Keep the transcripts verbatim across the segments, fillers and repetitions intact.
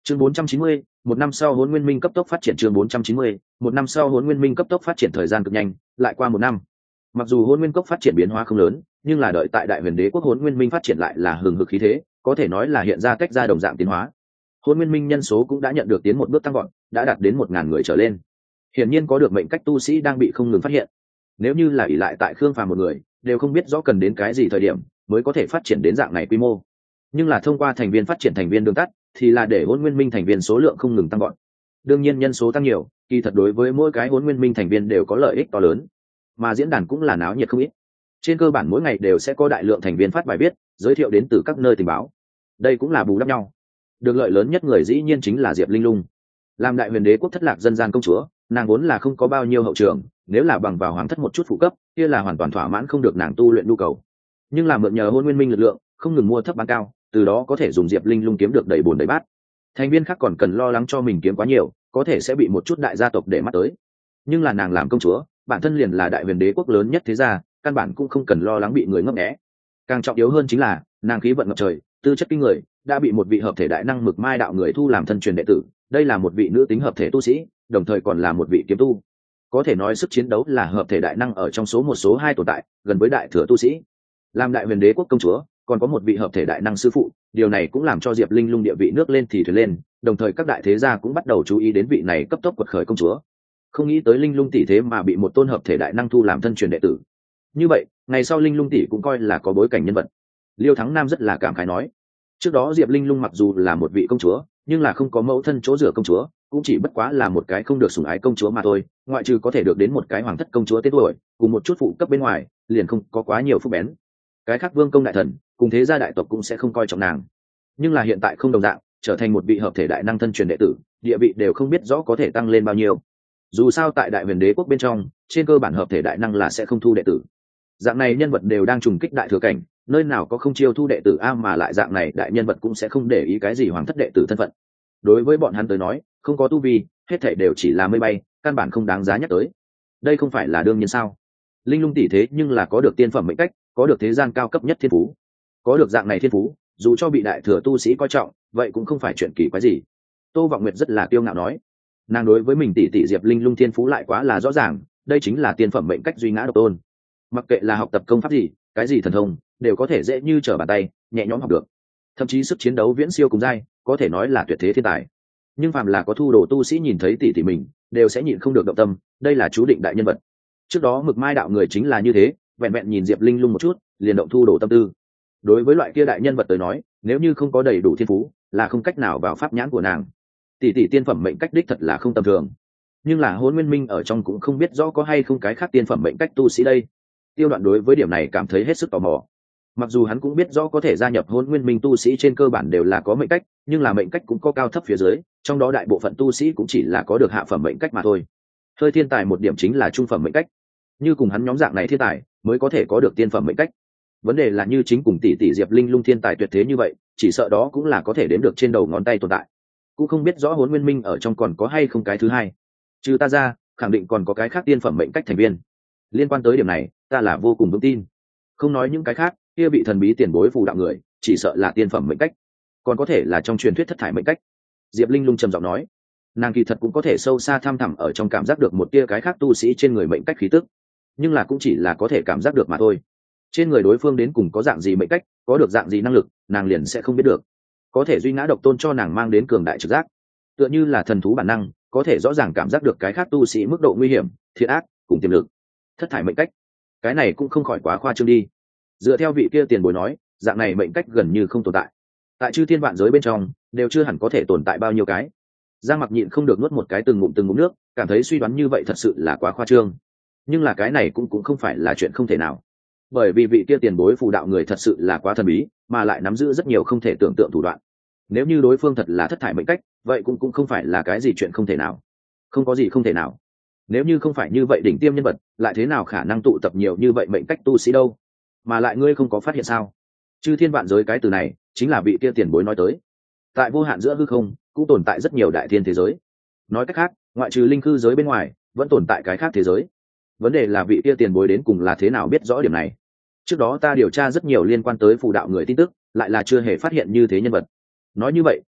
Chương bốn trăm chín mươi, một năm sau Hỗn Nguyên Minh cấp tốc phát triển. Chương bốn trăm chín mươi, một năm sau Hỗn Nguyên Minh cấp tốc phát triển. Thời gian cực nhanh, lại qua một năm. Mặc dù Hỗn Nguyên Cốc phát triển biến hóa không lớn, nhưng là đợi tại Đại Huyền Đế quốc Hỗn Nguyên Minh phát triển lại là hừng hực khí thế, có thể nói là hiện ra tách ra đồng dạng tiến hóa. Hỗn Nguyên Minh nhân số cũng đã nhận được tiến một bước tăng vọt, đã đạt đến một ngàn người trở lên. Hiển nhiên có được mệnh cách tu sĩ đang bị không ngừng phát hiện. Nếu như là ỷ lại tại Khương Phàm một người, đều không biết rõ cần đến cái gì thời điểm mới có thể phát triển đến dạng này quy mô. Nhưng là thông qua thành viên phát triển thành viên đường tắt, thì là để Hỗn Nguyên Minh thành viên số lượng không ngừng tăng vọt. Đương nhiên nhân số tăng nhiều, kỳ thật đối với mỗi cái Hỗn Nguyên Minh thành viên đều có lợi ích to lớn. Mà diễn đàn cũng là náo nhiệt không ít. Trên cơ bản mỗi ngày đều sẽ có đại lượng thành viên phát bài viết, giới thiệu đến từ các nơi tình báo. Đây cũng là bù đắp nhau. Được lợi lớn nhất người dĩ nhiên chính là Diệp Linh Lung. Làm Đại Huyền Đế quốc thất lạc dân gian công chúa, nàng vốn là không có bao nhiêu hậu trường, nếu là bằng vào hoàng thất một chút phụ cấp, kia là hoàn toàn thỏa mãn không được nàng tu luyện nhu cầu. Nhưng là mượn nhờ Hỗn Nguyên Minh lực lượng, không ngừng mua thấp bán cao, từ đó có thể dùng Diệp Linh Lung kiếm được đầy bồn đầy bát. Thành viên khác còn cần lo lắng cho mình kiếm quá nhiều, có thể sẽ bị một chút đại gia tộc để mắt tới. Nhưng là nàng làm công chúa, bản thân liền là Đại Huyền Đế quốc lớn nhất thế gia, căn bản cũng không cần lo lắng bị người ngấp nghé. Càng trọng yếu hơn chính là nàng khí vận ngập trời, tư chất kinh người, đã bị một vị hợp thể đại năng Mực Mai đạo người thu làm thân truyền đệ tử. Đây là một vị nữ tính hợp thể tu sĩ, đồng thời còn là một vị kiếm tu. Có thể nói sức chiến đấu là hợp thể đại năng ở trong số một số hai tồn tại, gần với đại thừa tu sĩ. Làm Đại Huyền Đế quốc công chúa, còn có một vị hợp thể đại năng sư phụ, điều này cũng làm cho Diệp Linh Lung địa vị nước lên thì thuyền lên, đồng thời các đại thế gia cũng bắt đầu chú ý đến vị này cấp tốc quật khởi công chúa. Không nghĩ tới Linh Lung tỷ thế mà bị một tôn hợp thể đại năng thu làm thân truyền đệ tử. Như vậy, ngày sau Linh Lung tỷ cũng coi là có bối cảnh nhân vật. Liêu Thắng Nam rất là cảm khái nói, trước đó Diệp Linh Lung mặc dù là một vị công chúa, nhưng là không có mẫu thân chỗ dựa công chúa, cũng chỉ bất quá là một cái không được sủng ái công chúa mà thôi, ngoại trừ có thể được đến một cái hoàng thất công chúa tên tuổi, cùng một chút phụ cấp bên ngoài, liền không có quá nhiều phúc bén. Cái khác vương công đại thần, cùng thế gia đại tộc cũng sẽ không coi trọng nàng. Nhưng là hiện tại không đồng dạng, trở thành một vị hợp thể đại năng thân truyền đệ tử, địa vị đều không biết rõ có thể tăng lên bao nhiêu. Dù sao tại Đại Huyền Đế quốc bên trong, trên cơ bản hợp thể đại năng là sẽ không thu đệ tử. Dạng này nhân vật đều đang trùng kích đại thừa cảnh, nơi nào có không chiêu thu đệ tử a, mà lại dạng này đại nhân vật cũng sẽ không để ý cái gì hoàng thất đệ tử thân phận. Đối với bọn hắn tới nói, không có tu vi, hết thảy đều chỉ là mây bay, căn bản không đáng giá nhắc tới. Đây không phải là đương nhiên sao? Linh Lung tỷ thế nhưng là có được tiên phẩm mệnh cách, có được thế gian cao cấp nhất thiên phú. Có được dạng này thiên phú, dù cho bị đại thừa tu sĩ coi trọng, vậy cũng không phải chuyện kỳ quái gì. Tô Vọng Nguyệt rất là kiêu ngạo nói, nàng đối với mình tỷ tỷ Diệp Linh Lung thiên phú lại quá là rõ ràng, đây chính là tiên phẩm mệnh cách duy ngã độc tôn. Mặc kệ là học tập công pháp gì, cái gì thần thông, đều có thể dễ như trở bàn tay, nhẹ nhõm học được. Thậm chí sức chiến đấu viễn siêu cùng giai, có thể nói là tuyệt thế thiên tài. Nhưng phàm là có thu đồ tu sĩ nhìn thấy tỷ tỷ mình, đều sẽ nhịn không được động tâm, đây là chú định đại nhân vật. Trước đó Mực Mai đạo người chính là như thế, vẹn vẹn nhìn Diệp Linh Lung một chút, liền động thu đồ tâm tư. Đối với loại kia đại nhân vật tới nói, nếu như không có đầy đủ thiên phú, là không cách nào vào pháp nhãn của nàng. Tỷ tỷ tiên phẩm mệnh cách đích thật là không tầm thường. Nhưng là Hỗn Nguyên Minh ở trong cũng không biết rõ có hay không cái khác tiên phẩm mệnh cách tu sĩ đây. Tiêu Đoạn đối với điểm này cảm thấy hết sức tò mò. Mặc dù hắn cũng biết rõ có thể gia nhập Hỗn Nguyên Minh tu sĩ trên cơ bản đều là có mệnh cách, nhưng là mệnh cách cũng có cao thấp phía dưới, trong đó đại bộ phận tu sĩ cũng chỉ là có được hạ phẩm mệnh cách mà thôi. Hơi thiên tài một điểm chính là trung phẩm mệnh cách. Như cùng hắn nhóm dạng này thiên tài, mới có thể có được tiên phẩm mệnh cách. Vấn đề là như chính cùng tỷ tỷ Diệp Linh Lung thiên tài tuyệt thế như vậy, chỉ sợ đó cũng là có thể đếm được trên đầu ngón tay tồn tại. Cũng không biết rõ Hỗn Nguyên Minh ở trong còn có hay không cái thứ hai. Trừ ta ra, khẳng định còn có cái khác tiên phẩm mệnh cách thành viên. Liên quan tới điểm này, ta là vô cùng vững tin. Không nói những cái khác, kia bị thần bí tiền bối phù đạo người, chỉ sợ là tiên phẩm mệnh cách, còn có thể là trong truyền thuyết thất thải mệnh cách. Diệp Linh Lung trầm giọng nói, nàng kỳ thật cũng có thể sâu xa tham thẳm ở trong cảm giác được một tia cái khác tu sĩ trên người mệnh cách khí tức, nhưng là cũng chỉ là có thể cảm giác được mà thôi. Trên người đối phương đến cùng có dạng gì mệnh cách, có được dạng gì năng lực, nàng liền sẽ không biết được. Có thể duy ngã độc tôn cho nàng mang đến cường đại trực giác, tựa như là thần thú bản năng, có thể rõ ràng cảm giác được cái khác tu sĩ mức độ nguy hiểm, thiện ác cùng tiềm lực. Thất thải mệnh cách, cái này cũng không khỏi quá khoa trương đi. Dựa theo vị kia tiền bối nói, dạng này mệnh cách gần như không tồn tại, tại chư thiên vạn giới bên trong đều chưa hẳn có thể tồn tại bao nhiêu cái. Giang Mặc nhịn không được nuốt một cái từng ngụm từng ngụm nước, cảm thấy suy đoán như vậy thật sự là quá khoa trương. Nhưng là cái này cũng cũng không phải là chuyện không thể nào, bởi vì vị kia tiền bối phù đạo người thật sự là quá thần bí, mà lại nắm giữ rất nhiều không thể tưởng tượng thủ đoạn. Nếu như đối phương thật là thất thải mệnh cách, vậy cũng cũng không phải là cái gì chuyện không thể nào. Không có gì không thể nào. Nếu như không phải như vậy đỉnh tiêm nhân vật, lại thế nào khả năng tụ tập nhiều như vậy mệnh cách tu sĩ đâu? Mà lại ngươi không có phát hiện sao? Chư thiên vạn giới cái từ này, chính là vị kia tiền bối nói tới. Tại vô hạn giữa hư không, cũng tồn tại rất nhiều đại thiên thế giới. Nói cách khác, ngoại trừ linh khư giới bên ngoài, vẫn tồn tại cái khác thế giới. Vấn đề là vị kia tiền bối đến cùng là thế nào biết rõ điểm này? Trước đó ta điều tra rất nhiều liên quan tới phù đạo người tin tức, lại là chưa hề phát hiện như thế nhân vật. Nói như vậy,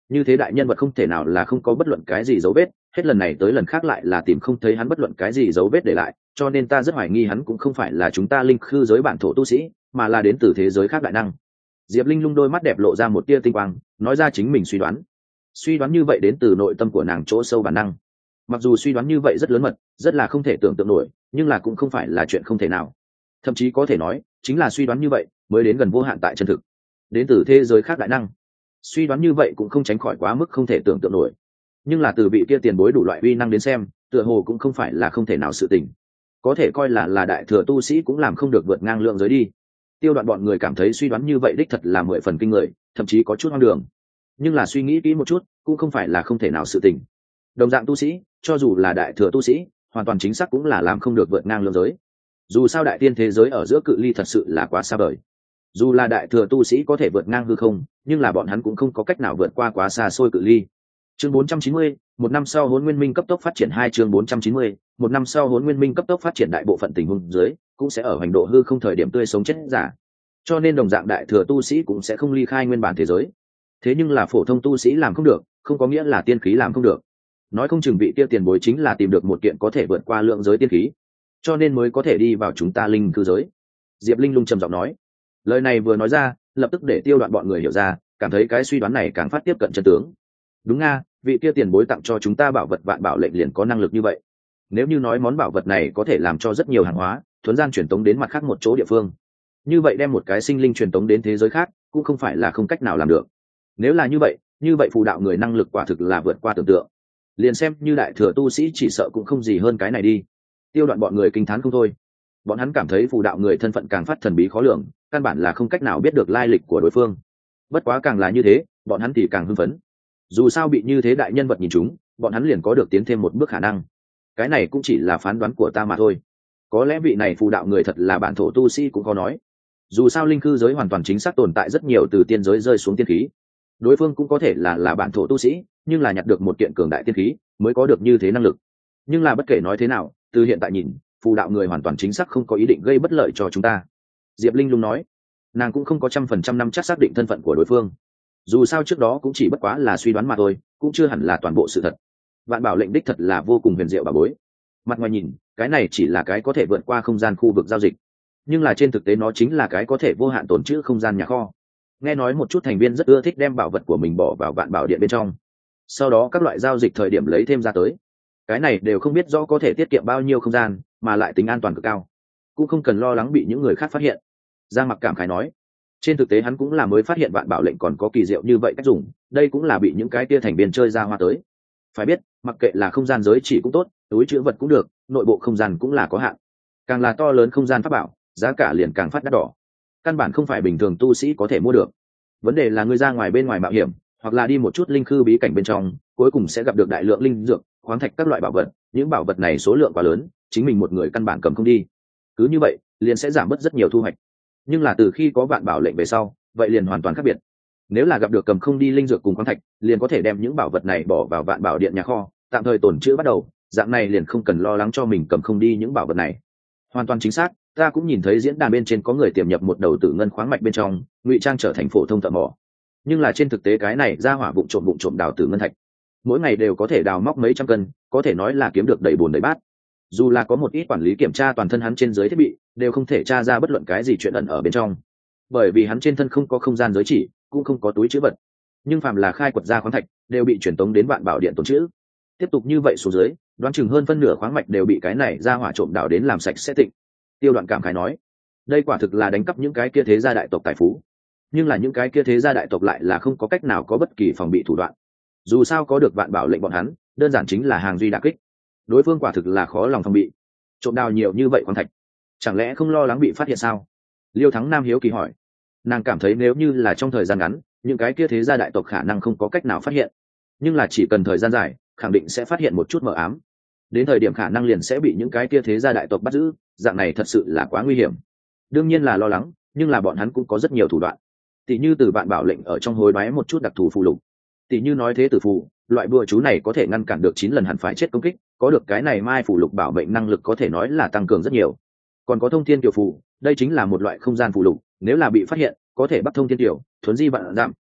như thế đại nhân vật không thể nào là không có bất luận cái gì dấu vết, hết lần này tới lần khác lại là tìm không thấy hắn bất luận cái gì dấu vết để lại, cho nên ta rất hoài nghi hắn cũng không phải là chúng ta linh khư giới bản thổ tu sĩ, mà là đến từ thế giới khác đại năng. Diệp Linh Lung đôi mắt đẹp lộ ra một tia tinh quang, nói ra chính mình suy đoán. Suy đoán như vậy đến từ nội tâm của nàng chỗ sâu bản năng. Mặc dù suy đoán như vậy rất lớn mật, rất là không thể tưởng tượng nổi, nhưng là cũng không phải là chuyện không thể nào. Thậm chí có thể nói, chính là suy đoán như vậy mới đến gần vô hạn tại chân thực. Đến từ thế giới khác đại năng. Suy đoán như vậy cũng không tránh khỏi quá mức không thể tưởng tượng nổi. Nhưng là từ vị kia tiền bối đủ loại uy năng đến xem, tựa hồ cũng không phải là không thể nào sự tình. Có thể coi là là đại thừa tu sĩ cũng làm không được vượt ngang lượng giới đi. Tiêu Đoạn bọn người cảm thấy suy đoán như vậy đích thật là mười phần kinh người, thậm chí có chút hoang đường. Nhưng là suy nghĩ kỹ một chút, cũng không phải là không thể nào sự tình. Đồng dạng tu sĩ, cho dù là đại thừa tu sĩ, hoàn toàn chính xác cũng là làm không được vượt ngang lượng giới. Dù sao đại tiên thế giới ở giữa cự ly thật sự là quá xa vời. Dù là đại thừa tu sĩ có thể vượt ngang hư không, nhưng là bọn hắn cũng không có cách nào vượt qua quá xa xôi cự ly. Chương bốn trăm chín mươi, một năm sau Hỗn Nguyên Minh cấp tốc phát triển. Hai chương bốn trăm chín mươi, một năm sau Hỗn Nguyên Minh cấp tốc phát triển, đại bộ phận tình huống dưới cũng sẽ ở hành độ hư không thời điểm tươi sống chết giả. Cho nên đồng dạng đại thừa tu sĩ cũng sẽ không ly khai nguyên bản thế giới. Thế nhưng là phổ thông tu sĩ làm không được, không có nghĩa là tiên khí làm không được. Nói không chừng vị kia tiền bối chính là tìm được một kiện có thể vượt qua lượng giới tiên khí, cho nên mới có thể đi vào chúng ta linh cư giới. Diệp Linh Lung trầm giọng nói. Lời này vừa nói ra, lập tức để Tiêu Đoạn bọn người hiểu ra, cảm thấy cái suy đoán này càng phát tiếp cận chân tướng. Đúng nga, vị kia tiền bối tặng cho chúng ta bảo vật Vạn Bảo lệnh liền có năng lực như vậy. Nếu như nói món bảo vật này có thể làm cho rất nhiều hàng hóa thuần gian truyền tống đến mặt khác một chỗ địa phương, như vậy đem một cái sinh linh truyền tống đến thế giới khác cũng không phải là không cách nào làm được. Nếu là như vậy, như vậy phù đạo người năng lực quả thực là vượt qua tưởng tượng. Liền xem như đại thừa tu sĩ chỉ sợ cũng không gì hơn cái này đi. Tiêu Đoạn bọn người kinh thán không thôi. Bọn hắn cảm thấy phù đạo người thân phận càng phát thần bí khó lường, căn bản là không cách nào biết được lai lịch của đối phương. Bất quá càng là như thế, bọn hắn thì càng hưng phấn. Dù sao bị như thế đại nhân vật nhìn chúng, bọn hắn liền có được tiến thêm một bước khả năng. Cái này cũng chỉ là phán đoán của ta mà thôi. Có lẽ vị này phù đạo người thật là bản thổ tu sĩ cũng có nói. Dù sao linh cư giới hoàn toàn chính xác tồn tại rất nhiều từ tiên giới rơi xuống tiên khí. Đối phương cũng có thể là là bản thổ tu sĩ, nhưng là nhặt được một kiện cường đại tiên khí, mới có được như thế năng lực. Nhưng là bất kể nói thế nào, từ hiện tại nhìn, phù đạo người hoàn toàn chính xác không có ý định gây bất lợi cho chúng ta. Diệp Linh Lung nói. Nàng cũng không có trăm phần trăm năm chắc xác định thân phận của đối phương. Dù sao trước đó cũng chỉ bất quá là suy đoán mà thôi, cũng chưa hẳn là toàn bộ sự thật. Vạn Bảo lệnh đích thật là vô cùng huyền diệu bà bối. Mặt ngoài nhìn, cái này chỉ là cái có thể vượt qua không gian khu vực giao dịch, nhưng là trên thực tế nó chính là cái có thể vô hạn tồn trữ không gian nhà kho. Nghe nói một chút thành viên rất ưa thích đem bảo vật của mình bỏ vào Vạn Bảo điện bên trong, sau đó các loại giao dịch thời điểm lấy thêm ra tới. Cái này đều không biết rõ có thể tiết kiệm bao nhiêu không gian, mà lại tính an toàn cực cao, cũng không cần lo lắng bị những người khác phát hiện. Giang Mặc cảm khái nói. Trên thực tế hắn cũng là mới phát hiện Vạn Bảo lệnh còn có kỳ diệu như vậy cách dùng, đây cũng là bị những cái tia thành viên chơi ra hoa tới. Phải biết, mặc kệ là không gian giới chỉ cũng tốt, túi trữ vật cũng được, nội bộ không gian cũng là có hạn. Càng là to lớn không gian pháp bảo, giá cả liền càng phát đắt đỏ. Căn bản không phải bình thường tu sĩ có thể mua được. Vấn đề là người ra ngoài bên ngoài mạo hiểm, hoặc là đi một chút linh khư bí cảnh bên trong, cuối cùng sẽ gặp được đại lượng linh dược, khoáng thạch các loại bảo vật, những bảo vật này số lượng quá lớn, chính mình một người căn bản cầm không đi. Cứ như vậy, liền sẽ giảm bớt rất nhiều thu hoạch. Nhưng là từ khi có Vạn Bảo lệnh về sau, vậy liền hoàn toàn khác biệt. Nếu là gặp được cầm không đi linh dược cùng khoáng thạch, liền có thể đem những bảo vật này bỏ vào Vạn Bảo điện nhà kho, tạm thời tồn trữ bắt đầu, dạng này liền không cần lo lắng cho mình cầm không đi những bảo vật này. Hoàn toàn chính xác, ta cũng nhìn thấy diễn đàn bên trên có người tiềm nhập một đầu tử ngân khoáng mạch bên trong, ngụy trang trở thành phổ thông thợ mỏ. Nhưng là trên thực tế cái này ra hỏa vụng trộm vụng trộm đào tử ngân thạch, mỗi ngày đều có thể đào móc mấy trăm cân, có thể nói là kiếm được đầy bồn đầy bát. Dù là có một ít quản lý kiểm tra toàn thân hắn trên dưới thiết bị, đều không thể tra ra bất luận cái gì chuyện ẩn ở bên trong, bởi vì hắn trên thân không có không gian giới chỉ, cũng không có túi trữ vật. Nhưng phàm là khai quật ra khoáng thạch, đều bị chuyển tống đến Vạn Bảo điện tồn trữ. Tiếp tục như vậy xuống dưới, đoán chừng hơn phân nửa khoáng mạch đều bị cái này ra hỏa trộm đào đến làm sạch sẽ tịnh. Tiêu Đoạn cảm khái nói, đây quả thực là đánh cắp những cái kia thế gia đại tộc tài phú. Nhưng là những cái kia thế gia đại tộc lại là không có cách nào có bất kỳ phòng bị thủ đoạn. Dù sao có được Vạn Bảo lệnh bọn hắn, đơn giản chính là hàng duy đả kích. Đối phương quả thực là khó lòng phòng bị. Trộm đào nhiều như vậy khoáng thạch, chẳng lẽ không lo lắng bị phát hiện sao? Liêu Thắng Nam hiếu kỳ hỏi. Nàng cảm thấy nếu như là trong thời gian ngắn, những cái kia thế gia đại tộc khả năng không có cách nào phát hiện, nhưng là chỉ cần thời gian dài, khẳng định sẽ phát hiện một chút mờ ám. Đến thời điểm khả năng liền sẽ bị những cái kia thế gia đại tộc bắt giữ, dạng này thật sự là quá nguy hiểm. Đương nhiên là lo lắng, nhưng là bọn hắn cũng có rất nhiều thủ đoạn. Tỷ như từ Vạn Bảo lệnh ở trong hối đoái một chút đặc thù phù lục. Tỷ như nói thế tử phù, loại bùa chú này có thể ngăn cản được chín lần hẳn phải chết công kích, có được cái này mai phù lục bảo mệnh năng lực có thể nói là tăng cường rất nhiều. Còn có thông thiên tiểu phù, đây chính là một loại không gian phù lục, nếu là bị phát hiện, có thể bắt thông thiên tiểu, thuấn di vạn dặm,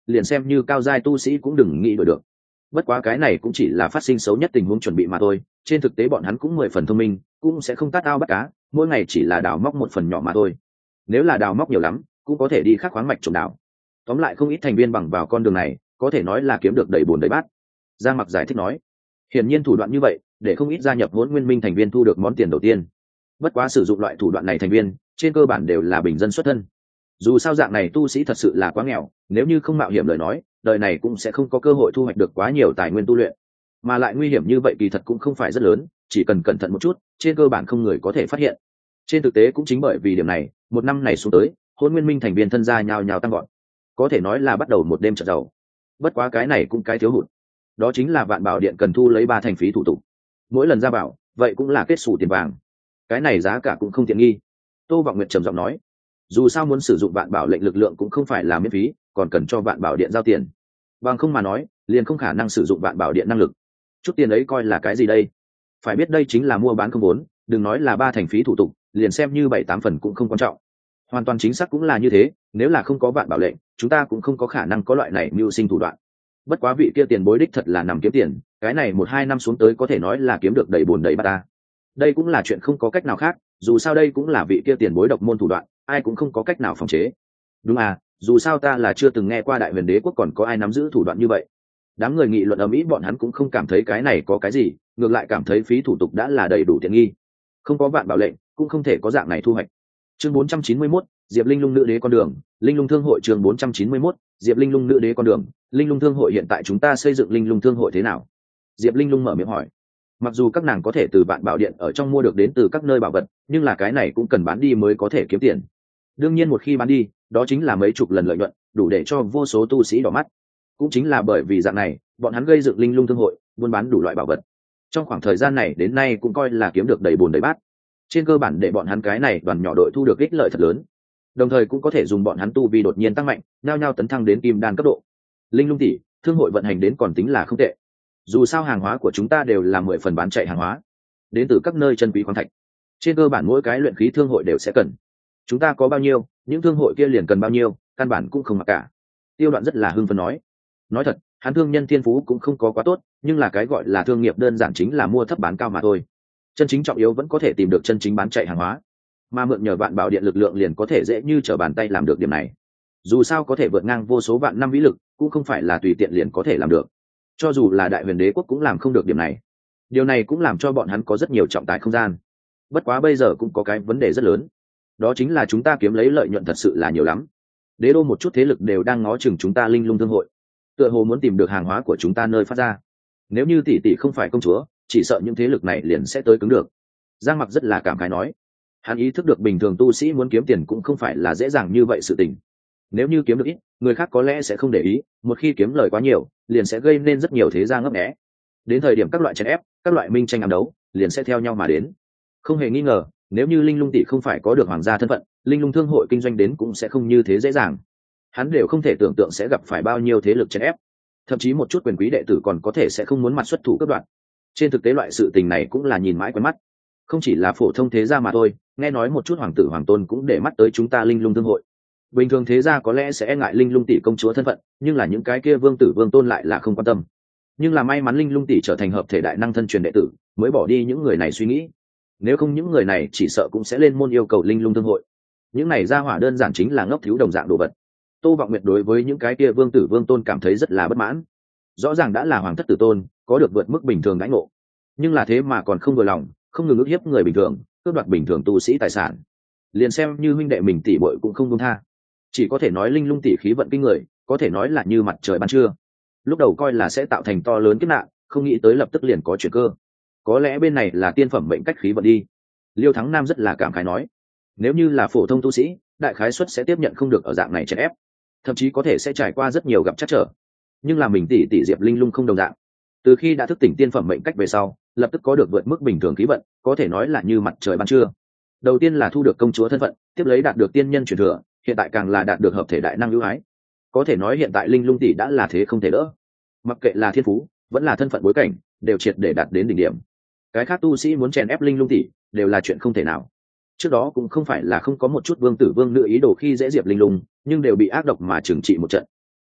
liền xem như cao giai tu sĩ cũng đừng nghĩ đổi được. Bất quá cái này cũng chỉ là phát sinh xấu nhất tình huống chuẩn bị mà thôi, trên thực tế bọn hắn cũng mười phần thông minh, cũng sẽ không tát ao bắt cá, mỗi ngày chỉ là đào móc một phần nhỏ mà thôi. Nếu là đào móc nhiều lắm cũng có thể đi khắc khoáng mạch trồng đào. Tóm lại không ít thành viên bằng vào con đường này có thể nói là kiếm được đầy bùn đầy bát. Giang Mặc giải thích nói, hiển nhiên thủ đoạn như vậy để không ít gia nhập Hỗn Nguyên Minh thành viên thu được món tiền đầu tiên. Bất quá sử dụng loại thủ đoạn này thành viên trên cơ bản đều là bình dân xuất thân. Dù sao dạng này tu sĩ thật sự là quá nghèo, nếu như không mạo hiểm lời nói đời này cũng sẽ không có cơ hội thu hoạch được quá nhiều tài nguyên tu luyện. Mà lại nguy hiểm như vậy kỳ thật cũng không phải rất lớn, chỉ cần cẩn thận một chút trên cơ bản không người có thể phát hiện. Trên thực tế cũng chính bởi vì điểm này, một năm này xuống tới Hỗn Nguyên Minh thành viên thân gia nhào nhào tăng gọn, có thể nói là bắt đầu một đêm chợt giàu. Bất quá cái này cũng cái thiếu hụt, đó chính là Vạn Bảo Điện cần thu lấy ba thành phí thủ tục, mỗi lần ra bảo vậy cũng là kết xù tiền vàng, cái này giá cả cũng không tiện nghi. Tô Vọng Nguyệt trầm giọng nói, dù sao muốn sử dụng Vạn Bảo lệnh lực lượng cũng không phải là miễn phí, còn cần cho Vạn Bảo Điện giao tiền, bằng không mà nói liền không khả năng sử dụng Vạn Bảo Điện năng lực. Chút tiền ấy coi là cái gì đây? Phải biết đây chính là mua bán không vốn, đừng nói là ba thành phí thủ tục, liền xem như bảy tám phần cũng không quan trọng. Hoàn toàn chính xác cũng là như thế, nếu là không có Vạn Bảo lệnh chúng ta cũng không có khả năng có loại này mưu sinh thủ đoạn. Bất quá vị kia tiền bối đích thật là nằm kiếm tiền, cái này một hai năm xuống tới có thể nói là kiếm được đầy bùn đầy bát ta. Đây cũng là chuyện không có cách nào khác, dù sao đây cũng là vị kia tiền bối độc môn thủ đoạn, ai cũng không có cách nào phòng chế. Đúng à, dù sao ta là chưa từng nghe qua Đại Huyền Đế quốc còn có ai nắm giữ thủ đoạn như vậy. Đám người nghị luận ầm ĩ, bọn hắn cũng không cảm thấy cái này có cái gì, ngược lại cảm thấy phí thủ tục đã là đầy đủ tiện nghi. Không có Vạn Bảo lệnh cũng không thể có dạng này thu hoạch. Chương bốn trăm chín mươi mốt, Diệp Linh Lung nữ đế con đường, Linh Lung Thương hội. Chương bốn trăm chín mươi mốt, Diệp Linh Lung nữ đế con đường, Linh Lung Thương hội. Hiện tại chúng ta xây dựng Linh Lung Thương hội thế nào? Diệp Linh Lung mở miệng hỏi. Mặc dù các nàng có thể từ Vạn Bảo Điện ở trong mua được đến từ các nơi bảo vật, nhưng là cái này cũng cần bán đi mới có thể kiếm tiền. Đương nhiên một khi bán đi, đó chính là mấy chục lần lợi nhuận, đủ để cho vô số tu sĩ đỏ mắt. Cũng chính là bởi vì dạng này, bọn hắn gây dựng Linh Lung Thương hội, buôn bán đủ loại bảo vật. Trong khoảng thời gian này đến nay cũng coi là kiếm được đầy bùn đầy bát. Trên cơ bản để bọn hắn cái này đoàn nhỏ đội thu được ích lợi thật lớn, đồng thời cũng có thể dùng bọn hắn tu vi đột nhiên tăng mạnh, nhao nhao tấn thăng đến kim đan cấp độ. Linh Lung tỷ, thương hội vận hành đến còn tính là không tệ. Dù sao hàng hóa của chúng ta đều là mười phần bán chạy hàng hóa, đến từ các nơi chân quý khoáng thạch. Trên cơ bản mỗi cái luyện khí thương hội đều sẽ cần. Chúng ta có bao nhiêu, những thương hội kia liền cần bao nhiêu, căn bản cũng không mặc cả. Tiêu Đoạn rất là hưng phấn nói. Nói thật, hắn thương nhân thiên phú cũng không có quá tốt, nhưng là cái gọi là thương nghiệp đơn giản chính là mua thấp bán cao mà thôi. Chân chính trọng yếu vẫn có thể tìm được chân chính bán chạy hàng hóa, mà mượn nhờ Vạn Bảo Điện lực lượng liền có thể dễ như trở bàn tay làm được điểm này. Dù sao có thể vượt ngang vô số vạn năm vĩ lực, cũng không phải là tùy tiện liền có thể làm được. Cho dù là Đại Huyền Đế quốc cũng làm không được điểm này. Điều này cũng làm cho bọn hắn có rất nhiều trọng tài không gian. Bất quá bây giờ cũng có cái vấn đề rất lớn, đó chính là chúng ta kiếm lấy lợi nhuận thật sự là nhiều lắm. Đế đô một chút thế lực đều đang ngó chừng chúng ta Linh Lung Thương hội, tựa hồ muốn tìm được hàng hóa của chúng ta nơi phát ra. Nếu như tỷ tỷ không phải công chúa, chỉ sợ những thế lực này liền sẽ tới cứng được. Giang Mặc rất là cảm khái nói. Hắn ý thức được bình thường tu sĩ muốn kiếm tiền cũng không phải là dễ dàng như vậy sự tình. Nếu như kiếm được ít, người khác có lẽ sẽ không để ý, một khi kiếm lời quá nhiều, liền sẽ gây nên rất nhiều thế gia ngấp nghé. Đến thời điểm các loại chèn ép, các loại minh tranh ám đấu, liền sẽ theo nhau mà đến. Không hề nghi ngờ, nếu như Linh Lung tỷ không phải có được hoàng gia thân phận, Linh Lung Thương hội kinh doanh đến cũng sẽ không như thế dễ dàng. Hắn đều không thể tưởng tượng sẽ gặp phải bao nhiêu thế lực chèn ép, thậm chí một chút quyền quý đệ tử còn có thể sẽ không muốn mặt xuất thủ cấp đoạn. Trên thực tế loại sự tình này cũng là nhìn mãi quen mắt, không chỉ là phổ thông thế gia mà thôi, nghe nói một chút hoàng tử hoàng tôn cũng để mắt tới chúng ta Linh Lung Thương hội. Bình thường thế gia có lẽ sẽ e ngại Linh Lung tỷ công chúa thân phận, nhưng là những cái kia vương tử vương tôn lại là không quan tâm. Nhưng là may mắn Linh Lung tỷ trở thành hợp thể đại năng thân truyền đệ tử, mới bỏ đi những người này suy nghĩ. Nếu không những người này chỉ sợ cũng sẽ lên môn yêu cầu Linh Lung Thương hội. Những này gia hỏa đơn giản chính là ngốc thiếu đồng dạng đồ vật. Tô Vọng Nguyệt đối với những cái kia vương tử vương tôn cảm thấy rất là bất mãn. Rõ ràng đã là hoàng thất tử tôn, có được vượt mức bình thường đãi ngộ, nhưng là thế mà còn không vừa lòng, không ngừng ức hiếp người bình thường, cướp đoạt bình thường tu sĩ tài sản. Liền xem như huynh đệ mình tỷ muội cũng không buông tha. Chỉ có thể nói Linh Lung tỷ khí vận kinh người, có thể nói là như mặt trời ban trưa. Lúc đầu coi là sẽ tạo thành to lớn kiếp nạn, không nghĩ tới lập tức liền có chuyển cơ. Có lẽ bên này là tiên phẩm mệnh cách khí vận đi. Liêu Thắng Nam rất là cảm khái nói, nếu như là phổ thông tu sĩ, đại khái suất sẽ tiếp nhận không được ở dạng này chèn ép, thậm chí có thể sẽ trải qua rất nhiều gặp trắc trở. Nhưng là mình tỷ tỷ Diệp Linh Lung không đồng dạng. Từ khi đã thức tỉnh tiên phẩm mệnh cách về sau, lập tức có được vượt mức bình thường khí vận, có thể nói là như mặt trời ban trưa. Đầu tiên là thu được công chúa thân phận, tiếp lấy đạt được tiên nhân truyền thừa, hiện tại càng là đạt được hợp thể đại năng ưu ái. Có thể nói hiện tại Linh Lung tỷ đã là thế không thể đỡ. Mặc kệ là thiên phú, vẫn là thân phận bối cảnh, đều triệt để đạt đến đỉnh điểm. Cái khác tu sĩ muốn chèn ép Linh Lung tỷ, đều là chuyện không thể nào. Trước đó cũng không phải là không có một chút vương tử vương nữ ý đồ khi dễ Diệp Linh Lung, nhưng đều bị ác độc mà trừng trị một trận.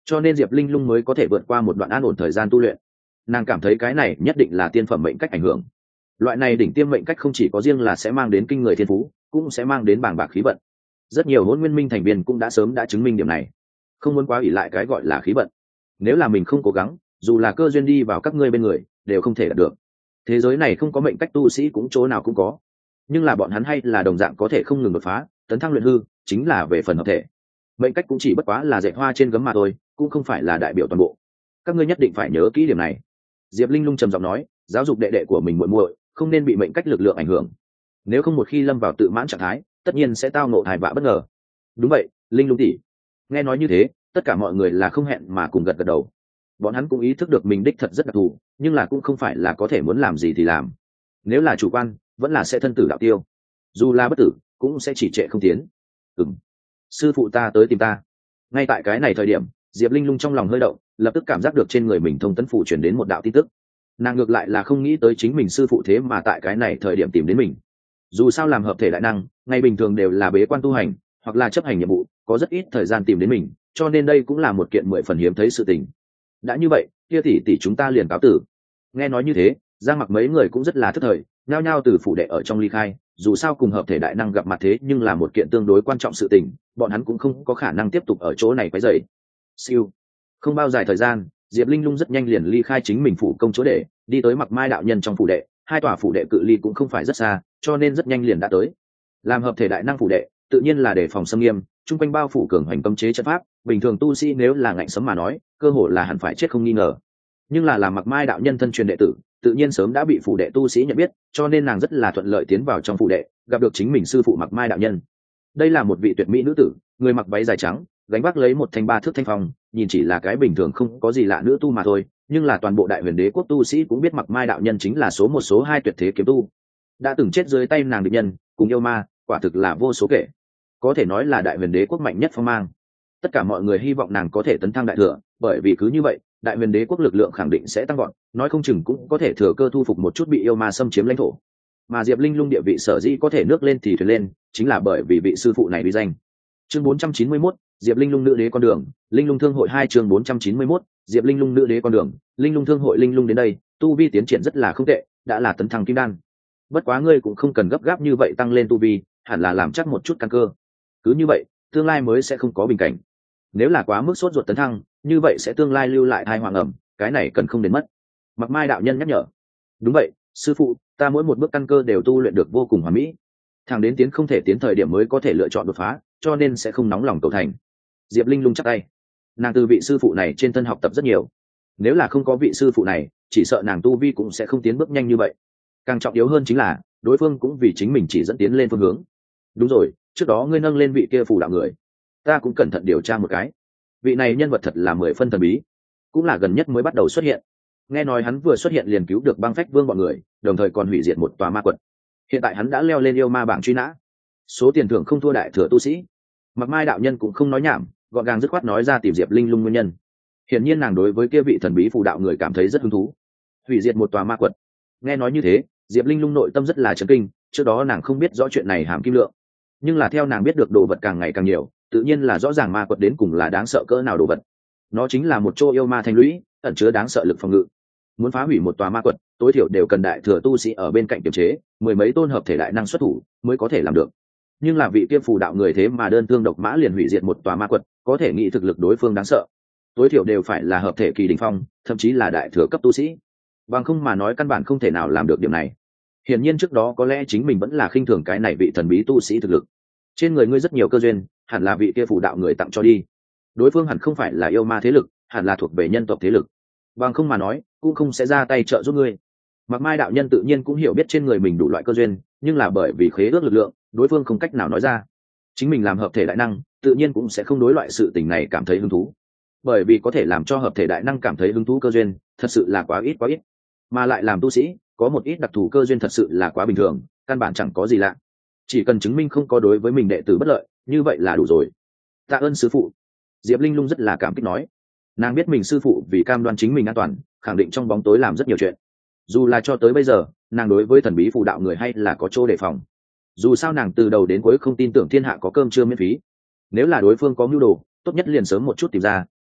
cho nên diệp linh lung mới có thể vượt qua một đoạn an ổn thời gian tu luyện. Nàng cảm thấy cái này nhất định là tiên phẩm mệnh cách ảnh hưởng. Loại này đỉnh tiêm mệnh cách không chỉ có riêng là sẽ mang đến kinh người thiên phú, cũng sẽ mang đến bảng bạc khí vận. Rất nhiều hôn nguyên minh thành viên cũng đã sớm đã chứng minh điểm này, không muốn quá ỷ lại cái gọi là khí vận. Nếu là mình không cố gắng, dù là cơ duyên đi vào các ngươi bên người đều không thể đạt được. Thế giới này không có mệnh cách tu sĩ cũng chỗ nào cũng có, nhưng là bọn hắn hay là đồng dạng có thể không ngừng đột phá, tấn thăng luyện hư, chính là về phần hợp thể. Mệnh cách cũng chỉ bất quá là dệt hoa trên gấm mà thôi, cũng không phải là đại biểu toàn bộ. Các ngươi nhất định phải nhớ kỹ điểm này. Diệp Linh Lung trầm giọng nói, giáo dục đệ đệ của mình muội muội, không nên bị mệnh cách lực lượng ảnh hưởng. Nếu không một khi lâm vào tự mãn trạng thái, tất nhiên sẽ tao ngộ thai vạ bất ngờ. Đúng vậy, Linh Lung tỷ. Nghe nói như thế, tất cả mọi người là không hẹn mà cùng gật gật đầu. Bọn hắn cũng ý thức được mình đích thật rất đặc thù, nhưng là cũng không phải là có thể muốn làm gì thì làm. Nếu là chủ quan, vẫn là sẽ thân tử đạo tiêu. Dù là bất tử, cũng sẽ chỉ trệ không tiến. Ừm, sư phụ ta tới tìm ta. Ngay tại cái này thời điểm, Diệp Linh Lung trong lòng hơi động, lập tức cảm giác được trên người mình thông tấn phủ truyền đến một đạo tin tức. Nàng ngược lại là không nghĩ tới chính mình sư phụ thế mà tại cái này thời điểm tìm đến mình. Dù sao làm hợp thể đại năng, ngày bình thường đều là bế quan tu hành hoặc là chấp hành nhiệm vụ, có rất ít thời gian tìm đến mình, cho nên đây cũng là một kiện mười phần hiếm thấy sự tình. Đã như vậy, kia tỷ tỷ chúng ta liền cáo tử. Nghe nói như thế, Giang Mặc mấy người cũng rất là thức thời, nhao nhao từ phủ đệ ở trong ly khai. Dù sao cùng hợp thể đại năng gặp mặt thế nhưng là một kiện tương đối quan trọng sự tình, bọn hắn cũng không có khả năng tiếp tục ở chỗ này quấy rầy. Siêu. Không bao dài thời gian, Diệp Linh Lung rất nhanh liền ly khai chính mình phủ công chỗ để đi tới Mặc Mai đạo nhân trong phủ đệ. Hai tòa phủ đệ cự ly cũng không phải rất xa, cho nên rất nhanh liền đã tới. Làm hợp thể đại năng phủ đệ, tự nhiên là đề phòng xâm nghiêm, chung quanh bao phủ cường hành cấm chế trận pháp, bình thường tu sĩ nếu là ngạnh sấm mà nói, cơ hội là hẳn phải chết không nghi ngờ. Nhưng là làm Mặc Mai đạo nhân thân truyền đệ tử, tự nhiên sớm đã bị phủ đệ tu sĩ nhận biết, cho nên nàng rất là thuận lợi tiến vào trong phủ đệ, gặp được chính mình sư phụ Mặc Mai đạo nhân. Đây là một vị tuyệt mỹ nữ tử, người mặc váy dài trắng, gánh vác lấy một thanh ba thước thanh phong, nhìn chỉ là cái bình thường không có gì lạ nữ tu mà thôi, nhưng là toàn bộ đại huyền đế quốc tu sĩ cũng biết Mặc Mai đạo nhân chính là số một số hai tuyệt thế kiếm tu, đã từng chết dưới tay nàng địch nhân cùng yêu ma quả thực là vô số kể, có thể nói là đại huyền đế quốc mạnh nhất phong mang. Tất cả mọi người hy vọng nàng có thể tấn thăng đại thừa, bởi vì cứ như vậy đại huyền đế quốc lực lượng khẳng định sẽ tăng gọn, nói không chừng cũng có thể thừa cơ thu phục một chút bị yêu ma xâm chiếm lãnh thổ. Mà Diệp Linh Lung địa vị sở dĩ có thể nước lên thì thuyền lên, chính là bởi vì vị sư phụ này uy danh. Chương bốn trăm chín mươi mốt, Diệp Linh Lung nữ đế con đường, Linh Lung Thương hội hai chương bốn trăm chín mươi mốt, Diệp Linh Lung nữ đế con đường, Linh Lung Thương hội. Linh Lung đến đây, tu vi tiến triển rất là không tệ, đã là tấn thăng kim đan. Bất quá ngươi cũng không cần gấp gáp như vậy tăng lên tu vi, hẳn là làm chắc một chút căn cơ. Cứ như vậy, tương lai mới sẽ không có bình cảnh. Nếu là quá mức sốt ruột tấn thăng, như vậy sẽ tương lai lưu lại thai hoàng ẩm, cái này cần không đến mất. Mặc Mai đạo nhân nhắc nhở. Đúng vậy, sư phụ, ta mỗi một bước căn cơ đều tu luyện được vô cùng hoàn mỹ. Thằng đến tiến không thể tiến thời điểm mới có thể lựa chọn đột phá, cho nên sẽ không nóng lòng cầu thành. Diệp Linh Lung chắc tay. Nàng từ vị sư phụ này trên thân học tập rất nhiều. Nếu là không có vị sư phụ này, chỉ sợ nàng tu vi cũng sẽ không tiến bước nhanh như vậy. Càng trọng yếu hơn chính là, đối phương cũng vì chính mình chỉ dẫn tiến lên phương hướng. Đúng rồi, trước đó ngươi nâng lên vị kia phù đạo người, ta cũng cẩn thận điều tra một cái. Vị này nhân vật thật là mười phân thần bí, cũng là gần nhất mới bắt đầu xuất hiện. Nghe nói hắn vừa xuất hiện liền cứu được Băng Phách Vương bọn người, đồng thời còn hủy diệt một tòa ma quật. Hiện tại hắn đã leo lên yêu ma bảng truy nã, số tiền thưởng không thua đại thừa tu sĩ. Mặc Mai đạo nhân cũng không nói nhảm, gọn gàng dứt khoát nói ra tìm Diệp Linh Lung nguyên nhân. Hiển nhiên nàng đối với kia vị thần bí phù đạo người cảm thấy rất hứng thú. Hủy diệt một tòa ma quật. Nghe nói như thế, Diệp Linh Lung nội tâm rất là chấn kinh, trước đó nàng không biết rõ chuyện này hàm kim lượng, nhưng là theo nàng biết được đồ vật càng ngày càng nhiều, tự nhiên là rõ ràng ma quật đến cùng là đáng sợ cỡ nào đồ vật. Nó chính là một chỗ yêu ma thành lũy, ẩn chứa đáng sợ lực phòng ngự. Muốn phá hủy một tòa ma quật, tối thiểu đều cần đại thừa tu sĩ ở bên cạnh kiềm chế, mười mấy tôn hợp thể đại năng xuất thủ mới có thể làm được. Nhưng là vị kia phù đạo người thế mà đơn thương độc mã liền hủy diệt một tòa ma quật, có thể nghĩ thực lực đối phương đáng sợ. Tối thiểu đều phải là hợp thể kỳ đỉnh phong, thậm chí là đại thừa cấp tu sĩ. Bằng không mà nói căn bản không thể nào làm được điểm này. Hiển nhiên trước đó có lẽ chính mình vẫn là khinh thường cái này vị thần bí tu sĩ thực lực. Trên người ngươi rất nhiều cơ duyên, hẳn là vị kia phù đạo người tặng cho đi. Đối phương hẳn không phải là yêu ma thế lực, hẳn là thuộc về nhân tộc thế lực. Bằng không mà nói, cũng không sẽ ra tay trợ giúp ngươi. Mặc Mai đạo nhân tự nhiên cũng hiểu biết trên người mình đủ loại cơ duyên, nhưng là bởi vì khế ước lực lượng, đối phương không cách nào nói ra. Chính mình làm hợp thể đại năng, tự nhiên cũng sẽ không đối loại sự tình này cảm thấy hứng thú. Bởi vì có thể làm cho hợp thể đại năng cảm thấy hứng thú cơ duyên, thật sự là quá ít quá ít. Mà lại làm tu sĩ, có một ít đặc thù cơ duyên thật sự là quá bình thường, căn bản chẳng có gì lạ. Chỉ cần chứng minh không có đối với mình đệ tử bất lợi, như vậy là đủ rồi. Tạ ơn sư phụ. Diệp Linh Lung rất là cảm kích nói. Nàng biết mình sư phụ vì cam đoan chính mình an toàn, khẳng định trong bóng tối làm rất nhiều chuyện. Dù là cho tới bây giờ, nàng đối với thần bí phù đạo người hay là có chỗ đề phòng. Dù sao nàng từ đầu đến cuối không tin tưởng thiên hạ có cơm trưa miễn phí. Nếu là đối phương có mưu đồ, tốt nhất liền sớm một chút tìm ra,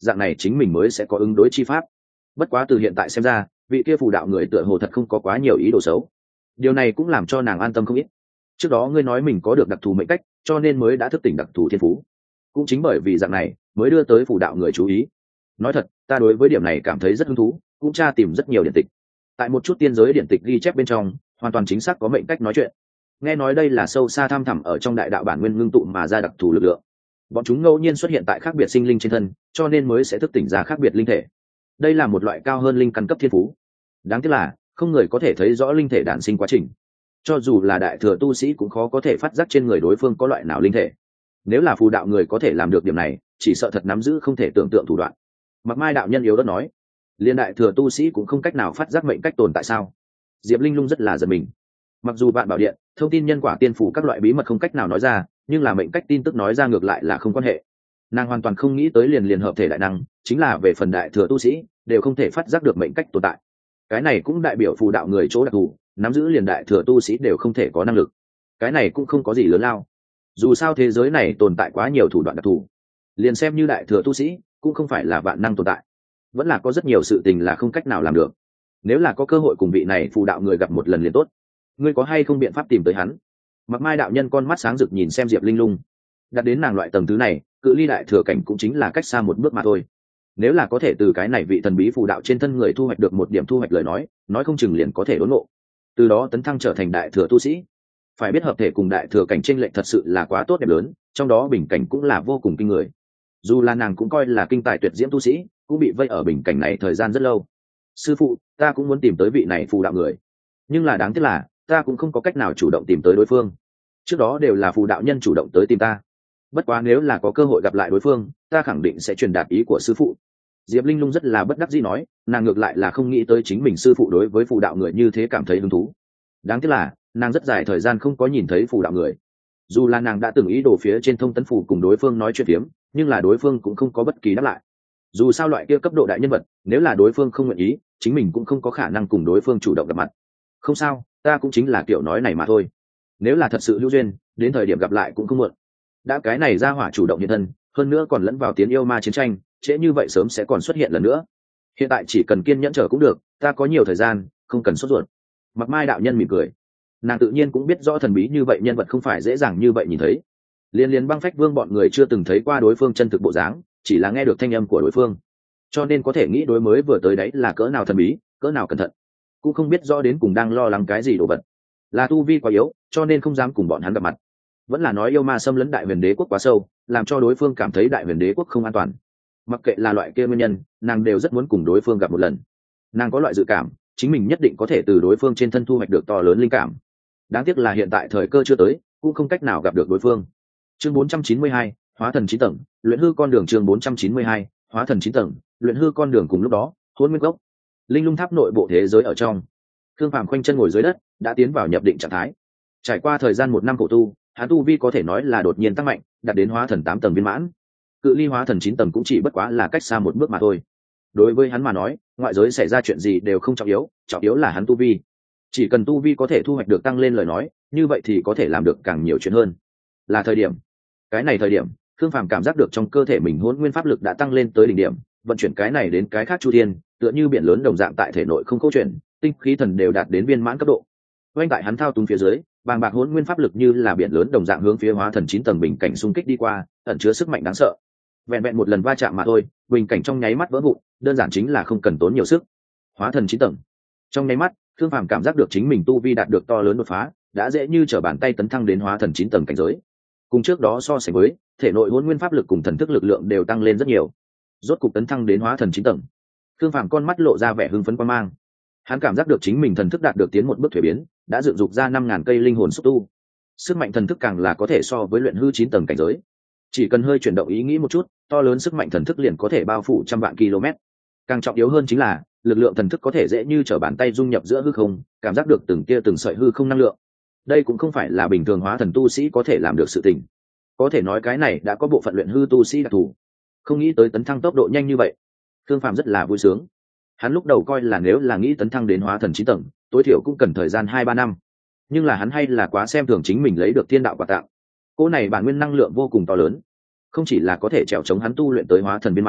dạng này chính mình mới sẽ có ứng đối chi pháp. Bất quá từ hiện tại xem ra, vị kia phù đạo người tựa hồ thật không có quá nhiều ý đồ xấu. Điều này cũng làm cho nàng an tâm không ít. Trước đó ngươi nói mình có được đặc thù mệnh cách, cho nên mới đã thức tỉnh đặc thù thiên phú. Cũng chính bởi vì dạng này, mới đưa tới phù đạo người chú ý. Nói thật, ta đối với điểm này cảm thấy rất hứng thú, cũng tra tìm rất nhiều điển tịch. Tại một chút tiên giới điển tịch ghi chép bên trong, hoàn toàn chính xác có mệnh cách nói chuyện. Nghe nói đây là sâu xa thăm thẳm ở trong đại đạo bản nguyên ngưng tụ mà ra đặc thù lực lượng. Bọn chúng ngẫu nhiên xuất hiện tại khác biệt sinh linh trên thân, cho nên mới sẽ thức tỉnh ra khác biệt linh thể. Đây là một loại cao hơn linh căn cấp thiên phú. Đáng tiếc là không người có thể thấy rõ linh thể đản sinh quá trình. Cho dù là đại thừa tu sĩ cũng khó có thể phát giác trên người đối phương có loại nào linh thể. Nếu là phù đạo người có thể làm được điểm này, chỉ sợ thật nắm giữ không thể tưởng tượng thủ đoạn. Mặc Mai đạo nhân yếu đất nói, liên đại thừa tu sĩ cũng không cách nào phát giác mệnh cách tồn tại sao? Diệp Linh Lung rất là giật mình. Mặc dù bạn bảo điện thông tin nhân quả tiên phủ các loại bí mật không cách nào nói ra, nhưng là mệnh cách tin tức nói ra ngược lại là không quan hệ. Nàng hoàn toàn không nghĩ tới liền liền hợp thể đại năng, chính là về phần đại thừa tu sĩ đều không thể phát giác được mệnh cách tồn tại. Cái này cũng đại biểu phù đạo người chỗ đặc thù, nắm giữ liền đại thừa tu sĩ đều không thể có năng lực. Cái này cũng không có gì lớn lao. Dù sao thế giới này tồn tại quá nhiều thủ đoạn đặc thù, liền xem như đại thừa tu sĩ cũng không phải là vạn năng tồn tại, vẫn là có rất nhiều sự tình là không cách nào làm được. Nếu là có cơ hội cùng vị này phù đạo người gặp một lần liền tốt. Ngươi có hay không biện pháp tìm tới hắn? Mặc Mai đạo nhân con mắt sáng rực nhìn xem Diệp Linh Lung. Đặt đến nàng loại tầng thứ này, cự ly đại thừa cảnh cũng chính là cách xa một bước mà thôi. Nếu là có thể từ cái này vị thần bí phù đạo trên thân người thu hoạch được một điểm thu hoạch lời nói, nói không chừng liền có thể đốn ngộ, từ đó tấn thăng trở thành đại thừa tu sĩ. Phải biết hợp thể cùng đại thừa cảnh chênh lệch thật sự là quá tốt đẹp lớn, trong đó bình cảnh cũng là vô cùng kinh người. Dù là nàng cũng coi là kinh tài tuyệt diễm tu sĩ, cũng bị vây ở bình cảnh này thời gian rất lâu. Sư phụ, ta cũng muốn tìm tới vị này phù đạo người, nhưng là đáng tiếc là ta cũng không có cách nào chủ động tìm tới đối phương. Trước đó đều là phù đạo nhân chủ động tới tìm ta. Bất quá nếu là có cơ hội gặp lại đối phương, ta khẳng định sẽ truyền đạt ý của sư phụ. Diệp Linh Lung rất là bất đắc dĩ nói, nàng ngược lại là không nghĩ tới chính mình sư phụ đối với phù đạo người như thế cảm thấy hứng thú. Đáng tiếc là nàng rất dài thời gian không có nhìn thấy phù đạo người. Dù là nàng đã từng ý đồ phía trên thông tấn phù cùng đối phương nói chuyện phiếm, nhưng là đối phương cũng không có bất kỳ đáp lại. Dù sao loại kia cấp độ đại nhân vật, nếu là đối phương không nguyện ý, chính mình cũng không có khả năng cùng đối phương chủ động gặp mặt. Không sao, ta cũng chính là kiểu nói này mà thôi. Nếu là thật sự hữu duyên, đến thời điểm gặp lại cũng không muộn. Đã cái này ra hỏa chủ động hiện thân, hơn nữa còn lẫn vào tiến yêu ma chiến tranh, trễ như vậy sớm sẽ còn xuất hiện lần nữa. Hiện tại chỉ cần kiên nhẫn chờ cũng được, ta có nhiều thời gian, không cần sốt ruột. Mặc Mai đạo nhân mỉm cười. Nàng tự nhiên cũng biết rõ thần bí như vậy nhân vật không phải dễ dàng như vậy nhìn thấy. Liên liên Băng Phách Vương bọn người chưa từng thấy qua đối phương chân thực bộ dáng, chỉ là nghe được thanh âm của đối phương, cho nên có thể nghĩ đối mới vừa tới đấy là cỡ nào thần bí, cỡ nào cẩn thận, cũng không biết rõ đến cùng đang lo lắng cái gì đồ vật. Là tu vi quá yếu, cho nên không dám cùng bọn hắn gặp mặt. Vẫn là nói yêu ma xâm lấn đại huyền đế quốc quá sâu, làm cho đối phương cảm thấy đại huyền đế quốc không an toàn. Mặc kệ là loại kia nguyên nhân, nàng đều rất muốn cùng đối phương gặp một lần. Nàng có loại dự cảm chính mình nhất định có thể từ đối phương trên thân thu hoạch được to lớn linh cảm. Đáng tiếc là hiện tại thời cơ chưa tới, cũng không cách nào gặp được đối phương. Chương bốn trăm chín mươi hai, hóa thần chín tầng, luyện hư con đường. Chương bốn trăm chín mươi hai, hóa thần chín tầng, luyện hư con đường. Cùng lúc đó, Hỗn Nguyên Cốc, linh lung tháp nội bộ thế giới ở trong, Thương Phàm khoanh chân ngồi dưới đất, đã tiến vào nhập định trạng thái. Trải qua thời gian một năm khổ tu, hắn tu vi có thể nói là đột nhiên tăng mạnh, đạt đến hóa thần tám tầng viên mãn. Cự ly hóa thần chín tầng cũng chỉ bất quá là cách xa một bước mà thôi. Đối với hắn mà nói, ngoại giới xảy ra chuyện gì đều không trọng yếu, trọng yếu là hắn tu vi. Chỉ cần tu vi có thể thu hoạch được tăng lên lời nói, như vậy thì có thể làm được càng nhiều chuyện hơn. Là thời điểm. Cái này thời điểm, Thương Phàm cảm giác được trong cơ thể mình hỗn nguyên pháp lực đã tăng lên tới đỉnh điểm, vận chuyển cái này đến cái khác chu thiên, tựa như biển lớn đồng dạng tại thể nội không câu chuyện, tinh khí thần đều đạt đến viên mãn cấp độ. Quanh tại hắn thao túng phía dưới, bàng bạc hỗn nguyên pháp lực như là biển lớn đồng dạng hướng phía hóa thần chín tầng bình cảnh xung kích đi qua, ẩn chứa sức mạnh đáng sợ. Vẹn vẹn một lần va chạm mà thôi, bình cảnh trong nháy mắt vỡ vụn, đơn giản chính là không cần tốn nhiều sức. Hóa thần chín tầng. Trong nháy mắt, Thương Phàm cảm giác được chính mình tu vi đạt được to lớn đột phá, đã dễ như trở bàn tay tấn thăng đến hóa thần chín tầng cảnh giới. Cùng trước đó so sánh với, thể nội hỗn nguyên pháp lực cùng thần thức lực lượng đều tăng lên rất nhiều. Rốt cục tấn thăng đến hóa thần chín tầng. Thương Phàm con mắt lộ ra vẻ hưng phấn quan mang. Hắn cảm giác được chính mình thần thức đạt được tiến một bước thuế biến, đã dựng dục ra năm ngàn cây linh hồn xúc tu. Sức mạnh thần thức càng là có thể so với luyện hư chín tầng cảnh giới. Chỉ cần hơi chuyển động ý nghĩ một chút, to lớn sức mạnh thần thức liền có thể bao phủ trăm vạn km. Càng trọng yếu hơn chính là, lực lượng thần thức có thể dễ như trở bàn tay dung nhập giữa hư không, cảm giác được từng kia từng sợi hư không năng lượng. Đây cũng không phải là bình thường hóa thần tu sĩ có thể làm được sự tình. Có thể nói cái này đã có bộ phận luyện hư tu sĩ đặc thù. Không nghĩ tới tấn thăng tốc độ nhanh như vậy, Thương Phàm rất là vui sướng. Hắn lúc đầu coi là nếu là nghĩ tấn thăng đến hóa thần chín tầng, tối thiểu cũng cần thời gian hai ba năm. Nhưng là hắn hay là quá xem thường chính mình lấy được thiên đạo quà tặng. Cô này bản nguyên năng lượng vô cùng to lớn, không chỉ là có thể trèo chống hắn tu luyện tới hóa thần viên mãn,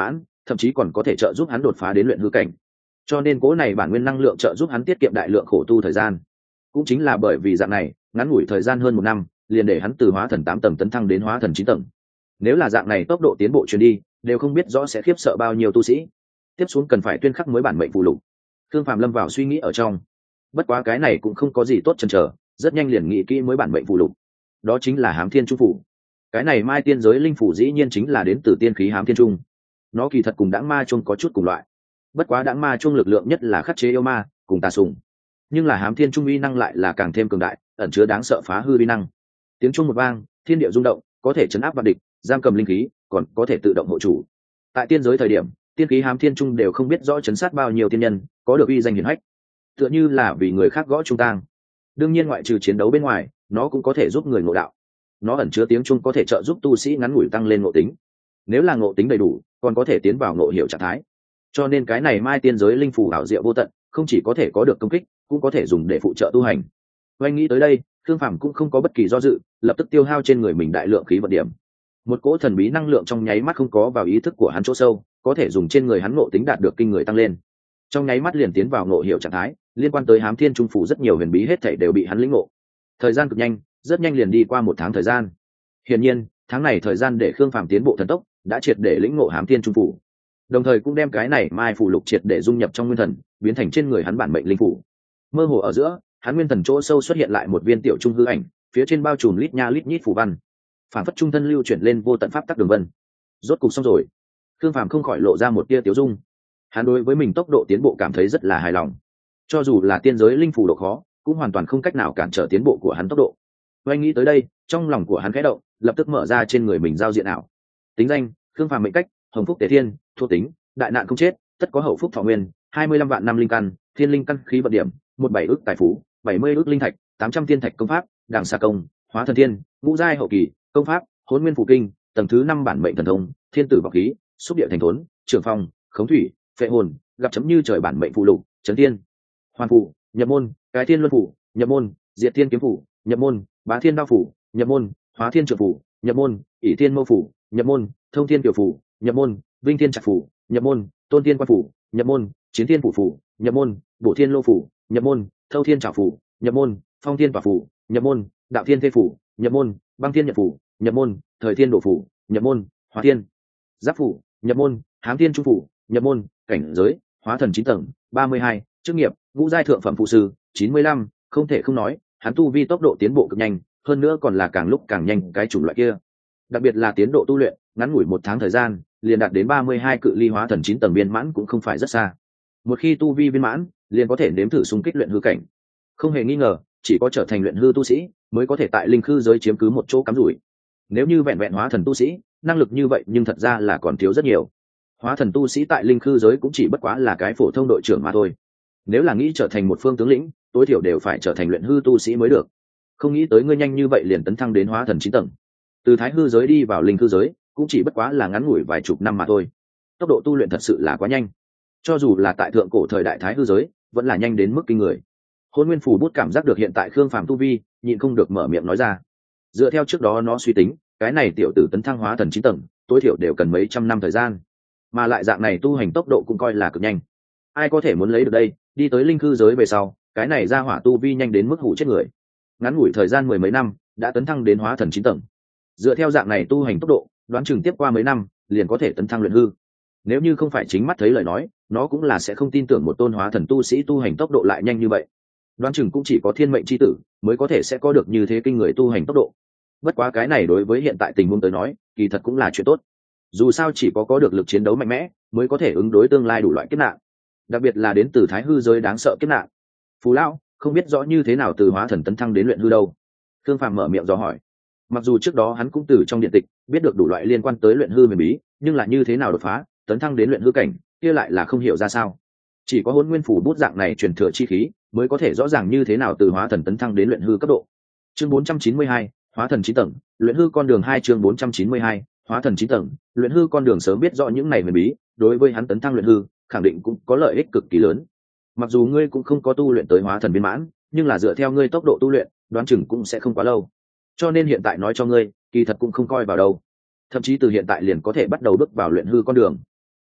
thậm chí còn có thể trợ giúp hắn đột phá đến luyện hư cảnh. Cho nên cố này bản nguyên năng lượng trợ giúp hắn tiết kiệm đại lượng khổ tu thời gian. Cũng chính là bởi vì dạng này, ngắn ngủi thời gian hơn một năm, liền để hắn từ hóa thần tám tầng tấn thăng đến hóa thần chín tầng. Nếu là dạng này tốc độ tiến bộ truyền đi, đều không biết rõ sẽ khiếp sợ bao nhiêu tu sĩ. Tiếp xuống cần phải tuyên khắc mới bản mệnh phù lục. Thương Phàm lâm vào suy nghĩ ở trong. Bất quá cái này cũng không có gì tốt chần chờ, rất nhanh liền nghĩ kỹ mới bản mệnh phù lục. Đó chính là Hám Thiên Trung phủ. Cái này Mai Tiên giới linh phủ dĩ nhiên chính là đến từ tiên khí Hám Thiên Trung. Nó kỳ thật cùng Đãng Ma Trung có chút cùng loại. Bất quá Đãng Ma Trung lực lượng nhất là khắc chế yêu ma, cùng tà sùng. Nhưng là Hám Thiên Trung uy năng lại là càng thêm cường đại, ẩn chứa đáng sợ phá hư uy năng. Tiếng chuông một vang, thiên địa rung động, có thể chấn áp vạn địch, giam cầm linh khí, còn có thể tự động hộ chủ. Tại tiên giới thời điểm, tiên khí Hám Thiên Trung đều không biết rõ chấn sát bao nhiêu tiên nhân, có được uy danh hiển hách. Tựa như là vì người khác gõ trung tang. Đương nhiên ngoại trừ chiến đấu bên ngoài, nó cũng có thể giúp người ngộ đạo. Nó ẩn chứa tiếng chuông có thể trợ giúp tu sĩ ngắn ngủi tăng lên ngộ tính. Nếu là ngộ tính đầy đủ, còn có thể tiến vào ngộ hiểu trạng thái. Cho nên cái này Mai Tiên giới linh phủ ảo diệu vô tận, không chỉ có thể có được công kích, cũng có thể dùng để phụ trợ tu hành. Oanh nghĩ tới đây, Thương Phàm cũng không có bất kỳ do dự, lập tức tiêu hao trên người mình đại lượng khí vận điểm. Một cỗ thần bí năng lượng trong nháy mắt không có vào ý thức của hắn chỗ sâu, có thể dùng trên người hắn ngộ tính đạt được kinh người tăng lên. Trong nháy mắt liền tiến vào ngộ hiểu trạng thái, liên quan tới Hám Thiên Trung phủ rất nhiều huyền bí hết thảy đều bị hắn lĩnh ngộ. Thời gian cực nhanh, rất nhanh liền đi qua một tháng thời gian. Hiển nhiên, tháng này thời gian để Khương Phàm tiến bộ thần tốc, đã triệt để lĩnh ngộ Hám Thiên Trung phủ. Đồng thời cũng đem cái này Mai phủ lục triệt để dung nhập trong nguyên thần, biến thành trên người hắn bản mệnh linh phủ. Mơ hồ ở giữa, hắn nguyên thần chỗ sâu xuất hiện lại một viên tiểu trung hư ảnh, phía trên bao trùm lít nha lít nhít phù văn, phản phất trung thân lưu chuyển lên vô tận pháp tắc đường vân. Rốt cục xong rồi. Khương Phàm không khỏi lộ ra một tia tiếu dung. Hắn đối với mình tốc độ tiến bộ cảm thấy rất là hài lòng. Cho dù là tiên giới linh phủ độ khó, cũng hoàn toàn không cách nào cản trở tiến bộ của hắn tốc độ. Oanh nghĩ tới đây, trong lòng của hắn khẽ động, lập tức mở ra trên người mình giao diện ảo. Tính danh: Khương Phàm, mệnh cách: Hồng Phúc Tề Thiên, thuộc tính: đại nạn không chết, tất có hậu phúc thọ nguyên, hai mươi lăm vạn năm linh căn, thiên linh căn khí vận điểm, một bảy ước tài phú, bảy mươi ước linh thạch, tám trăm tiên thạch công pháp, đằng xà công, hóa thần thiên, ngũ giai hậu kỳ, công pháp, hỗn nguyên phù kinh, tầng thứ năm bản mệnh thần thông, thiên tử vọng khí, xúc địa thành thốn, trường phong, khống thủy, phệ hồn, gặp chấm như trời bản mệnh phụ lục, chấn thiên, hoàn phù, nhập môn, cái thiên luân phủ, nhập môn, diệt thiên kiếm phủ, nhập môn, bá thiên đao phủ, nhập môn, hóa thiên trợ phủ, nhập môn, ỷ thiên mâu phủ, nhập môn, thông thiên tiểu phủ, nhập môn, vinh thiên trạc phủ, nhập môn, tôn thiên quan phủ, nhập môn, chiến thiên phủ phủ, nhập môn, bổ thiên lô phủ, nhập môn, thâu thiên trảo phủ, nhập môn, phong thiên tỏa phủ, nhập môn, đạo thiên thê phủ, nhập môn, băng thiên nhật phủ, nhập môn, thời thiên độ phủ, nhập môn, hóa thiên giáp phủ, nhập môn, hám thiên trung phủ, nhập môn, cảnh giới hóa thần chín tầng, ba mươi hai, chức nghiệp ngũ giai thượng phẩm phụ sư, chín mươi lăm. Không thể không nói, hắn tu vi tốc độ tiến bộ cực nhanh, hơn nữa còn là càng lúc càng nhanh cái chủng loại kia. Đặc biệt là tiến độ tu luyện, ngắn ngủi một tháng thời gian, liền đạt đến ba mươi hai, cự ly hóa thần chín tầng viên mãn cũng không phải rất xa. Một khi tu vi viên mãn, liền có thể nếm thử xung kích luyện hư cảnh. Không hề nghi ngờ, chỉ có trở thành luyện hư tu sĩ mới có thể tại linh khư giới chiếm cứ một chỗ cắm rủi. Nếu như vẹn vẹn hóa thần tu sĩ, năng lực như vậy nhưng thật ra là còn thiếu rất nhiều. Hóa thần tu sĩ tại linh khư giới cũng chỉ bất quá là cái phổ thông đội trưởng mà thôi. Nếu là nghĩ trở thành một phương tướng lĩnh, tối thiểu đều phải trở thành luyện hư tu sĩ mới được. Không nghĩ tới ngươi nhanh như vậy liền tấn thăng đến hóa thần chín tầng. Từ thái hư giới đi vào linh khư giới, cũng chỉ bất quá là ngắn ngủi vài chục năm mà thôi. Tốc độ tu luyện thật sự là quá nhanh. Cho dù là tại thượng cổ thời đại thái hư giới, vẫn là nhanh đến mức kinh người. Hôn Nguyên Phù bút cảm giác được hiện tại Khương Phàm tu vi, nhịn không được mở miệng nói ra. Dựa theo trước đó nó suy tính, cái này tiểu tử tấn thăng hóa thần chín tầng, tối thiểu đều cần mấy trăm năm thời gian, mà lại dạng này tu hành tốc độ cũng coi là cực nhanh. Ai có thể muốn lấy được đây? Đi tới linh khư giới về sau, cái này ra hỏa tu vi nhanh đến mức hủ chết người. Ngắn ngủi thời gian mười mấy năm, đã tấn thăng đến hóa thần chín tầng. Dựa theo dạng này tu hành tốc độ, đoán chừng tiếp qua mấy năm, liền có thể tấn thăng luyện hư. Nếu như không phải chính mắt thấy lời nói, nó cũng là sẽ không tin tưởng một tôn hóa thần tu sĩ tu hành tốc độ lại nhanh như vậy. Đoán chừng cũng chỉ có thiên mệnh chi tử mới có thể sẽ có được như thế kinh người tu hành tốc độ. Bất quá cái này đối với hiện tại tình huống tới nói, kỳ thật cũng là chuyện tốt. Dù sao chỉ có có được lực chiến đấu mạnh mẽ, mới có thể ứng đối tương lai đủ loại kiếp nạn. Đặc biệt là đến từ thái hư giới đáng sợ kiếp nạn. Phú lão, không biết rõ như thế nào từ hóa thần tấn thăng đến luyện hư đâu? Thương Phàm mở miệng dò hỏi. Mặc dù trước đó hắn cũng từ trong điện tịch biết được đủ loại liên quan tới luyện hư huyền bí, nhưng là như thế nào đột phá, tấn thăng đến luyện hư cảnh, kia lại là không hiểu ra sao. Chỉ có Hỗn Nguyên Phủ bút dạng này truyền thừa chi khí, mới có thể rõ ràng như thế nào từ hóa thần tấn thăng đến luyện hư cấp độ. Chương bốn trăm chín mươi hai, hóa thần chín tầng, luyện hư con đường hai. Chương bốn trăm chín mươi hai, hóa thần chín tầng, luyện hư con đường. Sớm biết rõ những này huyền bí, đối với hắn tấn thăng luyện hư, khẳng định cũng có lợi ích cực kỳ lớn. Mặc dù ngươi cũng không có tu luyện tới hóa thần viên mãn, nhưng là dựa theo ngươi tốc độ tu luyện, đoán chừng cũng sẽ không quá lâu. Cho nên hiện tại nói cho ngươi, kỳ thật cũng không coi vào đâu. Thậm chí từ hiện tại liền có thể bắt đầu bước vào luyện hư con đường.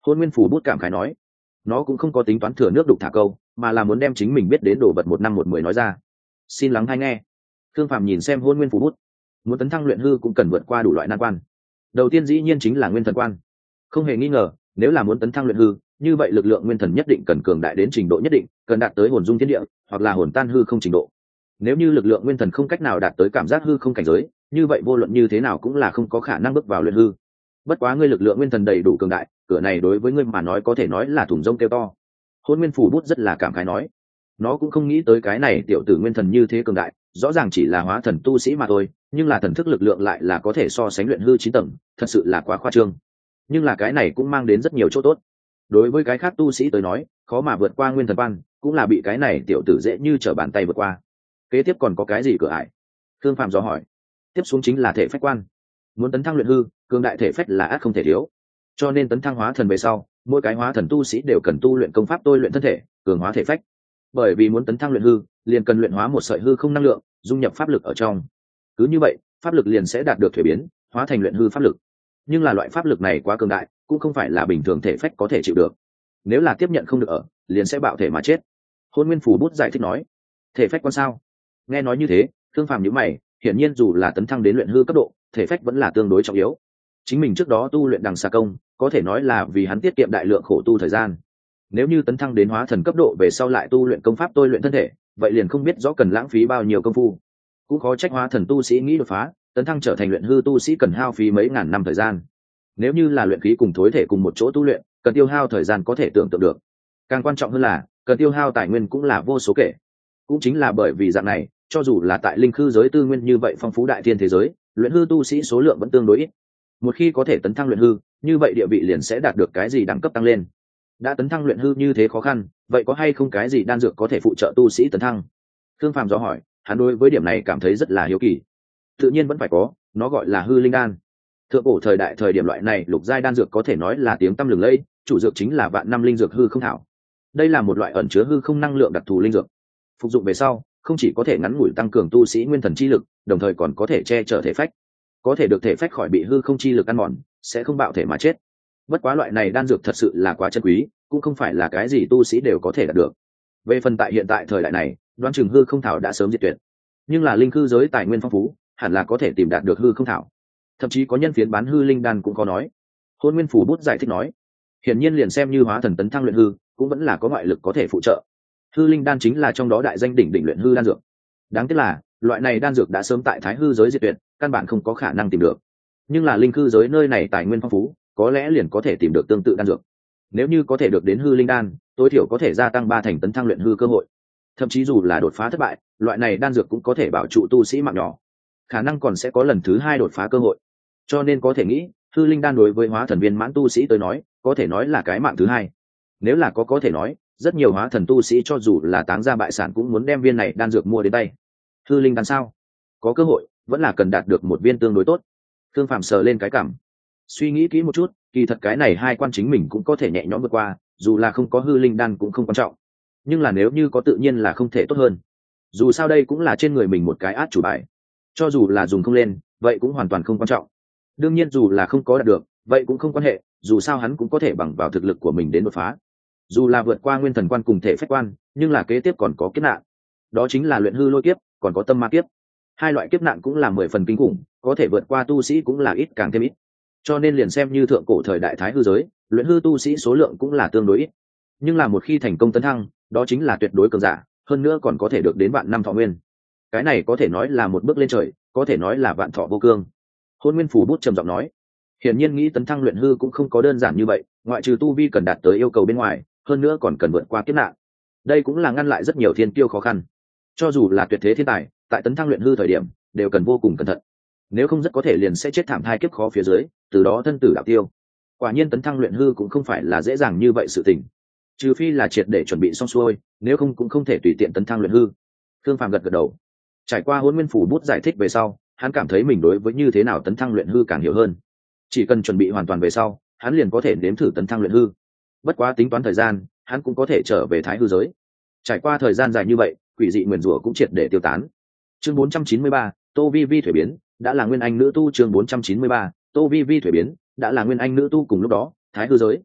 Hôn Nguyên Phủ Bút cảm khái nói. Nó cũng không có tính toán thừa nước đục thả câu, mà là muốn đem chính mình biết đến đồ vật một năm một mười nói ra. Xin lắng hay nghe. Thương Phàm nhìn xem Hôn Nguyên Phủ Bút, muốn tấn thăng luyện hư cũng cần vượt qua đủ loại nan quan. Đầu tiên dĩ nhiên chính là nguyên thần quan. Không hề nghi ngờ, nếu là muốn tấn thăng luyện hư, như vậy lực lượng nguyên thần nhất định cần cường đại đến trình độ nhất định, cần đạt tới hồn dung thiên địa, hoặc là hồn tan hư không trình độ. Nếu như lực lượng nguyên thần không cách nào đạt tới cảm giác hư không cảnh giới, như vậy vô luận như thế nào cũng là không có khả năng bước vào luyện hư. Bất quá ngươi lực lượng nguyên thần đầy đủ cường đại, cửa này đối với ngươi mà nói có thể nói là thùng rông kêu to. Hôn Nguyên Phủ Bút rất là cảm khái nói, nó cũng không nghĩ tới cái này tiểu tử nguyên thần như thế cường đại, rõ ràng chỉ là hóa thần tu sĩ mà thôi, nhưng là thần thức lực lượng lại là có thể so sánh luyện hư chín tầng, thật sự là quá khoa trương. Nhưng là cái này cũng mang đến rất nhiều chỗ tốt. Đối với cái khác tu sĩ tới nói, khó mà vượt qua nguyên thần quan, cũng là bị cái này tiểu tử dễ như trở bàn tay vượt qua. Kế tiếp còn có cái gì cửa ải? Thương Phạm dò hỏi. Tiếp xuống chính là thể phách quan. Muốn tấn thăng luyện hư, cường đại thể phách là ác không thể thiếu. Cho nên tấn thăng hóa thần về sau, mỗi cái hóa thần tu sĩ đều cần tu luyện công pháp tôi luyện thân thể, cường hóa thể phách. Bởi vì muốn tấn thăng luyện hư, liền cần luyện hóa một sợi hư không năng lượng, dung nhập pháp lực ở trong. Cứ như vậy, pháp lực liền sẽ đạt được thuế biến, hóa thành luyện hư pháp lực. Nhưng là loại pháp lực này quá cường đại, cũng không phải là bình thường thể phách có thể chịu được. Nếu là tiếp nhận không được ở, liền sẽ bạo thể mà chết. Hôn Nguyên Phủ Bút giải thích nói. Thể phách quan sao? Nghe nói như thế, Thương Phàm nhíu mày, hiển nhiên dù là tấn thăng đến luyện hư cấp độ, thể phách vẫn là tương đối trọng yếu. Chính mình trước đó tu luyện đằng xà công, có thể nói là vì hắn tiết kiệm đại lượng khổ tu thời gian. Nếu như tấn thăng đến hóa thần cấp độ về sau lại tu luyện công pháp tôi luyện thân thể, vậy liền không biết rõ cần lãng phí bao nhiêu công phu. Cũng khó trách hóa thần tu sĩ nghĩ đột phá, tấn thăng trở thành luyện hư tu sĩ cần hao phí mấy ngàn năm thời gian. Nếu như là luyện khí cùng thối thể cùng một chỗ tu luyện, cần tiêu hao thời gian có thể tưởng tượng được. Càng quan trọng hơn là, cần tiêu hao tài nguyên cũng là vô số kể. Cũng chính là bởi vì dạng này, cho dù là tại linh khư giới tư nguyên như vậy phong phú đại thiên thế giới, luyện hư tu sĩ số lượng vẫn tương đối ít. Một khi có thể tấn thăng luyện hư, như vậy địa vị liền sẽ đạt được cái gì đẳng cấp tăng lên. Đã tấn thăng luyện hư như thế khó khăn, vậy có hay không cái gì đan dược có thể phụ trợ tu sĩ tấn thăng? Thương Phàm dò hỏi, hắn đối với điểm này cảm thấy rất là hiếu kỳ. Tự nhiên vẫn phải có, nó gọi là hư linh đan. Thượng cổ thời đại thời điểm loại này lục giai đan dược có thể nói là tiếng tăm lừng lẫy, chủ dược chính là vạn năm linh dược hư không thảo. Đây là một loại ẩn chứa hư không năng lượng đặc thù linh dược. Phục dụng về sau, không chỉ có thể ngắn ngủi tăng cường tu sĩ nguyên thần chi lực, đồng thời còn có thể che chở thể phách. Có thể được thể phách khỏi bị hư không chi lực ăn mòn, sẽ không bạo thể mà chết. Bất quá loại này đan dược thật sự là quá chân quý, cũng không phải là cái gì tu sĩ đều có thể đạt được. Về phần tại hiện tại thời đại này, đoán chừng hư không thảo đã sớm diệt tuyệt. Nhưng là linh cư giới tài nguyên phong phú, hẳn là có thể tìm đạt được hư không thảo. Thậm chí có nhân phiến bán hư linh đan cũng có nói. Hôn Nguyên Phủ Bút giải thích nói, hiển nhiên liền xem như hóa thần tấn thăng luyện hư, cũng vẫn là có ngoại lực có thể phụ trợ. Hư linh đan chính là trong đó đại danh đỉnh đỉnh luyện hư đan dược. Đáng tiếc là, loại này đan dược đã sớm tại thái hư giới diệt tuyệt, căn bản không có khả năng tìm được. Nhưng là linh cư giới nơi này tài nguyên phong phú, có lẽ liền có thể tìm được tương tự đan dược. Nếu như có thể được đến hư linh đan, tối thiểu có thể gia tăng ba thành tấn thăng luyện hư cơ hội. Thậm chí dù là đột phá thất bại, loại này đan dược cũng có thể bảo trụ tu sĩ mạng nhỏ, khả năng còn sẽ có lần thứ hai đột phá cơ hội. Cho nên có thể nghĩ, hư linh đan đối với hóa thần viên mãn tu sĩ tới nói, có thể nói là cái mạng thứ hai. Nếu là có có thể nói, rất nhiều hóa thần tu sĩ cho dù là táng ra bại sản cũng muốn đem viên này đan dược mua đến tay. Hư linh đan sao? Có cơ hội, vẫn là cần đạt được một viên tương đối tốt. Thương Phạm sờ lên cái cảm, suy nghĩ kỹ một chút, kỳ thật cái này hai quan chính mình cũng có thể nhẹ nhõm vượt qua, dù là không có hư linh đan cũng không quan trọng. Nhưng là nếu như có tự nhiên là không thể tốt hơn. Dù sao đây cũng là trên người mình một cái át chủ bài. Cho dù là dùng không lên, vậy cũng hoàn toàn không quan trọng. Đương nhiên dù là không có đạt được, vậy cũng không quan hệ, dù sao hắn cũng có thể bằng vào thực lực của mình đến đột phá. Dù là vượt qua nguyên thần quan cùng thể phách quan, nhưng là kế tiếp còn có kiếp nạn. Đó chính là luyện hư lôi kiếp, còn có tâm ma kiếp. Hai loại kiếp nạn cũng là mười phần kinh khủng, có thể vượt qua tu sĩ cũng là ít càng thêm ít. Cho nên liền xem như thượng cổ thời đại thái hư giới, luyện hư tu sĩ số lượng cũng là tương đối ít. Nhưng là một khi thành công tấn thăng, đó chính là tuyệt đối cường giả, hơn nữa còn có thể được đến vạn năm thọ nguyên. Cái này có thể nói là một bước lên trời, có thể nói là vạn thọ vô cương. Hôn Nguyên Phủ Bút trầm giọng nói, hiển nhiên nghĩ tấn thăng luyện hư cũng không có đơn giản như vậy, ngoại trừ tu vi cần đạt tới yêu cầu bên ngoài, hơn nữa còn cần vượt qua kiếp nạn. Đây cũng là ngăn lại rất nhiều thiên kiêu khó khăn. Cho dù là tuyệt thế thiên tài, tại tấn thăng luyện hư thời điểm, đều cần vô cùng cẩn thận. Nếu không rất có thể liền sẽ chết thảm thai kiếp khó phía dưới, từ đó thân tử đạo tiêu. Quả nhiên tấn thăng luyện hư cũng không phải là dễ dàng như vậy sự tình. Trừ phi là triệt để chuẩn bị xong xuôi, nếu không cũng không thể tùy tiện tấn thăng luyện hư. Thương Phàm gật gật đầu. Trải qua Hôn Nguyên Phủ Bút giải thích về sau, hắn cảm thấy mình đối với như thế nào tấn thăng luyện hư càng hiểu hơn. Chỉ cần chuẩn bị hoàn toàn về sau, hắn liền có thể nếm thử tấn thăng luyện hư. Bất quá tính toán thời gian, hắn cũng có thể trở về thái hư giới. Trải qua thời gian dài như vậy, quỷ dị nguyền rủa cũng triệt để tiêu tán. Chương bốn trăm chín mươi ba, Tô Vi Vi thuế biến, đã là nguyên anh nữ tu. Chương bốn trăm chín mươi ba, Tô Vi Vi thuế biến, đã là nguyên anh nữ tu. Cùng lúc đó, thái hư giới,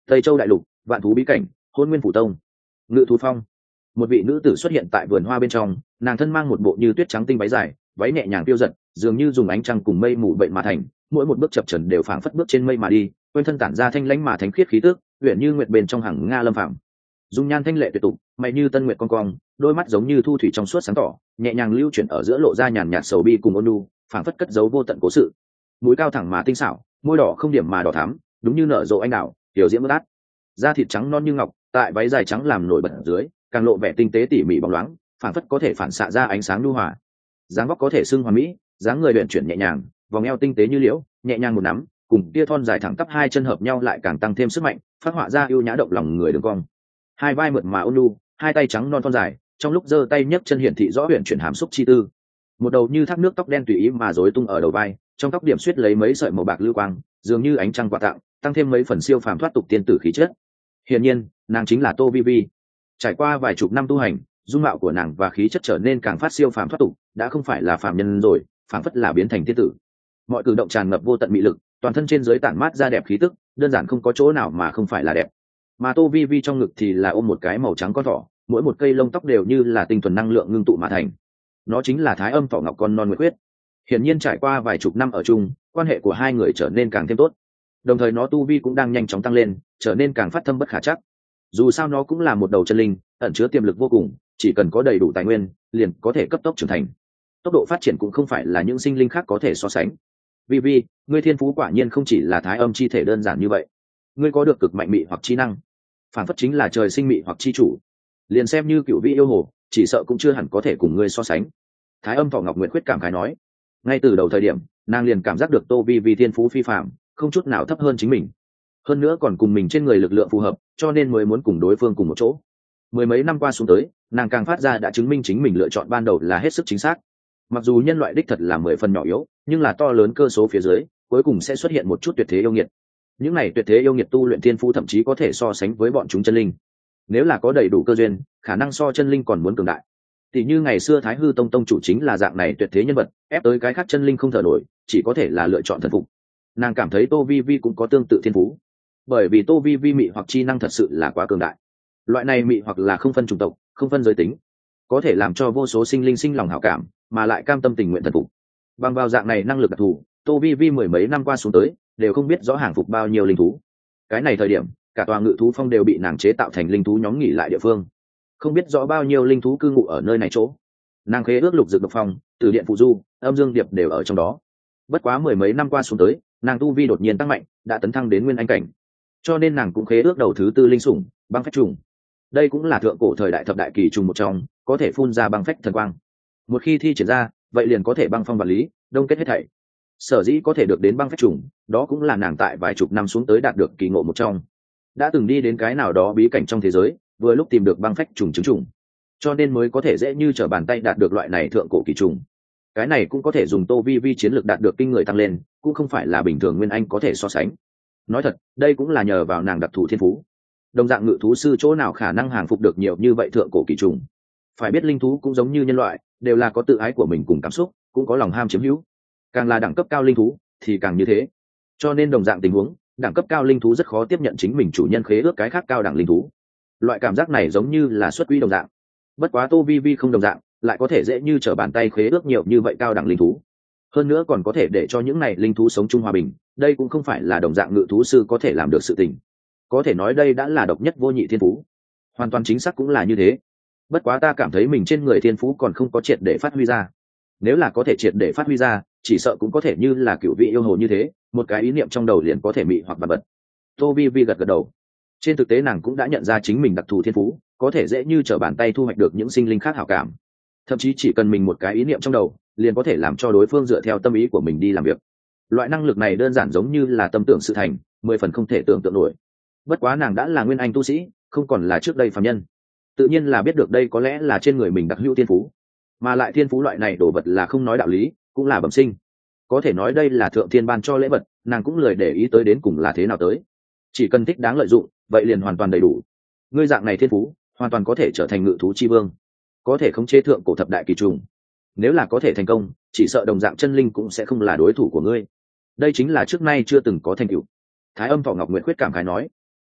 Tây Châu đại lục, vạn thú bí cảnh, hôn nguyên phủ tông, ngự thú phong. Một vị nữ tử xuất hiện tại vườn hoa bên trong, nàng thân mang một bộ như tuyết trắng tinh váy dài, váy nhẹ nhàng tiêu giật, dường như dùng ánh trăng cùng mây mù bệnh mà thành, mỗi một bước chập chờn đều phảng phất bước trên mây mà đi, quanh thân tản ra thanh lãnh mà thánh khiết khí tức, uyển như nguyệt bên trong hàng nga lâm phạm. Dung nhan thanh lệ tuyệt tục, mày như tân nguyệt cong cong, đôi mắt giống như thu thủy trong suốt sáng tỏ, nhẹ nhàng lưu chuyển ở giữa lộ ra nhàn nhạt sầu bi cùng ôn nhu, phảng phất cất giấu vô tận cố sự. Mũi cao thẳng mà tinh xảo, môi đỏ không điểm mà đỏ thắm, đúng như nở rộ anh đào, tiểu diễm bất át. Da thịt trắng non như ngọc, tại váy dài trắng làm nổi bật ở dưới, càng lộ vẻ tinh tế tỉ mỉ bóng loáng, phảng phất có thể phản xạ ra ánh sáng nhu hòa. Dáng vóc có thể xưng hoàn mỹ, dáng người luyện chuyển nhẹ nhàng, vòng eo tinh tế như liễu, nhẹ nhàng một nắm, cùng tia thon dài thẳng tắp hai chân hợp nhau lại càng tăng thêm sức mạnh, phát họa ra ưu nhã động lòng người đường cong. Hai vai mượt mà ôn nhu, hai tay trắng non thon dài, trong lúc giơ tay nhấc chân hiển thị rõ huyền chuyển hàm xúc chi tư. Một đầu như thác nước tóc đen tùy ý mà rối tung ở đầu vai, trong tóc điểm xuyết lấy mấy sợi màu bạc lưu quang, dường như ánh trăng quà tặng, tăng thêm mấy phần siêu phàm thoát tục tiên tử khí chất. Hiển nhiên, nàng chính là Tô Vi Vi. Trải qua vài chục năm tu hành, dung mạo của nàng và khí chất trở nên càng phát siêu phàm thoát tục, đã không phải là phàm nhân rồi, phảng phất là biến thành tiên tử. Mọi cử động tràn ngập vô tận mị lực, toàn thân trên dưới tản mát ra đẹp khí tức, đơn giản không có chỗ nào mà không phải là đẹp. Mà Tô Vi Vi trong ngực thì là ôm một cái màu trắng con thỏ, mỗi một cây lông tóc đều như là tinh thuần năng lượng ngưng tụ mà thành. Nó chính là Thái Âm Thỏ Ngọc con non Nguyệt Huyết. Hiển nhiên trải qua vài chục năm ở chung, quan hệ của hai người trở nên càng thêm tốt. Đồng thời nó tu vi cũng đang nhanh chóng tăng lên, trở nên càng phát thâm bất khả trắc. Dù sao nó cũng là một đầu chân linh, ẩn chứa tiềm lực vô cùng, chỉ cần có đầy đủ tài nguyên, liền có thể cấp tốc trưởng thành. Tốc độ phát triển cũng không phải là những sinh linh khác có thể so sánh. Vi Vi, ngươi thiên phú quả nhiên không chỉ là Thái Âm chi thể đơn giản như vậy. Ngươi có được cực mạnh mị hoặc chi năng, phản phất chính là trời sinh mị hoặc chi chủ. Liền xem như cựu vị yêu hồ, chỉ sợ cũng chưa hẳn có thể cùng ngươi so sánh. Thái Âm Thỏ Ngọc Nguyệt Khuyết cảm khái nói. Ngay từ đầu thời điểm, nàng liền cảm giác được Tô Vi Vi thiên phú phi phàm, không chút nào thấp hơn chính mình. Hơn nữa còn cùng mình trên người lực lượng phù hợp, cho nên mới muốn cùng đối phương cùng một chỗ. Mười mấy năm qua xuống tới, nàng càng phát ra đã chứng minh chính mình lựa chọn ban đầu là hết sức chính xác. Mặc dù nhân loại đích thật là mười phần nhỏ yếu, nhưng là to lớn cơ số phía dưới, cuối cùng sẽ xuất hiện một chút tuyệt thế yêu nghiệt. Những này tuyệt thế yêu nghiệt tu luyện thiên phú thậm chí có thể so sánh với bọn chúng chân linh. Nếu là có đầy đủ cơ duyên, khả năng so chân linh còn muốn cường đại. Tỷ như ngày xưa Thái Hư Tông tông chủ chính là dạng này tuyệt thế nhân vật, ép tới cái khác chân linh không thở nổi, chỉ có thể là lựa chọn thần phục. Nàng cảm thấy Tô Vi Vi cũng có tương tự thiên phú, bởi vì Tô Vi Vi mị hoặc chi năng thật sự là quá cường đại. Loại này mị hoặc là không phân chủng tộc, không phân giới tính, có thể làm cho vô số sinh linh sinh lòng hảo cảm, mà lại cam tâm tình nguyện thần phục. Bằng vào dạng này năng lực đặc thù, Tô Vi Vi mười mấy năm qua xuống tới, đều không biết rõ hàng phục bao nhiêu linh thú. Cái này thời điểm, cả tòa ngự thú phong đều bị nàng chế tạo thành linh thú nhóm nghỉ lại địa phương. Không biết rõ bao nhiêu linh thú cư ngụ ở nơi này chỗ. Nàng khế ước lục dược độc phong, từ điện phụ du, âm dương điệp đều ở trong đó. Bất quá mười mấy năm qua xuống tới, nàng tu vi đột nhiên tăng mạnh, đã tấn thăng đến nguyên anh cảnh. Cho nên nàng cũng khế ước đầu thứ tư linh sủng, băng phách trùng. Đây cũng là thượng cổ thời đại thập đại kỳ trùng một trong, có thể phun ra băng phách thần quang. Một khi thi triển ra, vậy liền có thể băng phong vật lý, đông kết hết thảy. Sở dĩ có thể được đến băng phách trùng, đó cũng là nàng tại vài chục năm xuống tới đạt được kỳ ngộ một trong. Đã từng đi đến cái nào đó bí cảnh trong thế giới, vừa lúc tìm được băng phách trùng chứng trùng, cho nên mới có thể dễ như trở bàn tay đạt được loại này thượng cổ kỳ trùng. Cái này cũng có thể dùng Tô Vi Vi chiến lược đạt được kinh người tăng lên, cũng không phải là bình thường nguyên anh có thể so sánh. Nói thật, đây cũng là nhờ vào nàng đặc thù thiên phú. Đồng dạng ngự thú sư chỗ nào khả năng hàng phục được nhiều như vậy thượng cổ kỳ trùng. Phải biết linh thú cũng giống như nhân loại, đều là có tự ái của mình cùng cảm xúc, cũng có lòng ham chiếm hữu. Càng là đẳng cấp cao linh thú thì càng như thế. Cho nên đồng dạng tình huống, đẳng cấp cao linh thú rất khó tiếp nhận chính mình chủ nhân khế ước cái khác cao đẳng linh thú. Loại cảm giác này giống như là xuất quỹ đồng dạng. Bất quá Tô Vi Vi không đồng dạng, lại có thể dễ như trở bàn tay khế ước nhiều như vậy cao đẳng linh thú. Hơn nữa còn có thể để cho những này linh thú sống chung hòa bình, đây cũng không phải là đồng dạng ngự thú sư có thể làm được sự tình. Có thể nói đây đã là độc nhất vô nhị thiên phú. Hoàn toàn chính xác cũng là như thế. Bất quá ta cảm thấy mình trên người thiên phú còn không có triệt để phát huy ra. Nếu là có thể triệt để phát huy ra, chỉ sợ cũng có thể như là cựu vị yêu hồ như thế, một cái ý niệm trong đầu liền có thể mị hoặc bật bật. Tô Vi Vi gật gật đầu. Trên thực tế nàng cũng đã nhận ra chính mình đặc thù thiên phú, có thể dễ như trở bàn tay thu hoạch được những sinh linh khác hảo cảm. Thậm chí chỉ cần mình một cái ý niệm trong đầu, liền có thể làm cho đối phương dựa theo tâm ý của mình đi làm việc. Loại năng lực này đơn giản giống như là tâm tưởng sự thành, mười phần không thể tưởng tượng nổi. Bất quá nàng đã là nguyên anh tu sĩ, không còn là trước đây phàm nhân, tự nhiên là biết được đây có lẽ là trên người mình đặc hữu thiên phú, mà lại thiên phú loại này đồ vật là không nói đạo lý, cũng là bẩm sinh. Có thể nói đây là thượng thiên ban cho lễ vật, nàng cũng lười để ý tới đến cùng là thế nào tới, chỉ cần thích đáng lợi dụng, vậy liền hoàn toàn đầy đủ. Ngươi dạng này thiên phú, hoàn toàn có thể trở thành ngự thú chi vương, có thể khống chế thượng cổ thập đại kỳ trùng. Nếu là có thể thành công, chỉ sợ đồng dạng chân linh cũng sẽ không là đối thủ của ngươi. Đây chính là trước nay chưa từng có thành tựu. Thái Âm Thỏ Ngọc Nguyệt Khuyết cảm khái nói.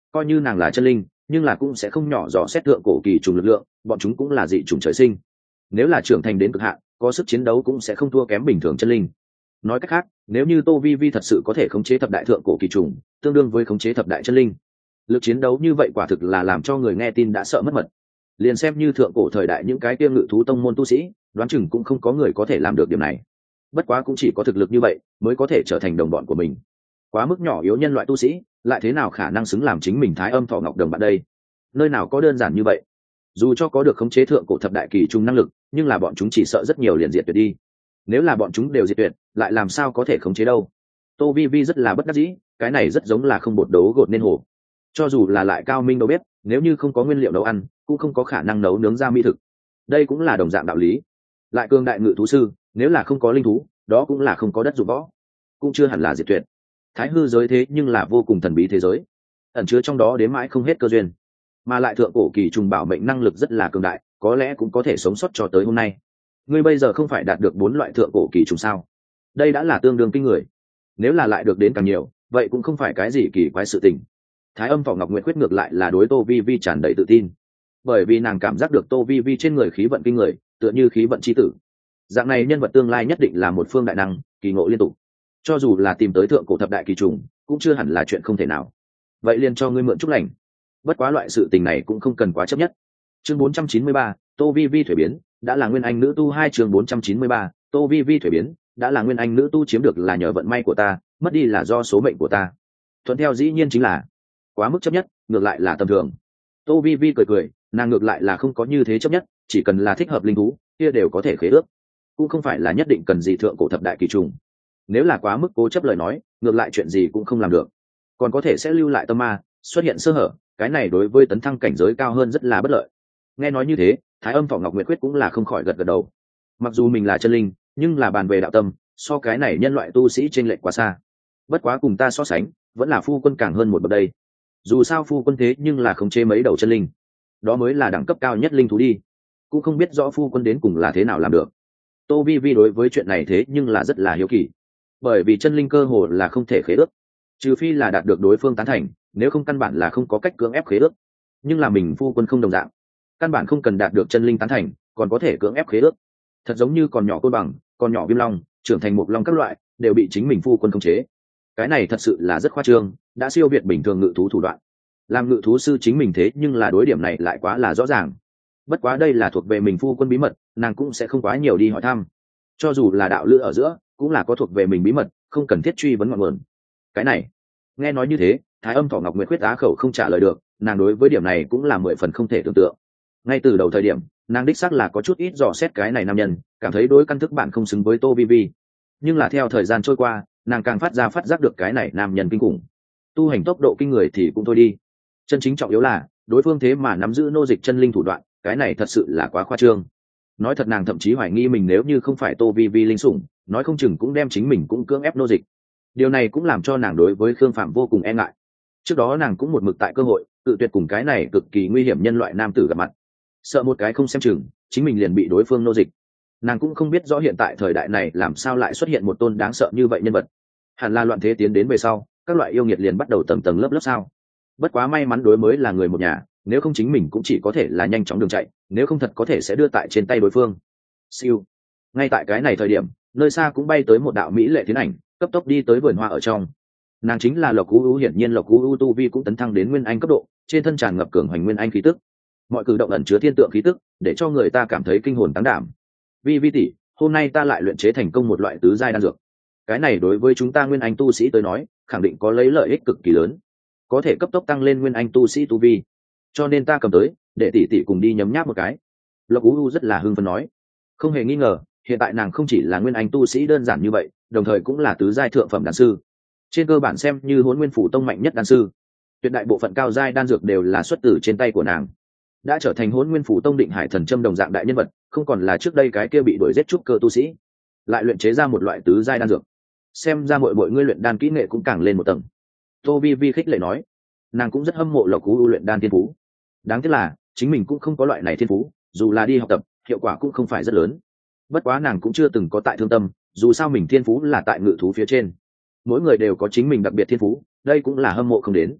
coi như nàng là chân linh nhưng là cũng sẽ không nhỏ dò xét thượng cổ kỳ trùng lực lượng, bọn chúng cũng là dị trùng trời sinh, nếu là trưởng thành đến cực hạn có sức chiến đấu cũng sẽ không thua kém bình thường chân linh. Nói cách khác, nếu như Tô Vi Vi thật sự có thể khống chế thập đại thượng cổ kỳ trùng, tương đương với khống chế thập đại chân linh, lực chiến đấu như vậy quả thực là làm cho người nghe tin đã sợ mất mật. Liền xem như thượng cổ thời đại những cái kia ngự thú tông môn tu sĩ, đoán chừng cũng không có người có thể làm được điểm này. Bất quá cũng chỉ có thực lực như vậy mới có thể trở thành đồng bọn của mình. Quá mức nhỏ yếu nhân loại tu sĩ, lại thế nào khả năng xứng làm chính mình Thái Âm Thọ Ngọc Đồng bạn đây? Nơi nào có đơn giản như vậy? Dù cho có được khống chế thượng cổ thập đại kỳ trùng năng lực, nhưng là bọn chúng chỉ sợ rất nhiều liền diệt tuyệt đi. Nếu là bọn chúng đều diệt tuyệt, lại làm sao có thể khống chế đâu? Tô Vi Vi rất là bất đắc dĩ, cái này rất giống là không bột đấu gột nên hồ. Cho dù là lại cao minh đâu biết, nếu như không có nguyên liệu nấu ăn, cũng không có khả năng nấu nướng ra mỹ thực. Đây cũng là đồng dạng đạo lý. Lại cường đại ngự thú sư, nếu là không có linh thú, đó cũng là không có đất dụng võ, cũng chưa hẳn là diệt tuyệt. Thái hư giới thế nhưng là vô cùng thần bí thế giới, ẩn chứa trong đó đến mãi không hết cơ duyên, mà lại thượng cổ kỳ trùng bảo mệnh năng lực rất là cường đại, có lẽ cũng có thể sống sót cho tới hôm nay. Ngươi bây giờ không phải đạt được bốn loại thượng cổ kỳ trùng sao? Đây đã là tương đương kinh người. Nếu là lại được đến càng nhiều, vậy cũng không phải cái gì kỳ quái sự tình. Thái Âm Thọ Ngọc Nguyệt Khuyết ngược lại là đối Tô Vi Vi tràn đầy tự tin, bởi vì nàng cảm giác được Tô Vi Vi trên người khí vận kinh người, tựa như khí vận chi tử. Dạng này nhân vật tương lai nhất định là một phương đại năng, kỳ ngộ liên tục. Cho dù là tìm tới thượng cổ thập đại kỳ trùng, cũng chưa hẳn là chuyện không thể nào. Vậy liền cho ngươi mượn chút lành. Bất quá loại sự tình này cũng không cần quá chấp nhất. Chương bốn trăm chín mươi ba, Tô Vi Vi thuế biến, đã là nguyên anh nữ tu hai chương bốn trăm chín mươi ba, Tô Vi Vi thuế biến, đã là nguyên anh nữ tu chiếm được là nhờ vận may của ta, mất đi là do số mệnh của ta. Thuận theo dĩ nhiên chính là quá mức chấp nhất, ngược lại là tầm thường. Tô Vi Vi cười cười, nàng ngược lại là không có như thế chấp nhất, chỉ cần là thích hợp linh thú, kia đều có thể khế ước, cũng không phải là nhất định cần gì thượng cổ thập đại kỳ trùng. Nếu là quá mức cố chấp lời nói, ngược lại chuyện gì cũng không làm được, còn có thể sẽ lưu lại tâm ma, xuất hiện sơ hở, cái này đối với tấn thăng cảnh giới cao hơn rất là bất lợi. Nghe nói như thế, Thái Âm Thọ Ngọc Nguyệt Quyết cũng là không khỏi gật gật đầu. Mặc dù mình là chân linh, nhưng là bàn về đạo tâm, so cái này nhân loại tu sĩ trên lệch quá xa. Bất quá cùng ta so sánh, vẫn là phu quân càng hơn một bậc đây. Dù sao phu quân thế nhưng là khống chế mấy đầu chân linh, đó mới là đẳng cấp cao nhất linh thú đi. Cũng không biết rõ phu quân đến cùng là thế nào làm được. Tô Vi Vi đối với chuyện này thế nhưng là rất là hiếu kỳ, bởi vì chân linh cơ hồ là không thể khế ước, trừ phi là đạt được đối phương tán thành, nếu không căn bản là không có cách cưỡng ép khế ước. Nhưng là mình phu quân không đồng dạng, căn bản không cần đạt được chân linh tán thành, còn có thể cưỡng ép khế ước. Thật giống như còn nhỏ côn bằng, còn nhỏ viêm long, trưởng thành một long các loại, đều bị chính mình phu quân khống chế. Cái này thật sự là rất khoa trương, đã siêu việt bình thường ngự thú thủ đoạn. Làm ngự thú sư chính mình thế nhưng là đối điểm này lại quá là rõ ràng. Bất quá đây là thuộc về mình phu quân bí mật, nàng cũng sẽ không quá nhiều đi hỏi thăm. Cho dù là đạo lữ ở giữa, cũng là có thuộc về mình bí mật, không cần thiết truy vấn ngọn nguồn. Cái này, nghe nói như thế, Thái Âm Thọ Ngọc Nguyệt Khuyết á khẩu không trả lời được, nàng đối với điểm này cũng là mười phần không thể tưởng tượng. Ngay từ đầu thời điểm, nàng đích xác là có chút ít dò xét cái này nam nhân, cảm thấy đối căn thức bạn không xứng với Tô Vi Vi. Nhưng là theo thời gian trôi qua, nàng càng phát ra phát giác được cái này nam nhân kinh khủng. Tu hành tốc độ kinh người thì cũng thôi đi, chân chính trọng yếu là đối phương thế mà nắm giữ nô dịch chân linh thủ đoạn, cái này thật sự là quá khoa trương. Nói thật nàng thậm chí hoài nghi mình nếu như không phải Tô Vi Vi linh sủng, nói không chừng cũng đem chính mình cũng cưỡng ép nô dịch. Điều này cũng làm cho nàng đối với Khương Phạm vô cùng e ngại. Trước đó nàng cũng một mực tại cơ hội tự tuyệt cùng cái này cực kỳ nguy hiểm nhân loại nam tử gặp mặt, sợ một cái không xem chừng chính mình liền bị đối phương nô dịch. Nàng cũng không biết rõ hiện tại thời đại này làm sao lại xuất hiện một tôn đáng sợ như vậy nhân vật. Hẳn là loạn thế tiến đến về sau, các loại yêu nghiệt liền bắt đầu tầng tầng lớp lớp sao. Bất quá may mắn đối mới là người một nhà, nếu không chính mình cũng chỉ có thể là nhanh chóng đường chạy, nếu không thật có thể sẽ đưa tại trên tay đối phương. Siêu. Ngay tại cái này thời điểm, nơi xa cũng bay tới một đạo mỹ lệ tiến ảnh, cấp tốc đi tới vườn hoa ở trong. Nàng chính là Lộc U U, hiển nhiên Lộc U U tu vi cũng tấn thăng đến nguyên anh cấp độ, trên thân tràn ngập cường hoành nguyên anh khí tức. Mọi cử động ẩn chứa thiên tượng khí tức, để cho người ta cảm thấy kinh hồn táng đảm. Vi Vi tỷ, hôm nay ta lại luyện chế thành công một loại tứ giai đan dược. Cái này đối với chúng ta nguyên anh tu sĩ tới nói, khẳng định có lấy lợi ích cực kỳ lớn, có thể cấp tốc tăng lên nguyên anh tu sĩ tu vi. Cho nên ta cầm tới, để tỷ tỷ cùng đi nhấm nháp một cái. Lộc U U rất là hưng phấn nói. Không hề nghi ngờ, hiện tại nàng không chỉ là nguyên anh tu sĩ đơn giản như vậy, đồng thời cũng là tứ giai thượng phẩm đan sư. Trên cơ bản xem như Hỗn Nguyên Phủ tông mạnh nhất đan sư. Tuyệt đại bộ phận cao giai đan dược đều là xuất từ trên tay của nàng. Đã trở thành Hỗn Nguyên Phủ tông định hải thần châm đồng dạng đại nhân vật, không còn là trước đây cái kia bị đuổi giết trúc cơ tu sĩ, lại luyện chế ra một loại tứ giai đan dược. Xem ra mọi mọi ngươi luyện đan kỹ nghệ cũng càng lên một tầng. Tô Vi Vi khích lệ nói, nàng cũng rất hâm mộ Lộc U luyện đan thiên phú. Đáng tiếc là chính mình cũng không có loại này thiên phú, dù là đi học tập, hiệu quả cũng không phải rất lớn. Bất quá nàng cũng chưa từng có tại thương tâm, dù sao mình thiên phú là tại ngự thú phía trên. Mỗi người đều có chính mình đặc biệt thiên phú, đây cũng là hâm mộ không đến.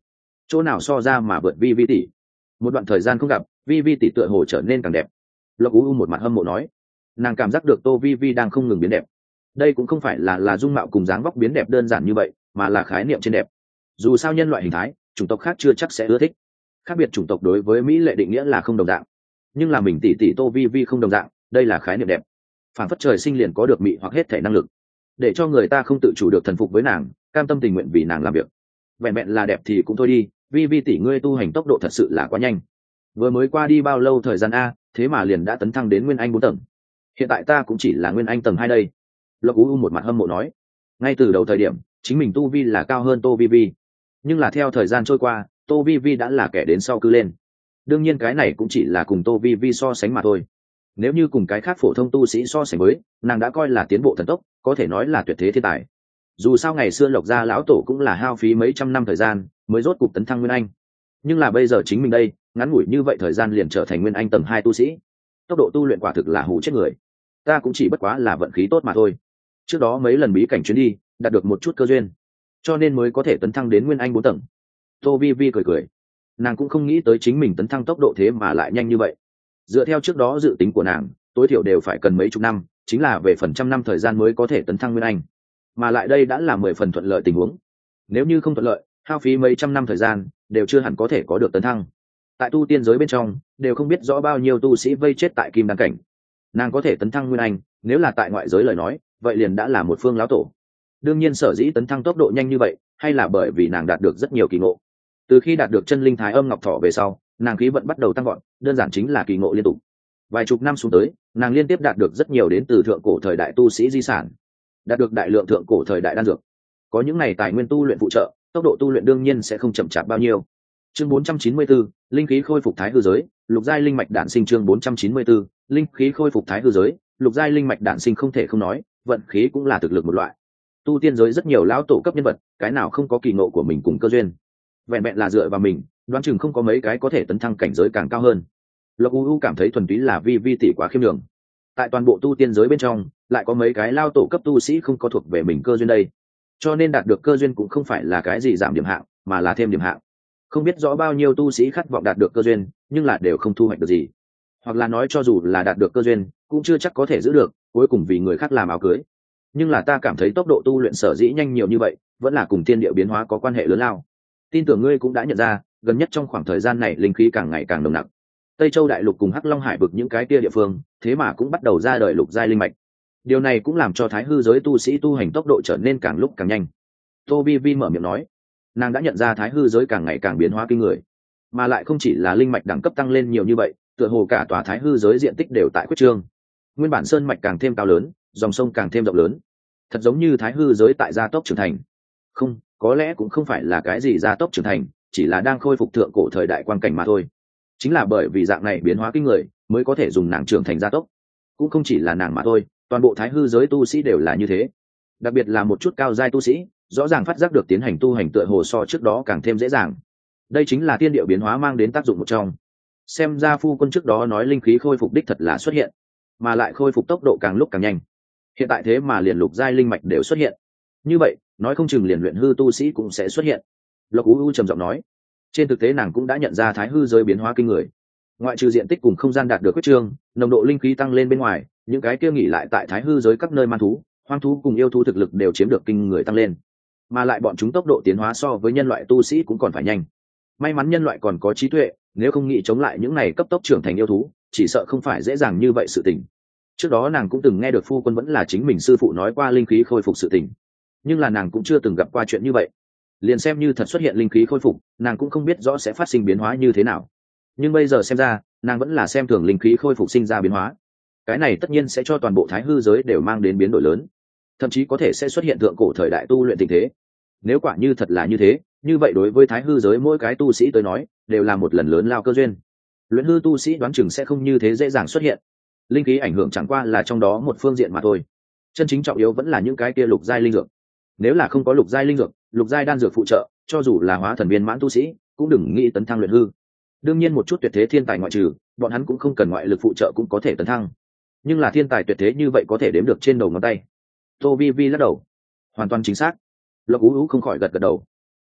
chỗ nào so ra mà vượt vi vi tỷ. Một đoạn thời gian không gặp, vi vi tỷ tựa hồ trở nên càng đẹp. Lộc u u một mặt hâm mộ nói, nàng cảm giác được tô vi vi đang không ngừng biến đẹp. Đây cũng không phải là là dung mạo cùng dáng vóc biến đẹp đơn giản như vậy, mà là khái niệm trên đẹp. Dù sao nhân loại hình thái, chủng tộc khác chưa chắc sẽ ưa thích. Khác biệt chủng tộc đối với mỹ lệ định nghĩa là không đồng dạng, nhưng là mình tỷ tỷ tô vi vi không đồng dạng, đây là khái niệm đẹp. Phản phất trời sinh liền có được mỹ hoặc hết thể năng lực, để cho người ta không tự chủ được thần phục với nàng, cam tâm tình nguyện vì nàng làm việc. Vẹn vẹn là đẹp thì cũng thôi đi, vi vi tỷ ngươi tu hành tốc độ thật sự là quá nhanh. Vừa mới qua đi bao lâu thời gian a, thế mà liền đã tấn thăng đến nguyên anh bốn tầng. Hiện tại ta cũng chỉ là nguyên anh tầng hai đây. Lộc u u một mặt hâm mộ nói, ngay từ đầu thời điểm chính mình tu vi là cao hơn tô vi vi, nhưng là theo thời gian trôi qua tô vi vi đã là kẻ đến sau cứ lên. Đương nhiên cái này cũng chỉ là cùng tô vi vi so sánh mà thôi. Nếu như cùng cái khác phổ thông tu sĩ so sánh với, nàng đã coi là tiến bộ thần tốc, có thể nói là tuyệt thế thiên tài. Dù sao ngày xưa Lộc gia lão tổ cũng là hao phí mấy trăm năm thời gian mới rốt cục tấn thăng nguyên anh, nhưng là bây giờ chính mình đây ngắn ngủi như vậy thời gian liền trở thành nguyên anh tầng hai tu sĩ, tốc độ tu luyện quả thực là hủ chết người. Ta cũng chỉ bất quá là vận khí tốt mà thôi. Trước đó mấy lần bí cảnh chuyến đi đạt được một chút cơ duyên, cho nên mới có thể tấn thăng đến nguyên anh bốn tầng. Tô vi vi cười cười, nàng cũng không nghĩ tới chính mình tấn thăng tốc độ thế mà lại nhanh như vậy. Dựa theo trước đó dự tính của nàng, tối thiểu đều phải cần mấy chục năm, chính là về phần trăm năm thời gian mới có thể tấn thăng nguyên anh, mà lại đây đã là mười phần thuận lợi tình huống. Nếu như không thuận lợi, hao phí mấy trăm năm thời gian đều chưa hẳn có thể có được tấn thăng. Tại tu tiên giới bên trong đều không biết rõ bao nhiêu tu sĩ vây chết tại kim đan cảnh, nàng có thể tấn thăng nguyên anh, nếu là tại ngoại giới lời nói vậy liền đã là một phương lão tổ. Đương nhiên sở dĩ tấn thăng tốc độ nhanh như vậy hay là bởi vì nàng đạt được rất nhiều kỳ ngộ. Từ khi đạt được chân linh thái âm ngọc thọ về sau, nàng khí vận bắt đầu tăng gọn, đơn giản chính là kỳ ngộ liên tục. Vài chục năm xuống tới, nàng liên tiếp đạt được rất nhiều đến từ thượng cổ thời đại tu sĩ di sản, đạt được đại lượng thượng cổ thời đại đan dược. Có những này tài nguyên tu luyện phụ trợ, tốc độ tu luyện đương nhiên sẽ không chậm chạp bao nhiêu. Chương bốn trăm chín mươi bốn, linh khí khôi phục thái hư giới, lục giai linh mạch đản sinh. Chương bốn trăm chín mươi bốn, linh khí khôi phục thái hư giới, lục giai linh mạch đản sinh. Không thể không nói, vận khí cũng là thực lực một loại. Tu tiên giới rất nhiều lão tổ cấp nhân vật, cái nào không có kỳ ngộ của mình cùng cơ duyên. Vẹn vẹn là dựa vào mình, đoán chừng không có mấy cái có thể tấn thăng cảnh giới càng cao hơn. Lộc u u cảm thấy thuần túy là vi vi tỷ quá khiêm đường. Tại toàn bộ tu tiên giới bên trong, lại có mấy cái lao tổ cấp tu sĩ không có thuộc về mình cơ duyên đây, cho nên đạt được cơ duyên cũng không phải là cái gì giảm điểm hạng, mà là thêm điểm hạng. Không biết rõ bao nhiêu tu sĩ khát vọng đạt được cơ duyên, nhưng là đều không thu hoạch được gì, hoặc là nói cho dù là đạt được cơ duyên cũng chưa chắc có thể giữ được, cuối cùng vì người khác làm áo cưới. Nhưng là ta cảm thấy tốc độ tu luyện sở dĩ nhanh nhiều như vậy vẫn là cùng thiên địa biến hóa có quan hệ lớn lao. Tin tưởng ngươi cũng đã nhận ra, gần nhất trong khoảng thời gian này linh khí càng ngày càng nồng nặc. Tây Châu đại lục cùng Hắc Long Hải vực những cái kia địa phương, thế mà cũng bắt đầu ra đời lục giai linh mạch. Điều này cũng làm cho thái hư giới tu sĩ tu hành tốc độ trở nên càng lúc càng nhanh. Tô Vi Vi mở miệng nói, nàng đã nhận ra thái hư giới càng ngày càng biến hóa kinh người, mà lại không chỉ là linh mạch đẳng cấp tăng lên nhiều như vậy, tựa hồ cả tòa thái hư giới diện tích đều tại khuyết trương. Nguyên bản sơn mạch càng thêm cao lớn, dòng sông càng thêm rộng lớn, thật giống như thái hư giới tại gia tốc trưởng thành. Không, có lẽ cũng không phải là cái gì gia tốc trưởng thành, chỉ là đang khôi phục thượng cổ thời đại quan cảnh mà thôi. Chính là bởi vì dạng này biến hóa kinh người mới có thể dùng nàng trưởng thành gia tốc. Cũng không chỉ là nàng mà thôi, toàn bộ thái hư giới tu sĩ đều là như thế. Đặc biệt là một chút cao giai tu sĩ, rõ ràng phát giác được tiến hành tu hành tựa hồ so trước đó càng thêm dễ dàng. Đây chính là thiên địa biến hóa mang đến tác dụng một trong. Xem ra phu quân trước đó nói linh khí khôi phục đích thật là xuất hiện, mà lại khôi phục tốc độ càng lúc càng nhanh. Hiện tại thế mà liền lục giai linh mạch đều xuất hiện. Như vậy, nói không chừng liền luyện hư tu sĩ cũng sẽ xuất hiện. Lộc u u trầm giọng nói. Trên thực tế nàng cũng đã nhận ra thái hư giới biến hóa kinh người. Ngoại trừ diện tích cùng không gian đạt được quyết trương, nồng độ linh khí tăng lên bên ngoài, những cái kia nghỉ lại tại thái hư giới các nơi man thú, hoang thú cùng yêu thú thực lực đều chiếm được kinh người tăng lên, mà lại bọn chúng tốc độ tiến hóa so với nhân loại tu sĩ cũng còn phải nhanh. May mắn nhân loại còn có trí tuệ, nếu không nghĩ chống lại những này cấp tốc trưởng thành yêu thú, chỉ sợ không phải dễ dàng như vậy sự tình. Trước đó nàng cũng từng nghe được phu quân vẫn là chính mình sư phụ nói qua linh khí khôi phục sự tình, nhưng là nàng cũng chưa từng gặp qua chuyện như vậy. Liền xem như thật xuất hiện linh khí khôi phục, nàng cũng không biết rõ sẽ phát sinh biến hóa như thế nào. Nhưng bây giờ xem ra, nàng vẫn là xem thường linh khí khôi phục sinh ra biến hóa. Cái này tất nhiên sẽ cho toàn bộ thái hư giới đều mang đến biến đổi lớn, thậm chí có thể sẽ xuất hiện thượng cổ thời đại tu luyện tình thế. Nếu quả như thật là như thế, như vậy đối với thái hư giới mỗi cái tu sĩ tới nói đều là một lần lớn lao cơ duyên. Luyện hư tu sĩ đoán chừng sẽ không như thế dễ dàng xuất hiện. Linh khí ảnh hưởng chẳng qua là trong đó một phương diện mà thôi, chân chính trọng yếu vẫn là những cái kia lục giai linh dược. Nếu là không có lục giai linh dược, lục giai đan dược phụ trợ, cho dù là hóa thần viên mãn tu sĩ cũng đừng nghĩ tấn thăng luyện hư. Đương nhiên một chút tuyệt thế thiên tài ngoại trừ, bọn hắn cũng không cần ngoại lực phụ trợ cũng có thể tấn thăng, nhưng là thiên tài tuyệt thế như vậy có thể đếm được trên đầu ngón tay. Tô Vi Vi lắc đầu. Hoàn toàn chính xác. Lộc Ú Ú không khỏi gật gật đầu.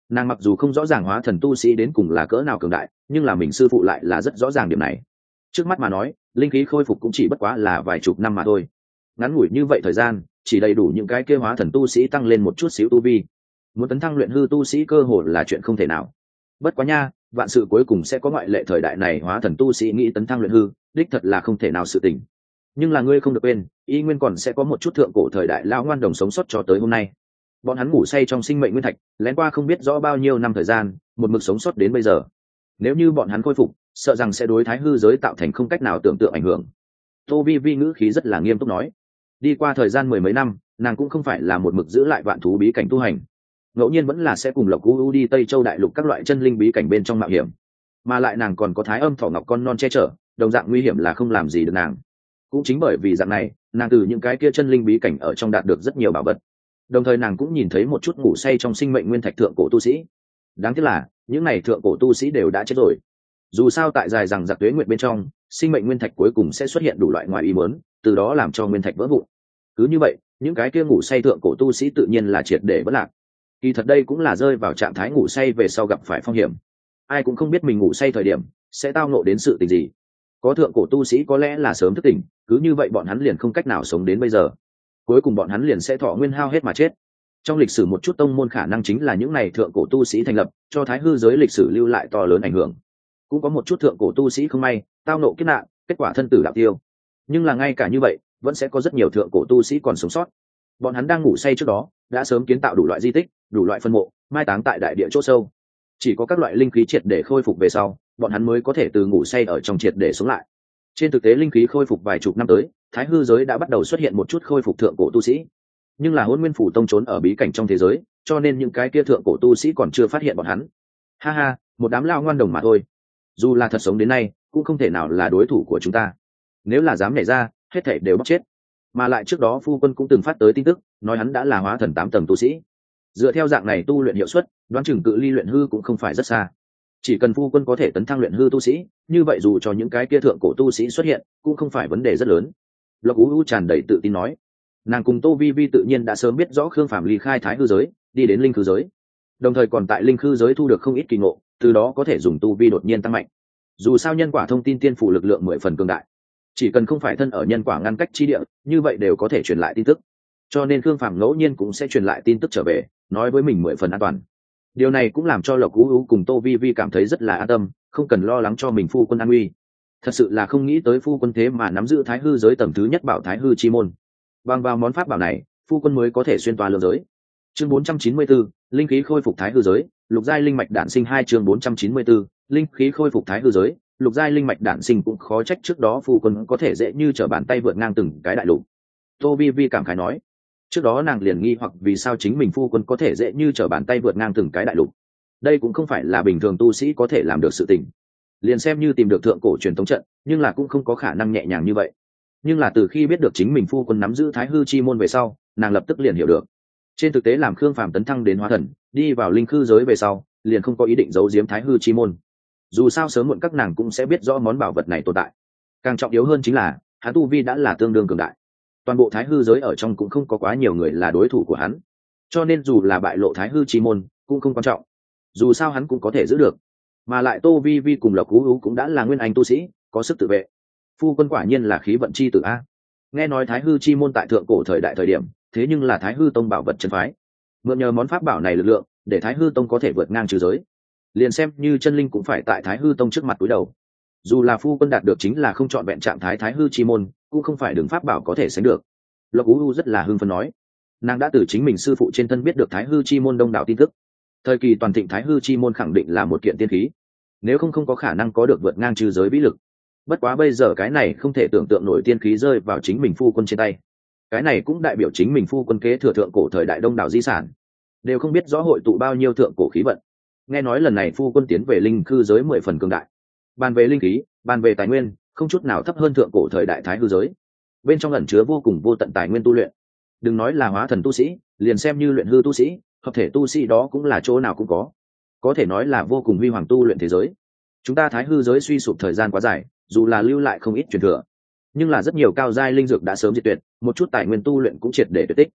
Nàng mặc dù không rõ ràng hóa thần tu sĩ đến cùng là cỡ nào cường đại, nhưng là mình sư phụ lại là rất rõ ràng điểm này. Trước mắt mà nói, linh khí khôi phục cũng chỉ bất quá là vài chục năm mà thôi. Ngắn ngủi như vậy thời gian, chỉ đầy đủ những cái kia hóa thần tu sĩ tăng lên một chút xíu tu vi. Muốn tấn thăng luyện hư tu sĩ cơ hội là chuyện không thể nào. Bất quá nha, vạn sự cuối cùng sẽ có ngoại lệ, thời đại này hóa thần tu sĩ nghĩ tấn thăng luyện hư, đích thật là không thể nào sự tình. Nhưng là ngươi không được quên, y nguyên còn sẽ có một chút thượng cổ thời đại lão ngoan đồng sống sót cho tới hôm nay. Bọn hắn ngủ say trong sinh mệnh nguyên thạch, lén qua không biết rõ bao nhiêu năm thời gian, một mực sống sót đến bây giờ. Nếu như bọn hắn khôi phục, sợ rằng sẽ đối thái hư giới tạo thành không cách nào tưởng tượng ảnh hưởng. Tô Vi Vi ngữ khí rất là nghiêm túc nói. Đi qua thời gian mười mấy năm, nàng cũng không phải là một mực giữ lại vạn thú bí cảnh tu hành, ngẫu nhiên vẫn là sẽ cùng Lộc U U đi Tây Châu đại lục các loại chân linh bí cảnh bên trong mạo hiểm, mà lại nàng còn có Thái Âm Thỏ Ngọc con non che chở, đồng dạng nguy hiểm là không làm gì được nàng. Cũng chính bởi vì dạng này, nàng từ những cái kia chân linh bí cảnh ở trong đạt được rất nhiều bảo vật, đồng thời nàng cũng nhìn thấy một chút ngủ say trong sinh mệnh nguyên thạch thượng cổ tu sĩ. Đáng tiếc là những này thượng cổ tu sĩ đều đã chết rồi. Dù sao tại dài rằng giặc tuế nguyệt bên trong, sinh mệnh nguyên thạch cuối cùng sẽ xuất hiện đủ loại ngoài ý muốn, từ đó làm cho nguyên thạch vỡ vụn. Cứ như vậy, những cái kia ngủ say thượng cổ tu sĩ tự nhiên là triệt để bất lạc. Kỳ thật đây cũng là rơi vào trạng thái ngủ say về sau gặp phải phong hiểm. Ai cũng không biết mình ngủ say thời điểm sẽ tao ngộ đến sự tình gì. Có thượng cổ tu sĩ có lẽ là sớm thức tỉnh, cứ như vậy bọn hắn liền không cách nào sống đến bây giờ. Cuối cùng bọn hắn liền sẽ thọ nguyên hao hết mà chết. Trong lịch sử một chút tông môn khả năng chính là những này thượng cổ tu sĩ thành lập, cho thái hư giới lịch sử lưu lại to lớn ảnh hưởng. Cũng có một chút thượng cổ tu sĩ không may tao nộ kiếp nạn, kết quả thân tử đạo tiêu. Nhưng là ngay cả như vậy, vẫn sẽ có rất nhiều thượng cổ tu sĩ còn sống sót. Bọn hắn đang ngủ say trước đó, đã sớm kiến tạo đủ loại di tích, đủ loại phân mộ, mai táng tại đại địa chỗ sâu. Chỉ có các loại linh khí triệt để khôi phục về sau, bọn hắn mới có thể từ ngủ say ở trong triệt để sống lại. Trên thực tế linh khí khôi phục vài chục năm tới, thái hư giới đã bắt đầu xuất hiện một chút khôi phục thượng cổ tu sĩ. Nhưng là Hỗn Nguyên Phủ Tông trốn ở bí cảnh trong thế giới, cho nên những cái kia thượng cổ tu sĩ còn chưa phát hiện bọn hắn. Ha ha, một đám lao ngoan đồng mà thôi. Dù là thật sống đến nay, cũng không thể nào là đối thủ của chúng ta. Nếu là dám nhảy ra, hết thảy đều bóc chết. Mà lại trước đó phu quân cũng từng phát tới tin tức, nói hắn đã là hóa thần tám tầng tu sĩ. Dựa theo dạng này tu luyện hiệu suất, đoán chừng cự ly luyện hư cũng không phải rất xa. Chỉ cần phu quân có thể tấn thăng luyện hư tu sĩ, như vậy dù cho những cái kia thượng cổ tu sĩ xuất hiện, cũng không phải vấn đề rất lớn. Lộc Ú U tràn đầy tự tin nói. Nàng cùng Tô Vi Vi tự nhiên đã sớm biết rõ Khương Phàm ly khai thái hư giới, đi đến linh khư giới, đồng thời còn tại linh khư giới thu được không ít kỳ ngộ, từ đó có thể dùng tu vi đột nhiên tăng mạnh. Dù sao nhân quả thông tin tiên phủ lực lượng mười phần cường đại, chỉ cần không phải thân ở nhân quả ngăn cách chi địa, như vậy đều có thể truyền lại tin tức. Cho nên Khương Phàm ngẫu nhiên cũng sẽ truyền lại tin tức trở về, nói với mình mười phần an toàn. Điều này cũng làm cho Lộc Ú U cùng Tô Vi Vi cảm thấy rất là an tâm, không cần lo lắng cho mình phu quân an nguy. Thật sự là không nghĩ tới phu quân thế mà nắm giữ thái hư giới tầng thứ nhất bảo thái hư chi môn. Bằng vào món pháp bảo này, phu quân mới có thể xuyên toa lượng giới. Chương bốn trăm chín mươi bốn, linh khí khôi phục thái hư giới, lục giai linh mạch đản sinh hai. Chương bốn trăm chín mươi bốn, linh khí khôi phục thái hư giới, lục giai linh mạch đản sinh cũng khó trách trước đó phu quân có thể dễ như trở bàn tay vượt ngang từng cái đại lục. Tô Vi Vi cảm khái nói, trước đó nàng liền nghi hoặc vì sao chính mình phu quân có thể dễ như trở bàn tay vượt ngang từng cái đại lục. Đây cũng không phải là bình thường tu sĩ có thể làm được sự tình. Liền xem như tìm được thượng cổ truyền thống trận, nhưng là cũng không có khả năng nhẹ nhàng như vậy. Nhưng là từ khi biết được chính mình phu quân nắm giữ thái hư chi môn về sau, nàng lập tức liền hiểu được. Trên thực tế làm Khương Phàm tấn thăng đến hóa thần, đi vào linh khư giới về sau, liền không có ý định giấu giếm thái hư chi môn. Dù sao sớm muộn các nàng cũng sẽ biết rõ món bảo vật này tồn tại. Càng trọng yếu hơn chính là, hắn tu vi đã là tương đương cường đại. Toàn bộ thái hư giới ở trong cũng không có quá nhiều người là đối thủ của hắn. Cho nên dù là bại lộ thái hư chi môn, cũng không quan trọng. Dù sao hắn cũng có thể giữ được. Mà lại Tô Vi Vi cùng Lộc Ú Ú cũng đã là nguyên anh tu sĩ, có sức tự vệ. Phu quân quả nhiên là khí vận chi tử a. Nghe nói thái hư chi môn tại thượng cổ thời đại thời điểm, thế nhưng là thái hư tông bảo vật chân phái. Mượn nhờ món pháp bảo này lực lượng, để thái hư tông có thể vượt ngang trừ giới. Liền xem như chân linh cũng phải tại thái hư tông trước mặt túi đầu. Dù là phu quân đạt được chính là không chọn vẹn trạng thái thái hư chi môn, cũng không phải đường pháp bảo có thể sánh được. Lộc Ú U rất là hưng phấn nói, nàng đã từ chính mình sư phụ trên thân biết được thái hư chi môn đông đảo tin tức. Thời kỳ toàn thịnh thái hư chi môn khẳng định là một kiện tiên khí, nếu không không có khả năng có được vượt ngang trừ giới vĩ lực. Bất quá bây giờ cái này không thể tưởng tượng nổi tiên khí rơi vào chính mình phu quân trên tay. Cái này cũng đại biểu chính mình phu quân kế thừa thượng cổ thời đại đông đảo di sản, đều không biết rõ hội tụ bao nhiêu thượng cổ khí vận. Nghe nói lần này phu quân tiến về linh khư giới mười phần cường đại, bàn về linh khí, bàn về tài nguyên, không chút nào thấp hơn thượng cổ thời đại thái hư giới. Bên trong ẩn chứa vô cùng vô tận tài nguyên tu luyện. Đừng nói là hóa thần tu sĩ, liền xem như luyện hư tu sĩ, hợp thể tu sĩ đó cũng là chỗ nào cũng có. Có thể nói là vô cùng huy hoàng tu luyện thế giới. Chúng ta thái hư giới suy sụp thời gian quá dài, dù là lưu lại không ít truyền thừa, nhưng là rất nhiều cao giai linh dược đã sớm diệt tuyệt, một chút tài nguyên tu luyện cũng triệt để tuyệt tích.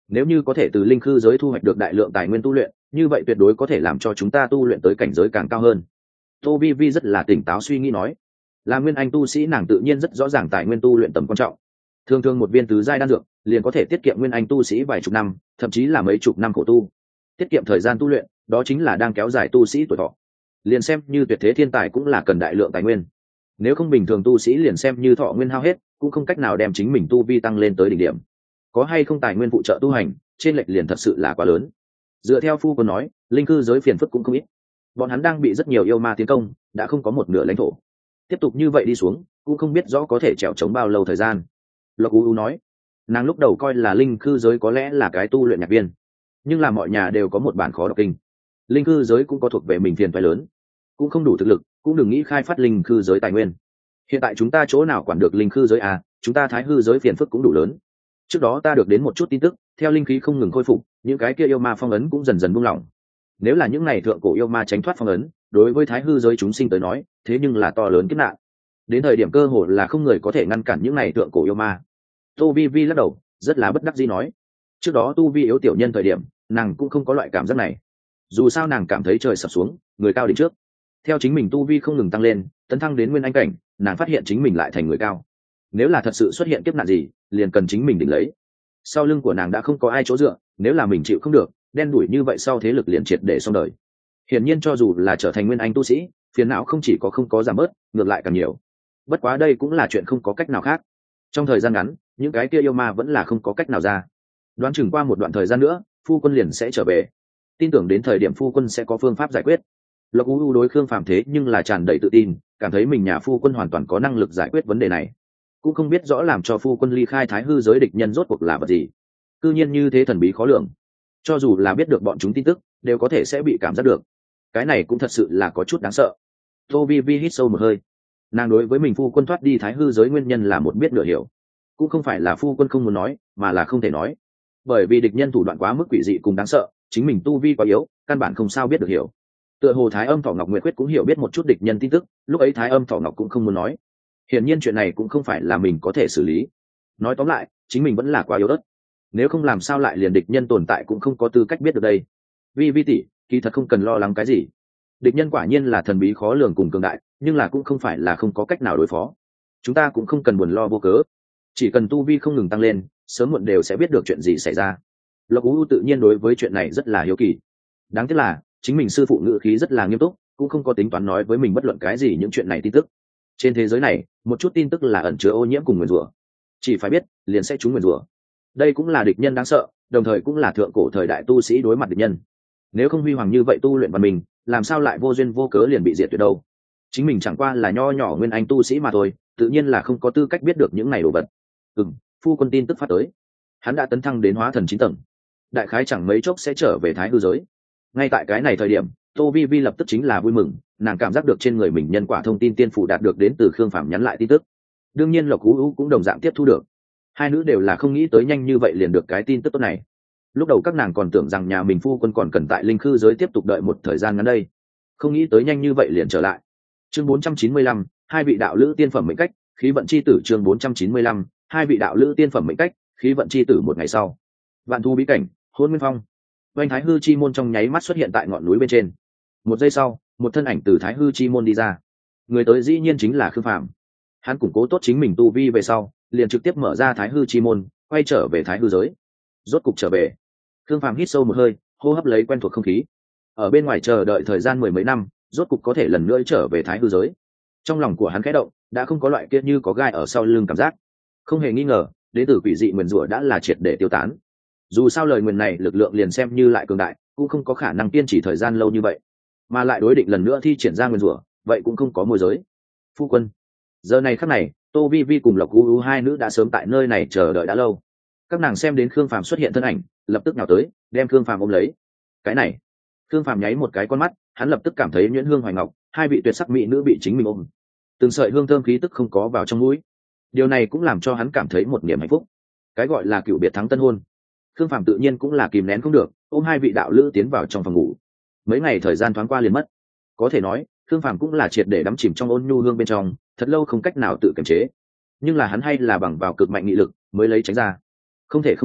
nếu như có thể từ linh khư giới thu hoạch được đại lượng tài nguyên tu luyện, như vậy tuyệt đối có thể làm cho chúng ta tu luyện tới cảnh giới càng cao hơn. Tô vi vi rất là tỉnh táo suy nghĩ nói. Là nguyên anh tu sĩ, nàng tự nhiên rất rõ ràng tài nguyên tu luyện tầm quan trọng. Thường thường một viên tứ giai đan dược liền có thể tiết kiệm nguyên anh tu sĩ vài chục năm, thậm chí là mấy chục năm khổ tu. Tiết kiệm thời gian tu luyện, đó chính là đang kéo dài tu sĩ tuổi thọ. Liền xem như tuyệt thế thiên tài cũng là cần đại lượng tài nguyên. Nếu không bình thường tu sĩ liền xem như thọ nguyên hao hết, cũng không cách nào đem chính mình tu vi tăng lên tới đỉnh điểm. Có hay không tài nguyên phụ trợ tu hành, trên lệch liền thật sự là quá lớn. Dựa theo phu quân nói, linh cư giới phiền phức cũng không ít. Bọn hắn đang bị rất nhiều yêu ma tiến công, đã không có một nửa lãnh thổ. Tiếp tục như vậy đi xuống, cũng không biết rõ có thể trèo chống bao lâu thời gian. Lộc U U nói, nàng lúc đầu coi là linh cư giới có lẽ là cái tu luyện nhạc viên, nhưng là mọi nhà đều có một bản khó đọc kinh. Linh cư giới cũng có thuộc về mình phiền toái lớn, cũng không đủ thực lực, cũng đừng nghĩ khai phát linh cư giới tài nguyên. Hiện tại chúng ta chỗ nào quản được linh cư giới à, chúng ta thái hư giới phiền phức cũng đủ lớn. Trước đó ta được đến một chút tin tức, theo linh khí không ngừng khôi phục, những cái kia yêu ma phong ấn cũng dần dần buông lỏng. Nếu là những này thượng cổ yêu ma tránh thoát phong ấn, đối với thái hư giới chúng sinh tới nói, thế nhưng là to lớn kiếp nạn. Đến thời điểm cơ hội là không người có thể ngăn cản những này thượng cổ yêu ma. Tô vi vi lắc đầu, rất là bất đắc dĩ nói, trước đó tu vi yếu tiểu nhân thời điểm, nàng cũng không có loại cảm giác này. Dù sao nàng cảm thấy trời sập xuống, người cao đỉnh trước. Theo chính mình tu vi không ngừng tăng lên, tấn thăng đến nguyên anh cảnh, nàng phát hiện chính mình lại thành người cao. Nếu là thật sự xuất hiện kiếp nạn gì, liền cần chính mình đỉnh lấy. Sau lưng của nàng đã không có ai chỗ dựa, nếu là mình chịu không được, đen đuổi như vậy sau thế lực liền triệt để xong đời. Hiển nhiên cho dù là trở thành nguyên anh tu sĩ, phiền não không chỉ có không có giảm bớt, ngược lại càng nhiều. Bất quá đây cũng là chuyện không có cách nào khác. Trong thời gian ngắn, những cái kia yêu ma vẫn là không có cách nào ra. Đoán chừng qua một đoạn thời gian nữa, phu quân liền sẽ trở về. Tin tưởng đến thời điểm phu quân sẽ có phương pháp giải quyết. Lộc U U đối Khương Phàm thế nhưng là tràn đầy tự tin, cảm thấy mình nhà phu quân hoàn toàn có năng lực giải quyết vấn đề này. Cũng không biết rõ làm cho phu quân ly khai thái hư giới địch nhân rốt cuộc là vật gì. Cư nhiên như thế thần bí khó lường. Cho dù là biết được bọn chúng tin tức, đều có thể sẽ bị cảm giác được. Cái này cũng thật sự là có chút đáng sợ. Tô vi vi hít sâu một hơi. Nàng đối với mình phu quân thoát đi thái hư giới nguyên nhân là một biết nửa hiểu. Cũng không phải là phu quân không muốn nói, mà là không thể nói. Bởi vì địch nhân thủ đoạn quá mức quỷ dị cùng đáng sợ, chính mình tu vi quá yếu, căn bản không sao biết được hiểu. Tựa hồ Thái Âm Thỏ Ngọc Nguyệt Quyết cũng hiểu biết một chút địch nhân tin tức, lúc ấy Thái Âm Thỏ Ngọc cũng không muốn nói. Hiển nhiên chuyện này cũng không phải là mình có thể xử lý. Nói tóm lại, chính mình vẫn là quá yếu ớt. Nếu không làm sao lại liền địch nhân tồn tại cũng không có tư cách biết được đây. Vi vi tỷ, kỳ thật không cần lo lắng cái gì. Địch nhân quả nhiên là thần bí khó lường cùng cường đại, nhưng là cũng không phải là không có cách nào đối phó. Chúng ta cũng không cần buồn lo vô cớ. Chỉ cần tu vi không ngừng tăng lên, sớm muộn đều sẽ biết được chuyện gì xảy ra. Lộc U tự nhiên đối với chuyện này rất là hiếu kỳ. Đáng tiếc là chính mình sư phụ ngữ khí rất là nghiêm túc, cũng không có tính toán nói với mình bất luận cái gì những chuyện này tin tức. Trên thế giới này, một chút tin tức là ẩn chứa ô nhiễm cùng nguyền rủa. Chỉ phải biết, liền sẽ trúng nguyền rủa. Đây cũng là địch nhân đáng sợ, đồng thời cũng là thượng cổ thời đại tu sĩ đối mặt địch nhân. Nếu không huy hoàng như vậy tu luyện văn mình, làm sao lại vô duyên vô cớ liền bị diệt tuyệt đâu? Chính mình chẳng qua là nho nhỏ nguyên anh tu sĩ mà thôi, tự nhiên là không có tư cách biết được những này đồ vật. Ừm, phu quân tin tức phát tới, hắn đã tấn thăng đến hóa thần chín tầng, đại khái chẳng mấy chốc sẽ trở về thái hư giới. Ngay tại cái này thời điểm, Tô Vi Vi lập tức chính là vui mừng, nàng cảm giác được trên người mình nhân quả thông tin tiên phủ đạt được đến từ Khương Phàm nhắn lại tin tức. Đương nhiên Lộc Ú Ú cũng đồng dạng tiếp thu được. Hai nữ đều là không nghĩ tới nhanh như vậy liền được cái tin tức tốt này. Lúc đầu các nàng còn tưởng rằng nhà mình phu quân còn cần tại linh khư giới tiếp tục đợi một thời gian ngắn đây, không nghĩ tới nhanh như vậy liền trở lại. Chương bốn trăm chín mươi lăm, hai vị đạo lữ tiên phẩm mệnh cách, khí vận chi tử. Chương bốn trăm chín mươi lăm, hai vị đạo lữ tiên phẩm mệnh cách, khí vận chi tử. Một ngày sau, Vạn Thu bí cảnh, Hôn Nguyên Phong. Oanh Thái Hư chi môn trong nháy mắt xuất hiện tại ngọn núi bên trên. Một giây sau, một thân ảnh từ Thái Hư chi môn đi ra. Người tới dĩ nhiên chính là Khương Phàm. Hắn củng cố tốt chính mình tu vi về sau, liền trực tiếp mở ra Thái Hư chi môn, quay trở về Thái Hư giới. Rốt cục trở về. Khương Phàm hít sâu một hơi, hô hấp lấy quen thuộc không khí. Ở bên ngoài chờ đợi thời gian mười mấy năm, rốt cục có thể lần nữa trở về Thái Hư giới. Trong lòng của hắn khẽ động, đã không có loại kia như có gai ở sau lưng cảm giác. Không hề nghi ngờ, đến từ quỷ dị nguyền rủa đã là triệt để tiêu tán. Dù sao lời nguyền này lực lượng liền xem như lại cường đại, cũng không có khả năng kiên trì thời gian lâu như vậy, mà lại đối định lần nữa thi triển ra nguyền rủa, vậy cũng không có môi giới. Phu quân, giờ này khắc này, Tô Vi Vi cùng Lộc U U hai nữ đã sớm tại nơi này chờ đợi đã lâu. Các nàng xem đến Khương Phàm xuất hiện thân ảnh, lập tức nhào tới, đem Khương Phàm ôm lấy. Cái này, Khương Phàm nháy một cái con mắt, hắn lập tức cảm thấy nhuyễn hương hoài ngọc, hai vị tuyệt sắc mỹ nữ bị chính mình ôm, từng sợi hương thơm khí tức không có vào trong mũi. Điều này cũng làm cho hắn cảm thấy một niềm hạnh phúc. Cái gọi là cựu biệt thắng tân hôn. Khương Phàm tự nhiên cũng là kìm nén không được, ôm hai vị đạo lữ tiến vào trong phòng ngủ. Mấy ngày thời gian thoáng qua liền mất. Có thể nói, Khương Phàm cũng là triệt để đắm chìm trong ôn nhu hương bên trong, thật lâu không cách nào tự kiềm chế. Nhưng là hắn hay là bằng vào cực mạnh nghị lực mới lấy tránh ra. Không thể không nói,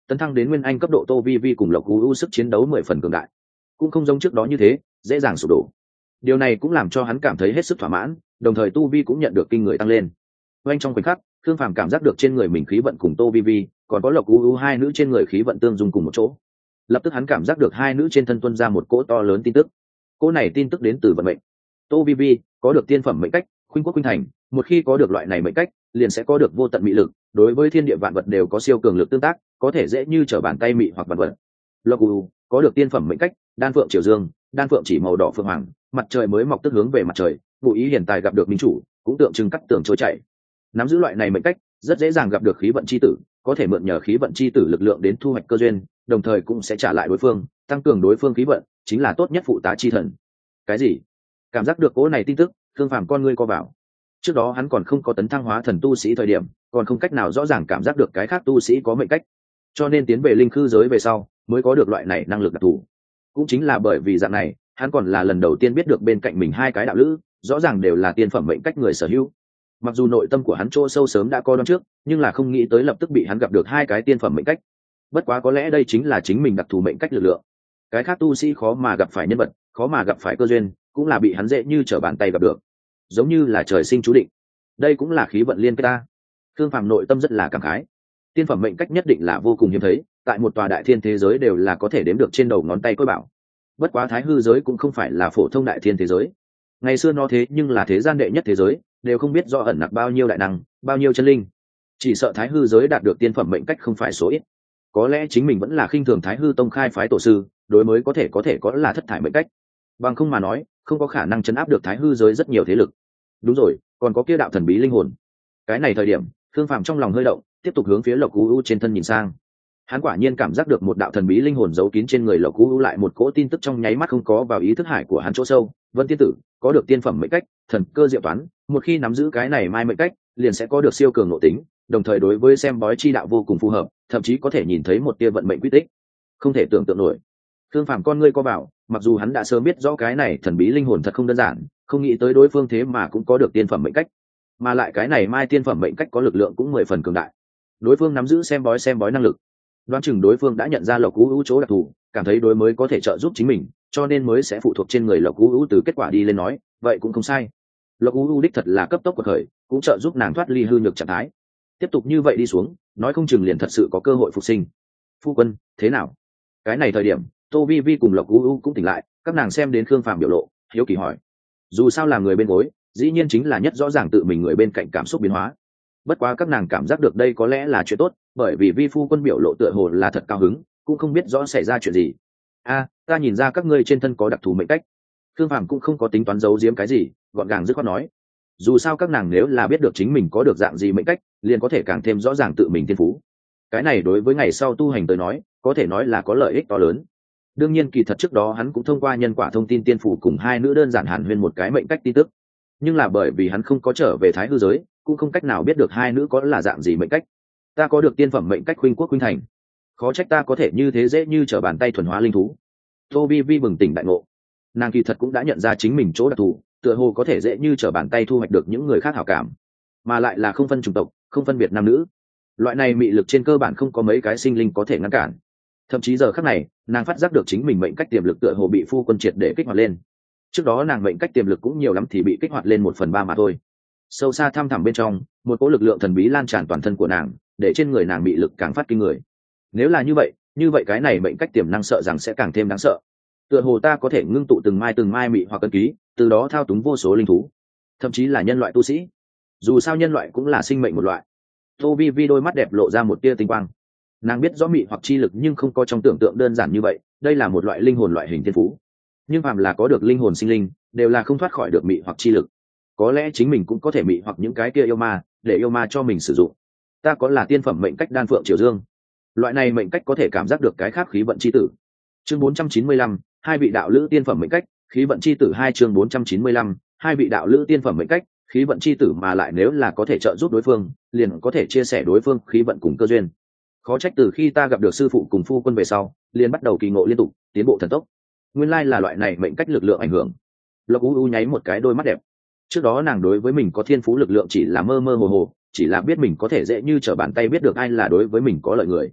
tấn thăng đến nguyên anh cấp độ Tô Vi Vi cùng Lộc U U sức chiến đấu mười phần cường đại, cũng không giống trước đó như thế dễ dàng sụp đổ. Điều này cũng làm cho hắn cảm thấy hết sức thỏa mãn, đồng thời tu vi cũng nhận được kinh người tăng lên. Oanh trong khoảnh khắc, Thương Phàm cảm giác được trên người mình khí vận cùng Tô Vi Vi, còn có Lộc U U hai nữ trên người khí vận tương dung cùng một chỗ. Lập tức hắn cảm giác được hai nữ trên thân tuân ra một cỗ to lớn tin tức. Cỗ này tin tức đến từ vận mệnh. Tô Vi Vi có được tiên phẩm mệnh cách, khuynh quốc khuynh thành, một khi có được loại này mệnh cách, liền sẽ có được vô tận mị lực, đối với thiên địa vạn vật đều có siêu cường lực tương tác, có thể dễ như trở bàn tay mị hoặc vạn vật. Lộc U U có được tiên phẩm mệnh cách, đan phượng triều dương, đan phượng chỉ màu đỏ phượng hoàng, mặt trời mới mọc tức hướng về mặt trời, ngụ ý hiện tại gặp được minh chủ, cũng tượng trưng cắt tường trôi chảy. Nắm giữ loại này mệnh cách, rất dễ dàng gặp được khí vận chi tử, có thể mượn nhờ khí vận chi tử lực lượng đến thu hoạch cơ duyên, đồng thời cũng sẽ trả lại đối phương, tăng cường đối phương khí vận, chính là tốt nhất phụ tá chi thần. Cái gì? Cảm giác được cỗ này tin tức, Thương Phàm con ngươi co vào. Trước đó hắn còn không có tấn thăng hóa thần tu sĩ thời điểm, còn không cách nào rõ ràng cảm giác được cái khác tu sĩ có mệnh cách, cho nên tiến về linh khư giới về sau, mới có được loại này năng lực đặc thù. Cũng chính là bởi vì dạng này, hắn còn là lần đầu tiên biết được bên cạnh mình hai cái đạo lữ, rõ ràng đều là tiên phẩm mệnh cách người sở hữu. Mặc dù nội tâm của hắn chỗ sâu sớm đã có đoán trước, nhưng là không nghĩ tới lập tức bị hắn gặp được hai cái tiên phẩm mệnh cách. Bất quá có lẽ đây chính là chính mình đặc thù mệnh cách lực lượng. Cái khác tu sĩ khó mà gặp phải nhân vật, khó mà gặp phải cơ duyên, cũng là bị hắn dễ như trở bàn tay gặp được, giống như là trời sinh chú định. Đây cũng là khí vận liên kết ta. Thương Phàm nội tâm rất là cảm khái. Tiên phẩm mệnh cách nhất định là vô cùng hiếm thấy, tại một tòa đại thiên thế giới đều là có thể đếm được trên đầu ngón tay coi bảo. Bất quá thái hư giới cũng không phải là phổ thông đại thiên thế giới. Ngày xưa nó thế nhưng là thế gian đệ nhất thế giới, đều không biết do ẩn nặc bao nhiêu đại năng, bao nhiêu chân linh. Chỉ sợ thái hư giới đạt được tiên phẩm mệnh cách không phải số ít. Có lẽ chính mình vẫn là khinh thường thái hư tông khai phái tổ sư, đối mới có thể có thể có là thất thải mệnh cách. Bằng không mà nói, không có khả năng chấn áp được thái hư giới rất nhiều thế lực. Đúng rồi, còn có kia đạo thần bí linh hồn. Cái này thời điểm, Thương Phàm trong lòng hơi động, tiếp tục hướng phía Lộc U U trên thân nhìn sang. Hắn quả nhiên cảm giác được một đạo thần bí linh hồn giấu kín trên người Lộc U U, lại một cỗ tin tức trong nháy mắt không có vào ý thức hải của hắn chỗ sâu. Vân tiên tử có được tiên phẩm mệnh cách, thần cơ diệu toán, một khi nắm giữ cái này mai mệnh cách, liền sẽ có được siêu cường nội tính, đồng thời đối với xem bói chi đạo vô cùng phù hợp, thậm chí có thể nhìn thấy một tia vận mệnh quy tích. Không thể tưởng tượng nổi. Thương Phàm con ngươi co vào, mặc dù hắn đã sớm biết rõ cái này thần bí linh hồn thật không đơn giản, không nghĩ tới đối phương thế mà cũng có được tiên phẩm mệnh cách, mà lại cái này mai tiên phẩm mệnh cách có lực lượng cũng mười phần cường đại. Đối phương nắm giữ xem bói xem bói năng lực, đoán chừng đối phương đã nhận ra Lộc U U chỗ đặc thù, cảm thấy đối mới có thể trợ giúp chính mình, cho nên mới sẽ phụ thuộc trên người Lộc U U từ kết quả đi lên nói, vậy cũng không sai. Lộc U U đích thật là cấp tốc quật khởi, cũng trợ giúp nàng thoát ly hư nhược trạng thái. Tiếp tục như vậy đi xuống, nói không chừng liền thật sự có cơ hội phục sinh. Phu quân, thế nào? Cái này thời điểm, Tô Vi Vi cùng Lộc U U cũng tỉnh lại, các nàng xem đến Khương Phàm biểu lộ, hiếu kỳ hỏi. Dù sao là người bên gối, dĩ nhiên chính là nhất rõ ràng tự mình người bên cạnh cảm xúc biến hóa. Bất quá các nàng cảm giác được đây có lẽ là chuyện tốt, bởi vì Vi phu quân biểu lộ tựa hồ là thật cao hứng, cũng không biết rõ xảy ra chuyện gì. A, ta nhìn ra các ngươi trên thân có đặc thù mệnh cách. Khương Phàm cũng không có tính toán giấu giếm cái gì, gọn gàng dứt khoát nói. Dù sao các nàng nếu là biết được chính mình có được dạng gì mệnh cách, liền có thể càng thêm rõ ràng tự mình thiên phú. Cái này đối với ngày sau tu hành tới nói, có thể nói là có lợi ích to lớn. Đương nhiên kỳ thật trước đó hắn cũng thông qua nhân quả thông tin tiên phủ cùng hai nữ đơn giản hàn huyên một cái mệnh cách tin tức, nhưng là bởi vì hắn không có trở về thái hư giới, cũng không cách nào biết được hai nữ có là dạng gì mệnh cách. Ta có được tiên phẩm mệnh cách khuynh quốc khuynh thành, khó trách ta có thể như thế dễ như trở bàn tay thuần hóa linh thú. Tô Vi Vi bừng tỉnh đại ngộ, nàng kỳ thật cũng đã nhận ra chính mình chỗ đặc thù, tựa hồ có thể dễ như trở bàn tay thu hoạch được những người khác hảo cảm, mà lại là không phân chủng tộc, không phân biệt nam nữ. Loại này mị lực trên cơ bản không có mấy cái sinh linh có thể ngăn cản. Thậm chí giờ khắc này, nàng phát giác được chính mình mệnh cách tiềm lực tựa hồ bị phu quân triệt để kích hoạt lên. Trước đó nàng mệnh cách tiềm lực cũng nhiều lắm thì bị kích hoạt lên một phần ba mà thôi. Sâu xa thăm thẳm bên trong, một cỗ lực lượng thần bí lan tràn toàn thân của nàng, để trên người nàng bị lực càng phát kinh người. Nếu là như vậy, như vậy cái này mệnh cách tiềm năng sợ rằng sẽ càng thêm đáng sợ. Tựa hồ ta có thể ngưng tụ từng mai từng mai mị hoặc cân ký, từ đó thao túng vô số linh thú, thậm chí là nhân loại tu sĩ. Dù sao nhân loại cũng là sinh mệnh một loại. Tô Vi Vi đôi mắt đẹp lộ ra một tia tinh quang. Nàng biết rõ mị hoặc chi lực nhưng không có trong tưởng tượng đơn giản như vậy, đây là một loại linh hồn loại hình thiên phú. Nhưng phàm là có được linh hồn sinh linh, đều là không thoát khỏi được mị hoặc chi lực. Có lẽ chính mình cũng có thể mị hoặc những cái kia yêu ma, để yêu ma cho mình sử dụng. Ta có là tiên phẩm mệnh cách đan phượng triều dương. Loại này mệnh cách có thể cảm giác được cái khác khí vận chi tử. Chương bốn trăm chín mươi lăm, hai vị đạo lữ tiên phẩm mệnh cách, khí vận chi tử hai chương bốn trăm chín mươi lăm, hai vị đạo lữ tiên phẩm mệnh cách, khí vận chi tử mà lại nếu là có thể trợ giúp đối phương, liền có thể chia sẻ đối phương khí vận cùng cơ duyên. Khó trách từ khi ta gặp được sư phụ cùng phu quân về sau, liền bắt đầu kỳ ngộ liên tục, tiến bộ thần tốc. Nguyên lai là loại này mệnh cách lực lượng ảnh hưởng. Lộc U U nháy một cái đôi mắt đẹp. Trước đó nàng đối với mình có thiên phú lực lượng chỉ là mơ mơ hồ hồ, chỉ là biết mình có thể dễ như trở bàn tay biết được ai là đối với mình có lợi người.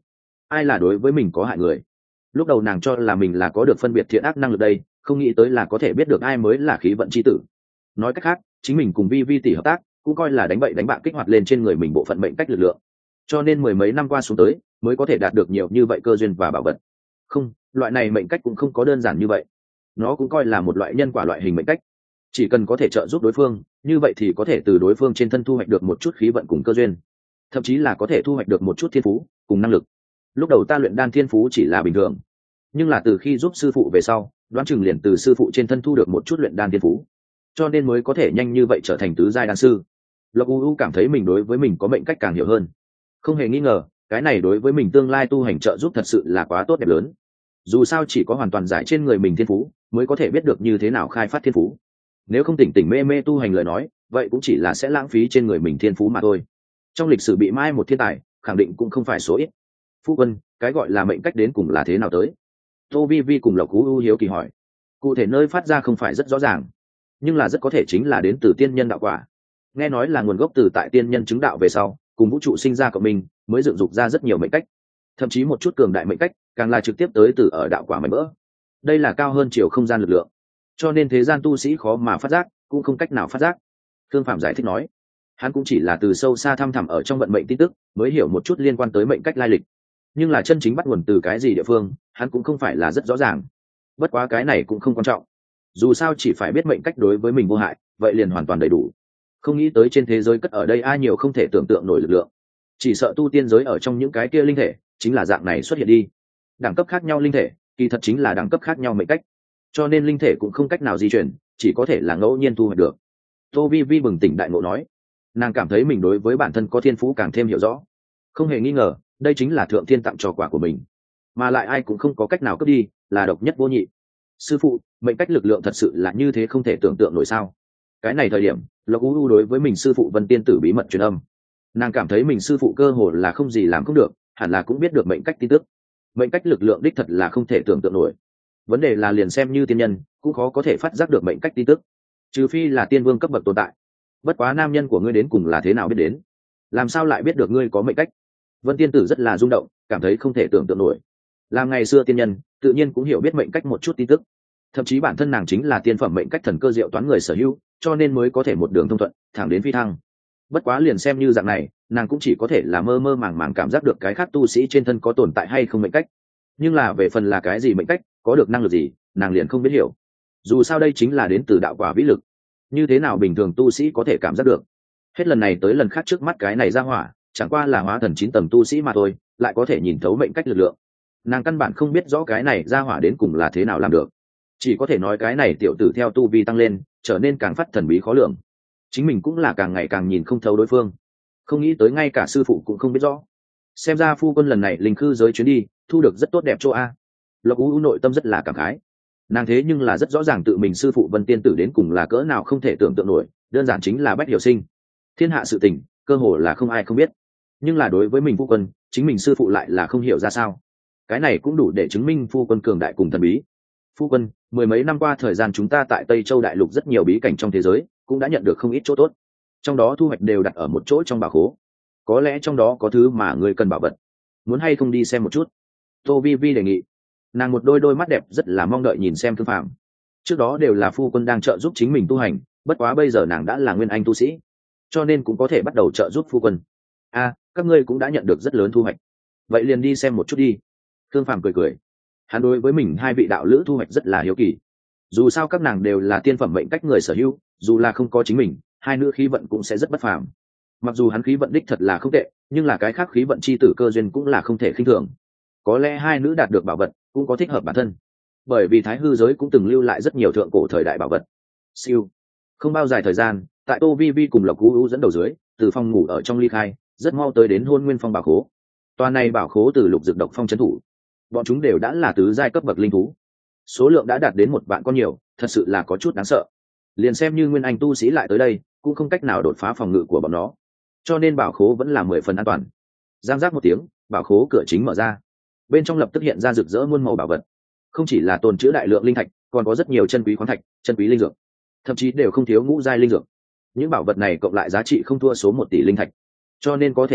ai là đối với mình có hại người. Lúc đầu nàng cho là mình là có được phân biệt thiện ác năng lực đây, không nghĩ tới là có thể biết được ai mới là khí vận chi tử. Nói cách khác, chính mình cùng vi vi tỷ hợp tác cũng coi là đánh bậy đánh bạ kích hoạt lên trên người mình bộ phận mệnh cách lực lượng, cho nên mười mấy năm qua xuống tới mới có thể đạt được nhiều như vậy cơ duyên và bảo vật. Không, loại này mệnh cách cũng không có đơn giản như vậy, nó cũng coi là một loại nhân quả loại hình mệnh cách. Chỉ cần có thể trợ giúp đối phương, như vậy thì có thể từ đối phương trên thân thu hoạch được một chút khí vận cùng cơ duyên, thậm chí là có thể thu hoạch được một chút thiên phú cùng năng lực. Lúc đầu ta luyện đan thiên phú chỉ là bình thường, nhưng là từ khi giúp sư phụ về sau, đoán chừng liền từ sư phụ trên thân thu được một chút luyện đan thiên phú, cho nên mới có thể nhanh như vậy trở thành tứ giai đan sư. Lộc u u cảm thấy mình đối với mình có mệnh cách càng hiểu hơn, không hề nghi ngờ cái này đối với mình tương lai tu hành trợ giúp thật sự là quá tốt đẹp lớn. Dù sao chỉ có hoàn toàn giải trên người mình thiên phú mới có thể biết được như thế nào khai phát thiên phú, nếu không tỉnh tỉnh mê mê tu hành lời nói, vậy cũng chỉ là sẽ lãng phí trên người mình thiên phú mà thôi. Trong lịch sử bị mai một thiên tài khẳng định cũng không phải số ít. Phu quân, cái gọi là mệnh cách đến cùng là thế nào tới? Tô vi vi cùng Lộc u u hiếu kỳ hỏi. Cụ thể nơi phát ra không phải rất rõ ràng, nhưng là rất có thể chính là đến từ tiên nhân đạo quả. Nghe nói là nguồn gốc từ tại tiên nhân chứng đạo về sau cùng vũ trụ sinh ra cộng minh mới dựng dục ra rất nhiều mệnh cách, thậm chí một chút cường đại mệnh cách càng là trực tiếp tới từ ở đạo quả mảnh vỡ. Đây là cao hơn chiều không gian lực lượng, cho nên thế gian tu sĩ khó mà phát giác, cũng không cách nào phát giác. Thương Phạm giải thích nói, hắn cũng chỉ là từ sâu xa thăm thẳm ở trong vận mệnh tin tức mới hiểu một chút liên quan tới mệnh cách lai lịch, nhưng là chân chính bắt nguồn từ cái gì địa phương hắn cũng không phải là rất rõ ràng. Bất quá cái này cũng không quan trọng, dù sao chỉ phải biết mệnh cách đối với mình vô hại vậy liền hoàn toàn đầy đủ. Không nghĩ tới trên thế giới cất ở đây ai nhiều không thể tưởng tượng nổi lực lượng, chỉ sợ tu tiên giới ở trong những cái kia linh thể chính là dạng này xuất hiện đi. Đẳng cấp khác nhau linh thể kỳ thật chính là đẳng cấp khác nhau mệnh cách, cho nên linh thể cũng không cách nào di chuyển, chỉ có thể là ngẫu nhiên thu hoạch được. Tô vi vi bừng tỉnh đại ngộ nói, nàng cảm thấy mình đối với bản thân có thiên phú càng thêm hiểu rõ. Không hề nghi ngờ đây chính là thượng thiên tặng trò quả của mình, mà lại ai cũng không có cách nào cướp đi, là độc nhất vô nhị. Sư phụ, mệnh cách lực lượng thật sự là như thế không thể tưởng tượng nổi sao? Cái này thời điểm Lộc u u đối với mình sư phụ Vân Tiên Tử bí mật truyền âm, nàng cảm thấy mình sư phụ cơ hồ là không gì làm không được, hẳn là cũng biết được mệnh cách tin tức. Mệnh cách lực lượng đích thật là không thể tưởng tượng nổi, vấn đề là liền xem như tiên nhân cũng khó có thể phát giác được mệnh cách tin tức, trừ phi là tiên vương cấp bậc tồn tại. Bất quá nam nhân của ngươi đến cùng là thế nào biết đến, làm sao lại biết được ngươi có mệnh cách? Vân Tiên Tử rất là rung động, cảm thấy không thể tưởng tượng nổi. Làm ngày xưa tiên nhân tự nhiên cũng hiểu biết mệnh cách một chút tin tức, thậm chí bản thân nàng chính là tiên phẩm mệnh cách thần cơ diệu toán người sở hữu, cho nên mới có thể một đường thông thuận thẳng đến phi thăng. Bất quá liền xem như dạng này, nàng cũng chỉ có thể là mơ mơ màng màng cảm giác được cái khác tu sĩ trên thân có tồn tại hay không mệnh cách, nhưng là về phần là cái gì mệnh cách, có được năng lực gì, nàng liền không biết hiểu. Dù sao đây chính là đến từ đạo quả vĩ lực, như thế nào bình thường tu sĩ có thể cảm giác được? Hết lần này tới lần khác trước mắt cái này ra hỏa chẳng qua là hóa thần chín tầng tu sĩ mà thôi, lại có thể nhìn thấu mệnh cách lực lượng. Nàng căn bản không biết rõ cái này ra hỏa đến cùng là thế nào làm được, chỉ có thể nói cái này tiểu tử theo tu vi tăng lên trở nên càng phát thần bí khó lường, chính mình cũng là càng ngày càng nhìn không thấu đối phương. Không nghĩ tới ngay cả sư phụ cũng không biết rõ. Xem ra phu quân lần này linh khư giới chuyến đi thu được rất tốt đẹp chỗ a. Lộc u u nội tâm rất là cảm khái, nàng thế nhưng là rất rõ ràng tự mình sư phụ Vân Tiên Tử đến cùng là cỡ nào không thể tưởng tượng nổi, đơn giản chính là bách hiểu sinh. Thiên hạ sự tình cơ hồ là không ai không biết, nhưng là đối với mình phu quân, chính mình sư phụ lại là không hiểu ra sao. Cái này cũng đủ để chứng minh phu quân cường đại cùng thần bí. Phu quân, mười mấy năm qua thời gian chúng ta tại Tây Châu đại lục rất nhiều bí cảnh trong thế giới cũng đã nhận được không ít chỗ tốt, trong đó thu hoạch đều đặt ở một chỗ trong bảo khố, có lẽ trong đó có thứ mà người cần bảo vật, muốn hay không đi xem một chút? Tô vi vi đề nghị. Nàng một đôi đôi mắt đẹp rất là mong đợi nhìn xem Thương Phạm. Trước đó đều là phu quân đang trợ giúp chính mình tu hành, bất quá bây giờ nàng đã là nguyên anh tu sĩ, cho nên cũng có thể bắt đầu trợ giúp phu quân. A, à, các ngươi cũng đã nhận được rất lớn thu hoạch, vậy liền đi xem một chút đi. Thương Phạm cười cười, hắn đối với mình hai vị đạo lữ thu hoạch rất là hiếu kỳ. Dù sao các nàng đều là tiên phẩm mệnh cách người sở hữu, dù là không có chính mình, hai nữ khí vận cũng sẽ rất bất phàm. Mặc dù hắn khí vận đích thật là không tệ, nhưng là cái khác khí vận chi tử cơ duyên cũng là không thể khinh thường. Có lẽ hai nữ đạt được bảo vật cũng có thích hợp bản thân, bởi vì thái hư giới cũng từng lưu lại rất nhiều thượng cổ thời đại bảo vật. Siêu, không bao dài thời gian, tại Tô vi vi cùng Lộc u u dẫn đầu dưới, từ phòng ngủ ở trong ly khai, rất mau tới đến Hôn Nguyên Phong bảo khố. Toàn này bảo khố từ Lục Dực Độc Phong trấn thủ, bọn chúng đều đã là tứ giai cấp bậc linh thú, số lượng đã đạt đến một vạn con nhiều, thật sự là có chút đáng sợ. Liền xem như nguyên anh tu sĩ lại tới đây cũng không cách nào đột phá phòng ngự của bọn nó, cho nên bảo khố vẫn là mười phần an toàn. Giang giác một tiếng, bảo khố cửa chính mở ra, bên trong lập tức hiện ra rực rỡ muôn màu bảo vật, không chỉ là tồn trữ đại lượng linh thạch, còn có rất nhiều chân quý khoáng thạch, chân quý linh dược, thậm chí đều không thiếu ngũ giai linh dược. Những bảo vật này cộng lại giá trị không thua số một tỷ linh thạch, cho nên có thể nghĩ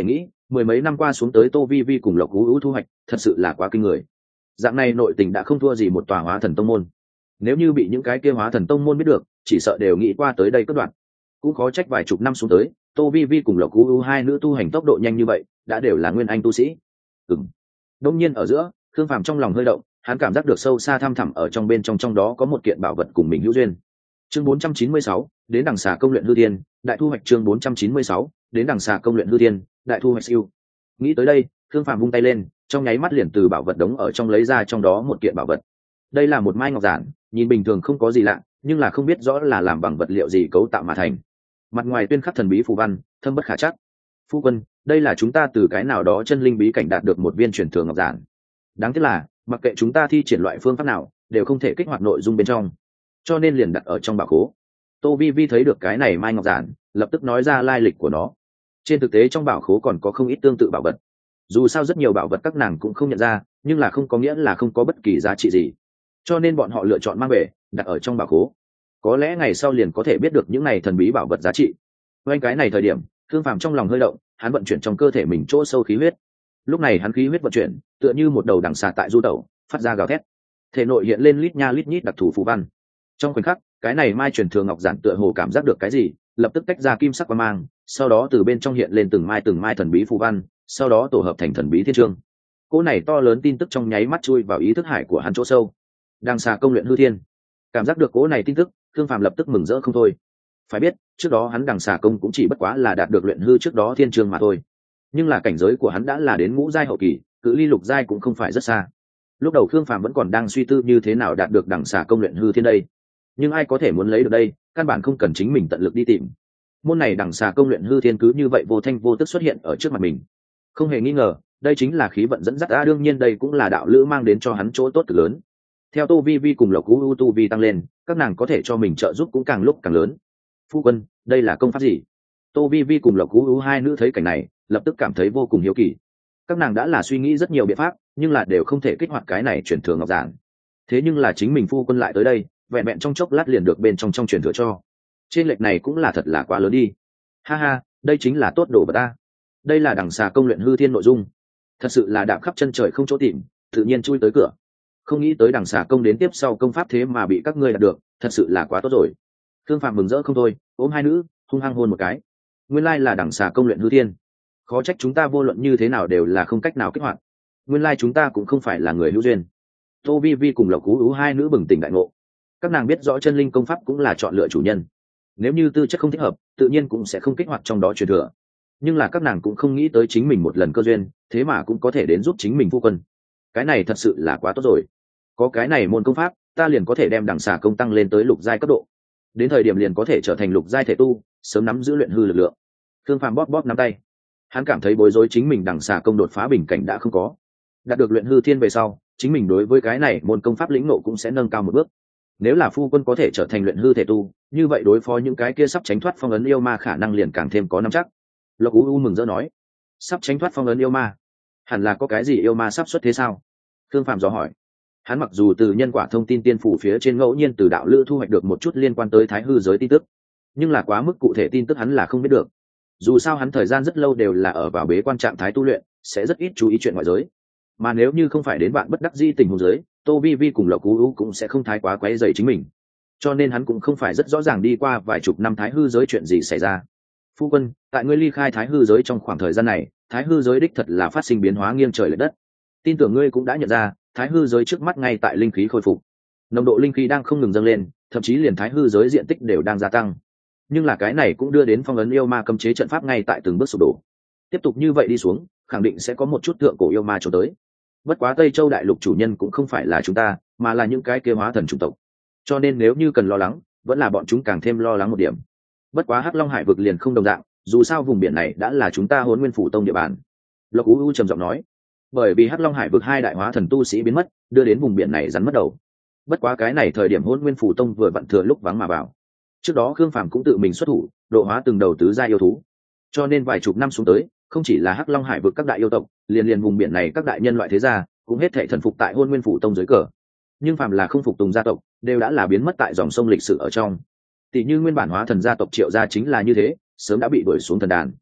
mười mấy năm qua xuống tới Tô Vi Vi cùng Lộc Ú Ú thu hoạch thật sự là quá kinh người. Dạng này nội tình đã không thua gì một tòa hóa thần tông môn. Nếu như bị những cái kia hóa thần tông môn biết được, chỉ sợ đều nghĩ qua tới đây cất đoạn. Cũng khó trách vài chục năm xuống tới, Tô Vi Vi cùng Lộc Ú Ú hai nữ tu hành tốc độ nhanh như vậy, đã đều là nguyên anh tu sĩ. Ừm. Đông nhiên ở giữa, Khương Phàm trong lòng hơi động, hắn cảm giác được sâu xa thăm thẳm ở trong bên trong trong đó có một kiện bảo vật cùng mình hữu duyên. Chương bốn trăm chín mươi sáu, đến đằng xà công luyện hư thiên, đại thu hoạch. Chương bốn trăm chín mươi sáu, đến đằng xà công luyện hư thiên, đại thu hoạch siêu. Nghĩ tới đây, Khương Phàm vung tay lên, trong nháy mắt liền từ bảo vật đống ở trong lấy ra trong đó một kiện bảo vật. Đây là một mai ngọc giản, nhìn bình thường không có gì lạ, nhưng là không biết rõ là làm bằng vật liệu gì cấu tạo mà thành. Mặt ngoài tuyên khắc thần bí phù văn, thâm bất khả trắc. Phu quân, đây là chúng ta từ cái nào đó chân linh bí cảnh đạt được một viên truyền thừa ngọc giản. Đáng tiếc là, mặc kệ chúng ta thi triển loại phương pháp nào, đều không thể kích hoạt nội dung bên trong, cho nên liền đặt ở trong bảo khố. Tô Vi Vi thấy được cái này mai ngọc giản, lập tức nói ra lai lịch của nó. Trên thực tế trong bảo khố còn có không ít tương tự bảo vật. Dù sao rất nhiều bảo vật các nàng cũng không nhận ra, nhưng là không có nghĩa là không có bất kỳ giá trị gì, cho nên bọn họ lựa chọn mang về đặt ở trong bảo khố. Có lẽ ngày sau liền có thể biết được những này thần bí bảo vật giá trị. Quanh cái này thời điểm, Thương Phàm trong lòng hơi động, hắn vận chuyển trong cơ thể mình chỗ sâu khí huyết. Lúc này hắn khí huyết vận chuyển, tựa như một đầu đằng xà tại du tẩu, phát ra gào thét. Thể nội hiện lên lít nha lít nhít đặc thù phù văn. Trong khoảnh khắc, cái này mai truyền thừa ngọc giản tựa hồ cảm giác được cái gì, lập tức tách ra kim sắc quang mang, sau đó từ bên trong hiện lên từng mai từng mai thần bí phù văn, sau đó tổ hợp thành thần bí thiên chương. Cỗ này to lớn tin tức trong nháy mắt chui vào ý thức hải của hắn chỗ sâu. Đằng xà công luyện hư thiên. Cảm giác được cỗ này tin tức, Thương Phàm lập tức mừng rỡ không thôi. Phải biết, trước đó hắn đằng xà công cũng chỉ bất quá là đạt được luyện hư trước đó thiên chương mà thôi. Nhưng là cảnh giới của hắn đã là đến ngũ giai hậu kỳ, cự ly lục giai cũng không phải rất xa. Lúc đầu Khương Phàm vẫn còn đang suy tư như thế nào đạt được đằng xà công luyện hư thiên đây, nhưng ai có thể muốn lấy được đây, căn bản không cần chính mình tận lực đi tìm. Môn này đằng xà công luyện hư thiên cứ như vậy vô thanh vô tức xuất hiện ở trước mặt mình. Không hề nghi ngờ, đây chính là khí vận dẫn dắt. A đương nhiên đây cũng là đạo lữ mang đến cho hắn chỗ tốt cực lớn. Theo Tô Vi Vi cùng Lộc Ú Ú tu vi tăng lên, các nàng có thể cho mình trợ giúp cũng càng lúc càng lớn. Phu quân, đây là công pháp gì? Tô Vi Vi cùng Lộc Ú Ú hai nữ thấy cảnh này, lập tức cảm thấy vô cùng hiếu kỳ. Các nàng đã là suy nghĩ rất nhiều biện pháp, nhưng là đều không thể kích hoạt cái này truyền thừa ngọc giản. Thế nhưng là chính mình phu quân lại tới đây, vẹn vẹn trong chốc lát liền được bên trong trong truyền thừa cho. Trên lệch này cũng là thật là quá lớn đi. Ha ha, đây chính là tốt đồ vật ta. Đây là đằng xà công luyện hư thiên nội dung. Thật sự là đạp khắp chân trời không chỗ tìm, tự nhiên chui tới cửa. Không nghĩ tới đằng xà công đến tiếp sau công pháp thế mà bị các ngươi đạt được, thật sự là quá tốt rồi. Thương Phạm mừng rỡ không thôi, ôm hai nữ, hung hăng hôn một cái. Nguyên lai là đằng xà công luyện hư thiên. Khó trách chúng ta vô luận như thế nào đều là không cách nào kích hoạt. Nguyên lai chúng ta cũng không phải là người hữu duyên. Tô Vi Vi cùng Lộc Ú Ú hai nữ bừng tỉnh đại ngộ. Các nàng biết rõ chân linh công pháp cũng là chọn lựa chủ nhân. Nếu như tư chất không thích hợp, tự nhiên cũng sẽ không kích hoạt trong đó truyền thừa. Nhưng là các nàng cũng không nghĩ tới chính mình một lần cơ duyên, thế mà cũng có thể đến giúp chính mình phu quân. Cái này thật sự là quá tốt rồi. Có cái này môn công pháp, ta liền có thể đem đằng xà công tăng lên tới lục giai cấp độ. Đến thời điểm liền có thể trở thành lục giai thể tu, sớm nắm giữ luyện hư lực lượng. Thương Phàm bóp bóp nắm tay. Hắn cảm thấy bối rối chính mình đằng xà công đột phá bình cảnh đã không có. Đạt được luyện hư thiên về sau, chính mình đối với cái này môn công pháp lĩnh ngộ cũng sẽ nâng cao một bước. Nếu là phu quân có thể trở thành luyện hư thể tu, như vậy đối phó những cái kia sắp tránh thoát phong ấn yêu ma khả năng liền càng thêm có nắm chắc. Lộc Ú Ú mừng rỡ nói, sắp tránh thoát phong ấn yêu ma, hẳn là có cái gì yêu ma sắp xuất thế sao? Thương Phạm dò hỏi. Hắn mặc dù từ nhân quả thông tin tiên phủ phía trên ngẫu nhiên từ đạo lữ thu hoạch được một chút liên quan tới thái hư giới tin tức, nhưng là quá mức cụ thể tin tức hắn là không biết được. Dù sao hắn thời gian rất lâu đều là ở vào bế quan trạng thái tu luyện, sẽ rất ít chú ý chuyện ngoại giới. Mà nếu như không phải đến bạn bất đắc dĩ tình huống giới, Tô Vi Vi cùng Lộc Ú Ú cũng sẽ không thái quá quấy rầy chính mình. Cho nên hắn cũng không phải rất rõ ràng đi qua vài chục năm thái hư giới chuyện gì xảy ra. Phu quân, tại ngươi ly khai thái hư giới trong khoảng thời gian này, thái hư giới đích thật là phát sinh biến hóa nghiêng trời lệch đất. Tin tưởng ngươi cũng đã nhận ra, thái hư giới trước mắt ngay tại linh khí khôi phục, nồng độ linh khí đang không ngừng dâng lên, thậm chí liền thái hư giới diện tích đều đang gia tăng. Nhưng là cái này cũng đưa đến phong ấn yêu ma cấm chế trận pháp ngay tại từng bước sụp đổ. Tiếp tục như vậy đi xuống, khẳng định sẽ có một chút thượng cổ yêu ma trốn tới. Bất quá Tây Châu đại lục chủ nhân cũng không phải là chúng ta, mà là những cái kia hóa thần chủng tộc. Cho nên nếu như cần lo lắng, vẫn là bọn chúng càng thêm lo lắng một điểm. Bất quá Hắc Long Hải vực liền không đồng dạng, dù sao vùng biển này đã là chúng ta Hỗn Nguyên Phủ Tông địa bàn. Lộc Ú Ú trầm giọng nói, bởi vì Hắc Long Hải vực hai đại hóa thần tu sĩ biến mất, đưa đến vùng biển này rắn mất đầu. Bất quá cái này thời điểm Hỗn Nguyên Phủ Tông vừa vặn thừa lúc vắng mà vào. Trước đó Khương Phàm cũng tự mình xuất thủ, độ hóa từng đầu tứ gia yêu thú. Cho nên vài chục năm xuống tới, không chỉ là Hắc Long Hải vực các đại yêu tộc, liền liền vùng biển này các đại nhân loại thế gia, cũng hết thảy thần phục tại Hỗn Nguyên Phủ Tông dưới cờ. Nhưng phàm là không phục tùng gia tộc, đều đã là biến mất tại dòng sông lịch sử ở trong. Tỷ như nguyên bản hóa thần gia tộc Triệu gia chính là như thế, sớm đã bị đuổi xuống thần đàn.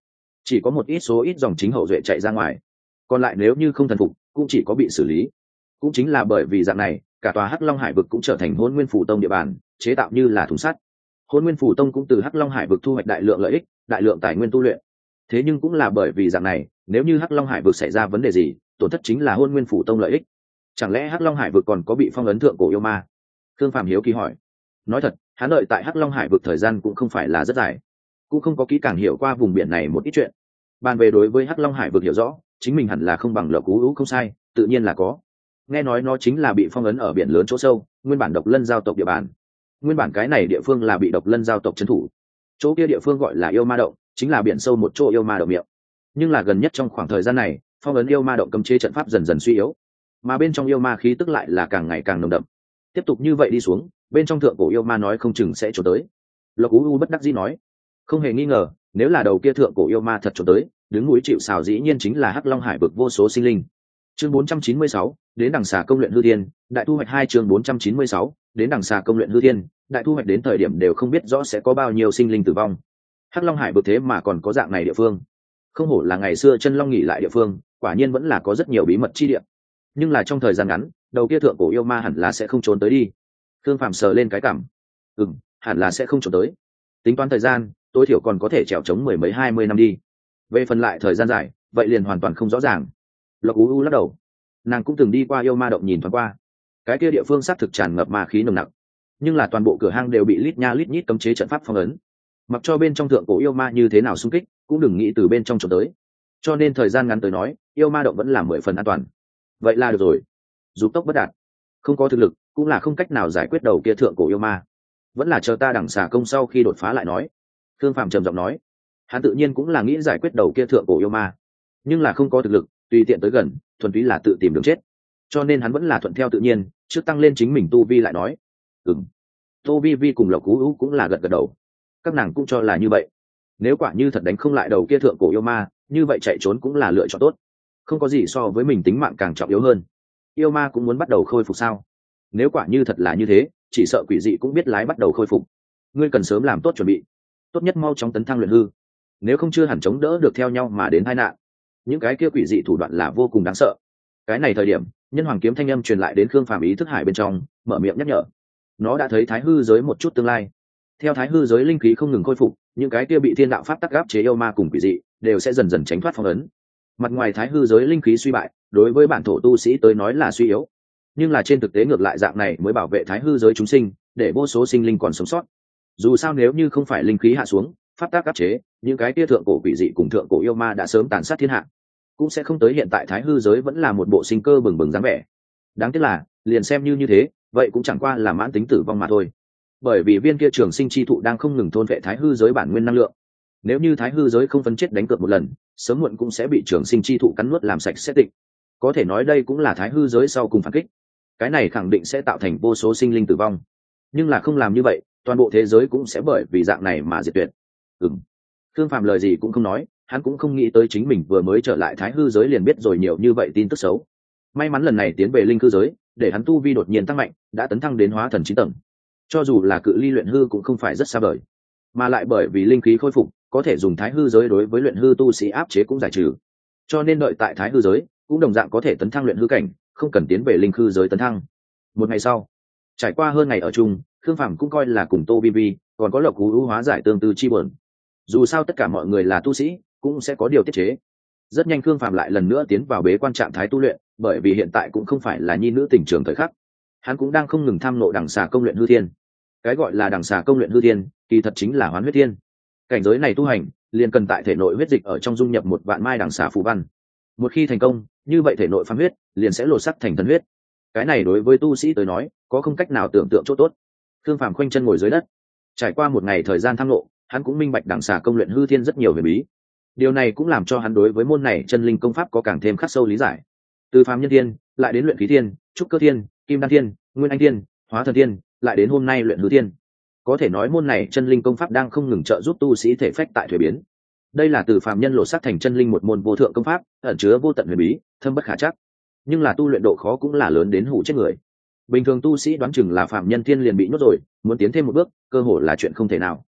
chỉ có một ít số ít dòng chính hậu duệ chạy ra ngoài, còn lại nếu như không thần phục cũng chỉ có bị xử lý. Cũng chính là bởi vì dạng này, cả tòa Hắc Long Hải vực cũng trở thành Hỗn Nguyên Phủ Tông địa bàn, chế tạo như là thùng sắt. Hỗn Nguyên Phủ Tông cũng từ Hắc Long Hải vực thu hoạch đại lượng lợi ích, đại lượng tài nguyên tu luyện. Thế nhưng cũng là bởi vì dạng này, nếu như Hắc Long Hải vực xảy ra vấn đề gì, tổn thất chính là Hỗn Nguyên Phủ Tông lợi ích. Chẳng lẽ Hắc Long Hải vực còn có bị phong ấn thượng cổ yêu ma? Thương Phạm hiếu kỳ hỏi. Nói thật, hắn đợi tại Hắc Long Hải vực thời gian cũng không phải là rất dài, cũng không có kỹ càng hiểu qua vùng biển này một ít chuyện. Bàn về đối với Hắc Long Hải vực hiểu rõ, chính mình hẳn là không bằng Lộc Ú Ú không sai, tự nhiên là có. Nghe nói nó chính là bị phong ấn ở biển lớn chỗ sâu, nguyên bản Độc Lân giao tộc địa bàn. Nguyên bản cái này địa phương là bị Độc Lân giao tộc trấn thủ. Chỗ kia địa phương gọi là Yêu Ma động, chính là biển sâu một chỗ yêu ma động miệng. Nhưng là gần nhất trong khoảng thời gian này, phong ấn yêu ma động cấm chế trận pháp dần dần suy yếu, mà bên trong yêu ma khí tức lại là càng ngày càng nồng đậm. Tiếp tục như vậy đi xuống, bên trong thượng cổ yêu ma nói không chừng sẽ trốn tới. Lộc Ú U bất đắc dĩ nói. Không hề nghi ngờ, nếu là đầu kia thượng cổ yêu ma thật trốn tới, đứng núi chịu sào dĩ nhiên chính là Hắc Long Hải vực vô số sinh linh. Chương bốn trăm chín mươi sáu, đến đằng xà công luyện hư thiên, đại thu hoạch hai chương bốn trăm chín mươi sáu, đến đằng xà công luyện hư thiên, đại thu hoạch đến thời điểm đều không biết rõ sẽ có bao nhiêu sinh linh tử vong. Hắc Long Hải vực thế mà còn có dạng này địa phương. Không hổ là ngày xưa chân long nghỉ lại địa phương, quả nhiên vẫn là có rất nhiều bí mật chi địa. Nhưng là trong thời gian ngắn, đầu kia thượng cổ yêu ma hẳn là sẽ không trốn tới đi. Thương Phạm sờ lên cái cảm. Ừm, hẳn là sẽ không trốn tới. Tính toán thời gian, tối thiểu còn có thể trèo chống mười mấy hai mươi năm đi. Về phần lại thời gian dài, vậy liền hoàn toàn không rõ ràng. Lộc Ú U lắc đầu. Nàng cũng từng đi qua yêu ma động nhìn thoáng qua. Cái kia địa phương xác thực tràn ngập ma khí nồng nặc, nhưng là toàn bộ cửa hang đều bị lít nha lít nhít cấm chế trận pháp phong ấn. Mặc cho bên trong thượng cổ yêu ma như thế nào xung kích, cũng đừng nghĩ từ bên trong trốn tới. Cho nên thời gian ngắn tới nói, yêu ma động vẫn là mười phần an toàn. Vậy là được rồi. Dục tốc bất đạt, không có thực lực, cũng là không cách nào giải quyết đầu kia thượng cổ yêu ma. Vẫn là chờ ta đằng xà công sau khi đột phá lại nói. Thương Phạm trầm giọng nói. Hắn tự nhiên cũng là nghĩ giải quyết đầu kia thượng cổ yêu ma, nhưng là không có thực lực, tùy tiện tới gần, thuần túy là tự tìm đường chết. Cho nên hắn vẫn là thuận theo tự nhiên, trước tăng lên chính mình tu vi lại nói. Ừm. Tô Vi Vi cùng Lộc Ú Ú cũng là gật gật đầu. Các nàng cũng cho là như vậy. Nếu quả như thật đánh không lại đầu kia thượng cổ yêu ma, như vậy chạy trốn cũng là lựa chọn tốt. Không có gì so với mình tính mạng càng trọng yếu hơn. Yêu ma cũng muốn bắt đầu khôi phục sao? Nếu quả như thật là như thế, chỉ sợ quỷ dị cũng biết lái bắt đầu khôi phục. Ngươi cần sớm làm tốt chuẩn bị, tốt nhất mau chóng tấn thăng luyện hư, nếu không chưa hẳn chống đỡ được theo nhau mà đến tai nạn. Những cái kia quỷ dị thủ đoạn là vô cùng đáng sợ. Cái này thời điểm, nhân hoàng kiếm thanh âm truyền lại đến Khương Phàm ý thức hải bên trong, mở miệng nhắc nhở. Nó đã thấy thái hư giới một chút tương lai. Theo thái hư giới linh khí không ngừng khôi phục, những cái kia bị thiên đạo pháp tắc áp chế yêu ma cùng quỷ dị đều sẽ dần dần tránh thoát phong ấn. Mặt ngoài thái hư giới linh khí suy bại, đối với bản thổ tu sĩ tới nói là suy yếu, nhưng là trên thực tế ngược lại dạng này mới bảo vệ thái hư giới chúng sinh, để vô số sinh linh còn sống sót. Dù sao nếu như không phải linh khí hạ xuống, pháp tắc áp chế, những cái kia thượng cổ quỷ dị cùng thượng cổ yêu ma đã sớm tàn sát thiên hạ, cũng sẽ không tới hiện tại thái hư giới vẫn là một bộ sinh cơ bừng bừng dáng vẻ. Đáng tiếc là, liền xem như như thế, vậy cũng chẳng qua là mãn tính tử vong mà thôi. Bởi vì viên kia trường sinh chi thụ đang không ngừng thôn vệ thái hư giới bản nguyên năng lượng. Nếu như thái hư giới không phân chết đánh cược một lần, sớm muộn cũng sẽ bị trường sinh chi thụ cắn nuốt làm sạch xét định. Có thể nói đây cũng là thái hư giới sau cùng phản kích. Cái này khẳng định sẽ tạo thành vô số sinh linh tử vong. Nhưng là không làm như vậy, toàn bộ thế giới cũng sẽ bởi vì dạng này mà diệt tuyệt. Ừm. Thương Phạm lời gì cũng không nói, hắn cũng không nghĩ tới chính mình vừa mới trở lại thái hư giới liền biết rồi nhiều như vậy tin tức xấu. May mắn lần này tiến về linh hư giới, để hắn tu vi đột nhiên tăng mạnh, đã tấn thăng đến hóa thần chín tầng. Cho dù là cự ly luyện hư cũng không phải rất xa vời, mà lại bởi vì linh khí khôi phục, có thể dùng thái hư giới đối với luyện hư tu sĩ áp chế cũng giải trừ. Cho nên đợi tại thái hư giới, cũng đồng dạng có thể tấn thăng luyện hư cảnh, không cần tiến về linh hư giới tấn thăng. Một ngày sau, trải qua hơn ngày ở chung, Khương Phàm cũng coi là cùng Tô Vi Vi, còn có Lộc Ú Ú hóa giải tương tư chi buồn. Dù sao tất cả mọi người là tu sĩ, cũng sẽ có điều tiết chế. Rất nhanh Khương Phàm lại lần nữa tiến vào bế quan trạng thái tu luyện, bởi vì hiện tại cũng không phải là nhi nữ tình trường thời khắc, hắn cũng đang không ngừng tham nộ đằng xà công luyện hư thiên. Cái gọi là đằng xà công luyện hư thiên, kỳ thật chính là hoán huyết thiên. Cảnh giới này tu hành, liền cần tại thể nội huyết dịch ở trong dung nhập một vạn mai đằng xà phù văn. Một khi thành công, như vậy thể nội phàm huyết liền sẽ lột sắc thành thần huyết. Cái này đối với tu sĩ tới nói, có không cách nào tưởng tượng chỗ tốt. Khương Phàm khoanh chân ngồi dưới đất, trải qua một ngày thời gian tham nộ, hắn cũng minh bạch đằng xà công luyện hư thiên rất nhiều huyền bí. Điều này cũng làm cho hắn đối với môn này chân linh công pháp có càng thêm khắc sâu lý giải. Từ phàm nhân thiên, lại đến luyện khí thiên, trúc cơ thiên, kim đan thiên, nguyên anh thiên, hóa thần thiên, lại đến hôm nay luyện hư thiên. Có thể nói môn này chân linh công pháp đang không ngừng trợ giúp tu sĩ thể phách tại thuế biến. Đây là từ phàm nhân lộ sắc thành chân linh một môn vô thượng công pháp, ẩn chứa vô tận huyền bí, thâm bất khả trắc. Nhưng là tu luyện độ khó cũng là lớn đến hủ chết người. Bình thường tu sĩ đoán chừng là phàm nhân thiên liền bị nhốt rồi, muốn tiến thêm một bước, cơ hội là chuyện không thể nào.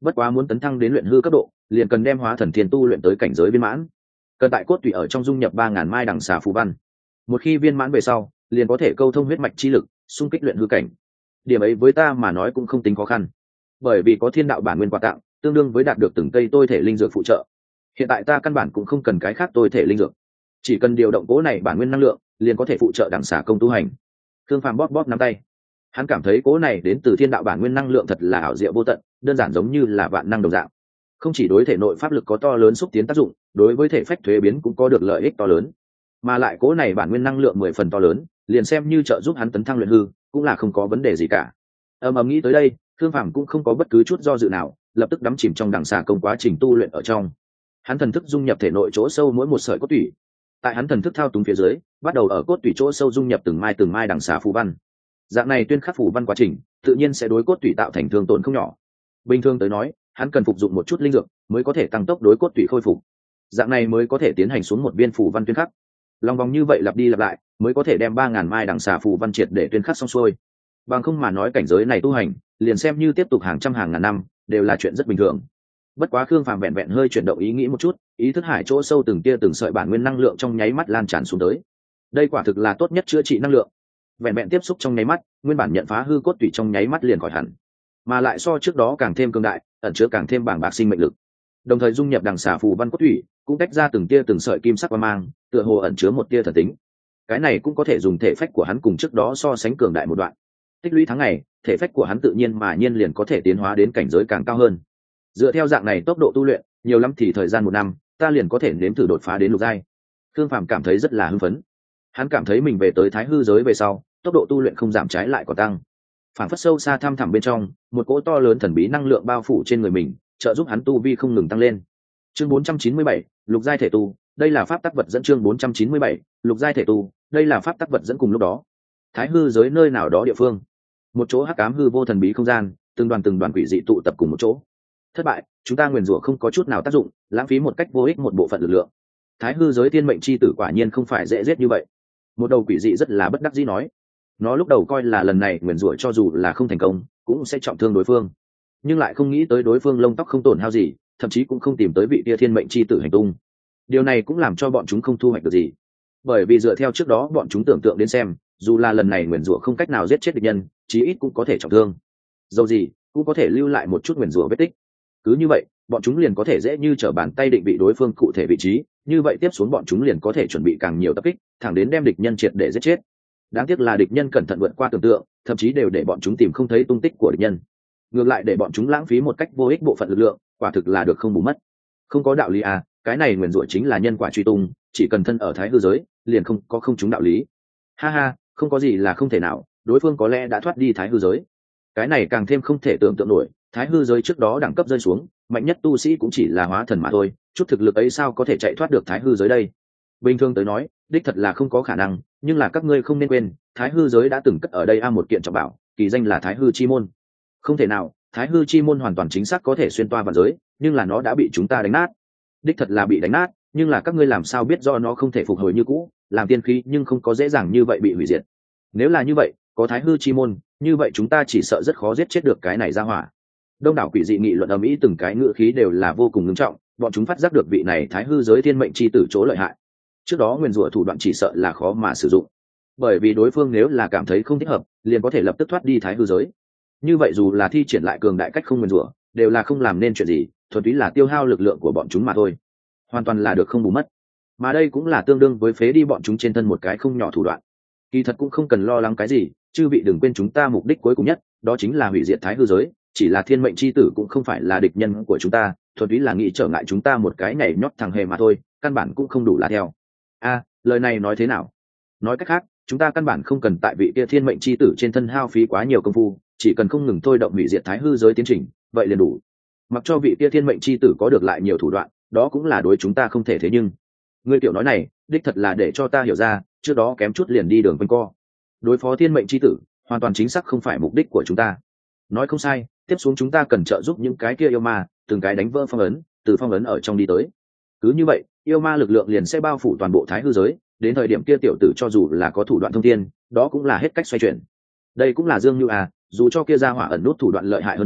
bất quá muốn tấn thăng đến luyện hư cấp độ liền cần đem hóa thần thiên tu luyện tới cảnh giới viên mãn, cần tại cốt tủy ở trong dung nhập ba ngàn mai đằng xà phù văn. Một khi viên mãn về sau liền có thể câu thông huyết mạch chi lực xung kích luyện hư cảnh. Điểm ấy với ta mà nói cũng không tính khó khăn, bởi vì có thiên đạo bản nguyên quà tặng tương đương với đạt được từng cây tôi thể linh dược phụ trợ. Hiện tại ta căn bản cũng không cần cái khác tôi thể linh dược, chỉ cần điều động cố này bản nguyên năng lượng liền có thể phụ trợ đằng xà công tu hành. Thương Phàm bóp bóp nắm tay, hắn cảm thấy cố này đến từ thiên đạo bản nguyên năng lượng thật là ảo diệu vô tận, đơn giản giống như là vạn năng đồng dạng. Không chỉ đối thể nội pháp lực có to lớn xúc tiến tác dụng, đối với thể phách thuế biến cũng có được lợi ích to lớn. Mà lại cố này bản nguyên năng lượng mười phần to lớn, liền xem như trợ giúp hắn tấn thăng luyện hư, cũng là không có vấn đề gì cả. Ầm ầm nghĩ tới đây, Thương Phàm cũng không có bất cứ chút do dự nào, lập tức đắm chìm trong đằng xà công quá trình tu luyện ở trong. Hắn thần thức dung nhập thể nội chỗ sâu mỗi một sợi cốt tủy. Tại hắn thần thức thao túng phía dưới, bắt đầu ở cốt tủy chỗ sâu dung nhập từng mai từng mai đằng xà phù văn. Dạng này tuyên khắc phù văn quá trình, tự nhiên sẽ đối cốt tủy tạo thành thương tổn không nhỏ. Bình thường tới nói, hắn cần phục dụng một chút linh dược mới có thể tăng tốc đối cốt tủy khôi phục. Dạng này mới có thể tiến hành xuống một viên phù văn tuyên khắc. Lòng vòng như vậy lặp đi lặp lại, mới có thể đem ba ngàn mai đằng xà phù văn triệt để tuyên khắc xong xuôi. Bằng không mà nói cảnh giới này tu hành, liền xem như tiếp tục hàng trăm hàng ngàn năm, đều là chuyện rất bình thường. Bất quá Khương Phàm vẹn vẹn hơi chuyển động ý nghĩ một chút, ý thức hải chỗ sâu từng tia từng sợi bản nguyên năng lượng trong nháy mắt lan tràn xuống tới. Đây quả thực là tốt nhất chữa trị năng lượng. Vẹn vẹn tiếp xúc trong nháy mắt, nguyên bản nhận phá hư cốt tủy trong nháy mắt liền khỏi hẳn, mà lại so trước đó càng thêm cường đại, ẩn chứa càng thêm bảng bạc sinh mệnh lực. Đồng thời dung nhập đằng xà phù văn cốt tủy, cũng tách ra từng tia từng sợi kim sắc quang mang, tựa hồ ẩn chứa một tia thần tính. Cái này cũng có thể dùng thể phách của hắn cùng trước đó so sánh cường đại một đoạn. Tích lũy tháng ngày, thể phách của hắn tự nhiên mà nhiên liền có thể tiến hóa đến cảnh giới càng cao hơn. Dựa theo dạng này tốc độ tu luyện, nhiều lắm thì thời gian một năm, ta liền có thể nếm thử đột phá đến lục giai. Khương Phàm cảm thấy rất là hưng phấn. Hắn cảm thấy mình về tới thái hư giới về sau, tốc độ tu luyện không giảm trái lại còn tăng. Phản phất sâu xa thăm thẳm bên trong, một cỗ to lớn thần bí năng lượng bao phủ trên người mình, trợ giúp hắn tu vi không ngừng tăng lên. Chương bốn trăm chín mươi bảy, lục giai thể tu, đây là pháp tắc vật dẫn. Chương bốn trăm chín mươi bảy, lục giai thể tu, đây là pháp tắc vật dẫn. Cùng lúc đó, thái hư giới nơi nào đó địa phương, một chỗ hắc ám hư vô thần bí không gian, từng đoàn từng đoàn quỷ dị tụ tập cùng một chỗ. Thất bại, chúng ta nguyền rủa không có chút nào tác dụng, lãng phí một cách vô ích một bộ phận lực lượng. Thái hư giới thiên mệnh chi tử quả nhiên không phải dễ giết như vậy. Một đầu quỷ dị rất là bất đắc dĩ nói, nó lúc đầu coi là lần này nguyền rủa cho dù là không thành công cũng sẽ trọng thương đối phương, nhưng lại không nghĩ tới đối phương lông tóc không tổn hao gì, thậm chí cũng không tìm tới vị tia thiên mệnh chi tử hành tung. Điều này cũng làm cho bọn chúng không thu hoạch được gì, bởi vì dựa theo trước đó bọn chúng tưởng tượng đến xem, dù là lần này nguyền rủa không cách nào giết chết địch nhân, chí ít cũng có thể trọng thương, dầu gì cũng có thể lưu lại một chút nguyền rủa vết tích. Cứ như vậy bọn chúng liền có thể dễ như trở bàn tay định vị đối phương cụ thể vị trí, như vậy tiếp xuống bọn chúng liền có thể chuẩn bị càng nhiều tập kích, thẳng đến đem địch nhân triệt để giết chết. Đáng tiếc là địch nhân cẩn thận vượt qua tưởng tượng, thậm chí đều để bọn chúng tìm không thấy tung tích của địch nhân, ngược lại để bọn chúng lãng phí một cách vô ích bộ phận lực lượng, quả thực là được không bù mất. Không có đạo lý à, cái này nguyền rủa chính là nhân quả truy tung, chỉ cần thân ở thái hư giới liền không có không chúng đạo lý. Ha ha, không có gì là không thể nào, đối phương có lẽ đã thoát đi thái hư giới. Cái này càng thêm không thể tưởng tượng nổi, thái hư giới trước đó đẳng cấp rơi xuống, mạnh nhất tu sĩ cũng chỉ là hóa thần mà thôi, chút thực lực ấy sao có thể chạy thoát được thái hư giới đây? Bình thường tới nói, đích thật là không có khả năng, nhưng là các ngươi không nên quên, thái hư giới đã từng cất ở đây a một kiện trọng bảo, kỳ danh là thái hư chi môn. Không thể nào, thái hư chi môn hoàn toàn chính xác có thể xuyên toa vạn giới, nhưng là nó đã bị chúng ta đánh nát. Đích thật là bị đánh nát, nhưng là các ngươi làm sao biết do nó không thể phục hồi như cũ, làm tiên khí nhưng không có dễ dàng như vậy bị hủy diệt. Nếu là như vậy, có thái hư chi môn, như vậy chúng ta chỉ sợ rất khó giết chết được cái này ra hỏa. Đông đảo quỷ dị nghị luận ầm ĩ, từng cái ngữ khí đều là vô cùng nghiêm trọng, bọn chúng phát giác được vị này thái hư giới thiên mệnh chi tử chỗ lợi hại. Trước đó nguyên rủa thủ đoạn chỉ sợ là khó mà sử dụng, bởi vì đối phương nếu là cảm thấy không thích hợp, liền có thể lập tức thoát đi thái hư giới. Như vậy dù là thi triển lại cường đại cách không nguyên rủa, đều là không làm nên chuyện gì, thuần túy là tiêu hao lực lượng của bọn chúng mà thôi, hoàn toàn là được không bù mất. Mà đây cũng là tương đương với phế đi bọn chúng trên thân một cái không nhỏ thủ đoạn. Kỳ thật cũng không cần lo lắng cái gì, chư vị đừng quên chúng ta mục đích cuối cùng nhất, đó chính là hủy diệt thái hư giới. Chỉ là thiên mệnh chi tử cũng không phải là địch nhân của chúng ta, thuần túy là nghĩ trở ngại chúng ta một cái nhảy nhót thằng hề mà thôi, căn bản cũng không đủ là theo. A, lời này nói thế nào? Nói cách khác, chúng ta căn bản không cần tại vị kia thiên mệnh chi tử trên thân hao phí quá nhiều công phu, chỉ cần không ngừng thôi động hủy diệt thái hư giới tiến trình, vậy liền đủ. Mặc cho vị kia thiên mệnh chi tử có được lại nhiều thủ đoạn, đó cũng là đối chúng ta không thể. Thế nhưng ngươi tiểu nói này đích thật là để cho ta hiểu ra, trước đó kém chút liền đi đường quanh co. Đối phó thiên mệnh chi tử hoàn toàn chính xác không phải mục đích của chúng ta. Nói không sai, tiếp xuống chúng ta cần trợ giúp những cái kia yêu ma từng cái đánh vỡ phong ấn, từ phong ấn ở trong đi tới. Cứ như vậy yêu ma lực lượng liền sẽ bao phủ toàn bộ thái hư giới, đến thời điểm kia tiểu tử cho dù là có thủ đoạn thông thiên, đó cũng là hết cách xoay chuyển. Đây cũng là Dương Như à, dù cho kia ra hỏa ẩn nút thủ đoạn lợi hại hơn nữa,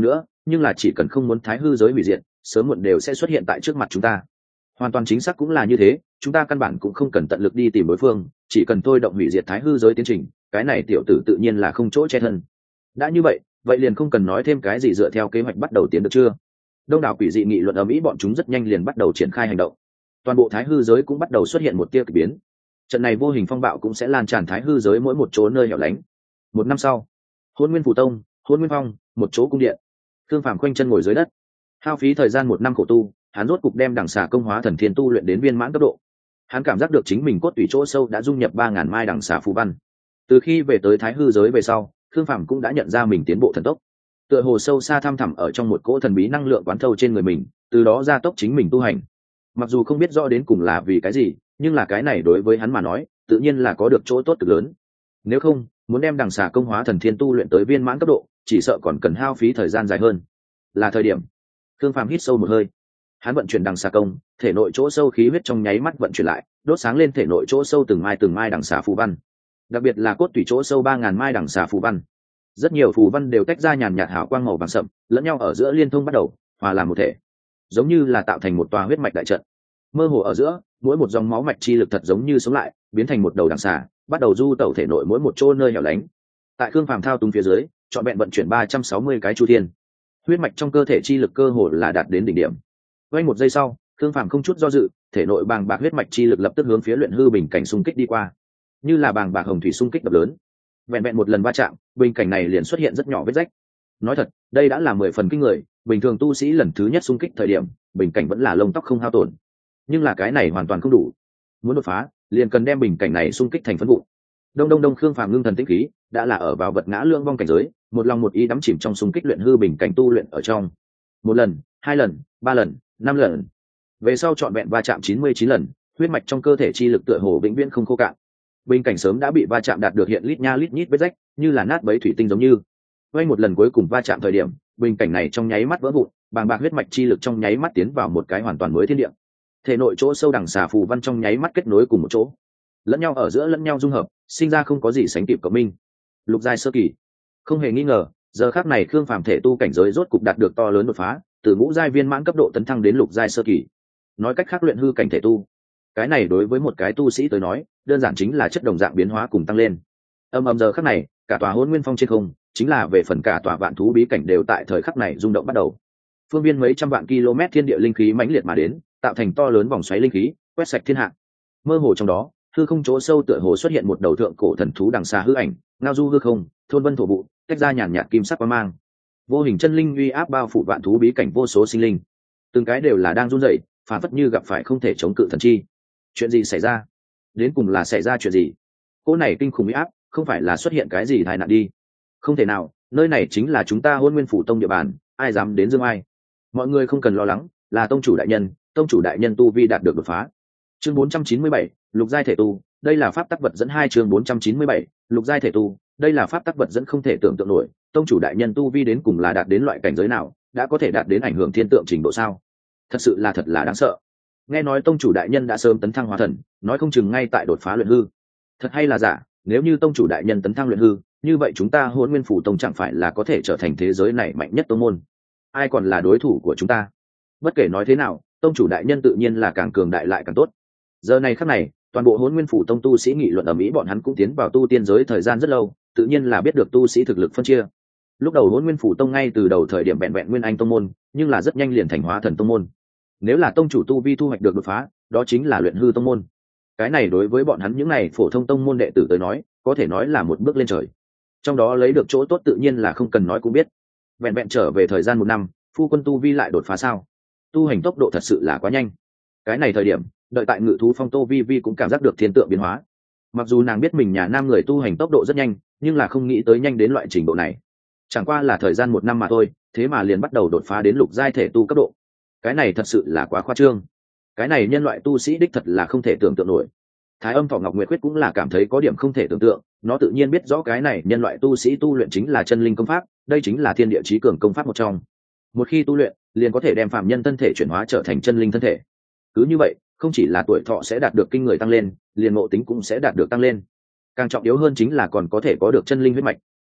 nhưng là chỉ cần không muốn thái hư giới hủy diệt, sớm muộn đều sẽ xuất hiện tại trước mặt chúng ta. Hoàn toàn chính xác cũng là như thế, chúng ta căn bản cũng không cần tận lực đi tìm đối phương, chỉ cần thôi động hủy diệt thái hư giới tiến trình, cái này tiểu tử tự nhiên là không chỗ che thân. Đã như vậy, vậy liền không cần nói thêm cái gì, dựa theo kế hoạch bắt đầu tiến được chưa? Đông đảo quỷ dị nghị luận ở Mỹ, bọn chúng rất nhanh liền bắt đầu triển khai hành động. Toàn bộ thái hư giới cũng bắt đầu xuất hiện một tia kỳ biến. Trận này vô hình phong bạo cũng sẽ lan tràn thái hư giới mỗi một chỗ nơi hẻo lánh. Một năm sau, Hôn Nguyên Phù Tông, Hôn Nguyên Phong, một chỗ cung điện. Thương Phàm khoanh chân ngồi dưới đất, hao phí thời gian một năm khổ tu, hắn rốt cục đem đằng xà công hóa thần thiên tu luyện đến viên mãn cấp độ. Hắn cảm giác được chính mình cốt tủy chỗ sâu đã dung nhập ba ngàn mai đằng xà phù văn. Từ khi về tới thái hư giới về sau, Thương Phàm cũng đã nhận ra mình tiến bộ thần tốc. Tựa hồ sâu xa thăm thẳm ở trong một cỗ thần bí năng lượng quán thâu trên người mình, từ đó gia tốc chính mình tu hành. Mặc dù không biết rõ đến cùng là vì cái gì, nhưng là cái này đối với hắn mà nói, tự nhiên là có được chỗ tốt cực lớn. Nếu không, muốn đem đằng xà công hóa thần thiên tu luyện tới viên mãn cấp độ, chỉ sợ còn cần hao phí thời gian dài hơn. Là thời điểm. Thương Phàm hít sâu một hơi, hắn vận chuyển đằng xà công, thể nội chỗ sâu khí huyết trong nháy mắt vận chuyển lại, đốt sáng lên thể nội chỗ sâu từng mai từng mai đằng xà phù văn, đặc biệt là cốt tủy chỗ sâu ba ngàn mai đằng xà phù văn. Rất nhiều phù văn đều tách ra nhàn nhạt hào quang màu vàng sậm, lẫn nhau ở giữa liên thông bắt đầu hòa làm một thể, giống như là tạo thành một tòa huyết mạch đại trận. Mơ hồ ở giữa, mỗi một dòng máu mạch chi lực thật giống như sống lại, biến thành một đầu đằng xà, bắt đầu du tẩu thể nội mỗi một chỗ nơi hẻo lánh. Tại Khương Phàm thao túng phía dưới, trọn vẹn vận chuyển ba trăm sáu mươi cái chu thiên, huyết mạch trong cơ thể chi lực cơ hồ là đạt đến đỉnh điểm. Quay một giây sau, Khương Phàm không chút do dự, thể nội bàng bạc huyết mạch chi lực lập tức hướng phía luyện hư bình cảnh xung kích đi qua, như là bàng bạc hồng thủy xung kích đập lớn. Vẹn vẹn một lần va chạm, bình cảnh này liền xuất hiện rất nhỏ vết rách. Nói thật, đây đã là mười phần kinh người, bình thường tu sĩ lần thứ nhất xung kích thời điểm, bình cảnh vẫn là lông tóc không hao tổn. Nhưng là cái này hoàn toàn không đủ. Muốn đột phá, liền cần đem bình cảnh này xung kích thành phấn vụ. Đông đông đông, Khương Phàm ngưng thần tĩnh khí, đã là ở vào vật ngã lương vong cảnh giới, một lòng một ý đắm chìm trong xung kích luyện hư bình cảnh tu luyện ở trong. Một lần, hai lần, ba lần, năm lần. Về sau trọn vẹn va chạm chín mươi chín lần, huyết mạch trong cơ thể chi lực tựa hồ vĩnh viễn không khô cạn. Bình cảnh sớm đã bị va chạm đạt được hiện lít nha lít nhít vết rách, như là nát bấy thủy tinh giống như. Quay một lần cuối cùng va chạm thời điểm, bình cảnh này trong nháy mắt vỡ vụn, bàng bạc huyết mạch chi lực trong nháy mắt tiến vào một cái hoàn toàn mới thiên địa. Thể nội chỗ sâu đằng xà phù văn trong nháy mắt kết nối cùng một chỗ, lẫn nhau ở giữa lẫn nhau dung hợp, sinh ra không có gì sánh kịp cộng minh. Lục giai sơ kỳ, không hề nghi ngờ, giờ khắc này Khương Phàm thể tu cảnh giới rốt cục đạt được to lớn đột phá, từ ngũ giai viên mãn cấp độ tấn thăng đến lục giai sơ kỳ. Nói cách khác, luyện hư cảnh thể tu, cái này đối với một cái tu sĩ tới nói, đơn giản chính là chất đồng dạng biến hóa cùng tăng lên. Âm âm giờ khắc này, cả tòa Hỗn Nguyên Phong trên không, chính là về phần cả tòa vạn thú bí cảnh đều tại thời khắc này rung động bắt đầu. Phương viên mấy trăm vạn km thiên địa linh khí mãnh liệt mà đến, tạo thành to lớn vòng xoáy linh khí, quét sạch thiên hạ. Mơ hồ trong đó, hư không chỗ sâu tựa hồ xuất hiện một đầu thượng cổ thần thú đằng xa hư ảnh, ngao du hư không, thôn vân thổ vụ, tách ra nhàn nhạt kim sắc quang mang. Vô hình chân linh uy áp bao phủ vạn thú bí cảnh vô số sinh linh, từng cái đều là đang run rẩy, phản phất như gặp phải không thể chống cự thần chi. Chuyện gì xảy ra? Đến cùng là xảy ra chuyện gì? Cỗ này kinh khủng uy áp, không phải là xuất hiện cái gì tai nạn đi? Không thể nào, nơi này chính là chúng ta Hôn Nguyên Phủ Tông địa bàn, ai dám đến dương ai? Mọi người không cần lo lắng, là tông chủ đại nhân, tông chủ đại nhân tu vi đạt được đột phá. Chương bốn trăm chín mươi bảy, lục giai thể tu, đây là pháp tắc vật dẫn hai chương bốn trăm chín mươi bảy, lục giai thể tu, đây là pháp tắc vật dẫn không thể tưởng tượng nổi, tông chủ đại nhân tu vi đến cùng là đạt đến loại cảnh giới nào, đã có thể đạt đến ảnh hưởng thiên tượng trình độ sao? Thật sự là thật là đáng sợ. Nghe nói tông chủ đại nhân đã sớm tấn thăng hóa thần, nói không chừng ngay tại đột phá luyện hư. Thật hay là giả? Nếu như tông chủ đại nhân tấn thăng luyện hư, như vậy chúng ta Hỗn Nguyên Phủ Tông chẳng phải là có thể trở thành thế giới này mạnh nhất tông môn? Ai còn là đối thủ của chúng ta? Bất kể nói thế nào, tông chủ đại nhân tự nhiên là càng cường đại lại càng tốt. Giờ này khắc này, toàn bộ Hỗn Nguyên Phủ Tông tu sĩ nghị luận ở Mỹ, bọn hắn cũng tiến vào tu tiên giới thời gian rất lâu, tự nhiên là biết được tu sĩ thực lực phân chia. Lúc đầu Hỗn Nguyên Phủ Tông ngay từ đầu thời điểm vẹn vẹn nguyên anh tông môn, nhưng là rất nhanh liền thành hóa thần tông môn. Nếu là tông chủ tu vi thu hoạch được đột phá, đó chính là luyện hư tông môn. Cái này đối với bọn hắn những này phổ thông tông môn đệ tử tới nói, có thể nói là một bước lên trời. Trong đó lấy được chỗ tốt tự nhiên là không cần nói cũng biết. Vẹn vẹn trở về thời gian một năm, phu quân tu vi lại đột phá sao? Tu hành tốc độ thật sự là quá nhanh. Cái này thời điểm, đợi tại Ngự Thú Phong Tô Vi Vi cũng cảm giác được thiên tượng biến hóa. Mặc dù nàng biết mình nhà nam người tu hành tốc độ rất nhanh, nhưng là không nghĩ tới nhanh đến loại trình độ này. Chẳng qua là thời gian một năm mà thôi, thế mà liền bắt đầu đột phá đến lục giai thể tu cấp độ. Cái này thật sự là quá khoa trương. Cái này nhân loại tu sĩ đích thật là không thể tưởng tượng nổi. Thái Âm Thọ Ngọc Nguyệt Quyết cũng là cảm thấy có điểm không thể tưởng tượng, nó tự nhiên biết rõ cái này nhân loại tu sĩ tu luyện chính là chân linh công pháp, đây chính là thiên địa chí cường công pháp một trong. Một khi tu luyện, liền có thể đem phàm nhân thân thể chuyển hóa trở thành chân linh thân thể. Cứ như vậy, không chỉ là tuổi thọ sẽ đạt được kinh người tăng lên, liền ngộ tính cũng sẽ đạt được tăng lên. Càng trọng yếu hơn chính là còn có thể có được chân linh huyết mạch.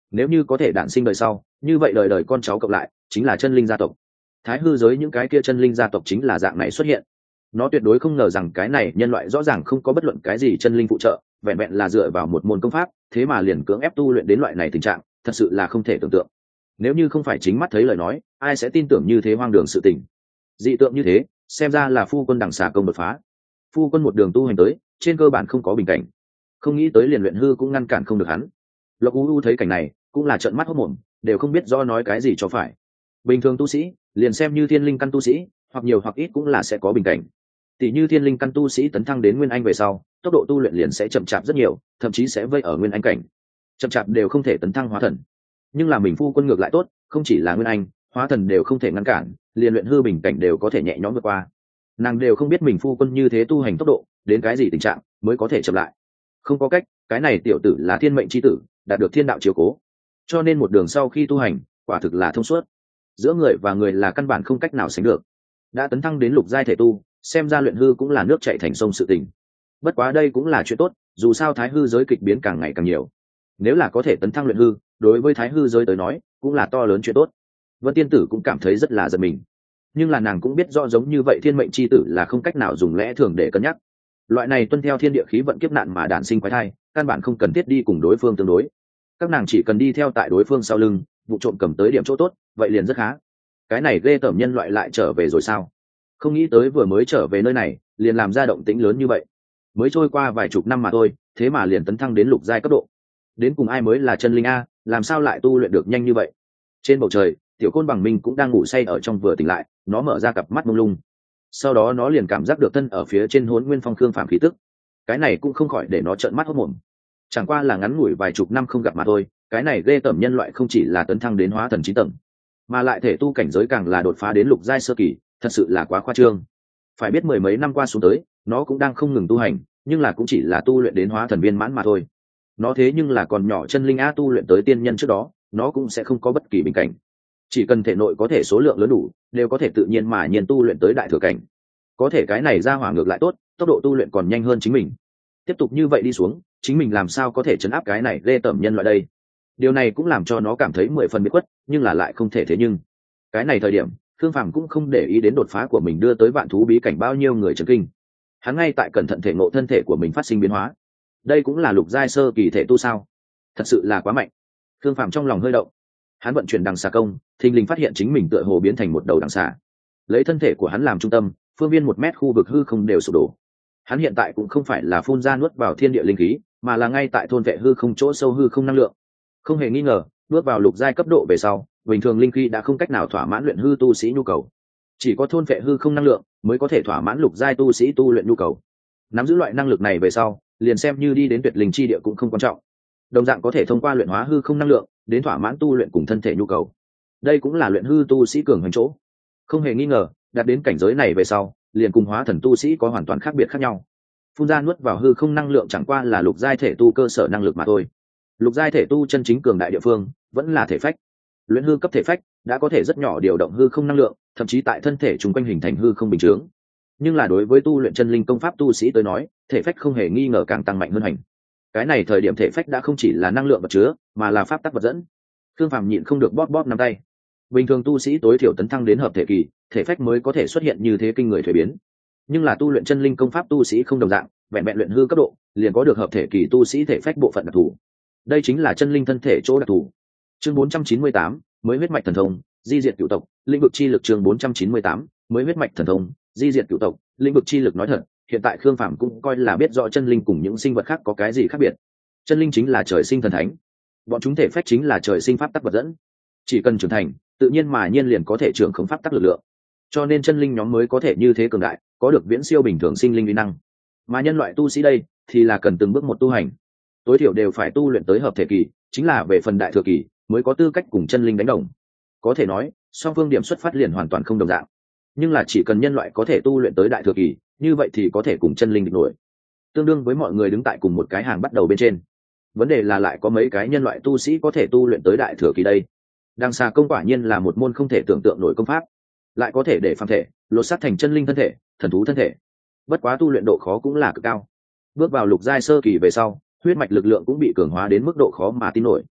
nếu như có thể đản sinh đời sau, như vậy đời đời con cháu cộng lại chính là chân linh gia tộc. Thái hư giới những cái kia chân linh gia tộc chính là dạng này xuất hiện. Nó tuyệt đối không ngờ rằng cái này nhân loại rõ ràng không có bất luận cái gì chân linh phụ trợ, vẹn vẹn là dựa vào một môn công pháp, thế mà liền cưỡng ép tu luyện đến loại này tình trạng, thật sự là không thể tưởng tượng. Nếu như không phải chính mắt thấy lời nói, ai sẽ tin tưởng như thế hoang đường sự tình. Dị tượng như thế, xem ra là phu quân đằng xà công đột phá. Phu quân một đường tu hành tới, trên cơ bản không có bình cảnh, không nghĩ tới liền luyện hư cũng ngăn cản không được hắn. Lộc U U thấy cảnh này, cũng là trợn mắt hốt mồm, đều không biết do nói cái gì cho phải. Bình thường tu sĩ, liền xem như thiên linh căn tu sĩ, hoặc nhiều hoặc ít cũng là sẽ có bình cảnh. Tỷ như thiên linh căn tu sĩ tấn thăng đến nguyên anh về sau, tốc độ tu luyện liền sẽ chậm chạp rất nhiều, thậm chí sẽ vây ở nguyên anh cảnh, chậm chạp đều không thể tấn thăng hóa thần. Nhưng là mình phu quân ngược lại tốt, không chỉ là nguyên anh, hóa thần đều không thể ngăn cản, liền luyện hư bình cảnh đều có thể nhẹ nhõm vượt qua. Nàng đều không biết mình phu quân như thế tu hành tốc độ đến cái gì tình trạng mới có thể chậm lại. Không có cách, cái này tiểu tử là thiên mệnh chi tử, đạt được thiên đạo chiếu cố, cho nên một đường sau khi tu hành, quả thực là thông suốt. Giữa người và người là căn bản không cách nào sánh được. Đã tấn thăng đến lục giai thể tu, xem ra luyện hư cũng là nước chảy thành sông sự tình. Bất quá đây cũng là chuyện tốt, dù sao thái hư giới kịch biến càng ngày càng nhiều. Nếu là có thể tấn thăng luyện hư, đối với thái hư giới tới nói, cũng là to lớn chuyện tốt. Vân tiên tử cũng cảm thấy rất là giật mình. Nhưng là nàng cũng biết rõ giống như vậy thiên mệnh chi tử là không cách nào dùng lẽ thường để cân nhắc. Loại này tuân theo thiên địa khí vận kiếp nạn mà đản sinh quái thai, căn bản không cần thiết đi cùng đối phương tương đối. Các nàng chỉ cần đi theo tại đối phương sau lưng, vụ trộm cầm tới điểm chỗ tốt, vậy liền rất khá. Cái này ghê tởm nhân loại lại trở về rồi sao? Không nghĩ tới vừa mới trở về nơi này, liền làm ra động tĩnh lớn như vậy. Mới trôi qua vài chục năm mà thôi, thế mà liền tấn thăng đến lục giai cấp độ. Đến cùng ai mới là chân linh a, làm sao lại tu luyện được nhanh như vậy? Trên bầu trời, tiểu côn bằng minh cũng đang ngủ say ở trong vừa tỉnh lại, nó mở ra cặp mắt mông lung. Sau đó nó liền cảm giác được thân ở phía trên Hỗn Nguyên Phong Khương Phàm khí tức. Cái này cũng không khỏi để nó trợn mắt hốt mồm. Chẳng qua là ngắn ngủi vài chục năm không gặp mà thôi, cái này ghê tởm nhân loại không chỉ là tấn thăng đến hóa thần chín tầng, mà lại thể tu cảnh giới càng là đột phá đến lục giai sơ kỳ, thật sự là quá khoa trương. Phải biết mười mấy năm qua xuống tới, nó cũng đang không ngừng tu hành, nhưng là cũng chỉ là tu luyện đến hóa thần viên mãn mà thôi. Nó thế nhưng là còn nhỏ chân linh a, tu luyện tới tiên nhân trước đó, nó cũng sẽ không có bất kỳ bình cảnh. Chỉ cần thể nội có thể số lượng lớn đủ, đều có thể tự nhiên mà nhiên tu luyện tới đại thừa cảnh. Có thể cái này ra hỏa ngược lại tốt, tốc độ tu luyện còn nhanh hơn chính mình. Tiếp tục như vậy đi xuống, chính mình làm sao có thể chấn áp cái này ghê tởm nhân loại đây? Điều này cũng làm cho nó cảm thấy mười phần biệt khuất, nhưng là lại không thể thế nhưng. Cái này thời điểm, Khương Phàm cũng không để ý đến đột phá của mình đưa tới vạn thú bí cảnh bao nhiêu người chấn kinh. Hắn ngay tại cẩn thận thể ngộ thân thể của mình phát sinh biến hóa. Đây cũng là lục giai sơ kỳ thể tu sao? Thật sự là quá mạnh. Khương Phàm trong lòng hơi động. Hắn vận chuyển đằng xà công, thình lình phát hiện chính mình tựa hồ biến thành một đầu đằng xà. Lấy thân thể của hắn làm trung tâm, phương viên một mét khu vực hư không đều sụp đổ. Hắn hiện tại cũng không phải là phun ra nuốt vào thiên địa linh khí, mà là ngay tại thôn vệ hư không chỗ sâu hư không năng lượng. Không hề nghi ngờ, bước vào lục giai cấp độ về sau, bình thường linh khí đã không cách nào thỏa mãn luyện hư tu sĩ nhu cầu. Chỉ có thôn vệ hư không năng lượng mới có thể thỏa mãn lục giai tu sĩ tu luyện nhu cầu. Nắm giữ loại năng lực này về sau, liền xem như đi đến tuyệt linh chi địa cũng không quan trọng. Đồng dạng có thể thông qua luyện hóa hư không năng lượng, đến thỏa mãn tu luyện cùng thân thể nhu cầu. Đây cũng là luyện hư tu sĩ cường hành chỗ. Không hề nghi ngờ, đạt đến cảnh giới này về sau, liền cùng hóa thần tu sĩ có hoàn toàn khác biệt khác nhau. Phun ra nuốt vào hư không năng lượng chẳng qua là lục giai thể tu cơ sở năng lực mà thôi. Lục giai thể tu chân chính cường đại địa phương vẫn là thể phách. Luyện hư cấp thể phách đã có thể rất nhỏ điều động hư không năng lượng, thậm chí tại thân thể chúng quanh hình thành hư không bình chướng. Nhưng là đối với tu luyện chân linh công pháp tu sĩ tới nói, thể phách không hề nghi ngờ càng tăng mạnh hơn hành. Cái này thời điểm thể phách đã không chỉ là năng lượng vật chứa, mà là pháp tắc vật dẫn. Khương Phàm nhịn không được bóp bóp nắm tay. Bình thường tu sĩ tối thiểu tấn thăng đến hợp thể kỳ, thể phách mới có thể xuất hiện như thế kinh người thuế biến. Nhưng là tu luyện chân linh công pháp tu sĩ không đồng dạng, vẹn vẹn luyện hư cấp độ, liền có được hợp thể kỳ tu sĩ thể phách bộ phận đặc thù. Đây chính là chân linh thân thể chỗ đặc thù. Chương bốn trăm chín mươi tám, mới huyết mạch thần thông, di diệt cửu tộc, lĩnh vực chi lực. Chương bốn trăm chín mươi tám, mới huyết mạch thần thông, di diệt cửu tộc, lĩnh vực chi lực. Nói thật, hiện tại Khương Phàm cũng coi là biết rõ chân linh cùng những sinh vật khác có cái gì khác biệt. Chân linh chính là trời sinh thần thánh, bọn chúng thể phách chính là trời sinh pháp tắc vật dẫn, chỉ cần trưởng thành, tự nhiên mà nhiên liền có thể trưởng khống pháp tắc lực lượng. Cho nên chân linh nhóm mới có thể như thế cường đại, có được viễn siêu bình thường sinh linh uy năng. Mà nhân loại tu sĩ đây thì là cần từng bước một tu hành, tối thiểu đều phải tu luyện tới hợp thể kỳ, chính là về phần đại thừa kỳ mới có tư cách cùng chân linh đánh đồng. Có thể nói, song phương điểm xuất phát liền hoàn toàn không đồng dạng. Nhưng là chỉ cần nhân loại có thể tu luyện tới đại thừa kỳ, như vậy thì có thể cùng chân linh địch nổi, tương đương với mọi người đứng tại cùng một cái hàng bắt đầu bên trên. Vấn đề là lại có mấy cái nhân loại tu sĩ có thể tu luyện tới đại thừa kỳ đây. Đằng xà công quả nhiên là một môn không thể tưởng tượng nổi công pháp, lại có thể để phàm thể lột xác thành chân linh thân thể, thần thú thân thể. Bất quá tu luyện độ khó cũng là cực cao. Bước vào lục giai sơ kỳ về sau, huyết mạch lực lượng cũng bị cường hóa đến mức độ khó mà tin nổi.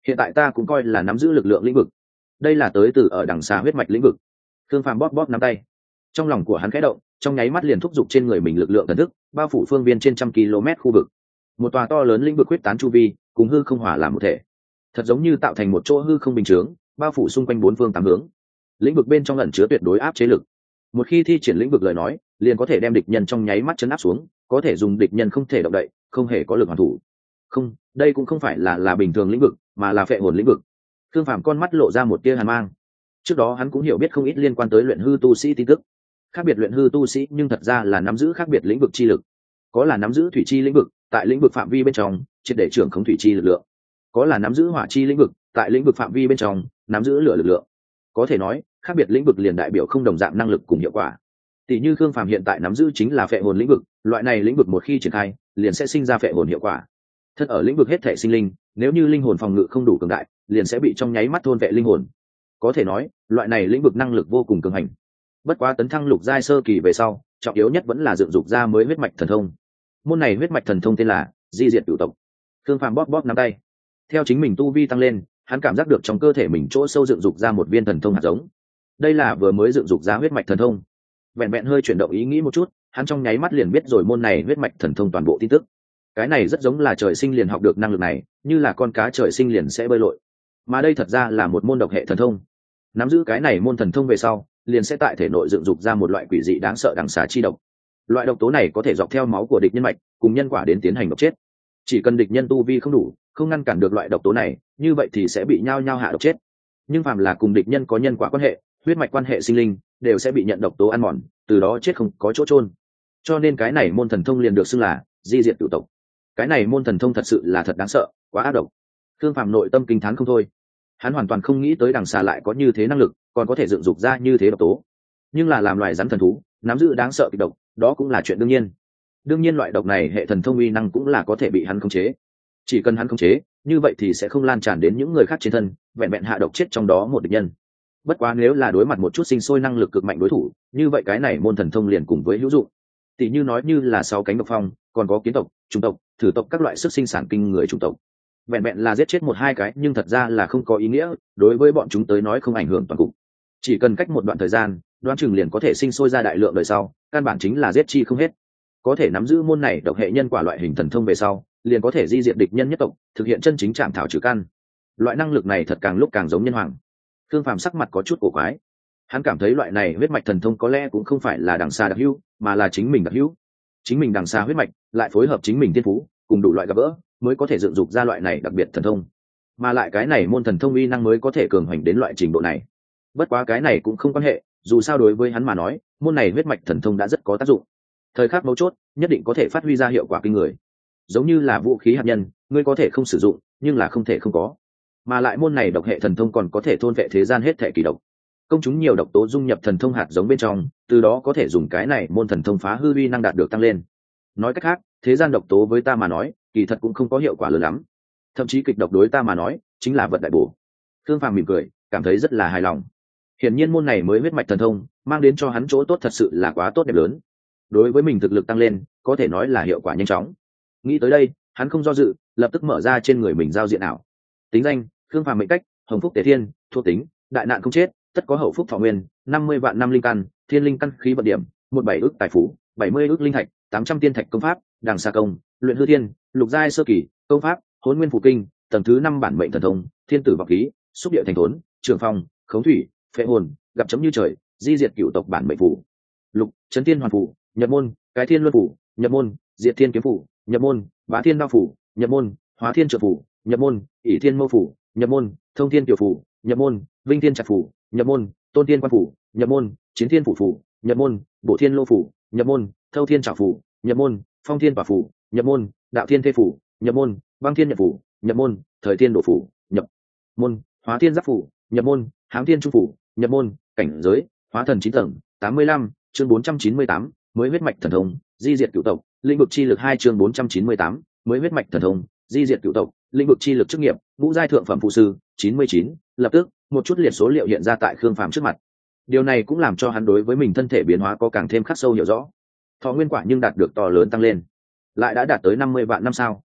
hiện tại ta cũng coi là nắm giữ lực lượng lĩnh vực. Đây là tới từ ở đằng xa huyết mạch lĩnh vực. Thương Phàm bóp bóp nắm tay, trong lòng của hắn khẽ động, trong nháy mắt liền thúc giục trên người mình lực lượng thần thức, bao phủ phương viên trên trăm km khu vực. Một tòa to lớn lĩnh vực quyết tán chu vi, cùng hư không hòa làm một thể, thật giống như tạo thành một chỗ hư không bình chướng, bao phủ xung quanh bốn phương tám hướng. Lĩnh vực bên trong ẩn chứa tuyệt đối áp chế lực. Một khi thi triển lĩnh vực lời nói, liền có thể đem địch nhân trong nháy mắt chấn áp xuống, có thể dùng địch nhân không thể động đậy, không hề có lực hoàn thủ. Không, đây cũng không phải là là bình thường lĩnh vực, mà là phệ hồn lĩnh vực. Thương Phàm con mắt lộ ra một tia hàn mang. Trước đó hắn cũng hiểu biết không ít liên quan tới luyện hư tu sĩ tin tức. Khác biệt luyện hư tu sĩ nhưng thật ra là nắm giữ khác biệt lĩnh vực chi lực. Có là nắm giữ thủy chi lĩnh vực, tại lĩnh vực phạm vi bên trong, triệt để trưởng khống thủy chi lực lượng. Có là nắm giữ hỏa chi lĩnh vực, tại lĩnh vực phạm vi bên trong, nắm giữ lửa lực lượng. Có thể nói, khác biệt lĩnh vực liền đại biểu không đồng dạng năng lực cùng hiệu quả. Tỷ như Khương Phàm hiện tại nắm giữ chính là phệ hồn lĩnh vực, loại này lĩnh vực một khi triển khai, liền sẽ sinh ra phệ hồn hiệu quả. Thân ở lĩnh vực hết thể sinh linh, nếu như linh hồn phòng ngự không đủ cường đại, liền sẽ bị trong nháy mắt thôn vệ linh hồn. Có thể nói, loại này lĩnh vực năng lực vô cùng cường hành. Bất quá tấn thăng lục giai sơ kỳ về sau, trọng yếu nhất vẫn là dựng dục ra mới huyết mạch thần thông. Môn này huyết mạch thần thông tên là Di Diệt Cửu Tộc. Khương Phàm bóp bóp nắm tay. Theo chính mình tu vi tăng lên, hắn cảm giác được trong cơ thể mình chỗ sâu dựng dục ra một viên thần thông hạt giống. Đây là vừa mới dựng dục ra huyết mạch thần thông. Vẹn vẹn hơi chuyển động ý nghĩ một chút, hắn trong nháy mắt liền biết rồi môn này huyết mạch thần thông toàn bộ tin tức. Cái này rất giống là trời sinh liền học được năng lực này, như là con cá trời sinh liền sẽ bơi lội. Mà đây thật ra là một môn độc hệ thần thông. Nắm giữ cái này môn thần thông về sau, liền sẽ tại thể nội dựng dục ra một loại quỷ dị đáng sợ đằng xà chi độc. Loại độc tố này có thể dọc theo máu của địch nhân mạch, cùng nhân quả đến tiến hành độc chết. Chỉ cần địch nhân tu vi không đủ, không ngăn cản được loại độc tố này, như vậy thì sẽ bị nhao nhao hạ độc chết. Nhưng phàm là cùng địch nhân có nhân quả quan hệ, huyết mạch quan hệ sinh linh, đều sẽ bị nhận độc tố ăn mòn, từ đó chết không có chỗ chôn. Cho nên cái này môn thần thông liền được xưng là Di Diệt Cửu Tộc. Cái này môn thần thông thật sự là thật đáng sợ, quá ác độc. Thương Phàm nội tâm kinh thán không thôi. Hắn hoàn toàn không nghĩ tới đằng xà lại có như thế năng lực, còn có thể dựng dục ra như thế độc tố. Nhưng là làm loài rắn thần thú, nắm giữ đáng sợ kịch độc, đó cũng là chuyện đương nhiên. Đương nhiên loại độc này hệ thần thông uy năng cũng là có thể bị hắn khống chế. Chỉ cần hắn khống chế, như vậy thì sẽ không lan tràn đến những người khác trên thân, vẹn vẹn hạ độc chết trong đó một địch nhân. Bất quá nếu là đối mặt một chút sinh sôi năng lực cực mạnh đối thủ, như vậy cái này môn thần thông liền cùng với hữu dụng. Tỷ như nói như là sáu cánh độc phong, còn có kiến tộc, trùng tộc, thử tộc các loại sức sinh sản kinh người trùng tộc. Vẹn vẹn là giết chết một hai cái, nhưng thật ra là không có ý nghĩa, đối với bọn chúng tới nói không ảnh hưởng toàn cục. Chỉ cần cách một đoạn thời gian, đoán chừng liền có thể sinh sôi ra đại lượng đời sau, căn bản chính là giết chi không hết. Có thể nắm giữ môn này độc hệ nhân quả loại hình thần thông về sau, liền có thể di diệt địch nhân nhất tộc, thực hiện chân chính trảm thảo trừ căn. Loại năng lực này thật càng lúc càng giống nhân hoàng. Thương Phàm sắc mặt có chút cổ quái. Hắn cảm thấy loại này huyết mạch thần thông có lẽ cũng không phải là đằng xa đặc hữu, mà là chính mình đặc hữu. Chính mình đằng xa huyết mạch, lại phối hợp chính mình thiên phú, cùng đủ loại gặp gỡ, mới có thể dựng dục ra loại này đặc biệt thần thông. Mà lại cái này môn thần thông uy năng mới có thể cường hành đến loại trình độ này. Bất quá cái này cũng không quan hệ, dù sao đối với hắn mà nói, môn này huyết mạch thần thông đã rất có tác dụng. Thời khắc mấu chốt, nhất định có thể phát huy ra hiệu quả kinh người. Giống như là vũ khí hạt nhân, ngươi có thể không sử dụng, nhưng là không thể không có. Mà lại môn này độc hệ thần thông còn có thể thôn vệ thế gian hết thể kỳ độc. Công chúng nhiều độc tố dung nhập thần thông hạt giống bên trong, từ đó có thể dùng cái này môn thần thông phá hư uy năng đạt được tăng lên. Nói cách khác, thế gian độc tố với ta mà nói, kỳ thật cũng không có hiệu quả lớn lắm. Thậm chí kịch độc đối ta mà nói, chính là vật đại bổ. Thương Phàm mỉm cười, cảm thấy rất là hài lòng. Hiển nhiên môn này mới huyết mạch thần thông, mang đến cho hắn chỗ tốt thật sự là quá tốt đẹp lớn. Đối với mình thực lực tăng lên, có thể nói là hiệu quả nhanh chóng. Nghĩ tới đây, hắn không do dự, lập tức mở ra trên người mình giao diện ảo. Tính danh: Thương Phàm, mệnh cách: Hồng Phúc Tế Thiên, thuộc tính: đại nạn không chết, tất có hậu phúc thọ nguyên, năm mươi vạn năm linh căn, thiên linh căn khí vận điểm, một bảy ước tài phú, bảy mươi ước linh thạch, tám trăm tiên thạch công pháp, đằng xa công, luyện hư thiên, lục giai sơ kỳ, công pháp, hỗn nguyên phù kinh, tầng thứ năm bản mệnh thần thông, thiên tử vọng khí, xúc địa thành thốn, trường phong, khống thủy, phệ hồn, gặp chấm như trời, di diệt cửu tộc bản mệnh phù. Lục, chấn thiên hoàn phù, nhập môn, cái thiên luân phù, nhập môn, diệt thiên kiếm phù, nhập môn, bá thiên đao phù, nhập môn, hóa thiên trợ phù, nhập môn, ỷ thiên mâu phù, nhập môn, thông thiên tiểu phù, nhập môn, vinh thiên chặt phù, nhập môn, tôn thiên quan phù, nhập môn, chiến thiên phủ phù, nhập môn, bổ thiên lô phù, nhập môn, thâu thiên trảo phù, nhập môn, phong thiên quả phù, nhập môn, đạo thiên thê phù, nhập môn, băng thiên nhật phù, nhập môn, thời thiên đổ phù, nhập môn, hóa thiên giáp phù, nhập môn, hám thiên trung phù, nhập môn, cảnh giới, hóa thần chín tầng, tám mươi lăm, chương bốn trăm chín mươi tám, mới huyết mạch thần thông, di diệt cửu tộc, lĩnh vực chi lực hai chương bốn trăm chín mươi tám, mới huyết mạch thần thông, di diệt cửu tộc, lĩnh vực chi lực chức nghiệp, ngũ giai thượng phẩm phụ sư, chín mươi chín, lập tức, một chút liệt số liệu hiện ra tại Khương Phàm trước mặt. Điều này cũng làm cho hắn đối với mình thân thể biến hóa có càng thêm khắc sâu hiểu rõ. Thọ nguyên quả nhưng đạt được to lớn tăng lên, lại đã đạt tới năm mươi vạn năm sao.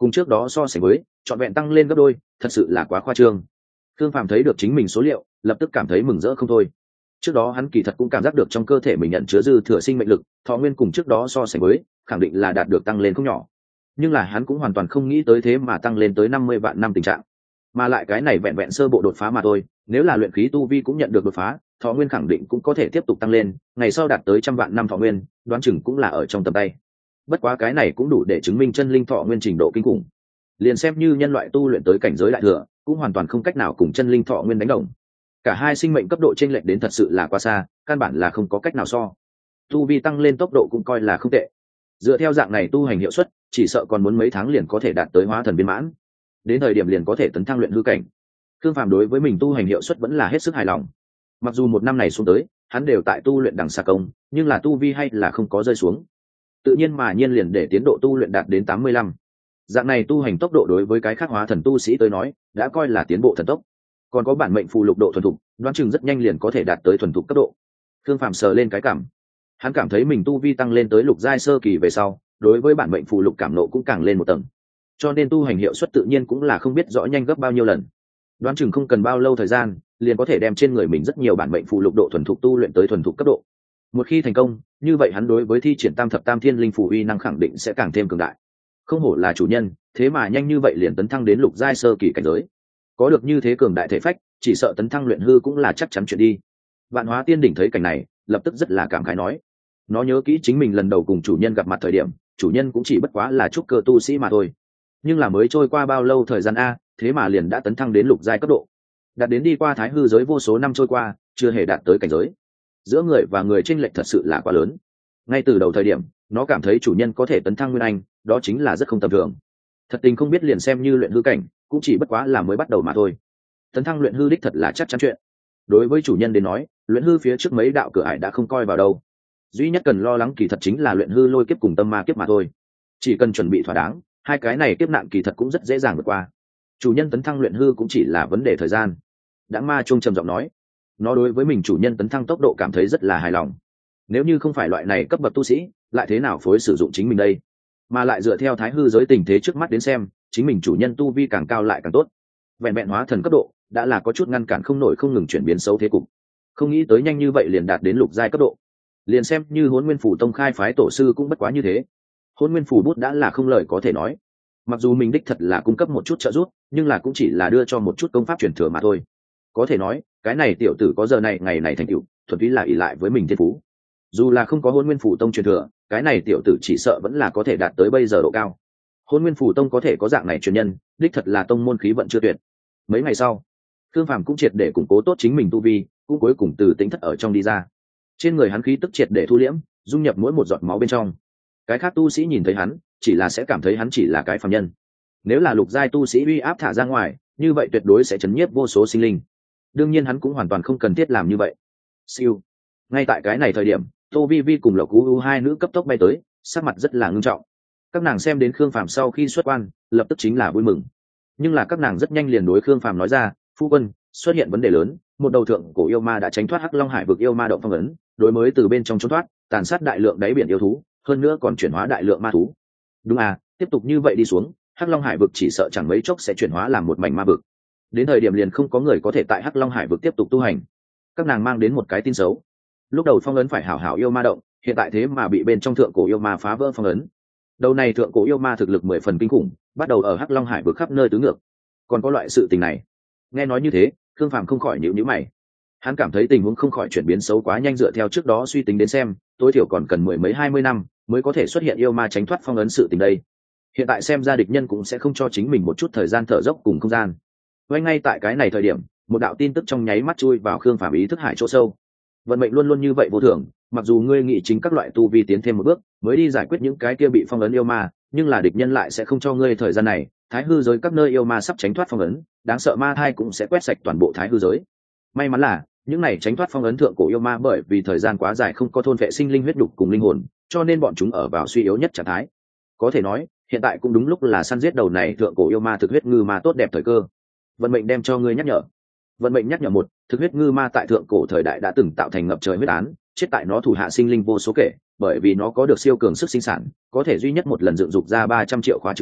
cùng trước đó so sánh với trọn vẹn tăng lên gấp đôi, thật sự là quá khoa trương. Thương Phàm thấy được chính mình số liệu, lập tức cảm thấy mừng rỡ không thôi. Trước đó hắn kỳ thật cũng cảm giác được trong cơ thể mình nhận chứa dư thừa sinh mệnh lực, thọ nguyên cùng trước đó so sánh với khẳng định là đạt được tăng lên không nhỏ, nhưng là hắn cũng hoàn toàn không nghĩ tới thế mà tăng lên tới năm mươi vạn năm tình trạng. Mà lại cái này vẹn vẹn sơ bộ đột phá mà thôi, nếu là luyện khí tu vi cũng nhận được đột phá, thọ nguyên khẳng định cũng có thể tiếp tục tăng lên, ngày sau đạt tới trăm vạn năm thọ nguyên, đoán chừng cũng là ở trong tầm tay. Bất quá cái này cũng đủ để chứng minh chân linh thọ nguyên trình độ kinh khủng. Liền xem như nhân loại tu luyện tới cảnh giới đại thừa, cũng hoàn toàn không cách nào cùng chân linh thọ nguyên đánh đồng. Cả hai sinh mệnh cấp độ chênh lệch đến thật sự là quá xa, căn bản là không có cách nào so. Tu vi tăng lên tốc độ cũng coi là không tệ. Dựa theo dạng này tu hành hiệu suất, chỉ sợ còn muốn mấy tháng liền có thể đạt tới hóa thần viên mãn. Đến thời điểm liền có thể tấn thăng luyện hư cảnh. Thương Phàm đối với mình tu hành hiệu suất vẫn là hết sức hài lòng. Mặc dù một năm này xuống tới, hắn đều tại tu luyện đằng xa công, nhưng là tu vi hay là không có rơi xuống. Tự nhiên mà nhiên liền để tiến độ tu luyện đạt đến tám mươi lăm. Dạng này tu hành tốc độ đối với cái khác hóa thần tu sĩ tới nói, đã coi là tiến bộ thần tốc. Còn có bản mệnh phù lục độ thuần thục, đoán chừng rất nhanh liền có thể đạt tới thuần thục cấp độ. Thương Phàm sờ lên cái cảm, hắn cảm thấy mình tu vi tăng lên tới lục giai sơ kỳ về sau, đối với bản mệnh phù lục cảm nộ cũng càng lên một tầng, cho nên tu hành hiệu suất tự nhiên cũng là không biết rõ nhanh gấp bao nhiêu lần. Đoán chừng không cần bao lâu thời gian, liền có thể đem trên người mình rất nhiều bản mệnh phù lục độ thuần thục tu luyện tới thuần thục cấp độ. Một khi thành công, như vậy hắn đối với thi triển tam thập tam thiên linh phù uy năng khẳng định sẽ càng thêm cường đại. Không hổ là chủ nhân, thế mà nhanh như vậy liền tấn thăng đến lục giai sơ kỳ cảnh giới. Có được như thế cường đại thể phách, chỉ sợ tấn thăng luyện hư cũng là chắc chắn chuyện đi. Vạn Hóa Tiên Đỉnh thấy cảnh này, lập tức rất là cảm khái nói: nó nhớ kỹ chính mình lần đầu cùng chủ nhân gặp mặt thời điểm, chủ nhân cũng chỉ bất quá là trúc cơ tu sĩ mà thôi, nhưng là mới trôi qua bao lâu thời gian a, thế mà liền đã tấn thăng đến lục giai cấp độ, đạt đến đi qua thái hư giới vô số năm trôi qua chưa hề đạt tới cảnh giới. Giữa người và người chênh lệch thật sự là quá lớn. Ngay từ đầu thời điểm, nó cảm thấy chủ nhân có thể tấn thăng nguyên anh, đó chính là rất không tầm thường. Thật tình không biết liền xem như luyện hư cảnh, cũng chỉ bất quá là mới bắt đầu mà thôi. Tấn thăng luyện hư đích thật là chắc chắn chuyện. Đối với chủ nhân đến nói, luyện hư phía trước mấy đạo cửa ải đã không coi vào đâu. Duy nhất cần lo lắng kỳ thật chính là luyện hư lôi kiếp cùng tâm ma kiếp mà thôi. Chỉ cần chuẩn bị thỏa đáng, hai cái này kiếp nạn kỳ thật cũng rất dễ dàng vượt qua. Chủ nhân tấn thăng luyện hư cũng chỉ là vấn đề thời gian. Đã Ma Chuông trầm giọng nói, nó đối với mình chủ nhân tấn thăng tốc độ cảm thấy rất là hài lòng. Nếu như không phải loại này cấp bậc tu sĩ, lại thế nào phối sử dụng chính mình đây? Mà lại dựa theo thái hư giới tình thế trước mắt đến xem, chính mình chủ nhân tu vi càng cao lại càng tốt. Vẹn vẹn hóa thần cấp độ đã là có chút ngăn cản không nổi không ngừng chuyển biến xấu thế cục. Không nghĩ tới nhanh như vậy liền đạt đến lục giai cấp độ. Liền xem như Hỗn Nguyên Phủ tông khai phái tổ sư cũng bất quá như thế. Hỗn Nguyên Phủ bút đã là không lời có thể nói. Mặc dù mình đích thật là cung cấp một chút trợ giúp, nhưng là cũng chỉ là đưa cho một chút công pháp truyền thừa mà thôi. Có thể nói, cái này tiểu tử có giờ này ngày này thành tựu, thuần túy là ỷ lại với mình thiên phú. Dù là không có Hỗn Nguyên Phủ tông truyền thừa, cái này tiểu tử chỉ sợ vẫn là có thể đạt tới bây giờ độ cao. Hỗn Nguyên Phủ tông có thể có dạng này truyền nhân, đích thật là tông môn khí vận chưa tuyệt. Mấy ngày sau, Thương Phàm cũng triệt để củng cố tốt chính mình tu vi, cũng cuối cùng từ tính thất ở trong đi ra. Trên người hắn khí tức triệt để thu liễm, dung nhập mỗi một giọt máu bên trong. Cái khác tu sĩ nhìn thấy hắn, chỉ là sẽ cảm thấy hắn chỉ là cái phàm nhân. Nếu là lục giai tu sĩ uy áp thả ra ngoài, như vậy tuyệt đối sẽ chấn nhiếp vô số sinh linh. Đương nhiên hắn cũng hoàn toàn không cần thiết làm như vậy. Siêu. Ngay tại cái này thời điểm, Tô Vi Vi cùng Lộc U U hai nữ cấp tốc bay tới, sắc mặt rất là ngưng trọng. Các nàng xem đến Khương Phàm sau khi xuất quan, lập tức chính là vui mừng. Nhưng là các nàng rất nhanh liền đối Khương Phàm nói ra, phu quân, xuất hiện vấn đề lớn, một đầu thượng cổ yêu ma đã tránh thoát Hắc Long Hải vực yêu ma động phong ấn, đối mới từ bên trong trốn thoát, tàn sát đại lượng đáy biển yêu thú, hơn nữa còn chuyển hóa đại lượng ma thú. Đúng à, tiếp tục như vậy đi xuống, Hắc Long Hải vực chỉ sợ chẳng mấy chốc sẽ chuyển hóa làm một mảnh ma vực. Đến thời điểm liền không có người có thể tại Hắc Long Hải vực tiếp tục tu hành. Các nàng mang đến một cái tin xấu. Lúc đầu phong ấn phải hảo hảo yêu ma động, hiện tại thế mà bị bên trong thượng cổ yêu ma phá vỡ phong ấn. Đầu này thượng cổ yêu ma thực lực mười phần kinh khủng, bắt đầu ở Hắc Long Hải vực khắp nơi tứ ngược. Còn có loại sự tình này. Nghe nói như thế, Khương Phàm không khỏi nhíu nhíu mày. Hắn cảm thấy tình huống không khỏi chuyển biến xấu quá nhanh, dựa theo trước đó suy tính đến xem, tối thiểu còn cần mười mấy hai mươi năm mới có thể xuất hiện yêu ma tránh thoát phong ấn sự tình đây. Hiện tại xem ra địch nhân cũng sẽ không cho chính mình một chút thời gian thở dốc cùng không gian. Ngay ngay tại cái này thời điểm, một đạo tin tức trong nháy mắt chui vào Khương Phàm ý thức hải chỗ sâu. Vận mệnh luôn luôn như vậy vô thường, mặc dù ngươi nghĩ chính các loại tu vi tiến thêm một bước mới đi giải quyết những cái kia bị phong ấn yêu ma, nhưng là địch nhân lại sẽ không cho ngươi thời gian này. Thái hư giới các nơi yêu ma sắp tránh thoát phong ấn, đáng sợ ma thai cũng sẽ quét sạch toàn bộ thái hư giới. May mắn là những này tránh thoát phong ấn thượng cổ yêu ma bởi vì thời gian quá dài không có thôn vệ sinh linh huyết đục cùng linh hồn, cho nên bọn chúng ở vào suy yếu nhất trạng thái. Có thể nói hiện tại cũng đúng lúc là săn giết đầu này thượng cổ yêu ma thực huyết ngư ma tốt đẹp thời cơ. Vận mệnh đem cho ngươi nhắc nhở. Vận mệnh nhắc nhở một, thực huyết ngư ma tại thượng cổ thời đại đã từng tạo thành ngập trời huyết án, chết tại nó thủ hạ sinh linh vô số kể, bởi vì nó có được siêu cường sức sinh sản, có thể duy nhất một lần dựng dục ra ba trăm triệu khóa trứng cá,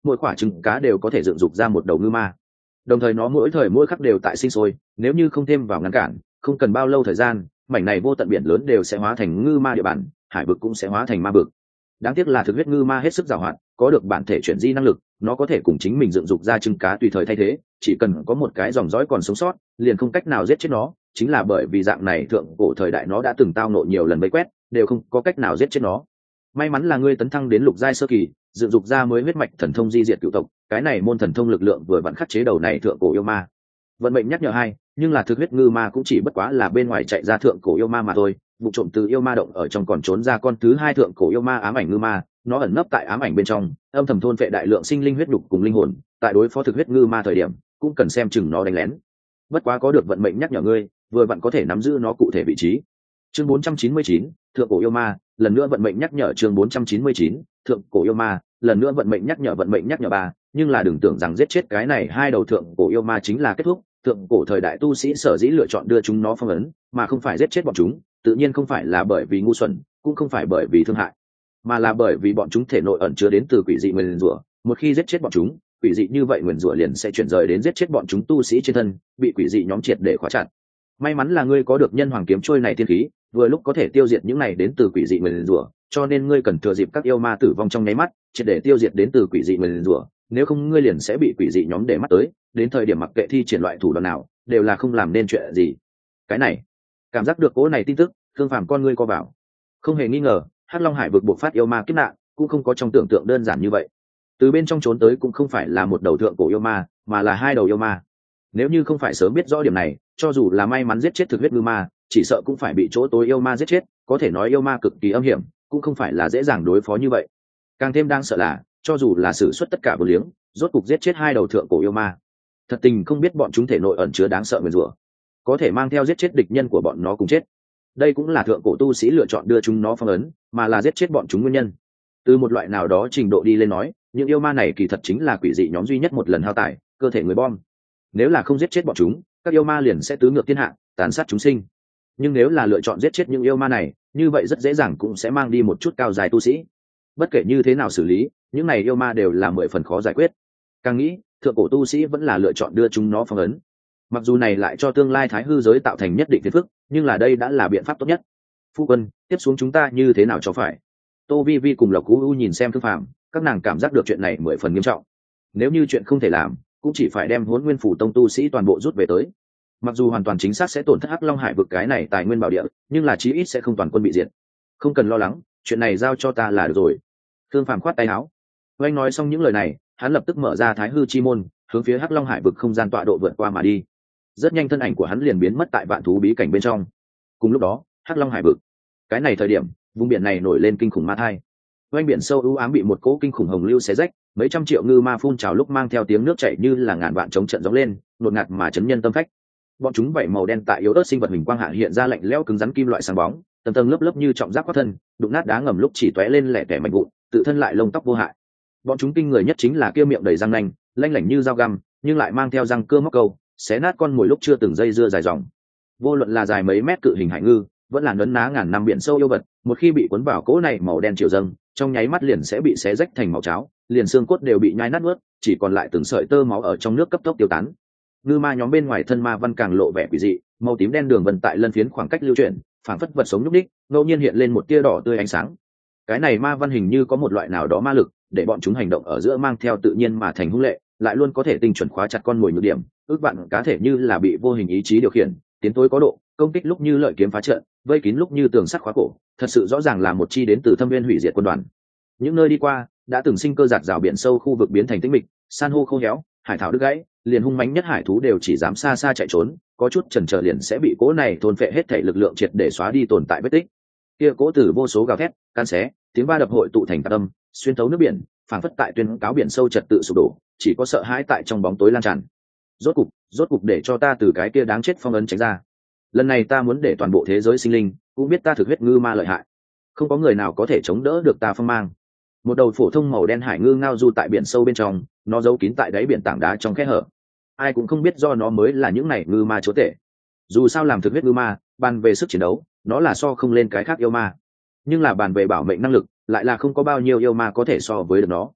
mỗi quả trứng cá đều có thể dựng dục ra một đầu ngư ma. Đồng thời nó mỗi thời mỗi khắc đều tại sinh sôi, nếu như không thêm vào ngăn cản, không cần bao lâu thời gian, mảnh này vô tận biển lớn đều sẽ hóa thành ngư ma địa bàn, hải vực cũng sẽ hóa thành ma vực. Đáng tiếc là thực huyết ngư ma hết sức giàu hoạt, có được bản thể chuyển di năng lực, nó có thể cùng chính mình dựng dục ra trứng cá tùy thời thay thế, chỉ cần có một cái dòng dõi còn sống sót, liền không cách nào giết chết nó. Chính là bởi vì dạng này thượng cổ thời đại nó đã từng tao nộ nhiều lần vây quét, đều không có cách nào giết chết nó. May mắn là ngươi tấn thăng đến lục giai sơ kỳ, dựng dục ra mới huyết mạch thần thông di diệt cựu tộc, cái này môn thần thông lực lượng vừa vặn khắc chế đầu này thượng cổ yêu ma. Vận mệnh nhắc nhở hai, nhưng là thực huyết ngư ma cũng chỉ bất quá là bên ngoài chạy ra thượng cổ yêu ma mà thôi, vụ trộm từ yêu ma động ở trong còn trốn ra con thứ hai thượng cổ yêu ma ám ảnh ngư ma, nó ẩn nấp tại ám ảnh bên trong, âm thầm thôn phệ đại lượng sinh linh huyết đục cùng linh hồn, tại đối phó thực huyết ngư ma thời điểm, cũng cần xem chừng nó đánh lén. Bất quá có được vận mệnh nhắc nhở ngươi, vừa vặn có thể nắm giữ nó cụ thể vị trí. Chương bốn trăm chín mươi chín, thượng cổ yêu ma, lần nữa vận mệnh nhắc nhở. Chương bốn trăm chín mươi chín, thượng cổ yêu ma, lần nữa vận mệnh nhắc nhở. Vận mệnh nhắc nhở ba, nhưng là đừng tưởng rằng giết chết cái này hai đầu thượng cổ yêu ma chính là kết thúc. Thượng cổ thời đại tu sĩ sở dĩ lựa chọn đưa chúng nó phong ấn, mà không phải giết chết bọn chúng, tự nhiên không phải là bởi vì ngu xuẩn, cũng không phải bởi vì thương hại, mà là bởi vì bọn chúng thể nội ẩn chứa đến từ quỷ dị nguyền rủa. Một khi giết chết bọn chúng, quỷ dị như vậy nguyền rủa liền sẽ chuyển rời đến giết chết bọn chúng tu sĩ trên thân, bị quỷ dị nhóm triệt để khóa chặt. May mắn là ngươi có được nhân hoàng kiếm trôi này thiên khí, vừa lúc có thể tiêu diệt những này đến từ quỷ dị nguyền rủa, cho nên ngươi cần thừa dịp các yêu ma tử vong trong nháy mắt, triệt để tiêu diệt đến từ quỷ dị nguyền rủa, nếu không ngươi liền sẽ bị quỷ dị nhóm để mắt tới, đến thời điểm mặc kệ thi triển loại thủ đoạn nào, đều là không làm nên chuyện gì. Cái này, cảm giác được cỗ này tin tức, Thương Phàm con ngươi co vào. Không hề nghi ngờ, Hắc Long Hải vực buộc phát yêu ma kiếp nạn, cũng không có trong tưởng tượng đơn giản như vậy. Từ bên trong trốn tới cũng không phải là một đầu thượng cổ yêu ma, mà là hai đầu yêu ma. Nếu như không phải sớm biết rõ điểm này, cho dù là may mắn giết chết thực huyết ngư ma, chỉ sợ cũng phải bị chỗ tối yêu ma giết chết. Có thể nói yêu ma cực kỳ âm hiểm, cũng không phải là dễ dàng đối phó như vậy. Càng thêm đang sợ là, cho dù là sử xuất tất cả vô liếng, rốt cục giết chết hai đầu thượng cổ yêu ma, thật tình không biết bọn chúng thể nội ẩn chứa đáng sợ nguyền rủa, có thể mang theo giết chết địch nhân của bọn nó cùng chết. Đây cũng là thượng cổ tu sĩ lựa chọn đưa chúng nó phong ấn, mà là giết chết bọn chúng nguyên nhân. Từ một loại nào đó trình độ đi lên nói, những yêu ma này kỳ thật chính là quỷ dị nhóm duy nhất một lần hao tải cơ thể người bom. Nếu là không giết chết bọn chúng, các yêu ma liền sẽ tứ ngược thiên hạ, tàn sát chúng sinh. Nhưng nếu là lựa chọn giết chết những yêu ma này, như vậy rất dễ dàng cũng sẽ mang đi một chút cao dài tu sĩ. Bất kể như thế nào xử lý, những này yêu ma đều là mười phần khó giải quyết. Càng nghĩ, thượng cổ tu sĩ vẫn là lựa chọn đưa chúng nó phong ấn. Mặc dù này lại cho tương lai thái hư giới tạo thành nhất định phiền phức, nhưng là đây đã là biện pháp tốt nhất. Phu quân, tiếp xuống chúng ta như thế nào cho phải? Tô Vi Vi cùng Lộc Cú U nhìn xem Thương Phàm, các nàng cảm giác được chuyện này mười phần nghiêm trọng. Nếu như chuyện không thể làm, cũng chỉ phải đem Hỗn Nguyên Phủ tông tu sĩ toàn bộ rút về tới. Mặc dù hoàn toàn chính xác sẽ tổn thất Hắc Long Hải vực cái này tài nguyên bảo địa, nhưng là chí ít sẽ không toàn quân bị diệt. Không cần lo lắng, chuyện này giao cho ta là được rồi. Thương Phàm khoát tay áo. Anh nói xong những lời này, hắn lập tức mở ra Thái Hư chi môn, hướng phía Hắc Long Hải vực không gian tọa độ vượt qua mà đi. Rất nhanh thân ảnh của hắn liền biến mất tại vạn thú bí cảnh bên trong. Cùng lúc đó, Hắc Long Hải vực, cái này thời điểm, vùng biển này nổi lên kinh khủng ma thai. Quanh biển sâu u ám bị một cỗ kinh khủng hồng lưu xé rách, mấy trăm triệu ngư ma phun trào lúc mang theo tiếng nước chảy như là ngàn vạn trống trận gióng lên, đột ngạt mà chấn nhân tâm phách. Bọn chúng vảy màu đen tại yếu ớt sinh vật hình quang hạ hiện ra lạnh lẽo cứng rắn kim loại sáng bóng, tầng tầng lớp lớp như trọng giáp quát thân, đụng nát đá ngầm lúc chỉ tóe lên lẻ tẻ mảnh vụn, tự thân lại lông tóc vô hại. Bọn chúng kinh người nhất chính là kia miệng đầy răng nanh, lanh lảnh như dao găm, nhưng lại mang theo răng cưa móc câu, xé nát con mồi lúc chưa từng dây dưa dài dòng. Vô luận là dài mấy mét cự hình hải ngư, vẫn là nấn ná ngàn năm biển sâu yêu vật, một khi bị cuốn vào cỗ này màu đen chiều dâng, trong nháy mắt liền sẽ bị xé rách thành màu cháo, liền xương cốt đều bị nhai nát nuốt, chỉ còn lại từng sợi tơ máu ở trong nước cấp tốc tiêu tán. Ngư ma nhóm bên ngoài thân ma văn càng lộ vẻ quỷ dị, màu tím đen đường vân tại lân phiến khoảng cách lưu chuyển, phảng phất vật sống nhúc nhích, ngẫu nhiên hiện lên một tia đỏ tươi ánh sáng. Cái này ma văn hình như có một loại nào đó ma lực, để bọn chúng hành động ở giữa mang theo tự nhiên mà thành hung lệ, lại luôn có thể tinh chuẩn khóa chặt con mồi nhược điểm, ước vạn cá thể như là bị vô hình ý chí điều khiển, tiến tối có độ, công kích lúc như lợi kiếm phá trận, vây kín lúc như tường sắt khóa cổ, thật sự rõ ràng là một chi đến từ thâm viên hủy diệt quân đoàn. Những nơi đi qua, đã từng sinh cơ giạt rào biển sâu khu vực biến thành tĩnh mịch, san hô khô héo, hải thảo đứt gãy, liền hung mãnh nhất hải thú đều chỉ dám xa xa chạy trốn, có chút chần chờ liền sẽ bị cỗ này thôn phệ hết thể lực lượng triệt để xóa đi tồn tại vết tích. Kia cỗ tử vô số gào thét, can xé, tiếng va đập hội tụ thành tạc âm, xuyên thấu nước biển, phảng phất tại tuyên cáo biển sâu trật tự sụp đổ, chỉ có sợ hãi tại trong bóng tối lan tràn. Rốt cục, rốt cục để cho ta từ cái kia đáng chết phong ấn tránh ra. Lần này ta muốn để toàn bộ thế giới sinh linh cũng biết ta thực huyết ngư ma lợi hại, không có người nào có thể chống đỡ được ta phong mang. Một đầu phổ thông màu đen hải ngư ngao du tại biển sâu bên trong, nó giấu kín tại đáy biển tảng đá trong khe hở. Ai cũng không biết do nó mới là những này ngư ma chúa tể. Dù sao làm thực huyết ngư ma, bàn về sức chiến đấu, nó là so không lên cái khác yêu ma. Nhưng là bàn về bảo mệnh năng lực, lại là không có bao nhiêu yêu ma có thể so với được nó.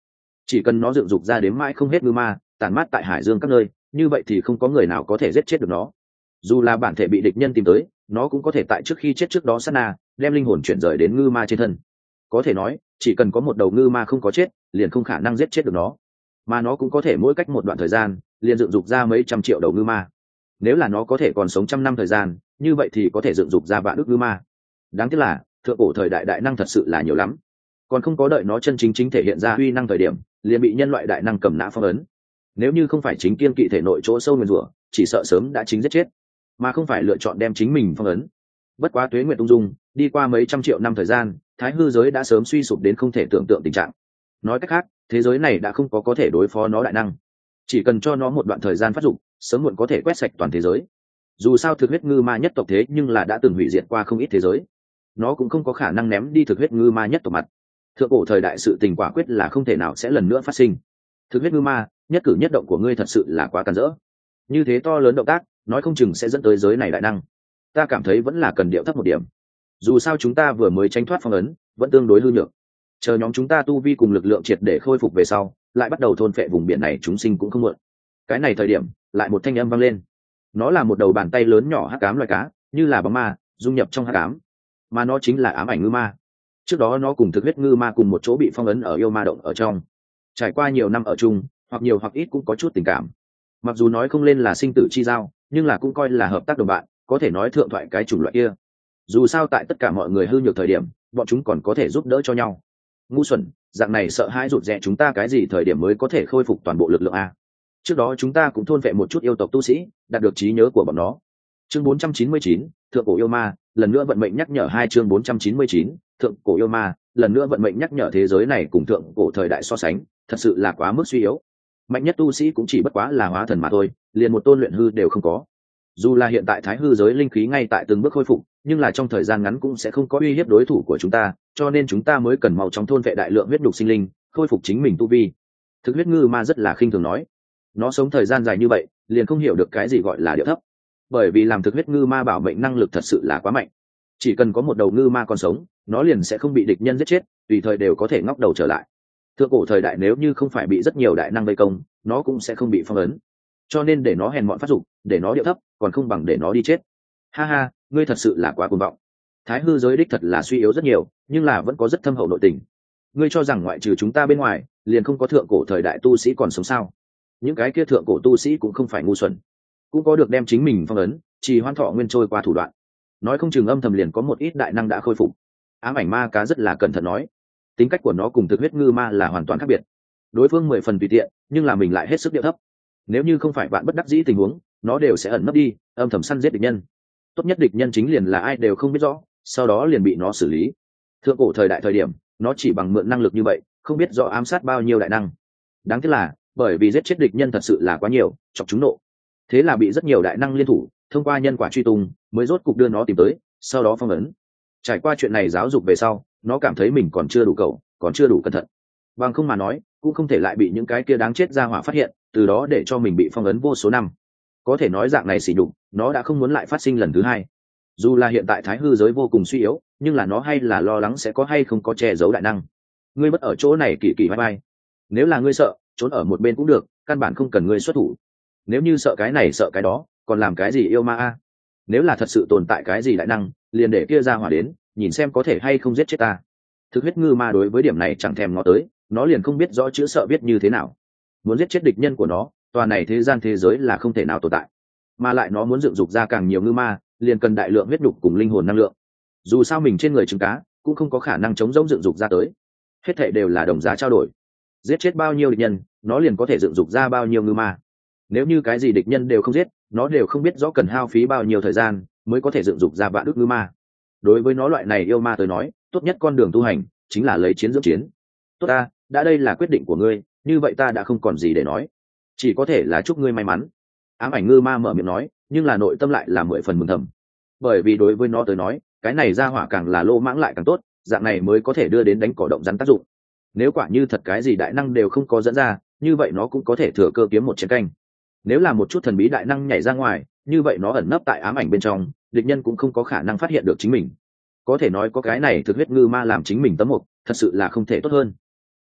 Chỉ cần nó dựng dục ra đến mãi không hết ngư ma tản mát tại hải dương các nơi, như vậy thì không có người nào có thể giết chết được nó. Dù là bản thể bị địch nhân tìm tới, nó cũng có thể tại trước khi chết trước đó sát na đem linh hồn chuyển rời đến ngư ma trên thân. Có thể nói chỉ cần có một đầu ngư ma không có chết, liền không khả năng giết chết được nó. Mà nó cũng có thể mỗi cách một đoạn thời gian liền dựng dục ra mấy trăm triệu đầu ngư ma. Nếu là nó có thể còn sống trăm năm thời gian, như vậy thì có thể dựng dục ra vạn ức ngư ma. Đáng tiếc là thượng cổ thời đại đại năng thật sự là nhiều lắm, còn không có đợi nó chân chính chính thể hiện ra uy năng thời điểm liền bị nhân loại đại năng cầm nã phong ấn. Nếu như không phải chính kiên kỵ thể nội chỗ sâu nguyên rủa, chỉ sợ sớm đã chính giết chết, mà không phải lựa chọn đem chính mình phong ấn. Bất quá tuế nguyệt ung dung, đi qua mấy trăm triệu năm thời gian, thái hư giới đã sớm suy sụp đến không thể tưởng tượng tình trạng. Nói cách khác, thế giới này đã không có có thể đối phó nó đại năng. Chỉ cần cho nó một đoạn thời gian phát dụng, sớm muộn có thể quét sạch toàn thế giới. Dù sao thực huyết ngư ma nhất tộc thế nhưng là đã từng hủy diệt qua không ít thế giới, nó cũng không có khả năng ném đi thực huyết ngư ma nhất tộc mặt. Thượng cổ thời đại sự tình quả quyết là không thể nào sẽ lần nữa phát sinh. Thực huyết ngư ma, nhất cử nhất động của ngươi thật sự là quá càn rỡ. Như thế to lớn động tác, nói không chừng sẽ dẫn tới giới này đại năng. Ta cảm thấy vẫn là cần điệu thấp một điểm. Dù sao chúng ta vừa mới tránh thoát phong ấn, vẫn tương đối hư nhược. Chờ nhóm chúng ta tu vi cùng lực lượng triệt để khôi phục về sau, lại bắt đầu thôn phệ vùng biển này chúng sinh cũng không muộn. Cái này thời điểm, lại một thanh âm vang lên. Nó là một đầu bàn tay lớn nhỏ hắc ám loài cá, như là bóng ma, dung nhập trong hắc ám. Mà nó chính là ám ảnh ngư ma. Trước đó nó cùng thực huyết ngư ma cùng một chỗ bị phong ấn ở yêu ma động ở trong. Trải qua nhiều năm ở chung, hoặc nhiều hoặc ít cũng có chút tình cảm. Mặc dù nói không lên là sinh tử chi giao, nhưng là cũng coi là hợp tác đồng bạn, có thể nói thượng thoại cái chủng loại kia. Dù sao tại tất cả mọi người hư nhược thời điểm, bọn chúng còn có thể giúp đỡ cho nhau. Ngu xuẩn, dạng này sợ hãi rụt rè chúng ta cái gì thời điểm mới có thể khôi phục toàn bộ lực lượng a? Trước đó chúng ta cũng thôn vệ một chút yêu tộc tu sĩ, đạt được trí nhớ của bọn nó. Chương bốn trăm chín mươi chín, thượng cổ yêu ma, lần nữa vận mệnh nhắc nhở hai chương bốn trăm chín mươi chín, thượng cổ yêu ma, lần nữa vận mệnh nhắc nhở thế giới này cùng thượng cổ thời đại so sánh, thật sự là quá mức suy yếu. Mạnh nhất tu sĩ cũng chỉ bất quá là hóa thần mà thôi, liền một tôn luyện hư đều không có. Dù là hiện tại thái hư giới linh khí ngay tại từng bước khôi phục, nhưng là trong thời gian ngắn cũng sẽ không có uy hiếp đối thủ của chúng ta, cho nên chúng ta mới cần mau chóng thôn vệ đại lượng huyết đục sinh linh, khôi phục chính mình tu vi. Thực huyết ngư ma rất là khinh thường nói, nó sống thời gian dài như vậy, liền không hiểu được cái gì gọi là điệu thấp. Bởi vì làm thực huyết ngư ma bảo mệnh năng lực thật sự là quá mạnh. Chỉ cần có một đầu ngư ma còn sống, nó liền sẽ không bị địch nhân giết chết, tùy thời đều có thể ngóc đầu trở lại. Thượng cổ thời đại nếu như không phải bị rất nhiều đại năng vây công, nó cũng sẽ không bị phong ấn. Cho nên để nó hèn mọn phát dục, để nó điệu thấp, còn không bằng để nó đi chết. Ha ha, ngươi thật sự là quá cuồng vọng. Thái hư giới đích thật là suy yếu rất nhiều, nhưng là vẫn có rất thâm hậu nội tình. Ngươi cho rằng ngoại trừ chúng ta bên ngoài, liền không có thượng cổ thời đại tu sĩ còn sống sao? Những cái kia thượng cổ tu sĩ cũng không phải ngu xuẩn, cũng có được đem chính mình phong ấn, chỉ hoan thọ nguyên trôi qua thủ đoạn. Nói không chừng âm thầm liền có một ít đại năng đã khôi phục. Ám ảnh ma cá rất là cẩn thận nói, tính cách của nó cùng thực huyết ngư ma là hoàn toàn khác biệt. Đối phương mười phần tùy tiện, nhưng là mình lại hết sức điệu thấp. Nếu như không phải bạn bất đắc dĩ tình huống, nó đều sẽ ẩn nấp đi, âm thầm săn giết địch nhân. Tốt nhất địch nhân chính liền là ai đều không biết rõ, sau đó liền bị nó xử lý. Thượng cổ thời đại thời điểm, nó chỉ bằng mượn năng lực như vậy, không biết rõ ám sát bao nhiêu đại năng. Đáng tiếc là, bởi vì giết chết địch nhân thật sự là quá nhiều, chọc chúng nộ. Thế là bị rất nhiều đại năng liên thủ, thông qua nhân quả truy tung, mới rốt cục đưa nó tìm tới, sau đó phong ấn. Trải qua chuyện này giáo dục về sau, nó cảm thấy mình còn chưa đủ cầu, còn chưa đủ cẩn thận. Bằng không mà nói, cũng không thể lại bị những cái kia đáng chết ra hỏa phát hiện, từ đó để cho mình bị phong ấn vô số năm. Có thể nói dạng này xỉ nhục, nó đã không muốn lại phát sinh lần thứ hai. Dù là hiện tại thái hư giới vô cùng suy yếu, nhưng là nó hay là lo lắng sẽ có hay không có che giấu đại năng. Ngươi bất ở chỗ này kỳ kỳ vai vai. Nếu là ngươi sợ, trốn ở một bên cũng được, căn bản không cần ngươi xuất thủ. Nếu như sợ cái này sợ cái đó, còn làm cái gì yêu ma a? Nếu là thật sự tồn tại cái gì đại năng, liền để kia ra hỏa đến, nhìn xem có thể hay không giết chết ta. Thực huyết ngư ma đối với điểm này chẳng thèm ngó tới, nó liền không biết rõ chữ sợ biết như thế nào. Muốn giết chết địch nhân của nó, tòa này thế gian thế giới là không thể nào tồn tại. Mà lại nó muốn dựng dục ra càng nhiều ngư ma, liền cần đại lượng huyết đục cùng linh hồn năng lượng. Dù sao mình trên người trứng cá, cũng không có khả năng chống rỗng dựng dục ra tới. Hết thảy đều là đồng giá trao đổi. Giết chết bao nhiêu địch nhân, nó liền có thể dựng dục ra bao nhiêu ngư ma. Nếu như cái gì địch nhân đều không giết, nó đều không biết rõ cần hao phí bao nhiêu thời gian mới có thể dựng dục ra vạn ức ngư ma. Đối với nó loại này yêu ma tới nói, tốt nhất con đường tu hành chính là lấy chiến dưỡng chiến. Tốt ta, đã đây là quyết định của ngươi, như vậy ta đã không còn gì để nói, chỉ có thể là chúc ngươi may mắn. Ám ảnh ngư ma mở miệng nói, nhưng là nội tâm lại là mười phần mừng thầm, bởi vì đối với nó tới nói, cái này ra hỏa càng là lô mãng lại càng tốt, dạng này mới có thể đưa đến đánh cỏ động rắn tác dụng. Nếu quả như thật cái gì đại năng đều không có dẫn ra, như vậy nó cũng có thể thừa cơ kiếm một chiến canh. Nếu là một chút thần bí đại năng nhảy ra ngoài, như vậy nó ẩn nấp tại ám ảnh bên trong, địch nhân cũng không có khả năng phát hiện được chính mình. Có thể nói có cái này thực huyết ngư ma làm chính mình tấm mục, thật sự là không thể tốt hơn.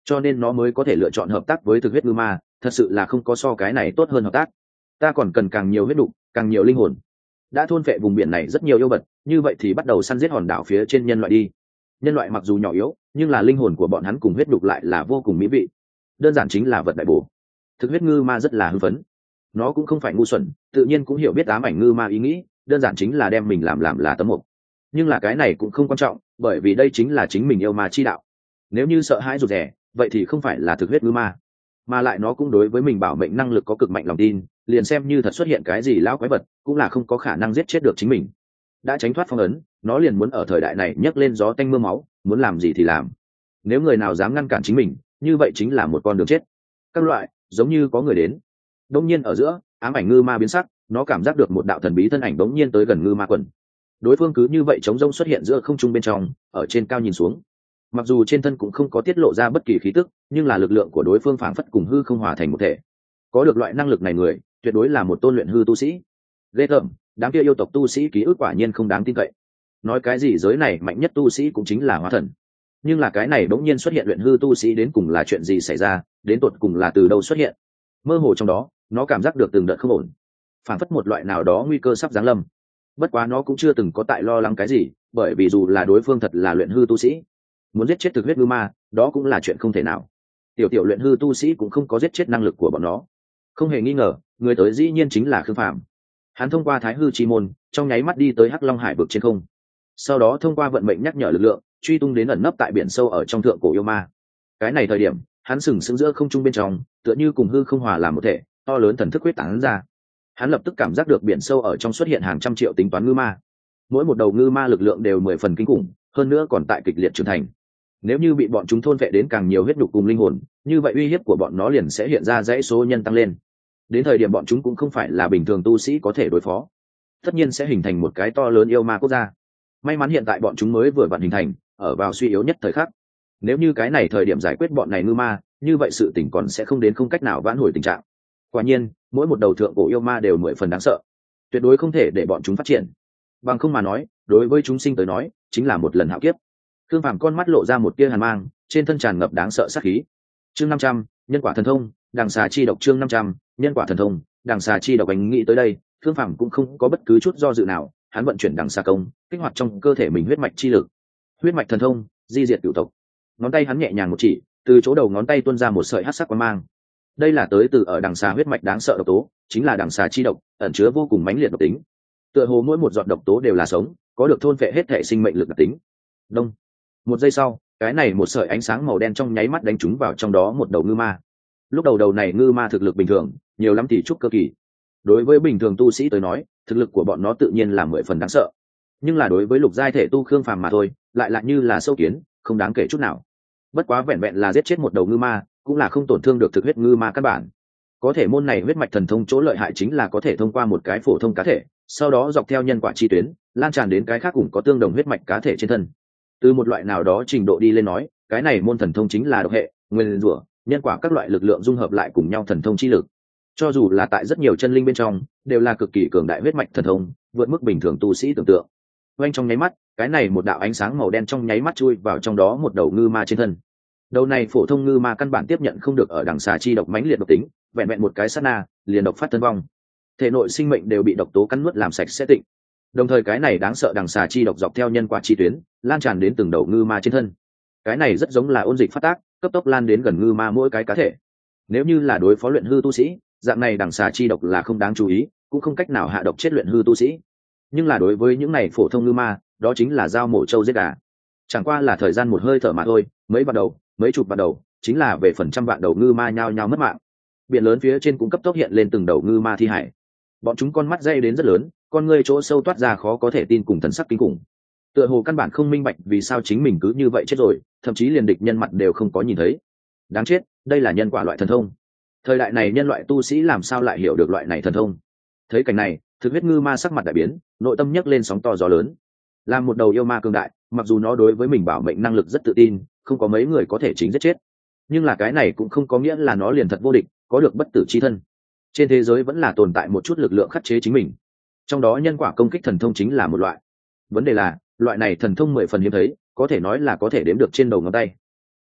cho nên nó mới có thể lựa chọn hợp tác với thực huyết ngư ma. Thật sự là không có so cái này tốt hơn hợp tác. Ta còn cần càng nhiều huyết đục, càng nhiều linh hồn. Đã thôn phệ vùng biển này rất nhiều yêu vật, như vậy thì bắt đầu săn giết hòn đảo phía trên nhân loại đi. Nhân loại mặc dù nhỏ yếu, nhưng là linh hồn của bọn hắn cùng huyết đục lại là vô cùng mỹ vị, đơn giản chính là vật đại bổ. Thực huyết ngư ma rất là hưng phấn. Nó cũng không phải ngu xuẩn, tự nhiên cũng hiểu biết ám ảnh ngư ma ý nghĩ, đơn giản chính là đem mình làm làm là tấm mục. Nhưng là cái này cũng không quan trọng, bởi vì đây chính là chính mình yêu ma chi đạo. Nếu như sợ hãi rụt rè, vậy thì không phải là thực huyết ngư ma, mà lại nó cũng đối với mình bảo mệnh năng lực có cực mạnh lòng tin, liền xem như thật xuất hiện cái gì lão quái vật, cũng là không có khả năng giết chết được chính mình. Đã tránh thoát phong ấn, nó liền muốn ở thời đại này nhấc lên gió tanh mưa máu, muốn làm gì thì làm. Nếu người nào dám ngăn cản chính mình, như vậy chính là một con đường chết. Các loại, giống như có người đến. Đông nhiên ở giữa, ám ảnh ngư ma biến sắc, nó cảm giác được một đạo thần bí thân ảnh đống nhiên tới gần ngư ma quần. Đối phương cứ như vậy chống rông xuất hiện giữa không trung bên trong, ở trên cao nhìn xuống. Mặc dù trên thân cũng không có tiết lộ ra bất kỳ khí tức, nhưng là lực lượng của đối phương phảng phất cùng hư không hòa thành một thể. Có được loại năng lực này người, tuyệt đối là một tôn luyện hư tu sĩ. Ghê tởm, đám kia yêu tộc tu sĩ ký ức quả nhiên không đáng tin cậy. Nói cái gì giới này mạnh nhất tu sĩ cũng chính là hóa thần. Nhưng là cái này bỗng nhiên xuất hiện luyện hư tu sĩ đến cùng là chuyện gì xảy ra, đến tột cùng là từ đâu xuất hiện. Mơ hồ trong đó, nó cảm giác được từng đợt không ổn, phảng phất một loại nào đó nguy cơ sắp giáng lâm. Bất quá nó cũng chưa từng có tại lo lắng cái gì, bởi vì dù là đối phương thật là luyện hư tu sĩ, muốn giết chết thực huyết ngư ma, đó cũng là chuyện không thể nào. Tiểu tiểu luyện hư tu sĩ cũng không có giết chết năng lực của bọn nó. Không hề nghi ngờ, người tới dĩ nhiên chính là Khương Phàm. Hắn thông qua Thái Hư Chi môn, trong nháy mắt đi tới Hắc Long Hải vực trên không. Sau đó thông qua vận mệnh nhắc nhở lực lượng, truy tung đến ẩn nấp tại biển sâu ở trong thượng cổ yêu ma. Cái này thời điểm, hắn sừng sững giữa không trung bên trong, tựa như cùng hư không hòa làm một thể, to lớn thần thức huyết tán ra. Hắn lập tức cảm giác được biển sâu ở trong xuất hiện hàng trăm triệu tính toán ngư ma. Mỗi một đầu ngư ma lực lượng đều mười phần kinh khủng, hơn nữa còn tại kịch liệt trưởng thành. Nếu như bị bọn chúng thôn vệ đến càng nhiều huyết nhục cùng linh hồn, như vậy uy hiếp của bọn nó liền sẽ hiện ra dãy số nhân tăng lên. Đến thời điểm bọn chúng cũng không phải là bình thường tu sĩ có thể đối phó, tất nhiên sẽ hình thành một cái to lớn yêu ma quốc gia. May mắn hiện tại bọn chúng mới vừa vặn hình thành, ở vào suy yếu nhất thời khắc. Nếu như cái này thời điểm giải quyết bọn này ngư ma, như vậy sự tình còn sẽ không đến không cách nào vãn hồi tình trạng. Quả nhiên, mỗi một đầu thượng cổ yêu ma đều mười phần đáng sợ, tuyệt đối không thể để bọn chúng phát triển. Bằng không mà nói, đối với chúng sinh tới nói, chính là một lần hạo kiếp. Thương Phàm con mắt lộ ra một tia hàn mang, trên thân tràn ngập đáng sợ sát khí. Chương năm trăm, nhân quả thần thông, đằng xà chi độc. Chương năm trăm, nhân quả thần thông, đằng xà chi độc. Anh nghĩ tới đây, Thương Phàm cũng không có bất cứ chút do dự nào, hắn vận chuyển đằng xà công, kích hoạt trong cơ thể mình huyết mạch chi lực. Huyết mạch thần thông, di diệt cửu tộc. Ngón tay hắn nhẹ nhàng một chỉ, từ chỗ đầu ngón tay tuôn ra một sợi hắc sắc quang mang. Đây là tới từ ở đằng xà huyết mạch đáng sợ độc tố, chính là đằng xà chi độc, ẩn chứa vô cùng mãnh liệt độc tính. Tựa hồ mỗi một giọt độc tố đều là sống, có được thôn phệ hết thể sinh mệnh lực đặc tính. Đông. Một giây sau, cái này một sợi ánh sáng màu đen trong nháy mắt đánh trúng vào trong đó một đầu ngư ma. Lúc đầu đầu này ngư ma thực lực bình thường, nhiều lắm thì trúc cơ kỳ. Đối với bình thường tu sĩ tới nói, thực lực của bọn nó tự nhiên là mười phần đáng sợ. Nhưng là đối với lục giai thể tu Khương Phàm mà thôi, lại lại như là sâu kiến, không đáng kể chút nào. Bất quá vẹn vẹn là giết chết một đầu ngư ma, cũng là không tổn thương được thực huyết ngư ma căn bản. Có thể môn này huyết mạch thần thông chỗ lợi hại chính là có thể thông qua một cái phổ thông cá thể, sau đó dọc theo nhân quả chi tuyến, lan tràn đến cái khác cũng có tương đồng huyết mạch cá thể trên thân. Từ một loại nào đó trình độ đi lên nói, cái này môn thần thông chính là độc hệ, nguyên rủa, nhân quả các loại lực lượng dung hợp lại cùng nhau thần thông chi lực. Cho dù là tại rất nhiều chân linh bên trong, đều là cực kỳ cường đại huyết mạch thần thông, vượt mức bình thường tu sĩ tưởng tượng. Oanh trong nháy mắt, cái này một đạo ánh sáng màu đen trong nháy mắt chui vào trong đó một đầu ngư ma trên thân. Đầu này phổ thông ngư ma căn bản tiếp nhận không được ở đằng xà chi độc mãnh liệt độc tính, vẹn vẹn một cái sát na, liền độc phát thân vong. Thể nội sinh mệnh đều bị độc tố cắn nuốt làm sạch sẽ tịnh. Đồng thời cái này đáng sợ đằng xà chi độc dọc theo nhân quả chi tuyến, lan tràn đến từng đầu ngư ma trên thân. Cái này rất giống là ôn dịch phát tác, cấp tốc lan đến gần ngư ma mỗi cái cá thể. Nếu như là đối phó luyện hư tu sĩ, dạng này đằng xà chi độc là không đáng chú ý, cũng không cách nào hạ độc chết luyện hư tu sĩ. Nhưng là đối với những này phổ thông ngư ma, đó chính là dao mổ trâu giết gà. Chẳng qua là thời gian một hơi thở mà thôi, mấy vạn đầu, mấy chục vạn đầu, chính là về phần trăm vạn đầu ngư ma nhao nhao mất mạng. Biển lớn phía trên cũng cấp tốc hiện lên từng đầu ngư ma thi hải. Bọn chúng con mắt dây đến rất lớn, con ngươi chỗ sâu toát ra khó có thể tin cùng thần sắc kinh khủng. Tựa hồ căn bản không minh bạch vì sao chính mình cứ như vậy chết rồi, thậm chí liền địch nhân mặt đều không có nhìn thấy. Đáng chết, đây là nhân quả loại thần thông. Thời đại này nhân loại tu sĩ làm sao lại hiểu được loại này thần thông? Thấy cảnh này, thực huyết ngư ma sắc mặt đại biến, nội tâm nhấc lên sóng to gió lớn. Làm một đầu yêu ma cường đại, mặc dù nó đối với mình bảo mệnh năng lực rất tự tin, không có mấy người có thể chính giết chết. Nhưng là cái này cũng không có nghĩa là nó liền thật vô địch, có được bất tử chi thân. Trên thế giới vẫn là tồn tại một chút lực lượng khắc chế chính mình. Trong đó nhân quả công kích thần thông chính là một loại. Vấn đề là, loại này thần thông mười phần hiếm thấy, có thể nói là có thể đếm được trên đầu ngón tay.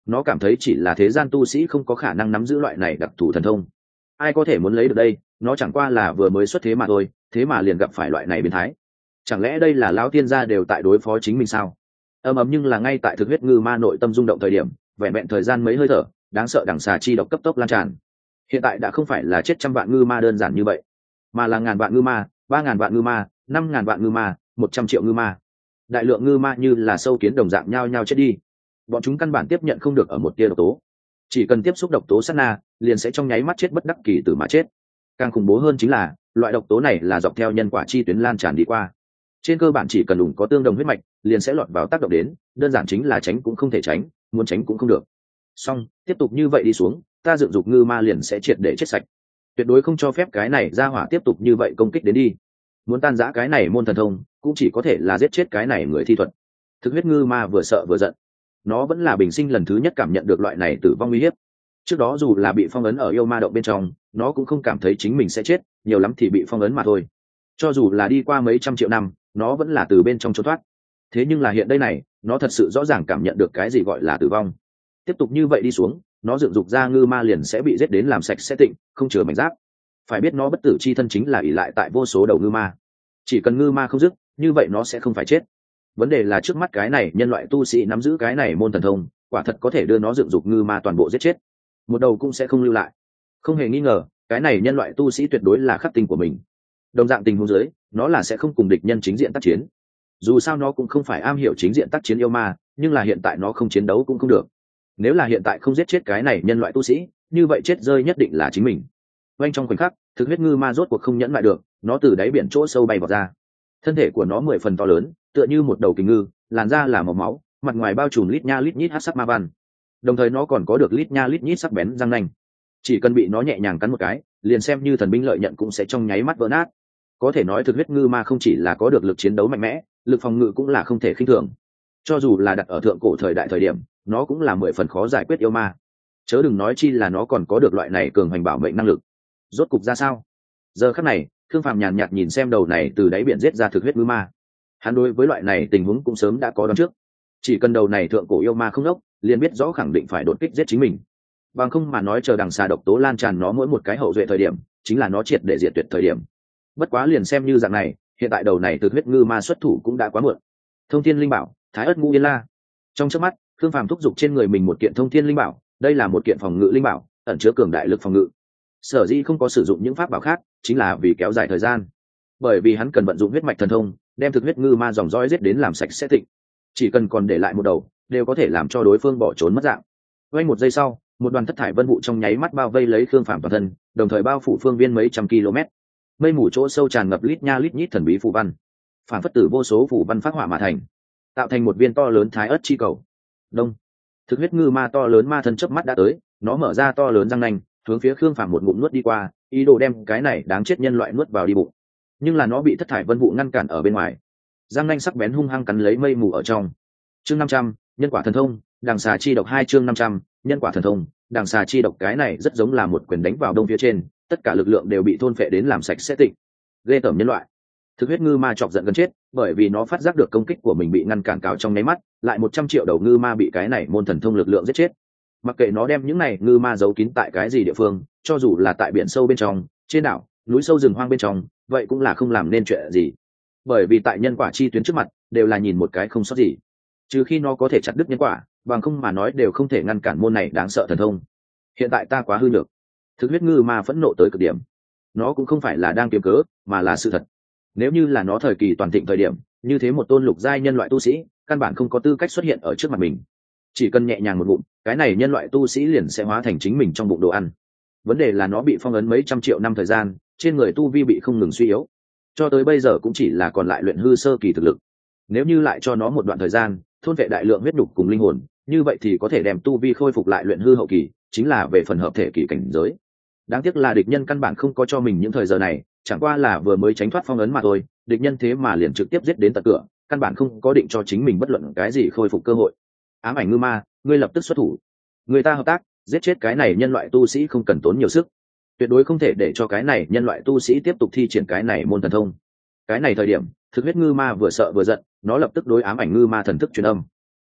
nó cảm thấy chỉ là thế gian tu sĩ không có khả năng nắm giữ loại này đặc thù thần thông. Ai có thể muốn lấy được đây, nó chẳng qua là vừa mới xuất thế mà thôi, thế mà liền gặp phải loại này biến thái. Chẳng lẽ đây là lão tiên gia đều tại đối phó chính mình sao? Ầm ầm, nhưng là ngay tại thực huyết ngư ma nội tâm rung động thời điểm, vẹn vẹn thời gian mấy hơi thở, đáng sợ đằng xà chi độc cấp tốc lan tràn. Hiện tại đã không phải là chết trăm vạn ngư ma đơn giản như vậy, mà là ngàn vạn ngư ma, ba ngàn vạn ngư ma, năm ngàn vạn ngư ma, một trăm triệu ngư ma. Đại lượng ngư ma như là sâu kiến đồng dạng nhao nhao chết đi. Bọn chúng căn bản tiếp nhận không được ở một tia độc tố, chỉ cần tiếp xúc độc tố sát na, liền sẽ trong nháy mắt chết bất đắc kỳ tử mà chết. Càng khủng bố hơn chính là loại độc tố này là dọc theo nhân quả chi tuyến lan tràn đi qua. Trên cơ bản chỉ cần đụng có tương đồng huyết mạch, liền sẽ lọt vào tác động đến, đơn giản chính là tránh cũng không thể tránh, muốn tránh cũng không được. Song tiếp tục như vậy đi xuống, ta dựng dục ngư ma liền sẽ triệt để chết sạch. Tuyệt đối không cho phép cái này ra hỏa tiếp tục như vậy công kích đến đi. Muốn tan rã cái này môn thần thông, cũng chỉ có thể là giết chết cái này người thi thuật. Thực huyết ngư ma vừa sợ vừa giận. Nó vẫn là bình sinh lần thứ nhất cảm nhận được loại này tử vong uy hiếp. Trước đó dù là bị phong ấn ở yêu ma động bên trong, nó cũng không cảm thấy chính mình sẽ chết, nhiều lắm thì bị phong ấn mà thôi. Cho dù là đi qua mấy trăm triệu năm, nó vẫn là từ bên trong trốn thoát. Thế nhưng là hiện đây này, nó thật sự rõ ràng cảm nhận được cái gì gọi là tử vong. Tiếp tục như vậy đi xuống, nó dựng dục ra ngư ma liền sẽ bị giết đến làm sạch sẽ tịnh, không chừa mảnh giáp. Phải biết nó bất tử chi thân chính là ỷ lại tại vô số đầu ngư ma. Chỉ cần ngư ma không dứt, như vậy nó sẽ không phải chết. Vấn đề là trước mắt cái này nhân loại tu sĩ nắm giữ cái này môn thần thông, quả thật có thể đưa nó dựng dục ngư ma toàn bộ giết chết, một đầu cũng sẽ không lưu lại. Không hề nghi ngờ, cái này nhân loại tu sĩ tuyệt đối là khắc tinh của mình. Đồng dạng tình huống dưới, nó là sẽ không cùng địch nhân chính diện tác chiến. Dù sao nó cũng không phải am hiểu chính diện tác chiến yêu ma, nhưng là hiện tại nó không chiến đấu cũng không được. Nếu là hiện tại không giết chết cái này nhân loại tu sĩ, như vậy chết rơi nhất định là chính mình. Quanh trong khoảnh khắc, thực huyết ngư ma rốt cuộc không nhẫn lại được, nó từ đáy biển chỗ sâu bay vọt ra. Thân thể của nó mười phần to lớn, tựa như một đầu kình ngư, làn da là màu máu, mặt ngoài bao trùm lít nha lít nhít hắc sắc ma văn. Đồng thời nó còn có được lít nha lít nhít sắc bén răng nanh. Chỉ cần bị nó nhẹ nhàng cắn một cái, liền xem như thần binh lợi nhận cũng sẽ trong nháy mắt vỡ nát. Có thể nói thực huyết ngư ma không chỉ là có được lực chiến đấu mạnh mẽ, lực phòng ngự cũng là không thể khinh thường. Cho dù là đặt ở thượng cổ thời đại thời điểm, nó cũng là mười phần khó giải quyết yêu ma. Chớ đừng nói chi là nó còn có được loại này cường hành bảo mệnh năng lực. Rốt cục ra sao? Giờ khắc này, Thương Phàm nhàn nhạt nhìn xem đầu này từ đáy biển giết ra thực huyết ngư ma. Hắn đối với loại này tình huống cũng sớm đã có đoán trước. Chỉ cần đầu này thượng cổ yêu ma không đốc, liền biết rõ khẳng định phải đột kích giết chính mình. Bằng không mà nói chờ đằng xà độc tố lan tràn nó mỗi một cái hậu duệ thời điểm, chính là nó triệt để diệt tuyệt thời điểm. Bất quá liền xem như dạng này, hiện tại đầu này từ huyết ngư ma xuất thủ cũng đã quá muộn. Thông thiên linh bảo, Thái ất ngũ yên la. Trong chớp mắt, Thương Phàm thúc giục trên người mình một kiện thông thiên linh bảo, đây là một kiện phòng ngự linh bảo, ẩn chứa cường đại lực phòng ngự. Sở dĩ không có sử dụng những pháp bảo khác, chính là vì kéo dài thời gian. Bởi vì hắn cần vận dụng huyết mạch thần thông, đem thực huyết ngư ma dòng dõi giết đến làm sạch sẽ thịnh. Chỉ cần còn để lại một đầu, đều có thể làm cho đối phương bỏ trốn mất dạng. Quanh một giây sau, một đoàn thất thải vân vụ trong nháy mắt bao vây lấy Thương Phàm toàn thân, đồng thời bao phủ phương viên mấy trăm km. Mây mù chỗ sâu tràn ngập lít nha lít nhít thần bí phù văn, phản phất từ vô số phù văn phát họa mà thành, tạo thành một viên to lớn thái ớt chi cầu. Đông, thực huyết ngư ma to lớn ma thân chớp mắt đã tới, nó mở ra to lớn răng nanh, hướng phía Khương Phàm một ngụm nuốt đi qua, ý đồ đem cái này đáng chết nhân loại nuốt vào đi bụng. Nhưng là nó bị thất thải vân vụ ngăn cản ở bên ngoài, răng nanh sắc bén hung hăng cắn lấy mây mù ở trong. Chương năm trăm, nhân quả thần thông, đằng xà chi độc hai. Chương năm trăm, nhân quả thần thông, đằng xà chi độc. Cái này rất giống là một quyền đánh vào đông phía trên, tất cả lực lượng đều bị thôn phệ đến làm sạch sẽ tịnh. Ghê tởm nhân loại. Thực huyết ngư ma chọc giận gần chết, bởi vì nó phát giác được công kích của mình bị ngăn cản cào trong nháy mắt, lại một trăm triệu đầu ngư ma bị cái này môn thần thông lực lượng giết chết. Mặc kệ nó đem những này ngư ma giấu kín tại cái gì địa phương, cho dù là tại biển sâu bên trong, trên đảo, núi sâu rừng hoang bên trong, vậy cũng là không làm nên chuyện gì. Bởi vì tại nhân quả chi tuyến trước mặt, đều là nhìn một cái không sót gì. Trừ khi nó có thể chặt đứt nhân quả, bằng không mà nói đều không thể ngăn cản môn này đáng sợ thần thông. Hiện tại ta quá hư nhược. Thực huyết ngư ma phẫn nộ tới cực điểm. Nó cũng không phải là đang kiếm cớ, mà là sự thật. Nếu như là nó thời kỳ toàn thịnh thời điểm, như thế một tôn lục giai nhân loại tu sĩ, căn bản không có tư cách xuất hiện ở trước mặt mình. Chỉ cần nhẹ nhàng một ngụm, cái này nhân loại tu sĩ liền sẽ hóa thành chính mình trong bụng đồ ăn. Vấn đề là nó bị phong ấn mấy trăm triệu năm thời gian, trên người tu vi bị không ngừng suy yếu, cho tới bây giờ cũng chỉ là còn lại luyện hư sơ kỳ thực lực. Nếu như lại cho nó một đoạn thời gian, thôn vệ đại lượng huyết đục cùng linh hồn, như vậy thì có thể đem tu vi khôi phục lại luyện hư hậu kỳ, chính là về phần hợp thể kỳ cảnh giới. Đáng tiếc là địch nhân căn bản không có cho mình những thời giờ này, chẳng qua là vừa mới tránh thoát phong ấn mà thôi, địch nhân thế mà liền trực tiếp giết đến tận cửa, căn bản không có định cho chính mình bất luận cái gì khôi phục cơ hội. Ám ảnh ngư ma, ngươi lập tức xuất thủ. Người ta hợp tác, giết chết cái này nhân loại tu sĩ không cần tốn nhiều sức. Tuyệt đối không thể để cho cái này nhân loại tu sĩ tiếp tục thi triển cái này môn thần thông. Cái này thời điểm, thực huyết ngư ma vừa sợ vừa giận, nó lập tức đối ám ảnh ngư ma thần thức truyền âm.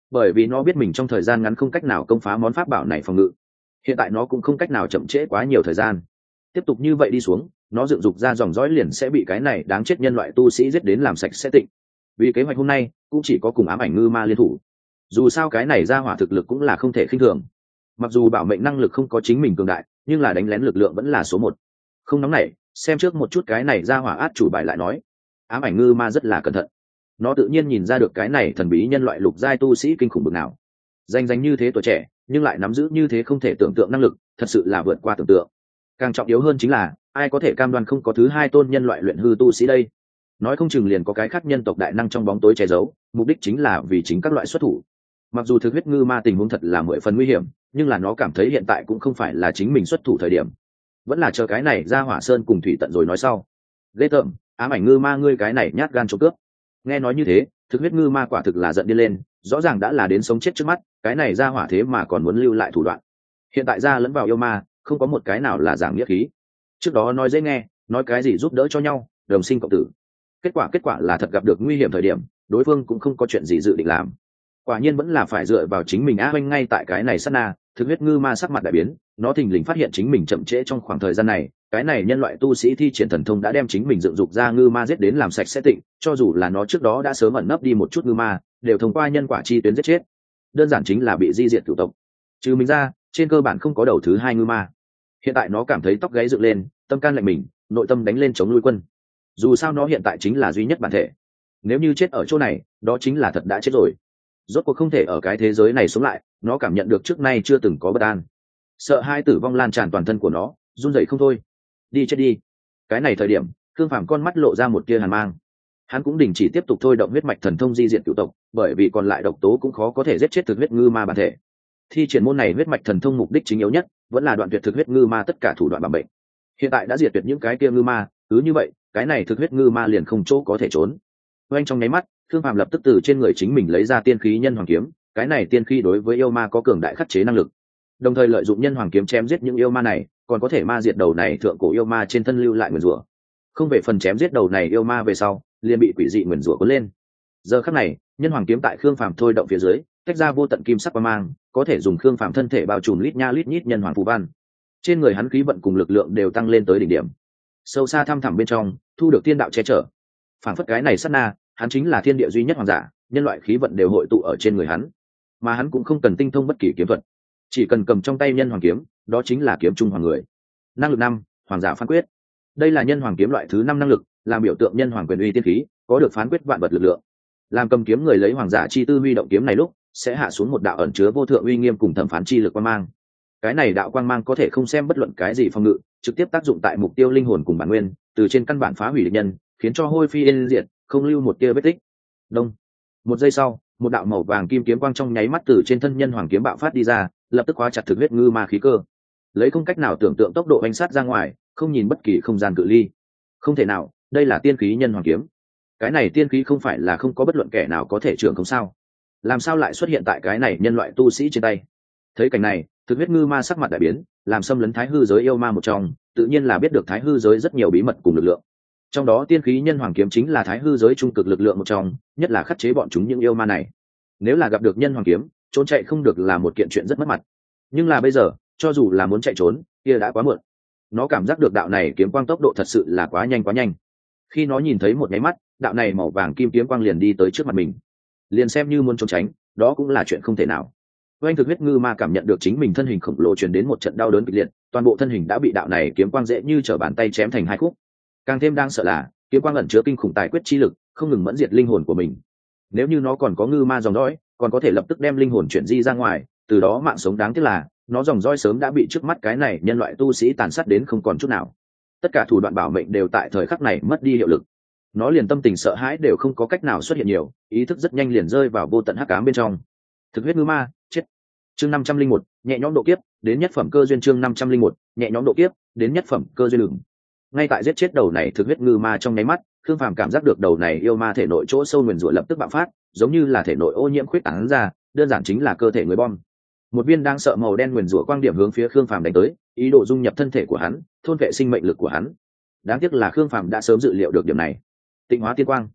bởi vì nó biết mình trong thời gian ngắn không cách nào công phá món pháp bảo này phòng ngự. Hiện tại nó cũng không cách nào chậm trễ quá nhiều thời gian. Tiếp tục như vậy đi xuống, nó dựng dục ra dòng dõi liền sẽ bị cái này đáng chết nhân loại tu sĩ giết đến làm sạch sẽ tịnh. Vì kế hoạch hôm nay cũng chỉ có cùng ám ảnh ngư ma liên thủ. Dù sao cái này ra hỏa thực lực cũng là không thể khinh thường. Mặc dù bảo mệnh năng lực không có chính mình cường đại, nhưng là đánh lén lực lượng vẫn là số một. Không nóng nảy, xem trước một chút cái này ra hỏa át chủ bài lại nói. Ám ảnh ngư ma rất là cẩn thận. Nó tự nhiên nhìn ra được cái này thần bí nhân loại lục giai tu sĩ kinh khủng bực nào. Danh danh như thế tuổi trẻ, nhưng lại nắm giữ như thế không thể tưởng tượng năng lực, thật sự là vượt qua tưởng tượng. Càng trọng yếu hơn chính là, ai có thể cam đoan không có thứ hai tôn nhân loại luyện hư tu sĩ đây? Nói không chừng liền có cái khác nhân tộc đại năng trong bóng tối che giấu, mục đích chính là vì chính các loại xuất thủ. Mặc dù thực huyết ngư ma tình huống thật là mười phần nguy hiểm, nhưng là nó cảm thấy hiện tại cũng không phải là chính mình xuất thủ thời điểm, vẫn là chờ cái này ra hỏa sơn cùng thủy tận rồi nói sau. Ghê tởm, ám ảnh ngư ma ngươi cái này nhát gan trộm cướp. Nghe nói như thế, thực huyết ngư ma quả thực là giận đi lên, rõ ràng đã là đến sống chết trước mắt, cái này ra hỏa thế mà còn muốn lưu lại thủ đoạn. Hiện tại ra lẫn vào yêu ma, không có một cái nào là giảng nghĩa khí. Trước đó nói dễ nghe, nói cái gì giúp đỡ cho nhau, đồng sinh cộng tử. Kết quả kết quả là thật gặp được nguy hiểm thời điểm, đối phương cũng không có chuyện gì dự định làm. Quả nhiên vẫn là phải dựa vào chính mình á. Oanh ngay tại cái này sát na, thực huyết ngư ma sắc mặt đại biến, nó thình lình phát hiện chính mình chậm trễ trong khoảng thời gian này, cái này nhân loại tu sĩ thi triển thần thông đã đem chính mình dựng dục ra ngư ma giết đến làm sạch sẽ tịnh, cho dù là nó trước đó đã sớm ẩn nấp đi một chút ngư ma, đều thông qua nhân quả chi tuyến giết chết. Đơn giản chính là bị di diệt cửu tộc. Trừ mình ra, trên cơ bản không có đầu thứ hai ngư ma. Hiện tại nó cảm thấy tóc gáy dựng lên, tâm can lạnh mình, nội tâm đánh lên chống nuôi quân. Dù sao nó hiện tại chính là duy nhất bản thể. Nếu như chết ở chỗ này, đó chính là thật đã chết rồi. Rốt cuộc không thể ở cái thế giới này sống lại, nó cảm nhận được trước nay chưa từng có bất an. Sợ hai tử vong lan tràn toàn thân của nó, run rẩy không thôi. Đi chết đi. Cái này thời điểm, Thương Phàm con mắt lộ ra một tia hàn mang. Hắn cũng đình chỉ tiếp tục thôi động huyết mạch thần thông di diệt cửu tộc, bởi vì còn lại độc tố cũng khó có thể giết chết thực huyết ngư ma bản thể. Thi triển môn này huyết mạch thần thông mục đích chính yếu nhất, vẫn là đoạn tuyệt thực huyết ngư ma tất cả thủ đoạn bảo bệnh. Hiện tại đã diệt tuyệt những cái kia ngư ma, cứ như vậy, cái này thực huyết ngư ma liền không chỗ có thể trốn. Oanh trong nháy mắt, Thương Phàm lập tức từ trên người chính mình lấy ra tiên khí nhân hoàng kiếm, cái này tiên khí đối với yêu ma có cường đại khắc chế năng lực. Đồng thời lợi dụng nhân hoàng kiếm chém giết những yêu ma này, còn có thể ma diệt đầu này thượng cổ yêu ma trên thân lưu lại nguyền rủa. Không về phần chém giết đầu này yêu ma về sau, liền bị quỷ dị nguyền rủa cuốn lên. Giờ khắc này, nhân hoàng kiếm tại Khương Phàm thôi động phía dưới, tách ra vô tận kim sắc quang mang, có thể dùng Khương Phàm thân thể bao trùm lít nha lít nhít nhân hoàng phù văn. Trên người hắn khí vận cùng lực lượng đều tăng lên tới đỉnh điểm. Sâu xa thăm thẳm bên trong, thu được thiên đạo che chở. Phản phất cái này sát na, hắn chính là thiên địa duy nhất hoàng giả, nhân loại khí vận đều hội tụ ở trên người hắn, mà hắn cũng không cần tinh thông bất kỳ kiếm thuật, chỉ cần cầm trong tay nhân hoàng kiếm, đó chính là kiếm trung hoàng người. Năng lực năm, hoàng giả phán quyết. Đây là nhân hoàng kiếm loại thứ năm năng lực, làm biểu tượng nhân hoàng quyền uy tiên khí, có được phán quyết vạn vật lực lượng. Làm cầm kiếm người lấy hoàng giả chi tư huy động kiếm này lúc, sẽ hạ xuống một đạo ẩn chứa vô thượng uy nghiêm cùng thẩm phán chi lực quang mang. Cái này đạo quang mang có thể không xem bất luận cái gì phòng ngự, trực tiếp tác dụng tại mục tiêu linh hồn cùng bản nguyên, từ trên căn bản phá hủy địch nhân, khiến cho hôi phi yên diệt, không lưu một tia vết tích. Đông. Một giây sau, một đạo màu vàng kim kiếm quang trong nháy mắt từ trên thân nhân hoàng kiếm bạo phát đi ra, lập tức khóa chặt thực huyết ngư ma khí cơ. Lấy không cách nào tưởng tượng tốc độ bánh sát ra ngoài, không nhìn bất kỳ không gian cự ly. Không thể nào, đây là tiên khí nhân hoàng kiếm. Cái này tiên khí không phải là không có bất luận kẻ nào có thể trưởng không sao? Làm sao lại xuất hiện tại cái này nhân loại tu sĩ trên tay? Thấy cảnh này, thực huyết ngư ma sắc mặt đại biến, làm xâm lấn thái hư giới yêu ma một trong, tự nhiên là biết được thái hư giới rất nhiều bí mật cùng lực lượng. Trong đó tiên khí nhân hoàng kiếm chính là thái hư giới trung cực lực lượng một trong, nhất là khắc chế bọn chúng những yêu ma này. Nếu là gặp được nhân hoàng kiếm, trốn chạy không được là một kiện chuyện rất mất mặt. Nhưng là bây giờ, cho dù là muốn chạy trốn, kia đã quá muộn. Nó cảm giác được đạo này kiếm quang tốc độ thật sự là quá nhanh quá nhanh. Khi nó nhìn thấy một nháy mắt, đạo này màu vàng kim kiếm quang liền đi tới trước mặt mình. Liền xem như muốn trốn tránh, đó cũng là chuyện không thể nào. Oanh thực huyết ngư ma cảm nhận được chính mình thân hình khổng lồ truyền đến một trận đau đớn kịch liệt, toàn bộ thân hình đã bị đạo này kiếm quang dễ như trở bàn tay chém thành hai khúc. Càng thêm đang sợ là, kiếm quang ẩn chứa kinh khủng tài quyết chi lực, không ngừng mẫn diệt linh hồn của mình. Nếu như nó còn có ngư ma dòng dõi, còn có thể lập tức đem linh hồn chuyển di ra ngoài, từ đó mạng sống đáng tiếc là, nó dòng dõi sớm đã bị trước mắt cái này nhân loại tu sĩ tàn sát đến không còn chút nào. Tất cả thủ đoạn bảo mệnh đều tại thời khắc này mất đi hiệu lực. Nó liền tâm tình sợ hãi đều không có cách nào xuất hiện nhiều, ý thức rất nhanh liền rơi vào vô tận hắc ám bên trong. Thực huyết ngư ma, chết. Chương năm trăm linh một, nhẹ nhõm độ kiếp, đến nhất phẩm cơ duyên. Chương năm trăm linh một, nhẹ nhõm độ kiếp, đến nhất phẩm cơ duyên lượng. Ngay tại giết chết đầu này thực huyết ngư ma trong nháy mắt, Khương Phàm cảm giác được đầu này yêu ma thể nội chỗ sâu nguyền rủa lập tức bạo phát, giống như là thể nội ô nhiễm khuyết tán ra, đơn giản chính là cơ thể người bom. Một viên đang sợ màu đen nguyền rủa quang điểm hướng phía Khương Phàm đánh tới, ý đồ dung nhập thân thể của hắn, thôn vệ sinh mệnh lực của hắn. Đáng tiếc là Khương Phàm đã sớm dự liệu được điểm này. Tịnh hóa tiên quang.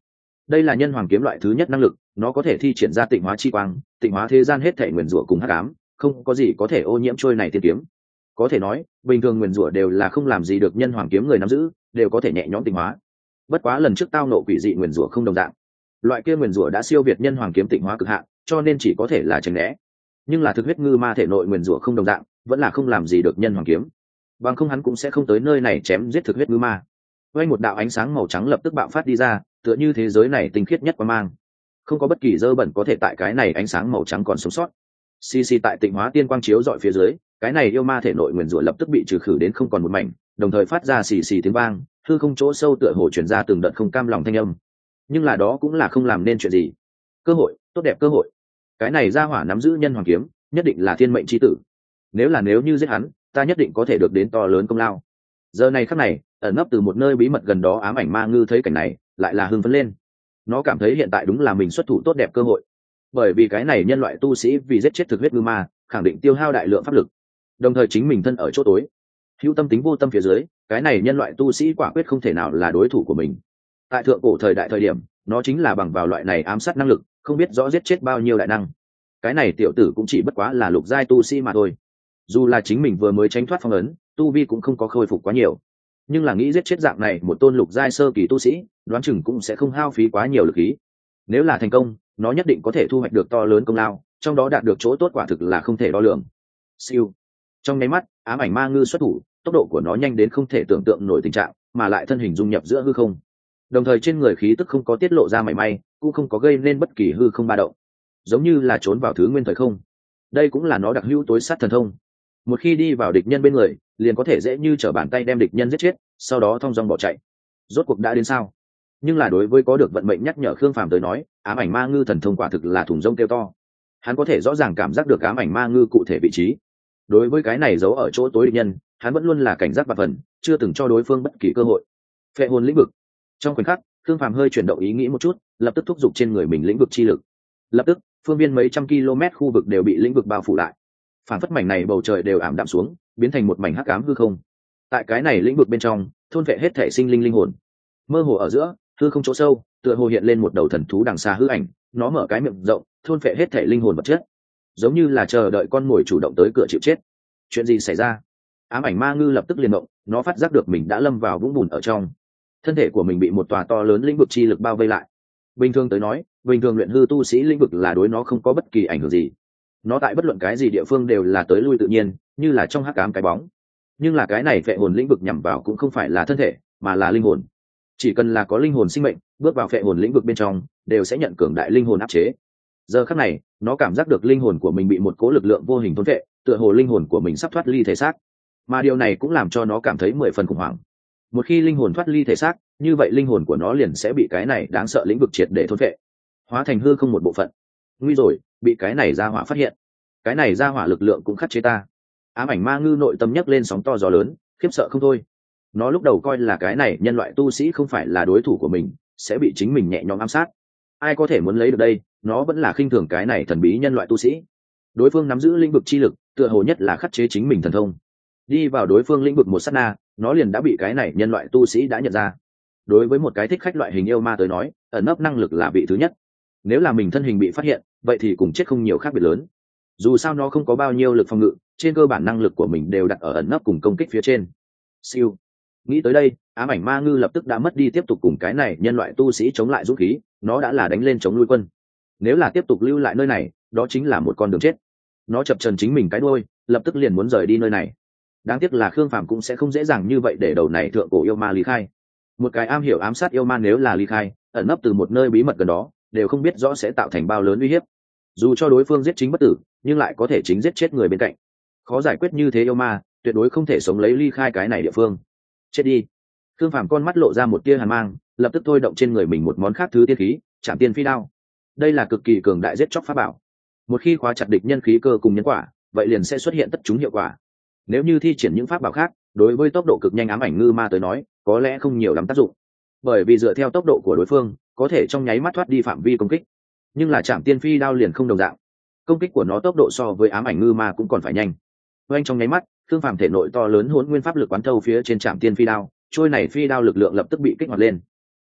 đây là nhân hoàng kiếm loại thứ nhất năng lực, nó có thể thi triển ra tịnh hóa chi quang, tịnh hóa thế gian hết thể nguyền rủa cùng hắc ám, không có gì có thể ô nhiễm trôi này tiên kiếm. Có thể nói bình thường nguyền rủa đều là không làm gì được nhân hoàng kiếm người nắm giữ, đều có thể nhẹ nhõm tịnh hóa. Bất quá lần trước tao nộ quỷ dị nguyền rủa không đồng dạng, loại kia nguyền rủa đã siêu việt nhân hoàng kiếm tịnh hóa cực hạn, cho nên chỉ có thể là tránh né. Nhưng là thực huyết ngư ma thể nội nguyền rủa không đồng dạng, vẫn là không làm gì được nhân hoàng kiếm, bằng không hắn cũng sẽ không tới nơi này chém giết thực huyết ngư ma. Quanh một đạo ánh sáng màu trắng lập tức bạo phát đi ra, tựa như thế giới này tinh khiết nhất qua mang, không có bất kỳ dơ bẩn có thể tại cái này ánh sáng màu trắng còn sống sót. Xì xì tại tịnh hóa tiên quang chiếu dọi phía dưới, cái này yêu ma thể nội nguyền rủa lập tức bị trừ khử đến không còn một mảnh, đồng thời phát ra xì xì tiếng vang, hư không chỗ sâu tựa hồ truyền ra từng đợt không cam lòng thanh âm. Nhưng là đó cũng là không làm nên chuyện gì. Cơ hội, tốt đẹp cơ hội. Cái này ra hỏa nắm giữ nhân hoàng kiếm, nhất định là thiên mệnh chi tử. Nếu là nếu như giết hắn, ta nhất định có thể được đến to lớn công lao. Giờ này khắc này, ẩn nấp từ một nơi bí mật gần đó ám ảnh ma ngư thấy cảnh này, lại là hưng phấn lên. Nó cảm thấy hiện tại đúng là mình xuất thủ tốt đẹp cơ hội, bởi vì cái này nhân loại tu sĩ vì giết chết thực huyết ngư ma, khẳng định tiêu hao đại lượng pháp lực, đồng thời chính mình thân ở chỗ tối, hữu tâm tính vô tâm phía dưới, cái này nhân loại tu sĩ quả quyết không thể nào là đối thủ của mình. Tại thượng cổ thời đại thời điểm, nó chính là bằng vào loại này ám sát năng lực, không biết rõ giết chết bao nhiêu đại năng. Cái này tiểu tử cũng chỉ bất quá là lục giai tu sĩ mà thôi, dù là chính mình vừa mới tránh thoát phong ấn, tu vi cũng không có khôi phục quá nhiều, nhưng là nghĩ giết chết dạng này một tôn lục giai sơ kỳ tu sĩ, đoán chừng cũng sẽ không hao phí quá nhiều lực khí. Nếu là thành công, nó nhất định có thể thu hoạch được to lớn công lao, trong đó đạt được chỗ tốt quả thực là không thể đo lường. Siêu. Trong nháy mắt, ám ảnh ma ngư xuất thủ, tốc độ của nó nhanh đến không thể tưởng tượng nổi tình trạng, mà lại thân hình dung nhập giữa hư không, đồng thời trên người khí tức không có tiết lộ ra mảy may, cũng không có gây nên bất kỳ hư không ba động, giống như là trốn vào thứ nguyên thời không. Đây cũng là nó đặc hữu tối sát thần thông. Một khi đi vào địch nhân bên người, liền có thể dễ như trở bàn tay đem địch nhân giết chết, sau đó thong dong bỏ chạy. Rốt cuộc đã đến sao? Nhưng là đối với có được vận mệnh nhắc nhở Khương Phàm tới nói, ám ảnh ma ngư thần thông quả thực là thùng rông kêu to. Hắn có thể rõ ràng cảm giác được ám ảnh ma ngư cụ thể vị trí. Đối với cái này giấu ở chỗ tối địch nhân, hắn vẫn luôn là cảnh giác và phần, chưa từng cho đối phương bất kỳ cơ hội. Phệ hồn lĩnh vực. Trong khoảnh khắc, Khương Phàm hơi chuyển động ý nghĩ một chút, lập tức thúc giục trên người mình lĩnh vực chi lực. Lập tức, phương viên mấy trăm km khu vực đều bị lĩnh vực bao phủ lại. Phản phất mảnh này bầu trời đều ảm đạm xuống, biến thành một mảnh hắc ám hư không. Tại cái này lĩnh vực bên trong, thôn vệ hết thể sinh linh linh hồn. Mơ hồ ở giữa, hư không chỗ sâu, tựa hồ hiện lên một đầu thần thú đằng xa hư ảnh, nó mở cái miệng rộng, thôn vệ hết thể linh hồn vật chất, giống như là chờ đợi con mồi chủ động tới cửa chịu chết. Chuyện gì xảy ra? Ám ảnh ma ngư lập tức liền động, nó phát giác được mình đã lâm vào vũng bùn ở trong, thân thể của mình bị một tòa to lớn lĩnh vực chi lực bao vây lại. Bình thường tới nói, bình thường luyện hư tu sĩ lĩnh vực là đối nó không có bất kỳ ảnh hưởng gì, nó tại bất luận cái gì địa phương đều là tới lui tự nhiên, như là trong hắc ám cái bóng. Nhưng là cái này phệ hồn lĩnh vực nhằm vào cũng không phải là thân thể, mà là linh hồn. Chỉ cần là có linh hồn sinh mệnh, bước vào phệ hồn lĩnh vực bên trong, đều sẽ nhận cường đại linh hồn áp chế. Giờ khắc này, nó cảm giác được linh hồn của mình bị một cố lực lượng vô hình thôn phệ, tựa hồ linh hồn của mình sắp thoát ly thể xác. Mà điều này cũng làm cho nó cảm thấy mười phần khủng hoảng. Một khi linh hồn thoát ly thể xác, như vậy linh hồn của nó liền sẽ bị cái này đáng sợ lĩnh vực triệt để thôn phệ, hóa thành hư không một bộ phận. Nguy rồi, bị cái này ra hỏa phát hiện. Cái này ra hỏa lực lượng cũng khắc chế ta. Ám ảnh ma ngư nội tâm nhấc lên sóng to gió lớn, khiếp sợ không thôi. Nó lúc đầu coi là cái này nhân loại tu sĩ không phải là đối thủ của mình, sẽ bị chính mình nhẹ nhõm ám sát. Ai có thể muốn lấy được đây, nó vẫn là khinh thường cái này thần bí nhân loại tu sĩ. Đối phương nắm giữ lĩnh vực chi lực, tựa hồ nhất là khắc chế chính mình thần thông. Đi vào đối phương lĩnh vực một sát na, nó liền đã bị cái này nhân loại tu sĩ đã nhận ra. Đối với một cái thích khách loại hình yêu ma tới nói, ẩn nấp năng lực là vị thứ nhất. Nếu là mình thân hình bị phát hiện, vậy thì cùng chết không nhiều khác biệt lớn. Dù sao nó không có bao nhiêu lực phòng ngự, trên cơ bản năng lực của mình đều đặt ở ẩn nấp cùng công kích phía trên. Siêu. Nghĩ tới đây, ám ảnh ma ngư lập tức đã mất đi tiếp tục cùng cái này nhân loại tu sĩ chống lại dũng khí, nó đã là đánh lên chống nuôi quân. Nếu là tiếp tục lưu lại nơi này, đó chính là một con đường chết. Nó chập chờn chính mình cái đuôi, lập tức liền muốn rời đi nơi này. Đáng tiếc là Khương Phàm cũng sẽ không dễ dàng như vậy để đầu này thượng cổ yêu ma ly khai. Một cái am hiểu ám sát yêu ma nếu là ly khai, ẩn nấp từ một nơi bí mật gần đó, đều không biết rõ sẽ tạo thành bao lớn uy hiếp. Dù cho đối phương giết chính bất tử, nhưng lại có thể chính giết chết người bên cạnh. Khó giải quyết như thế yêu ma, tuyệt đối không thể sống lấy ly khai cái này địa phương. Chết đi. Khương Phàm con mắt lộ ra một tia hàn mang, lập tức thôi động trên người mình một món khác thứ tiên khí, Trảm Tiên Phi Đao. Đây là cực kỳ cường đại giết chóc pháp bảo. Một khi khóa chặt địch nhân khí cơ cùng nhân quả, vậy liền sẽ xuất hiện tất chúng hiệu quả. Nếu như thi triển những pháp bảo khác, đối với tốc độ cực nhanh ám ảnh ngư ma tới nói, có lẽ không nhiều lắm tác dụng. Bởi vì dựa theo tốc độ của đối phương, có thể trong nháy mắt thoát đi phạm vi công kích. Nhưng là Trảm Tiên Phi Đao liền không đồng dạng. Công kích của nó tốc độ so với ám ảnh ngư ma cũng còn phải nhanh. Oanh trong nháy mắt, Khương Phàm thể nội to lớn hỗn nguyên pháp lực quán thâu phía trên Trảm Tiên Phi Đao, trôi này phi đao lực lượng lập tức bị kích hoạt lên.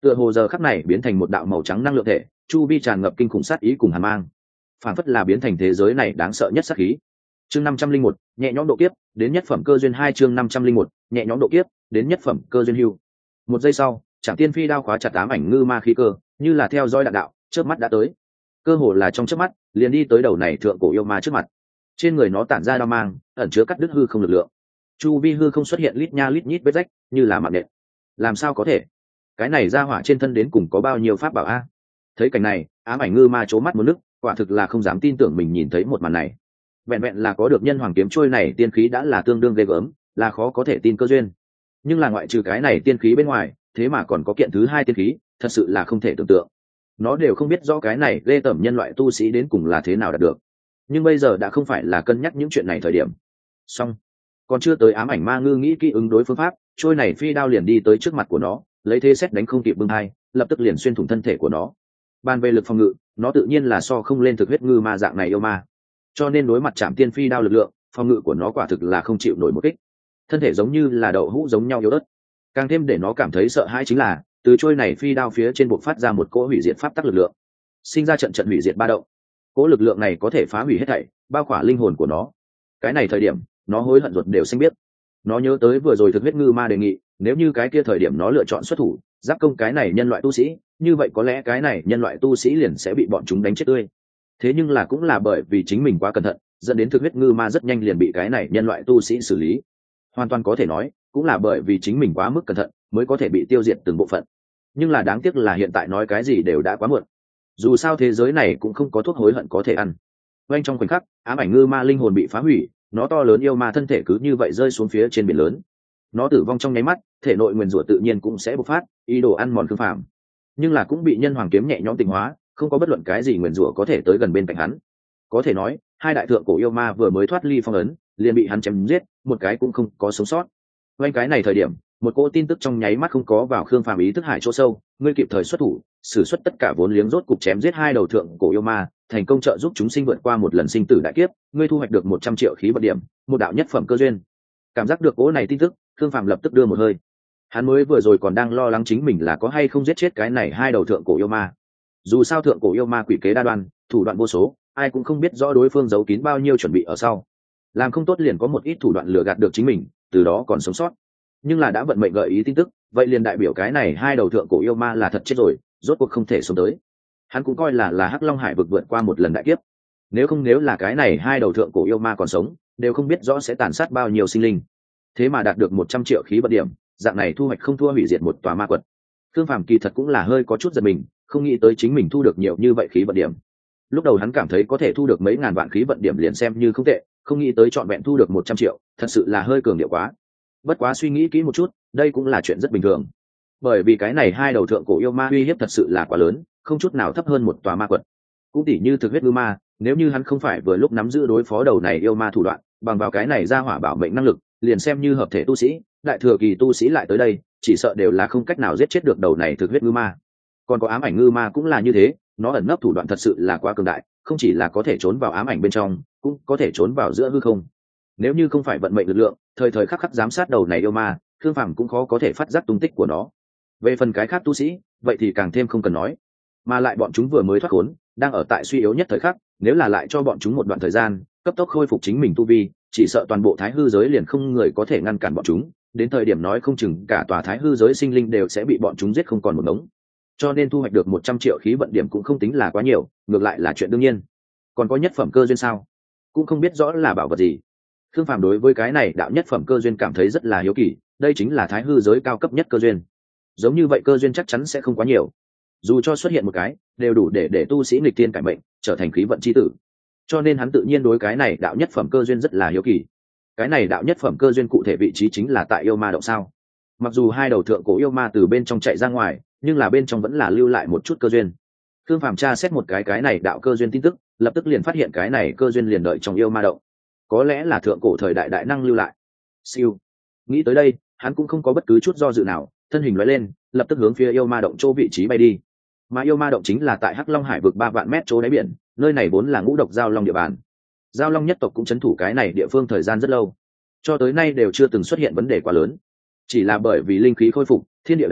tựa hồ giờ khắc này biến thành một đạo màu trắng năng lượng thể, chu vi tràn ngập kinh khủng sát ý cùng hàn mang, phản phất là biến thành thế giới này đáng sợ nhất sát khí. Chương năm trăm linh một, nhẹ nhõm độ kiếp, đến nhất phẩm cơ duyên hai. Chương năm trăm linh một, nhẹ nhõm độ kiếp, đến nhất phẩm cơ duyên hưu. Một giây sau, Trảm Tiên Phi đao khóa chặt ám ảnh ngư ma khí cơ, như là theo dõi đạn đạo, chớp mắt đã tới. Cơ hồ là trong chớp mắt, liền đi tới đầu này thượng cổ yêu ma trước mặt. Trên người nó tản ra đao mang, ẩn chứa cắt đứt hư không lực lượng. Chu vi hư không xuất hiện lít nha lít nhít vết rách, như là mạng nện. Làm sao có thể? Cái này ra hỏa trên thân đến cùng có bao nhiêu pháp bảo a? Thấy cảnh này, ám ảnh ngư ma trố mắt một nước, quả thực là không dám tin tưởng mình nhìn thấy một màn này. Vẹn vẹn là có được nhân hoàng kiếm trôi này tiên khí đã là tương đương ghê gớm, là khó có thể tin cơ duyên. Nhưng là ngoại trừ cái này tiên khí bên ngoài, thế mà còn có kiện thứ hai tiên khí, thật sự là không thể tưởng tượng. Nó đều không biết rõ cái này ghê tởm nhân loại tu sĩ đến cùng là thế nào đạt được. Nhưng bây giờ đã không phải là cân nhắc những chuyện này thời điểm. Xong, còn chưa tới ám ảnh ma ngư nghĩ kỹ ứng đối phương pháp, trôi này phi đao liền đi tới trước mặt của nó, lấy thế xét đánh không kịp bưng hai, lập tức liền xuyên thủng thân thể của nó. Bàn về lực phòng ngự, nó tự nhiên là so không lên thực huyết ngư ma dạng này yêu ma, cho nên đối mặt Trảm Tiên Phi đao lực lượng, phòng ngự của nó quả thực là không chịu nổi một kích. Thân thể giống như là đậu hũ giống nhau yếu ớt. Càng thêm để nó cảm thấy sợ hãi chính là, từ trôi này phi đao phía trên bộc phát ra một cỗ hủy diệt pháp tắc lực lượng, sinh ra trận trận hủy diệt ba động. Cỗ lực lượng này có thể phá hủy hết thảy, bao khỏa linh hồn của nó. Cái này thời điểm, nó hối hận ruột đều xanh biết. Nó nhớ tới vừa rồi thực huyết ngư ma đề nghị, nếu như cái kia thời điểm nó lựa chọn xuất thủ, giáp công cái này nhân loại tu sĩ, như vậy có lẽ cái này nhân loại tu sĩ liền sẽ bị bọn chúng đánh chết tươi. Thế nhưng là cũng là bởi vì chính mình quá cẩn thận, dẫn đến thực huyết ngư ma rất nhanh liền bị cái này nhân loại tu sĩ xử lý. Hoàn toàn có thể nói, cũng là bởi vì chính mình quá mức cẩn thận, mới có thể bị tiêu diệt từng bộ phận. Nhưng là đáng tiếc là hiện tại nói cái gì đều đã quá muộn. Dù sao thế giới này cũng không có thuốc hối hận có thể ăn. Ngay trong khoảnh khắc, ám ảnh ngư ma linh hồn bị phá hủy, nó to lớn yêu ma thân thể cứ như vậy rơi xuống phía trên biển lớn. Nó tử vong trong nháy mắt, thể nội nguyền rủa tự nhiên cũng sẽ bộc phát, ý đồ ăn mòn Khương Phàm. Nhưng là cũng bị nhân hoàng kiếm nhẹ nhõm tịnh hóa, không có bất luận cái gì nguyền rủa có thể tới gần bên cạnh hắn. Có thể nói, hai đại thượng cổ yêu ma vừa mới thoát ly phong ấn, liền bị hắn chém giết, một cái cũng không có sống sót. Quanh cái này thời điểm, một cỗ tin tức trong nháy mắt không có vào Khương Phàm ý thức hải chỗ sâu, ngươi kịp thời xuất thủ, sử xuất tất cả vốn liếng rốt cục chém giết hai đầu thượng cổ yêu ma, thành công trợ giúp chúng sinh vượt qua một lần sinh tử đại kiếp, ngươi thu hoạch được một trăm triệu khí vận điểm, một đạo nhất phẩm cơ duyên. Cảm giác được cỗ này tin tức, Khương Phàm lập tức đưa một hơi. Hắn mới vừa rồi còn đang lo lắng chính mình là có hay không giết chết cái này hai đầu thượng cổ yêu ma. Dù sao thượng cổ yêu ma quỷ kế đa đoan, thủ đoạn vô số, ai cũng không biết rõ đối phương giấu kín bao nhiêu chuẩn bị ở sau. Làm không tốt liền có một ít thủ đoạn lừa gạt được chính mình, từ đó còn sống sót. Nhưng là đã vận mệnh gợi ý tin tức, vậy liền đại biểu cái này hai đầu thượng cổ yêu ma là thật chết rồi, rốt cuộc không thể sống tới. Hắn cũng coi là là Hắc Long Hải vực vượt qua một lần đại kiếp. Nếu không nếu là cái này hai đầu thượng cổ yêu ma còn sống, đều không biết rõ sẽ tàn sát bao nhiêu sinh linh. Thế mà đạt được một trăm triệu khí vận điểm, dạng này thu hoạch không thua hủy diệt một tòa ma quật. Khương Phàm kỳ thật cũng là hơi có chút giật mình, không nghĩ tới chính mình thu được nhiều như vậy khí vận điểm. Lúc đầu hắn cảm thấy có thể thu được mấy ngàn vạn khí vận điểm liền xem như không tệ, không nghĩ tới trọn vẹn thu được một trăm triệu, thật sự là hơi cường điệu quá. Bất quá suy nghĩ kỹ một chút, đây cũng là chuyện rất bình thường. Bởi vì cái này hai đầu thượng cổ yêu ma uy hiếp thật sự là quá lớn, không chút nào thấp hơn một tòa ma quật. Cũng tỉ như thực huyết ngư ma, nếu như hắn không phải vừa lúc nắm giữ đối phó đầu này yêu ma thủ đoạn, bằng vào cái này ra hỏa bảo mệnh năng lực, liền xem như hợp thể tu sĩ, đại thừa kỳ tu sĩ lại tới đây, chỉ sợ đều là không cách nào giết chết được đầu này thực huyết ngư ma. Còn có ám ảnh ngư ma cũng là như thế, nó ẩn nấp thủ đoạn thật sự là quá cường đại, không chỉ là có thể trốn vào ám ảnh bên trong, cũng có thể trốn vào giữa hư không. Nếu như không phải vận mệnh lực lượng, thời thời khắc khắc giám sát đầu này yêu ma, Khương Phàm cũng khó có thể phát giác tung tích của nó. Về phần cái khác tu sĩ, vậy thì càng thêm không cần nói. Mà lại bọn chúng vừa mới thoát khốn, đang ở tại suy yếu nhất thời khắc, nếu là lại cho bọn chúng một đoạn thời gian, cấp tốc khôi phục chính mình tu vi, chỉ sợ toàn bộ thái hư giới liền không người có thể ngăn cản bọn chúng, đến thời điểm nói không chừng cả tòa thái hư giới sinh linh đều sẽ bị bọn chúng giết không còn một ngống. Cho nên thu hoạch được một trăm triệu khí vận điểm cũng không tính là quá nhiều, ngược lại là chuyện đương nhiên. Còn có nhất phẩm cơ duyên sao? Cũng không biết rõ là bảo vật gì. Khương Phàm đối với cái này đạo nhất phẩm cơ duyên cảm thấy rất là hiếu kỳ, đây chính là thái hư giới cao cấp nhất cơ duyên. Giống như vậy cơ duyên chắc chắn sẽ không quá nhiều. Dù cho xuất hiện một cái, đều đủ để để tu sĩ nghịch tiên cải mệnh, trở thành khí vận chi tử. Cho nên hắn tự nhiên đối cái này đạo nhất phẩm cơ duyên rất là hiếu kỳ. Cái này đạo nhất phẩm cơ duyên cụ thể vị trí chính là tại yêu ma động sao? Mặc dù hai đầu thượng cổ yêu ma từ bên trong chạy ra ngoài, nhưng là bên trong vẫn là lưu lại một chút cơ duyên. Khương Phàm tra xét một cái cái này đạo cơ duyên tin tức, lập tức liền phát hiện cái này cơ duyên liền đợi trong yêu ma động. Có lẽ là thượng cổ thời đại đại năng lưu lại. Siêu. Nghĩ tới đây, hắn cũng không có bất cứ chút do dự nào, thân hình lóe lên, lập tức hướng phía yêu ma động chỗ vị trí bay đi. Mà yêu ma động chính là tại Hắc Long Hải vực ba vạn mét chỗ đáy biển, nơi này vốn là ngũ độc giao long địa bàn. Giao long nhất tộc cũng trấn thủ cái này địa phương thời gian rất lâu, cho tới nay đều chưa từng xuất hiện vấn đề quá lớn. Chỉ là bởi vì linh khí khôi phục, thiên địa đại biến,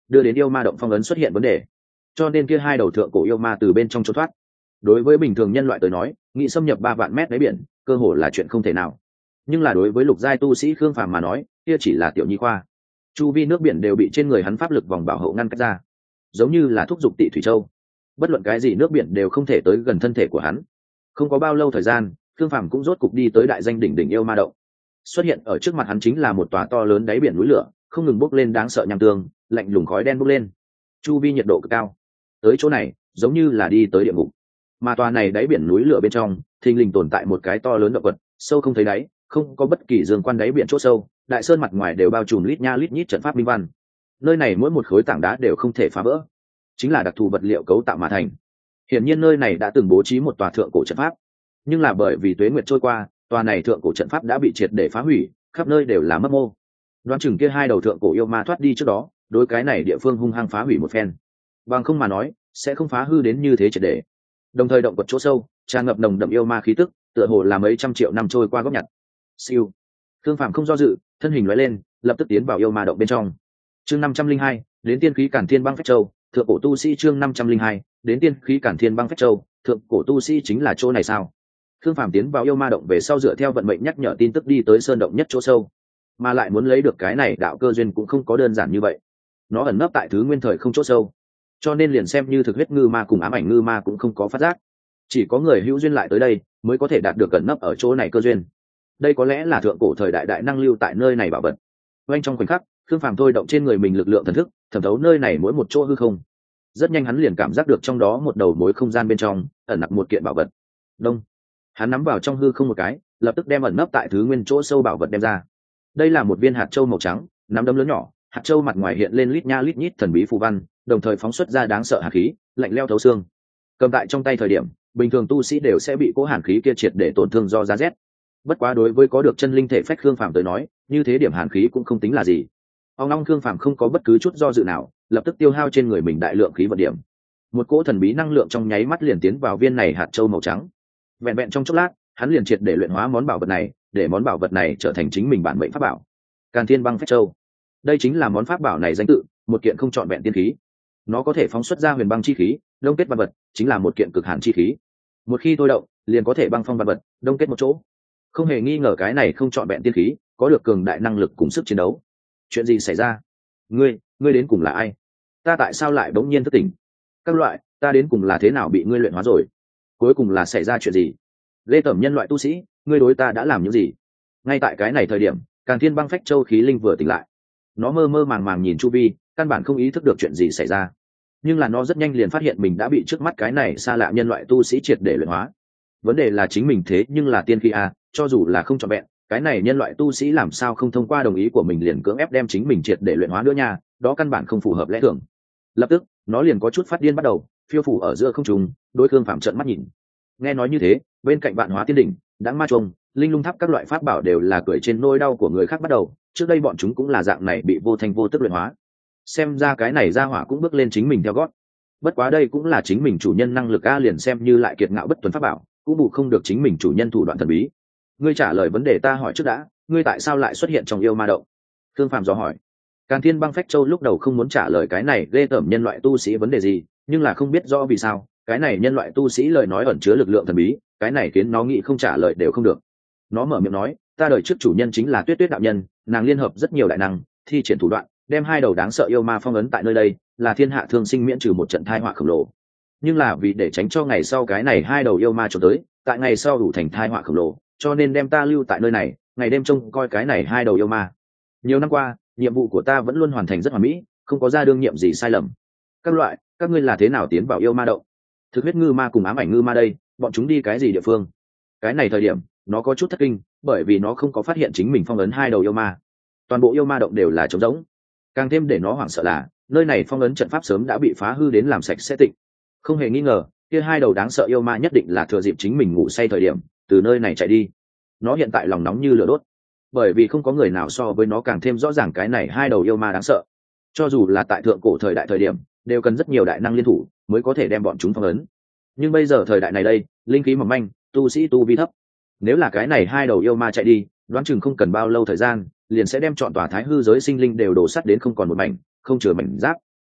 đưa đến yêu ma động phong ấn xuất hiện vấn đề, cho nên kia hai đầu thượng cổ yêu ma từ bên trong trốn thoát. Đối với bình thường nhân loại tới nói, nghĩ xâm nhập ba vạn mét đáy biển cơ hồ là chuyện không thể nào, nhưng là đối với lục giai tu sĩ Khương Phàm mà nói, kia chỉ là tiểu nhi khoa. Chu vi nước biển đều bị trên người hắn pháp lực vòng bảo hộ ngăn cách ra, giống như là thúc giục tị thủy châu, bất luận cái gì nước biển đều không thể tới gần thân thể của hắn. Không có bao lâu thời gian, Khương Phàm cũng rốt cục đi tới đại danh đỉnh đỉnh yêu ma động. Xuất hiện ở trước mặt hắn chính là một tòa to lớn đáy biển núi lửa, không ngừng bốc lên đáng sợ nham tương, lạnh lùng khói đen bốc lên, chu vi nhiệt độ cực cao. Tới chỗ này giống như là đi tới địa ngục. Mà tòa này đáy biển núi lửa bên trong thình lình tồn tại một cái to lớn động vật, sâu không thấy đáy, không có bất kỳ dương quan đáy biển chỗ sâu, đại sơn mặt ngoài đều bao trùm lít nha lít nhít trận pháp minh văn. Nơi này mỗi một khối tảng đá đều không thể phá vỡ, chính là đặc thù vật liệu cấu tạo mà thành. Hiển nhiên nơi này đã từng bố trí một tòa thượng cổ trận pháp, nhưng là bởi vì tuế nguyệt trôi qua, tòa này thượng cổ trận pháp đã bị triệt để phá hủy, khắp nơi đều là mấp mô. Đoán chừng kia hai đầu thượng cổ yêu ma thoát đi trước đó, đối cái này địa phương hung hăng phá hủy một phen, bằng không mà nói sẽ không phá hư đến như thế triệt để. Đồng thời động vật chỗ sâu tràn ngập nồng đậm yêu ma khí tức, tựa hồ là mấy trăm triệu năm trôi qua góp nhặt. Siêu, Thương Phàm không do dự, thân hình lóe lên, lập tức tiến vào yêu ma động bên trong. Chương năm trăm linh hai, đến tiên khí Cản Thiên Băng Phách Châu, thượng cổ tu sĩ. Chương năm trăm linh hai, đến tiên khí Cản Thiên Băng Phách Châu, thượng cổ tu sĩ chính là chỗ này sao? Thương Phàm tiến vào yêu ma động về sau, dựa theo vận mệnh nhắc nhở tin tức đi tới sơn động nhất chỗ sâu, mà lại muốn lấy được cái này đạo cơ duyên cũng không có đơn giản như vậy. Nó ẩn nấp tại thứ nguyên thời không chỗ sâu, cho nên liền xem như thực huyết ngư ma cùng ám ảnh ngư ma cũng không có phát giác. Chỉ có người hữu duyên lại tới đây mới có thể đạt được ẩn nấp ở chỗ này cơ duyên. Đây có lẽ là thượng cổ thời đại đại năng lưu tại nơi này bảo vật. Oanh trong khoảnh khắc, Thương Phàm thôi động trên người mình lực lượng thần thức, thẩm thấu nơi này mỗi một chỗ hư không. Rất nhanh hắn liền cảm giác được trong đó một đầu mối không gian bên trong ẩn nặc một kiện bảo vật. Đông, hắn nắm vào trong hư không một cái, lập tức đem ẩn nấp tại thứ nguyên chỗ sâu bảo vật đem ra. Đây là một viên hạt châu màu trắng, nắm đấm lớn nhỏ, hạt châu mặt ngoài hiện lên lít nha lít nhít thần bí phù văn, đồng thời phóng xuất ra đáng sợ hàn khí, lạnh lẽo thấu xương. Cầm tại trong tay thời điểm, bình thường tu sĩ đều sẽ bị cỗ hàn khí kia triệt để tổn thương do giá rét. Bất quá đối với có được chân linh thể phách Khương Phàm tới nói, như thế điểm hàn khí cũng không tính là gì. Ông long Khương Phàm không có bất cứ chút do dự nào, lập tức tiêu hao trên người mình đại lượng khí vận điểm. Một cỗ thần bí năng lượng trong nháy mắt liền tiến vào viên này hạt châu màu trắng. Vẹn vẹn trong chốc lát, hắn liền triệt để luyện hóa món bảo vật này, để món bảo vật này trở thành chính mình bản mệnh pháp bảo. Càn Thiên Băng Phách Châu. Đây chính là món pháp bảo này danh tự, một kiện không trọn vẹn tiên khí. Nó có thể phóng xuất ra huyền băng chi khí, đông kết văn vật, chính là một kiện cực hàn chi khí. Một khi thôi động, liền có thể băng phong văn vật, đông kết một chỗ. Không hề nghi ngờ cái này không trọn vẹn tiên khí, có được cường đại năng lực cùng sức chiến đấu. Chuyện gì xảy ra? Ngươi, ngươi đến cùng là ai? Ta tại sao lại bỗng nhiên thức tỉnh? Các loại, ta đến cùng là thế nào bị ngươi luyện hóa rồi? Cuối cùng là xảy ra chuyện gì? Lê Tẩm nhân loại tu sĩ, ngươi đối ta đã làm những gì? Ngay tại cái này thời điểm, Càn Thiên Băng Phách Châu khí linh vừa tỉnh lại. Nó mơ mơ màng màng nhìn chu vi, căn bản không ý thức được chuyện gì xảy ra. Nhưng là nó rất nhanh liền phát hiện mình đã bị trước mắt cái này xa lạ nhân loại tu sĩ triệt để luyện hóa. Vấn đề là chính mình thế nhưng là tiên khí à, cho dù là không trọn vẹn, cái này nhân loại tu sĩ làm sao không thông qua đồng ý của mình liền cưỡng ép đem chính mình triệt để luyện hóa nữa nha, đó căn bản không phù hợp lẽ thường. Lập tức, nó liền có chút phát điên bắt đầu, phiêu phủ ở giữa không trung, đối Khương Phàm trợn mắt nhìn. Nghe nói như thế, bên cạnh Vạn Hóa Tiên đỉnh, Đãng Ma Chuông, Linh Lung Tháp các loại pháp bảo đều là cười trên nỗi đau của người khác bắt đầu, trước đây bọn chúng cũng là dạng này bị vô thanh vô tức luyện hóa. Xem ra cái này ra hỏa cũng bước lên chính mình theo gót. Bất quá đây cũng là chính mình chủ nhân năng lực a, liền xem như lại kiệt ngạo bất tuần pháp bảo, cũng bù không được chính mình chủ nhân thủ đoạn thần bí. Ngươi trả lời vấn đề ta hỏi trước đã, ngươi tại sao lại xuất hiện trong yêu ma động? Thương Phàm dò hỏi. Càn Thiên Băng Phách Châu lúc đầu không muốn trả lời cái này ghê tởm nhân loại tu sĩ vấn đề gì, nhưng là không biết rõ vì sao, cái này nhân loại tu sĩ lời nói ẩn chứa lực lượng thần bí, cái này khiến nó nghĩ không trả lời đều không được. Nó mở miệng nói, ta đời trước chủ nhân chính là Tuyết Tuyết đạo nhân, nàng liên hợp rất nhiều đại năng, thi triển thủ đoạn, đem hai đầu đáng sợ yêu ma phong ấn tại nơi đây, là thiên hạ thương sinh miễn trừ một trận tai họa khổng lồ. Nhưng là vì để tránh cho ngày sau cái này hai đầu yêu ma trốn tới, tại ngày sau đủ thành tai họa khổng lồ, cho nên đem ta lưu tại nơi này, ngày đêm trông coi cái này hai đầu yêu ma. Nhiều năm qua, nhiệm vụ của ta vẫn luôn hoàn thành rất hoàn mỹ, không có ra đương nhiệm gì sai lầm. Các loại, các ngươi là thế nào tiến vào yêu ma động? Thực huyết ngư ma cùng ám ảnh ngư ma đây, bọn chúng đi cái gì địa phương? Cái này thời điểm, nó có chút thất kinh, bởi vì nó không có phát hiện chính mình phong ấn hai đầu yêu ma. Toàn bộ yêu ma động đều là trống rỗng. Càng thêm để nó hoảng sợ là, nơi này phong ấn trận pháp sớm đã bị phá hư đến làm sạch sẽ tịnh. Không hề nghi ngờ, kia hai đầu đáng sợ yêu ma nhất định là thừa dịp chính mình ngủ say thời điểm, từ nơi này chạy đi. Nó hiện tại lòng nóng như lửa đốt, bởi vì không có người nào so với nó càng thêm rõ ràng cái này hai đầu yêu ma đáng sợ. Cho dù là tại thượng cổ thời đại thời điểm, đều cần rất nhiều đại năng liên thủ mới có thể đem bọn chúng phong ấn. Nhưng bây giờ thời đại này đây, linh khí mỏng manh, tu sĩ tu vi thấp. Nếu là cái này hai đầu yêu ma chạy đi, đoán chừng không cần bao lâu thời gian, liền sẽ đem trọn tòa thái hư giới sinh linh đều đổ sắt đến không còn một mảnh, không chừa mảnh giáp.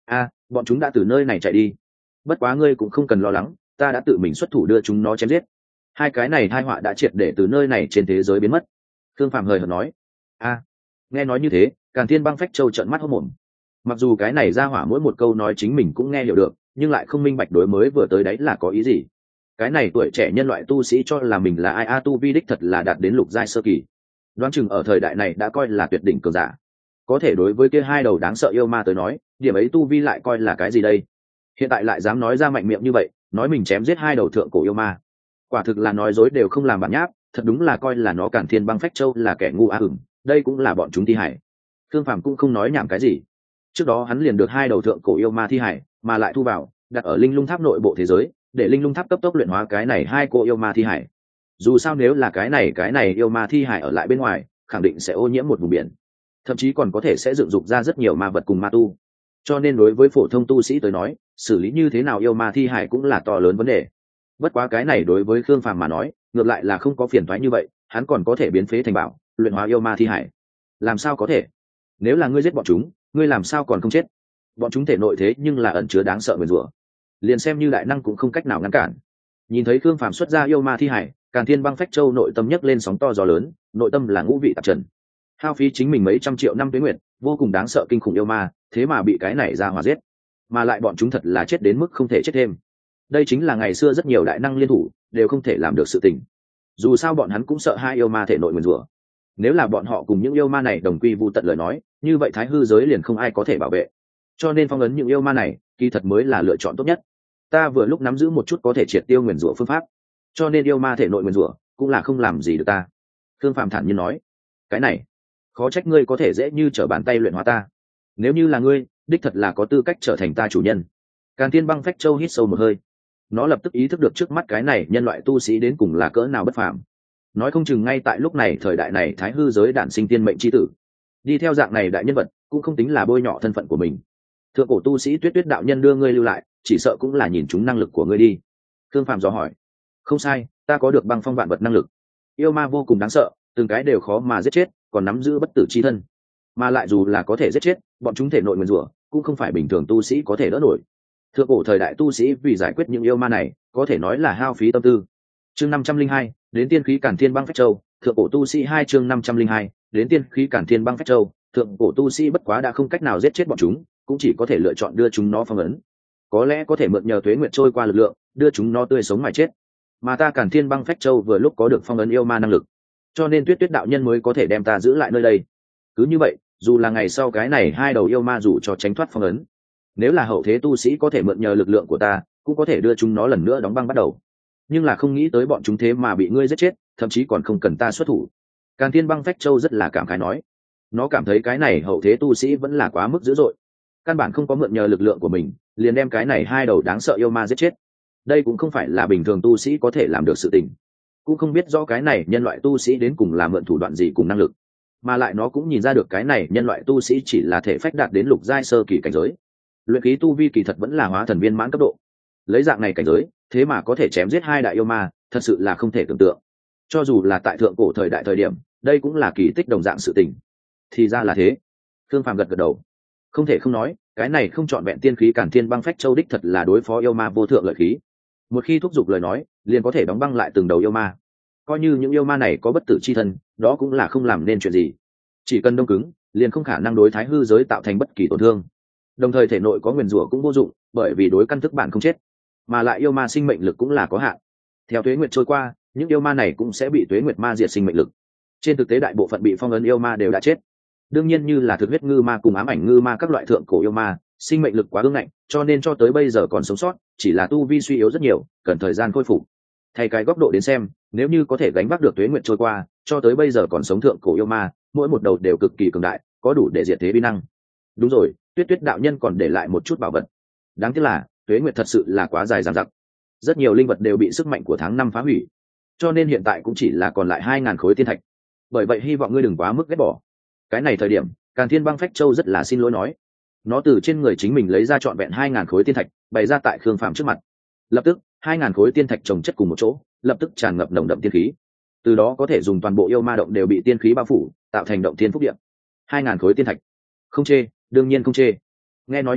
a bọn chúng đã từ nơi này chạy đi. Bất quá ngươi cũng không cần lo lắng, ta đã tự mình xuất thủ đưa chúng nó chém giết. Hai cái này tai họa đã triệt để từ nơi này trên thế giới biến mất. Thương Phạm hời hợt nói. A nghe nói như thế, Càn Thiên Băng Phách Châu trợn mắt hốt mồm. Mặc dù cái này ra hỏa mỗi một câu nói chính mình cũng nghe hiểu được, nhưng lại không minh bạch đối mới vừa tới đấy là có ý gì. Cái này tuổi trẻ nhân loại tu sĩ cho là mình là ai a tu vi đích thật là đạt đến lục giai sơ kỳ, đoán chừng ở thời đại này đã coi là tuyệt đỉnh cường giả. Có thể đối với kia hai đầu đáng sợ yêu ma tới nói, điểm ấy tu vi lại coi là cái gì đây? Hiện tại lại dám nói ra mạnh miệng như vậy, nói mình chém giết hai đầu thượng cổ yêu ma, quả thực là nói dối đều không làm bản nháp. Thật đúng là coi là nó Càn Thiên Băng Phách Châu là kẻ ngu a. Ửng đây cũng là bọn chúng thi hải. Thương Phàm cũng không nói nhảm cái gì. Trước đó hắn liền được hai đầu thượng cổ yêu ma thi hải, mà lại thu vào đặt ở linh lung tháp nội bộ thế giới, để linh lung tháp cấp tốc luyện hóa cái này hai cô yêu ma thi hải. Dù sao nếu là cái này cái này yêu ma thi hải ở lại bên ngoài, khẳng định sẽ ô nhiễm một vùng biển, thậm chí còn có thể sẽ dựng dục ra rất nhiều ma vật cùng ma tu. Cho nên đối với phổ thông tu sĩ tới nói, xử lý như thế nào yêu ma thi hải cũng là to lớn vấn đề. Bất quá cái này đối với Khương Phàm mà nói, ngược lại là không có phiền toái như vậy, hắn còn có thể biến phế thành bảo, luyện hóa yêu ma thi hải. Làm sao có thể? Nếu là ngươi giết bọn chúng, ngươi làm sao còn không chết? Bọn chúng thể nội thế nhưng là ẩn chứa đáng sợ nguyền rủa, liền xem như đại năng cũng không cách nào ngăn cản. Nhìn thấy Khương Phàm xuất ra yêu ma thi hải, Càn Thiên Băng Phách Châu nội tâm nhấc lên sóng to gió lớn, nội tâm là ngũ vị tạp trần. Hao phí chính mình mấy trăm triệu năm tuế nguyệt, vô cùng đáng sợ kinh khủng yêu ma, thế mà bị cái này ra hỏa giết, mà lại bọn chúng thật là chết đến mức không thể chết thêm. Đây chính là ngày xưa rất nhiều đại năng liên thủ đều không thể làm được sự tình. Dù sao bọn hắn cũng sợ hai yêu ma thể nội nguyền rủa. Nếu là bọn họ cùng những yêu ma này đồng quy vu tận lời nói, như vậy thái hư giới liền không ai có thể bảo vệ. Cho nên phong ấn những yêu ma này, kỳ thật mới là lựa chọn tốt nhất. Ta vừa lúc nắm giữ một chút có thể triệt tiêu nguyền rủa phương pháp, cho nên yêu ma thể nội nguyền rủa cũng là không làm gì được ta. Thương Phạm thản nhiên nói. Cái này, khó trách ngươi có thể dễ như trở bàn tay luyện hóa ta. Nếu như là ngươi, đích thật là có tư cách trở thành ta chủ nhân. Càn Thiên Băng Phách Châu hít sâu một hơi. Nó lập tức ý thức được trước mắt cái này nhân loại tu sĩ đến cùng là cỡ nào bất phàm. Nói không chừng ngay tại lúc này thời đại này thái hư giới đản sinh tiên mệnh chi tử, đi theo dạng này đại nhân vật cũng không tính là bôi nhọ thân phận của mình. Thượng cổ tu sĩ Tuyết Tuyết đạo nhân đưa ngươi lưu lại, chỉ sợ cũng là nhìn chúng năng lực của ngươi đi. Thương Phạm dò hỏi. Không sai, ta có được băng phong vạn vật năng lực. Yêu ma vô cùng đáng sợ, từng cái đều khó mà giết chết, còn nắm giữ bất tử chi thân, mà lại dù là có thể giết chết bọn chúng thể nội nguyên rủa cũng không phải bình thường tu sĩ có thể đỡ nổi. Thượng cổ thời đại tu sĩ vì giải quyết những yêu ma này có thể nói là hao phí tâm tư. Chương năm trăm linh hai, đến tiên khí Càn Thiên Băng Phách Châu. Thượng cổ tu sĩ hai chương năm trăm linh hai, đến tiên khí Càn Thiên Băng Phách Châu. Thượng cổ tu sĩ bất quá đã không cách nào giết chết bọn chúng, cũng chỉ có thể lựa chọn đưa chúng nó phong ấn. Có lẽ có thể mượn nhờ tuế nguyệt trôi qua lực lượng, đưa chúng nó tươi sống mà chết. Mà ta Càn Thiên Băng Phách Châu vừa lúc có được phong ấn yêu ma năng lực, cho nên Tuyết Tuyết đạo nhân mới có thể đem ta giữ lại nơi đây. Cứ như vậy, dù là ngày sau cái này hai đầu yêu ma dù cho tránh thoát phong ấn, nếu là hậu thế tu sĩ có thể mượn nhờ lực lượng của ta, cũng có thể đưa chúng nó lần nữa đóng băng bắt đầu. Nhưng là không nghĩ tới bọn chúng thế mà bị ngươi giết chết, thậm chí còn không cần ta xuất thủ. Càn Thiên Băng Phách Châu rất là cảm khái nói. Nó cảm thấy cái này hậu thế tu sĩ vẫn là quá mức dữ dội, căn bản không có mượn nhờ lực lượng của mình liền đem cái này hai đầu đáng sợ yêu ma giết chết. Đây cũng không phải là bình thường tu sĩ có thể làm được sự tình. Cũng không biết rõ cái này nhân loại tu sĩ đến cùng là mượn thủ đoạn gì cùng năng lực, mà lại nó cũng nhìn ra được cái này nhân loại tu sĩ chỉ là thể phách đạt đến lục giai sơ kỳ cảnh giới, luyện khí tu vi kỳ thật vẫn là hóa thần viên mãn cấp độ. Lấy dạng này cảnh giới thế mà có thể chém giết hai đại yêu ma, thật sự là không thể tưởng tượng. Cho dù là tại thượng cổ thời đại thời điểm, đây cũng là kỳ tích đồng dạng sự tình. Thì ra là thế. Thương Phàm gật gật đầu. Không thể không nói, cái này không chọn vẹn tiên khí Càn Thiên Băng Phách Châu đích thật là đối phó yêu ma vô thượng lợi khí. Một khi thúc giục lời nói, liền có thể đóng băng lại từng đầu yêu ma. Coi như những yêu ma này có bất tử chi thân, đó cũng là không làm nên chuyện gì. Chỉ cần đông cứng, liền không khả năng đối thái hư giới tạo thành bất kỳ tổn thương. Đồng thời thể nội có nguyền rủa cũng vô dụng, bởi vì đối căn thức bản không chết, mà lại yêu ma sinh mệnh lực cũng là có hạn. Theo tuế nguyệt trôi qua, những yêu ma này cũng sẽ bị tuế nguyệt ma diệt sinh mệnh lực. Trên thực tế đại bộ phận bị phong ấn yêu ma đều đã chết. Đương nhiên như là thực huyết ngư ma cùng ám ảnh ngư ma các loại thượng cổ yêu ma, sinh mệnh lực quá ương ngạnh, cho nên cho tới bây giờ còn sống sót, chỉ là tu vi suy yếu rất nhiều, cần thời gian khôi phục. Thay cái góc độ đến xem, nếu như có thể gánh vác được tuế nguyệt trôi qua, cho tới bây giờ còn sống thượng cổ yêu ma, mỗi một đầu đều cực kỳ cường đại, có đủ để diệt thế vi năng. Đúng rồi, Tuyết Tuyết đạo nhân còn để lại một chút bảo vật. Đáng tiếc là tuế nguyệt thật sự là quá dài dằng dặc, rất nhiều linh vật đều bị sức mạnh của tháng năm phá hủy, cho nên hiện tại cũng chỉ là còn lại hai ngàn khối tiên thạch. Bởi vậy hy vọng ngươi đừng quá mức ghét bỏ. Cái này thời điểm, Càn Thiên Băng Phách Châu rất là xin lỗi nói. Nó từ trên người chính mình lấy ra trọn vẹn hai ngàn khối tiên thạch, bày ra tại Khương Phàm trước mặt. Lập tức, hai ngàn khối tiên thạch chồng chất cùng một chỗ, lập tức tràn ngập nồng đậm tiên khí. Từ đó có thể dùng toàn bộ yêu ma động đều bị tiên khí bao phủ, tạo thành động thiên phúc địa. Hai ngàn khối tiên thạch. Không chê, đương nhiên không chê. Nghe nói như thế,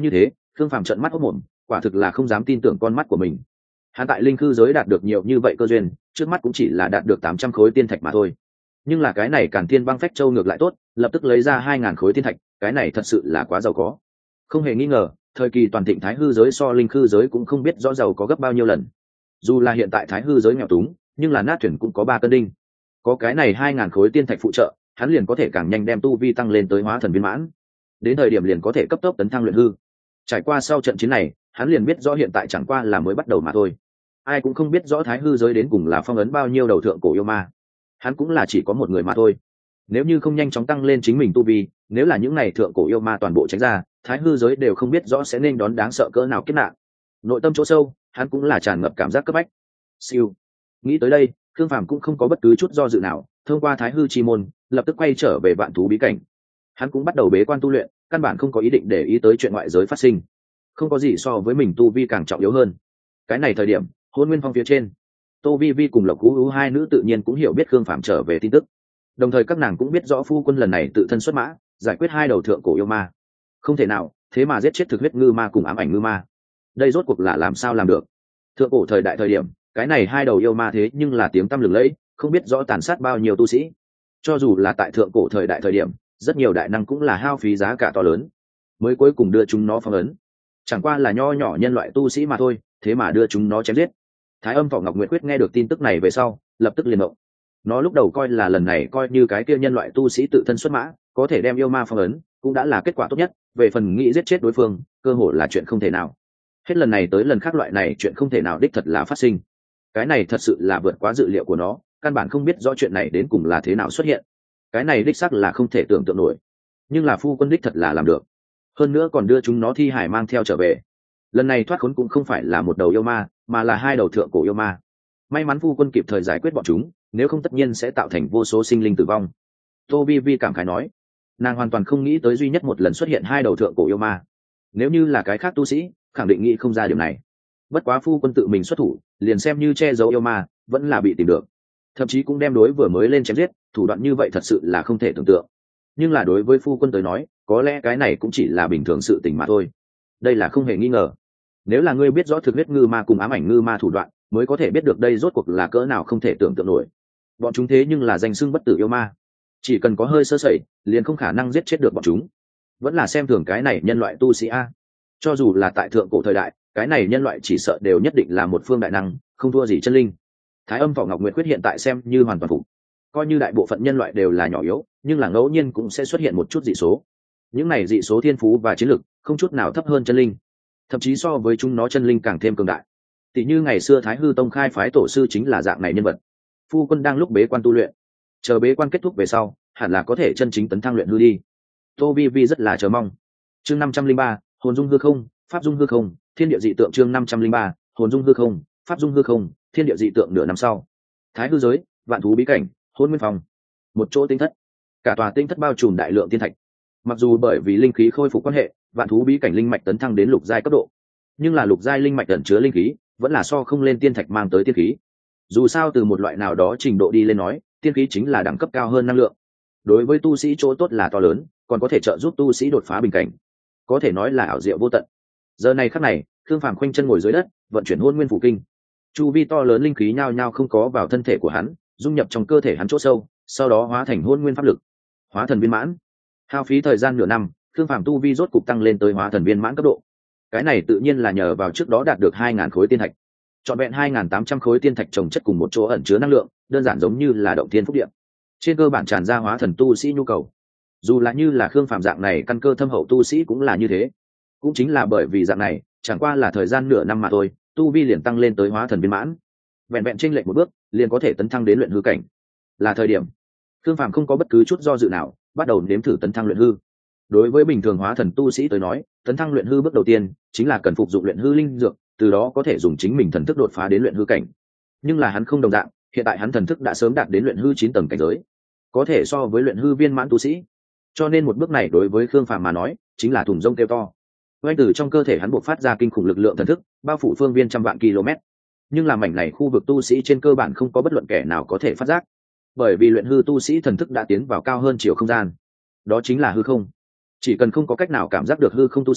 Khương Phàm trợn mắt hốt mồm, quả thực là không dám tin tưởng con mắt của mình. Hắn tại linh khư giới đạt được nhiều như vậy cơ duyên, trước mắt cũng chỉ là đạt được tám trăm khối tiên thạch mà thôi. Nhưng là cái này Càn Thiên Băng Phách Châu ngược lại tốt, lập tức lấy ra hai ngàn khối tiên thạch, cái này thật sự là quá giàu có. Không hề nghi ngờ, thời kỳ toàn thịnh Thái Hư giới so linh khư giới cũng không biết rõ giàu có gấp bao nhiêu lần. Dù là hiện tại Thái Hư giới nghèo túng, nhưng là nát thuyền cũng có ba cân đinh. Có cái này hai ngàn khối tiên thạch phụ trợ, hắn liền có thể càng nhanh đem tu vi tăng lên tới hóa thần viên mãn. Đến thời điểm liền có thể cấp tốc tấn thăng luyện hư. Trải qua sau trận chiến này, hắn liền biết rõ hiện tại chẳng qua là mới bắt đầu mà thôi. Ai cũng không biết rõ Thái Hư giới đến cùng là phong ấn bao nhiêu đầu thượng cổ yêu ma. Hắn cũng là chỉ có một người mà thôi. Nếu như không nhanh chóng tăng lên chính mình tu vi, nếu là những này thượng cổ yêu ma toàn bộ tránh ra, Thái Hư giới đều không biết rõ sẽ nên đón đáng sợ cỡ nào kiếp nạn. Nội tâm chỗ sâu, hắn cũng là tràn ngập cảm giác cấp bách. Siêu. Nghĩ tới đây, Khương Phàm cũng không có bất cứ chút do dự nào, thông qua Thái Hư chi môn, lập tức quay trở về vạn thú bí cảnh. Hắn cũng bắt đầu bế quan tu luyện, căn bản không có ý định để ý tới chuyện ngoại giới phát sinh. Không có gì so với mình tu vi càng trọng yếu hơn. Cái này thời điểm, Hôn Nguyên Phong phía trên, Tô Vi Vi cùng Lộc Cú Ú hai nữ tự nhiên cũng hiểu biết Khương Phàm trở về tin tức. Đồng thời các nàng cũng biết rõ phu quân lần này tự thân xuất mã, giải quyết hai đầu thượng cổ yêu ma. Không thể nào, thế mà giết chết thực huyết ngư ma cùng ám ảnh ngư ma. Đây rốt cuộc là làm sao làm được? Thượng cổ thời đại thời điểm, cái này hai đầu yêu ma thế nhưng là tiếng tăm lừng lẫy, không biết rõ tàn sát bao nhiêu tu sĩ. Cho dù là tại thượng cổ thời đại thời điểm, rất nhiều đại năng cũng là hao phí giá cả to lớn, mới cuối cùng đưa chúng nó phong ấn. Chẳng qua là nho nhỏ nhân loại tu sĩ mà thôi, thế mà đưa chúng nó chém giết. Thái Âm Võ Ngọc Nguyệt Quyết nghe được tin tức này về sau, lập tức liền động. Nó lúc đầu coi là lần này coi như cái kia nhân loại tu sĩ tự thân xuất mã, có thể đem yêu ma phong ấn, cũng đã là kết quả tốt nhất. Về phần nghĩ giết chết đối phương, cơ hội là chuyện không thể nào. Hết lần này tới lần khác loại này chuyện không thể nào đích thật là phát sinh. Cái này thật sự là vượt quá dự liệu của nó, căn bản không biết rõ chuyện này đến cùng là thế nào xuất hiện. Cái này đích xác là không thể tưởng tượng nổi. Nhưng là phu quân đích thật là làm được. Hơn nữa còn đưa chúng nó thi hải mang theo trở về. Lần này thoát khốn cũng không phải là một đầu yêu ma, mà là hai đầu thượng cổ yêu ma. May mắn phu quân kịp thời giải quyết bọn chúng, nếu không tất nhiên sẽ tạo thành vô số sinh linh tử vong. Tô Vi Vi cảm khái nói, nàng hoàn toàn không nghĩ tới duy nhất một lần xuất hiện hai đầu thượng cổ yêu ma. Nếu như là cái khác tu sĩ, khẳng định nghĩ không ra điều này. Bất quá phu quân tự mình xuất thủ, liền xem như che giấu yêu ma, vẫn là bị tìm được. Thậm chí cũng đem đối vừa mới lên chém giết, thủ đoạn như vậy thật sự là không thể tưởng tượng. Nhưng là đối với phu quân tới nói, có lẽ cái này cũng chỉ là bình thường sự tình mà thôi. Đây là không hề nghi ngờ. Nếu là ngươi biết rõ thực huyết ngư ma cùng ám ảnh ngư ma thủ đoạn, mới có thể biết được đây rốt cuộc là cỡ nào không thể tưởng tượng nổi. Bọn chúng thế nhưng là danh xưng bất tử yêu ma, chỉ cần có hơi sơ sẩy, liền không khả năng giết chết được bọn chúng. Vẫn là xem thường cái này nhân loại tu sĩ a. Cho dù là tại thượng cổ thời đại, cái này nhân loại chỉ sợ đều nhất định là một phương đại năng, không thua gì chân linh. Thái Âm Võ Ngọc Nguyệt Quyết hiện tại xem như hoàn toàn phục. Coi như đại bộ phận nhân loại đều là nhỏ yếu, nhưng là ngẫu nhiên cũng sẽ xuất hiện một chút dị số. Những này dị số thiên phú và chiến lực không chút nào thấp hơn chân linh, thậm chí so với chúng nó chân linh càng thêm cường đại. Tỷ như ngày xưa Thái Hư Tông khai phái tổ sư chính là dạng này nhân vật. Phu quân đang lúc bế quan tu luyện, chờ bế quan kết thúc về sau, hẳn là có thể chân chính tấn thăng luyện hư đi. Tô Vi Vi rất là chờ mong. Chương năm trăm linh ba, hồn dung hư không, pháp dung hư không, thiên địa dị tượng. Chương năm trăm linh ba, hồn dung hư không, pháp dung hư không, thiên địa dị tượng. Nửa năm sau, Thái Hư giới, vạn thú bí cảnh, Hôn Nguyên Phòng, một chỗ tinh thất. Cả tòa tinh thất bao trùm đại lượng tiên thạch. Mặc dù bởi vì linh khí khôi phục quan hệ, vạn thú bí cảnh linh mạch tấn thăng đến lục giai cấp độ, nhưng là lục giai linh mạch ẩn chứa linh khí vẫn là so không lên tiên thạch mang tới tiên khí. Dù sao từ một loại nào đó trình độ đi lên nói, tiên khí chính là đẳng cấp cao hơn năng lượng. Đối với tu sĩ chỗ tốt là to lớn, còn có thể trợ giúp tu sĩ đột phá bình cảnh, có thể nói là ảo diệu vô tận. Giờ này khắc này, Khương Phàm khoanh chân ngồi dưới đất, vận chuyển Hôn Nguyên Phủ Kinh. Chu vi to lớn linh khí nhao nhao không có vào thân thể của hắn, dung nhập trong cơ thể hắn chỗ sâu, sau đó hóa thành Hôn Nguyên pháp lực, hóa thần viên mãn. Hao phí thời gian nửa năm, Khương Phàm tu vi rốt cục tăng lên tới hóa thần viên mãn cấp độ. Cái này tự nhiên là nhờ vào trước đó đạt được hai ngàn khối tiên thạch. Trọn vẹn hai ngàn tám trăm khối tiên thạch trồng chất cùng một chỗ ẩn chứa năng lượng, đơn giản giống như là động thiên phúc địa. Trên cơ bản tràn ra hóa thần tu sĩ nhu cầu. Dù là như là Khương Phàm dạng này căn cơ thâm hậu tu sĩ cũng là như thế. Cũng chính là bởi vì dạng này, chẳng qua là thời gian nửa năm mà thôi, tu vi liền tăng lên tới hóa thần viên mãn. Vẹn vẹn chênh lệch một bước, liền có thể tấn thăng đến luyện hư cảnh. Là thời điểm, Khương Phàm không có bất cứ chút do dự nào, bắt đầu nếm thử tấn thăng luyện hư. Đối với bình thường hóa thần tu sĩ tới nói, tấn thăng luyện hư bước đầu tiên chính là cần phục dụng luyện hư linh dược, từ đó có thể dùng chính mình thần thức đột phá đến luyện hư cảnh. Nhưng là hắn không đồng dạng, hiện tại hắn thần thức đã sớm đạt đến luyện hư chín tầng cảnh giới, có thể so với luyện hư viên mãn tu sĩ. Cho nên một bước này đối với Khương Phàm mà nói, chính là thùng rông kêu to. Ngay từ trong cơ thể hắn bộc phát ra kinh khủng lực lượng thần thức, bao phủ phương viên trăm vạn km. Nhưng là mảnh này khu vực tu sĩ trên cơ bản không có bất luận kẻ nào có thể phát giác, bởi vì luyện hư tu sĩ thần thức đã tiến vào cao hơn chiều không gian. Đó chính là hư không. Chỉ cần không có cách nào cảm giác được hư không tu sĩ,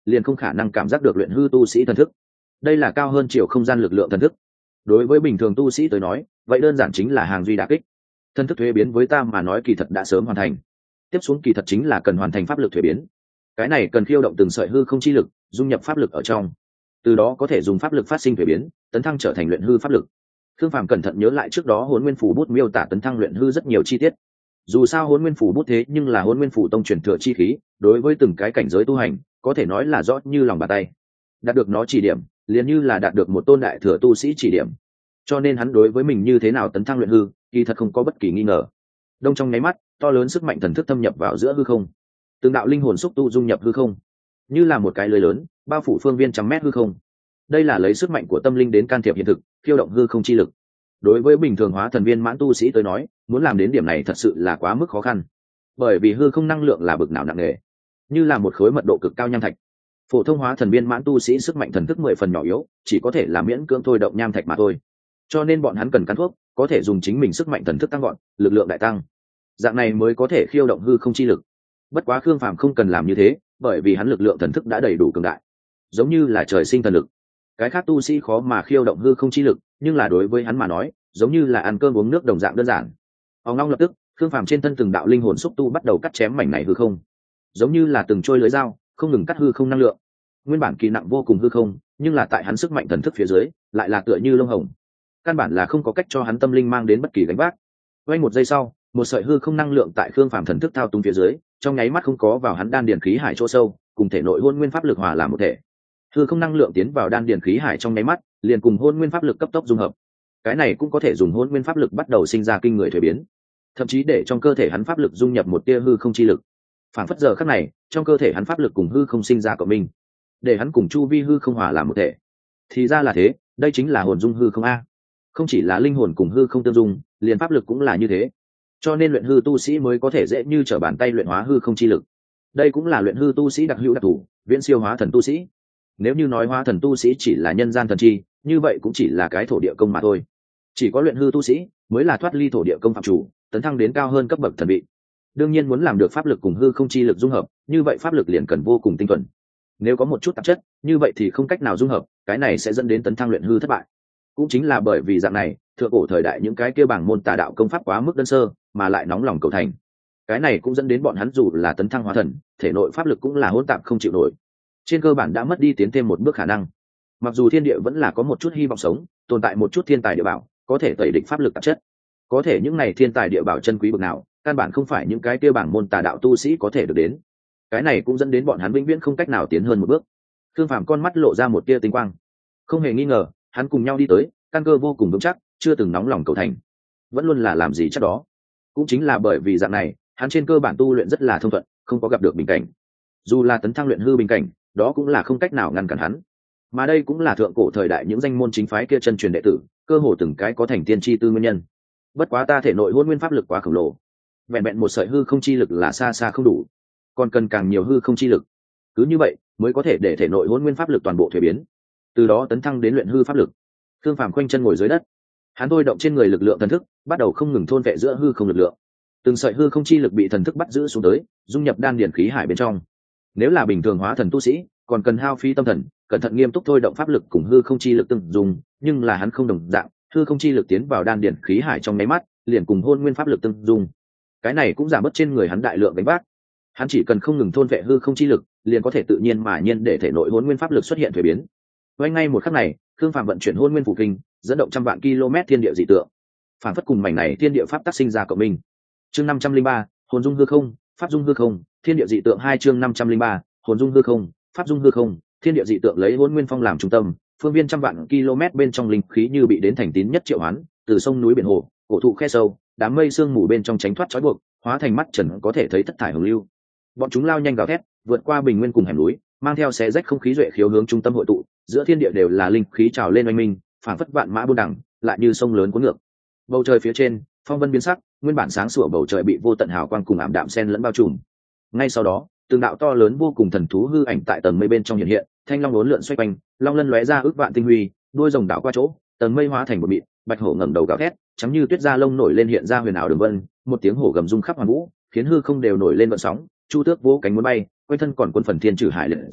liền không khả năng cảm giác được luyện hư tu sĩ thần thức. Đây là cao hơn chiều không gian lực lượng thần thức. Đối với bình thường tu sĩ tới nói, vậy đơn giản chính là hàng duy đả kích. Thần thức thuế biến với ta mà nói kỳ thật đã sớm hoàn thành. Tiếp xuống kỳ thật chính là cần hoàn thành pháp lực thuế biến. Cái này cần khiêu động từng sợi hư không chi lực, dung nhập pháp lực ở trong. Từ đó có thể dùng pháp lực phát sinh thuế biến, tấn thăng trở thành luyện hư pháp lực. Khương Phàm cẩn thận nhớ lại trước đó Hỗn Nguyên Phủ bút miêu tả tấn thăng luyện hư rất nhiều chi tiết. Dù sao Hỗn Nguyên Phủ bút thế nhưng là Hỗn Nguyên Phủ tông truyền thừa chi khí, đối với từng cái cảnh giới tu hành, có thể nói là rõ như lòng bàn tay. Đạt được nó chỉ điểm, liền như là đạt được một tôn đại thừa tu sĩ chỉ điểm. Cho nên hắn đối với mình như thế nào tấn thăng luyện hư, kỳ thật không có bất kỳ nghi ngờ. Đông trong nháy mắt, to lớn sức mạnh thần thức thâm nhập vào giữa hư không. Từng đạo linh hồn xúc tu dung nhập hư không, như là một cái lưới lớn, bao phủ phương viên trăm mét hư không. Đây là lấy sức mạnh của tâm linh đến can thiệp hiện thực, khiêu động hư không chi lực. Đối với bình thường hóa thần viên mãn tu sĩ tới nói, muốn làm đến điểm này thật sự là quá mức khó khăn. Bởi vì hư không năng lượng là bực nào nặng nề, như là một khối mật độ cực cao nham thạch. Phổ thông hóa thần viên mãn tu sĩ sức mạnh thần thức mười phần nhỏ yếu, chỉ có thể là miễn cưỡng thôi động nham thạch mà thôi. Cho nên bọn hắn cần căn thuốc, có thể dùng chính mình sức mạnh thần thức tăng gọn, lực lượng đại tăng. Dạng này mới có thể khiêu động hư không chi lực. Bất quá Khương Phàm không cần làm như thế, bởi vì hắn lực lượng thần thức đã đầy đủ cường đại, giống như là trời sinh thần lực. Cái khác tu sĩ khó mà khiêu động hư không chi lực, nhưng là đối với hắn mà nói, giống như là ăn cơm uống nước đồng dạng đơn giản. Ông long lập tức, Khương Phàm trên thân từng đạo linh hồn xúc tu bắt đầu cắt chém mảnh này hư không, giống như là từng trôi lưới dao, không ngừng cắt hư không năng lượng. Nguyên bản kỳ nặng vô cùng hư không, nhưng là tại hắn sức mạnh thần thức phía dưới, lại là tựa như lông hồng. Căn bản là không có cách cho hắn tâm linh mang đến bất kỳ gánh vác. Quay một giây sau, một sợi hư không năng lượng tại Khương Phàm thần thức thao túng phía dưới, trong nháy mắt không có vào hắn đan điền khí hải chỗ sâu, cùng thể nội hôn nguyên pháp lực hòa làm một thể. Hư không năng lượng tiến vào đan điền khí hải trong nháy mắt, liền cùng hôn nguyên pháp lực cấp tốc dung hợp. Cái này cũng có thể dùng hôn nguyên pháp lực bắt đầu sinh ra kinh người thuế biến, thậm chí để trong cơ thể hắn pháp lực dung nhập một tia hư không chi lực. Phản phất giờ khắc này, trong cơ thể hắn pháp lực cùng hư không sinh ra cộng minh, để hắn cùng chu vi hư không hòa làm một thể. Thì ra là thế, đây chính là hồn dung hư không a. Không chỉ là linh hồn cùng hư không tương dung, liền pháp lực cũng là như thế. Cho nên luyện hư tu sĩ mới có thể dễ như trở bàn tay luyện hóa hư không chi lực. Đây cũng là luyện hư tu sĩ đặc hữu đặc thù, viễn siêu hóa thần tu sĩ. Nếu như nói hóa thần tu sĩ chỉ là nhân gian thần chi, như vậy cũng chỉ là cái thổ địa công mà thôi. Chỉ có luyện hư tu sĩ mới là thoát ly thổ địa công phạm chủ, tấn thăng đến cao hơn cấp bậc thần vị. Đương nhiên muốn làm được pháp lực cùng hư không chi lực dung hợp, như vậy pháp lực liền cần vô cùng tinh thuần. Nếu có một chút tạp chất, như vậy thì không cách nào dung hợp, cái này sẽ dẫn đến tấn thăng luyện hư thất bại. Cũng chính là bởi vì dạng này, thượng cổ thời đại những cái kia bảng môn tà đạo công pháp quá mức đơn sơ, mà lại nóng lòng cầu thành. Cái này cũng dẫn đến bọn hắn dù là tấn thăng hóa thần, thể nội pháp lực cũng là hỗn tạp không chịu nổi. Trên cơ bản đã mất đi tiến thêm một bước khả năng. Mặc dù thiên địa vẫn là có một chút hy vọng sống, tồn tại một chút thiên tài địa bảo, có thể tẩy địch pháp lực tạp chất. Có thể những này thiên tài địa bảo chân quý bậc nào, căn bản không phải những cái kia bảng môn tà đạo tu sĩ có thể được đến. Cái này cũng dẫn đến bọn hắn vĩnh viễn không cách nào tiến hơn một bước. Thương Phàm con mắt lộ ra một tia tinh quang. Không hề nghi ngờ, hắn cùng nhau đi tới, căn cơ vô cùng vững chắc, chưa từng nóng lòng cầu thành, vẫn luôn là làm gì chắc đó. Cũng chính là bởi vì dạng này, hắn trên cơ bản tu luyện rất là thông thuận, không có gặp được bình cảnh. Dù là tấn thăng luyện hư bình cảnh, đó cũng là không cách nào ngăn cản hắn. Mà đây cũng là thượng cổ thời đại những danh môn chính phái kia chân truyền đệ tử, cơ hồ từng cái có thành tiên chi tư nguyên nhân. Bất quá ta thể nội hôn nguyên pháp lực quá khổng lồ, vẹn vẹn một sợi hư không chi lực là xa xa không đủ, còn cần càng nhiều hư không chi lực. Cứ như vậy mới có thể để thể nội hôn nguyên pháp lực toàn bộ thuế biến, từ đó tấn thăng đến luyện hư pháp lực. Thương Phàm khoanh chân ngồi dưới đất, hắn thôi động trên người lực lượng thần thức, bắt đầu không ngừng thôn vệ giữa hư không lực lượng. Từng sợi hư không chi lực bị thần thức bắt giữ xuống tới, dung nhập đan điển khí hải bên trong. Nếu là bình thường hóa thần tu sĩ, còn cần hao phí tâm thần, cẩn thận nghiêm túc thôi động pháp lực cùng hư không chi lực từng dùng, nhưng là hắn không đồng dạng, hư không chi lực tiến vào đan điển khí hải trong nháy mắt, liền cùng hôn nguyên pháp lực tương dung. Cái này cũng giảm bớt trên người hắn đại lượng gánh vác. Hắn chỉ cần không ngừng thôn vệ hư không chi lực, liền có thể tự nhiên mà nhiên để thể nội hôn nguyên pháp lực xuất hiện thuế biến. Ngay ngay một khắc này, Khương Phàm vận chuyển hôn nguyên phủ kinh, dẫn động trăm vạn km thiên địa dị tượng, phản phất cùng mảnh này thiên địa pháp tác sinh ra cộng minh. Chương năm trăm linh ba, hồn dung hư không, pháp dung hư không, thiên địa dị tượng hai. Chương năm trăm linh ba, hồn dung hư không, pháp dung hư không, thiên địa dị tượng lấy hôn nguyên phong làm trung tâm, phương viên trăm vạn km bên trong linh khí như bị đến thành tín nhất triệu hoán, từ sông núi biển hồ, cổ thụ khe sâu, đám mây sương mù bên trong tránh thoát trói buộc, hóa thành mắt trần có thể thấy thất thải hồng lưu. Bọn chúng lao nhanh gào thét, vượt qua bình nguyên cùng hẻm núi, mang theo xé rách không khí duệ khiếu hướng trung tâm hội tụ, giữa thiên địa đều là linh khí trào lên oanh minh, phảng phất vạn mã buôn đẳng, lại như sông lớn cuốn ngược. Bầu trời phía trên, phong vân biến sắc, nguyên bản sáng sủa bầu trời bị vô tận hào quang cùng ảm đạm xen lẫn bao trùm. Ngay sau đó, từng đạo to lớn vô cùng thần thú hư ảnh tại tầng mây bên trong hiện hiện, thanh long uốn lượn xoay quanh, long lân lóe ra ước vạn tinh huy, đuôi rồng đảo qua chỗ, tầng mây hóa thành một mịn, bạch hổ ngẩng đầu gào thét, trắng như tuyết da lông nổi lên hiện ra huyền ảo đường vân, một tiếng hổ gầm rung khắp hoàn vũ, khiến hư không đều nổi lên vận sóng. Chu Tước vỗ cánh muốn bay, quanh thân còn cuốn phần thiên trừ hải liệt diễm,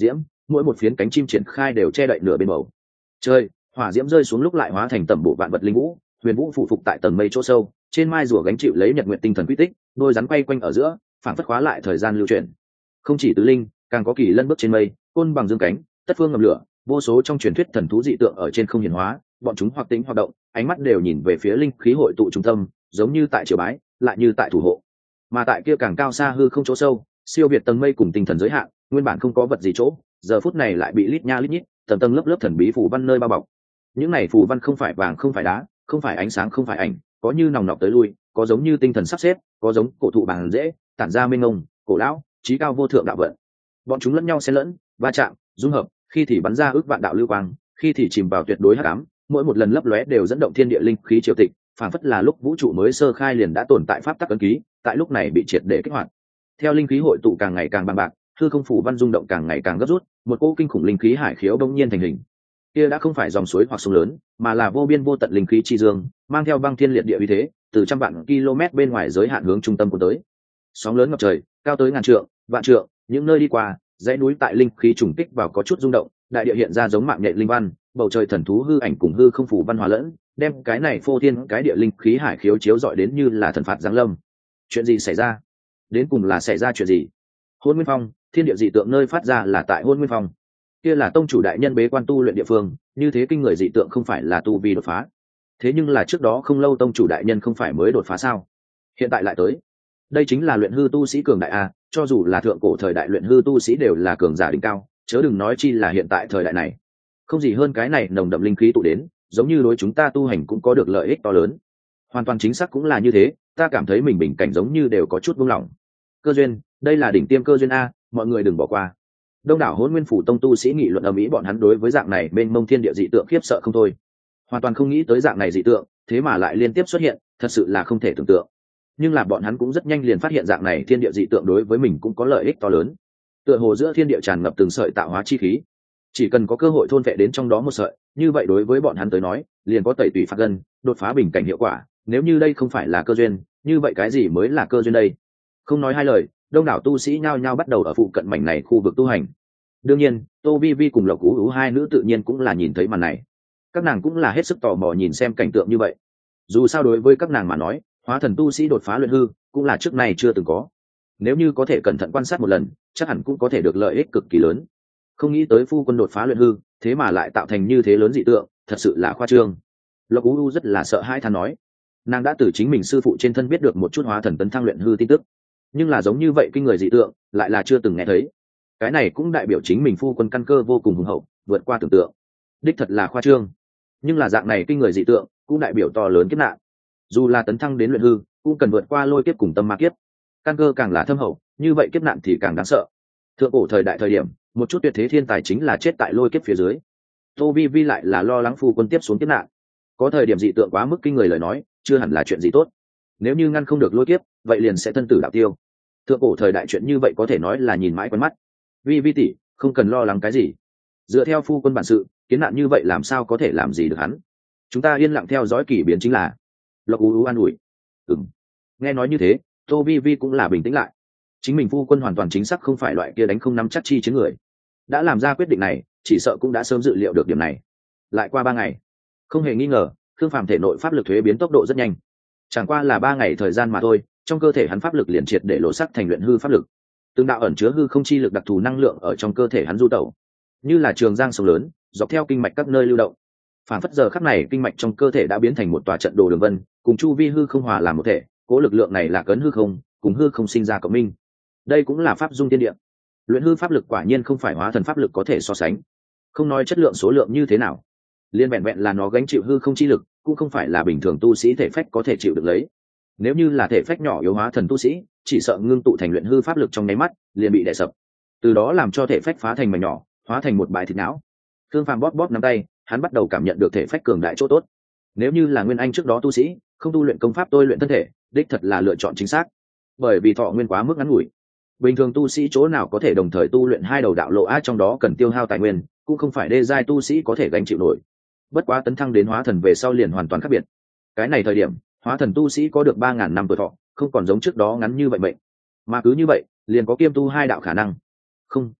mỗi một phiến cánh chim triển khai đều che đậy nửa bên bầu trời. Hỏa diễm rơi xuống lúc lại hóa thành tẩm bộ vạn vật linh vũ, huyền vũ phụ phục tại tầng mây chỗ sâu, trên mai rùa gánh chịu lấy nhật nguyện tinh thần quy tích, đôi rắn quay quanh ở giữa, phản phất khóa lại thời gian lưu chuyển. Không chỉ tứ linh, càng có kỳ lân bước trên mây, côn bằng dương cánh, tất phương ngầm lửa, vô số trong truyền thuyết thần thú dị tượng ở trên không hiển hóa, bọn chúng hoặc tính hoạt động, ánh mắt đều nhìn về phía linh khí hội tụ trung tâm, giống như tại triều bái, lại như tại thủ hộ. Mà tại kia càng cao xa hư không chỗ sâu, siêu việt tầng mây cùng tinh thần giới hạn, nguyên bản không có vật gì chỗ, giờ phút này lại bị lít nha lít nhít, tầng tầng lớp lớp thần bí phù văn nơi bao bọc. Những này phù văn không phải vàng, không phải đá, không phải ánh sáng, không phải ảnh, có như nòng nọc tới lui, có giống như tinh thần sắp xếp, có giống cổ thụ bằng dễ tản ra mênh mông, cổ lão, trí cao vô thượng đạo vận. Bọn chúng lẫn nhau xen lẫn, va chạm, dung hợp, khi thì bắn ra ước vạn đạo lưu quang, khi thì chìm vào tuyệt đối hắc ám, mỗi một lần lấp lóe đều dẫn động thiên địa linh khí triều tịch, phản phất là lúc vũ trụ mới sơ khai liền đã tồn tại pháp tắc ấn ký, tại lúc này bị triệt để kích hoạt. Theo linh khí hội tụ càng ngày càng bằng bạc, hư không phủ văn rung động càng ngày càng gấp rút, một cỗ kinh khủng linh khí hải khiếu bỗng nhiên thành hình. Kia đã không phải dòng suối hoặc sông lớn, mà là vô biên vô tận linh khí chi dương, mang theo băng thiên liệt địa uy thế, từ trăm vạn km bên ngoài giới hạn hướng trung tâm của tới. Sóng lớn ngập trời, cao tới ngàn trượng, vạn trượng, những nơi đi qua, dãy núi tại linh khí trùng kích vào có chút rung động, đại địa hiện ra giống mạng nhện linh văn, bầu trời thần thú hư ảnh cùng hư không phủ văn hòa lẫn, đem cái này phô thiên cái địa linh khí hải khiếu chiếu rọi đến như là thần phạt giáng lâm. Chuyện gì xảy ra? Đến cùng là xảy ra chuyện gì? Hôn Nguyên Phong, thiên địa dị tượng nơi phát ra là tại Hôn Nguyên Phong. Kia là tông chủ đại nhân bế quan tu luyện địa phương, như thế kinh người dị tượng không phải là tu vi đột phá. Thế nhưng là trước đó không lâu tông chủ đại nhân không phải mới đột phá sao? Hiện tại lại tới. Đây chính là luyện hư tu sĩ cường đại a, cho dù là thượng cổ thời đại luyện hư tu sĩ đều là cường giả đỉnh cao, chớ đừng nói chi là hiện tại thời đại này. Không gì hơn cái này nồng đậm linh khí tụ đến, giống như đối chúng ta tu hành cũng có được lợi ích to lớn. Hoàn toàn chính xác cũng là như thế, ta cảm thấy mình bình cảnh giống như đều có chút buông lỏng. Cơ duyên, đây là đỉnh tiêm cơ duyên a, mọi người đừng bỏ qua. Đông đảo Hỗn Nguyên phủ tông tu sĩ nghị luận ầm ĩ, bọn hắn đối với dạng này bên mông thiên địa dị tượng khiếp sợ không thôi. Hoàn toàn không nghĩ tới dạng này dị tượng, thế mà lại liên tiếp xuất hiện, thật sự là không thể tưởng tượng. Nhưng là bọn hắn cũng rất nhanh liền phát hiện dạng này thiên địa dị tượng đối với mình cũng có lợi ích to lớn. Tựa hồ giữa thiên địa tràn ngập từng sợi tạo hóa chi khí, chỉ cần có cơ hội thôn vệ đến trong đó một sợi, như vậy đối với bọn hắn tới nói, liền có tẩy tùy phạt gân, đột phá bình cảnh hiệu quả. Nếu như đây không phải là cơ duyên, như vậy cái gì mới là cơ duyên đây? Không nói hai lời, đông đảo tu sĩ nhao nhao bắt đầu ở phụ cận mảnh này khu vực tu hành. Đương nhiên, Tô Vi Vi cùng Lộc Ú Ú hai nữ tự nhiên cũng là nhìn thấy màn này. Các nàng cũng là hết sức tò mò nhìn xem cảnh tượng như vậy. Dù sao đối với các nàng mà nói, hóa thần tu sĩ đột phá luyện hư cũng là trước này chưa từng có. Nếu như có thể cẩn thận quan sát một lần, chắc hẳn cũng có thể được lợi ích cực kỳ lớn. Không nghĩ tới phu quân đột phá luyện hư, thế mà lại tạo thành như thế lớn dị tượng, thật sự là khoa trương. Lộc Ú Ú rất là sợ hãi than nói, nàng đã từ chính mình sư phụ trên thân biết được một chút hóa thần tấn thăng luyện hư tin tức, nhưng là giống như vậy kinh người dị tượng lại là chưa từng nghe thấy. Cái này cũng đại biểu chính mình phu quân căn cơ vô cùng hùng hậu, vượt qua tưởng tượng. Đích thật là khoa trương, nhưng là dạng này kinh người dị tượng cũng đại biểu to lớn kiếp nạn. Dù là tấn thăng đến luyện hư, cũng cần vượt qua lôi kiếp cùng tâm ma kiếp. Căn cơ càng là thâm hậu, như vậy kiếp nạn thì càng đáng sợ. Thượng cổ thời đại thời điểm, một chút tuyệt thế thiên tài chính là chết tại lôi kiếp phía dưới. Tô Vi Vi lại là lo lắng phu quân tiếp xuống kiếp nạn. Có thời điểm dị tượng quá mức kinh người lời nói, chưa hẳn là chuyện gì tốt. Nếu như ngăn không được lôi kiếp, vậy liền sẽ thân tử đạo tiêu. Thượng cổ thời đại chuyện như vậy có thể nói là nhìn mãi quen mắt. Vi Vi tỷ, không cần lo lắng cái gì. Dựa theo phu quân bản sự, kiến nạn như vậy làm sao có thể làm gì được hắn. Chúng ta yên lặng theo dõi kỳ biến chính là. Lộc Ú Ú an ủi. Ừm. Nghe nói như thế, Tô Vi Vi cũng là bình tĩnh lại. Chính mình phu quân hoàn toàn chính xác không phải loại kia đánh không nắm chắc chi chiến người. Đã làm ra quyết định này, chỉ sợ cũng đã sớm dự liệu được điểm này. Lại qua ba ngày, không hề nghi ngờ, Khương Phàm thể nội pháp lực thuế biến tốc độ rất nhanh. Chẳng qua là ba ngày thời gian mà thôi, trong cơ thể hắn pháp lực liền triệt để lộ sắc thành luyện hư pháp lực. Từng đạo ẩn chứa hư không chi lực đặc thù năng lượng ở trong cơ thể hắn du tẩu, như là trường giang sông lớn, dọc theo kinh mạch các nơi lưu động. Phản phất giờ khắc này kinh mạch trong cơ thể đã biến thành một tòa trận đồ đường vân, cùng chu vi hư không hòa làm một thể, cố lực lượng này là cấn hư không, cùng hư không sinh ra cộng minh. Đây cũng là pháp dung tiên địa. Luyện hư pháp lực quả nhiên không phải hóa thần pháp lực có thể so sánh. Không nói chất lượng số lượng như thế nào, liên vẹn vẹn là nó gánh chịu hư không chi lực, cũng không phải là bình thường tu sĩ thể phách có thể chịu được lấy. Nếu như là thể phách nhỏ yếu hóa thần tu sĩ, chỉ sợ ngưng tụ thành luyện hư pháp lực trong nháy mắt, liền bị đè sập. Từ đó làm cho thể phách phá thành mảnh nhỏ, hóa thành một bãi thịt não. Thương Phàm bóp bóp nắm tay, hắn bắt đầu cảm nhận được thể phách cường đại chỗ tốt. Nếu như là nguyên anh trước đó tu sĩ, không tu luyện công pháp tôi luyện thân thể, đích thật là lựa chọn chính xác. Bởi vì thọ nguyên quá mức ngắn ngủi. Bình thường tu sĩ chỗ nào có thể đồng thời tu luyện hai đầu đạo lộ á, trong đó cần tiêu hao tài nguyên, cũng không phải đê giai tu sĩ có thể gánh chịu nổi. Bất quá tấn thăng đến hóa thần về sau liền hoàn toàn khác biệt. Cái này thời điểm, hóa thần tu sĩ có được ba ngàn năm tuổi thọ, không còn giống trước đó ngắn như vậy mệnh. Mà cứ như vậy, liền có kiêm tu hai đạo khả năng. Không,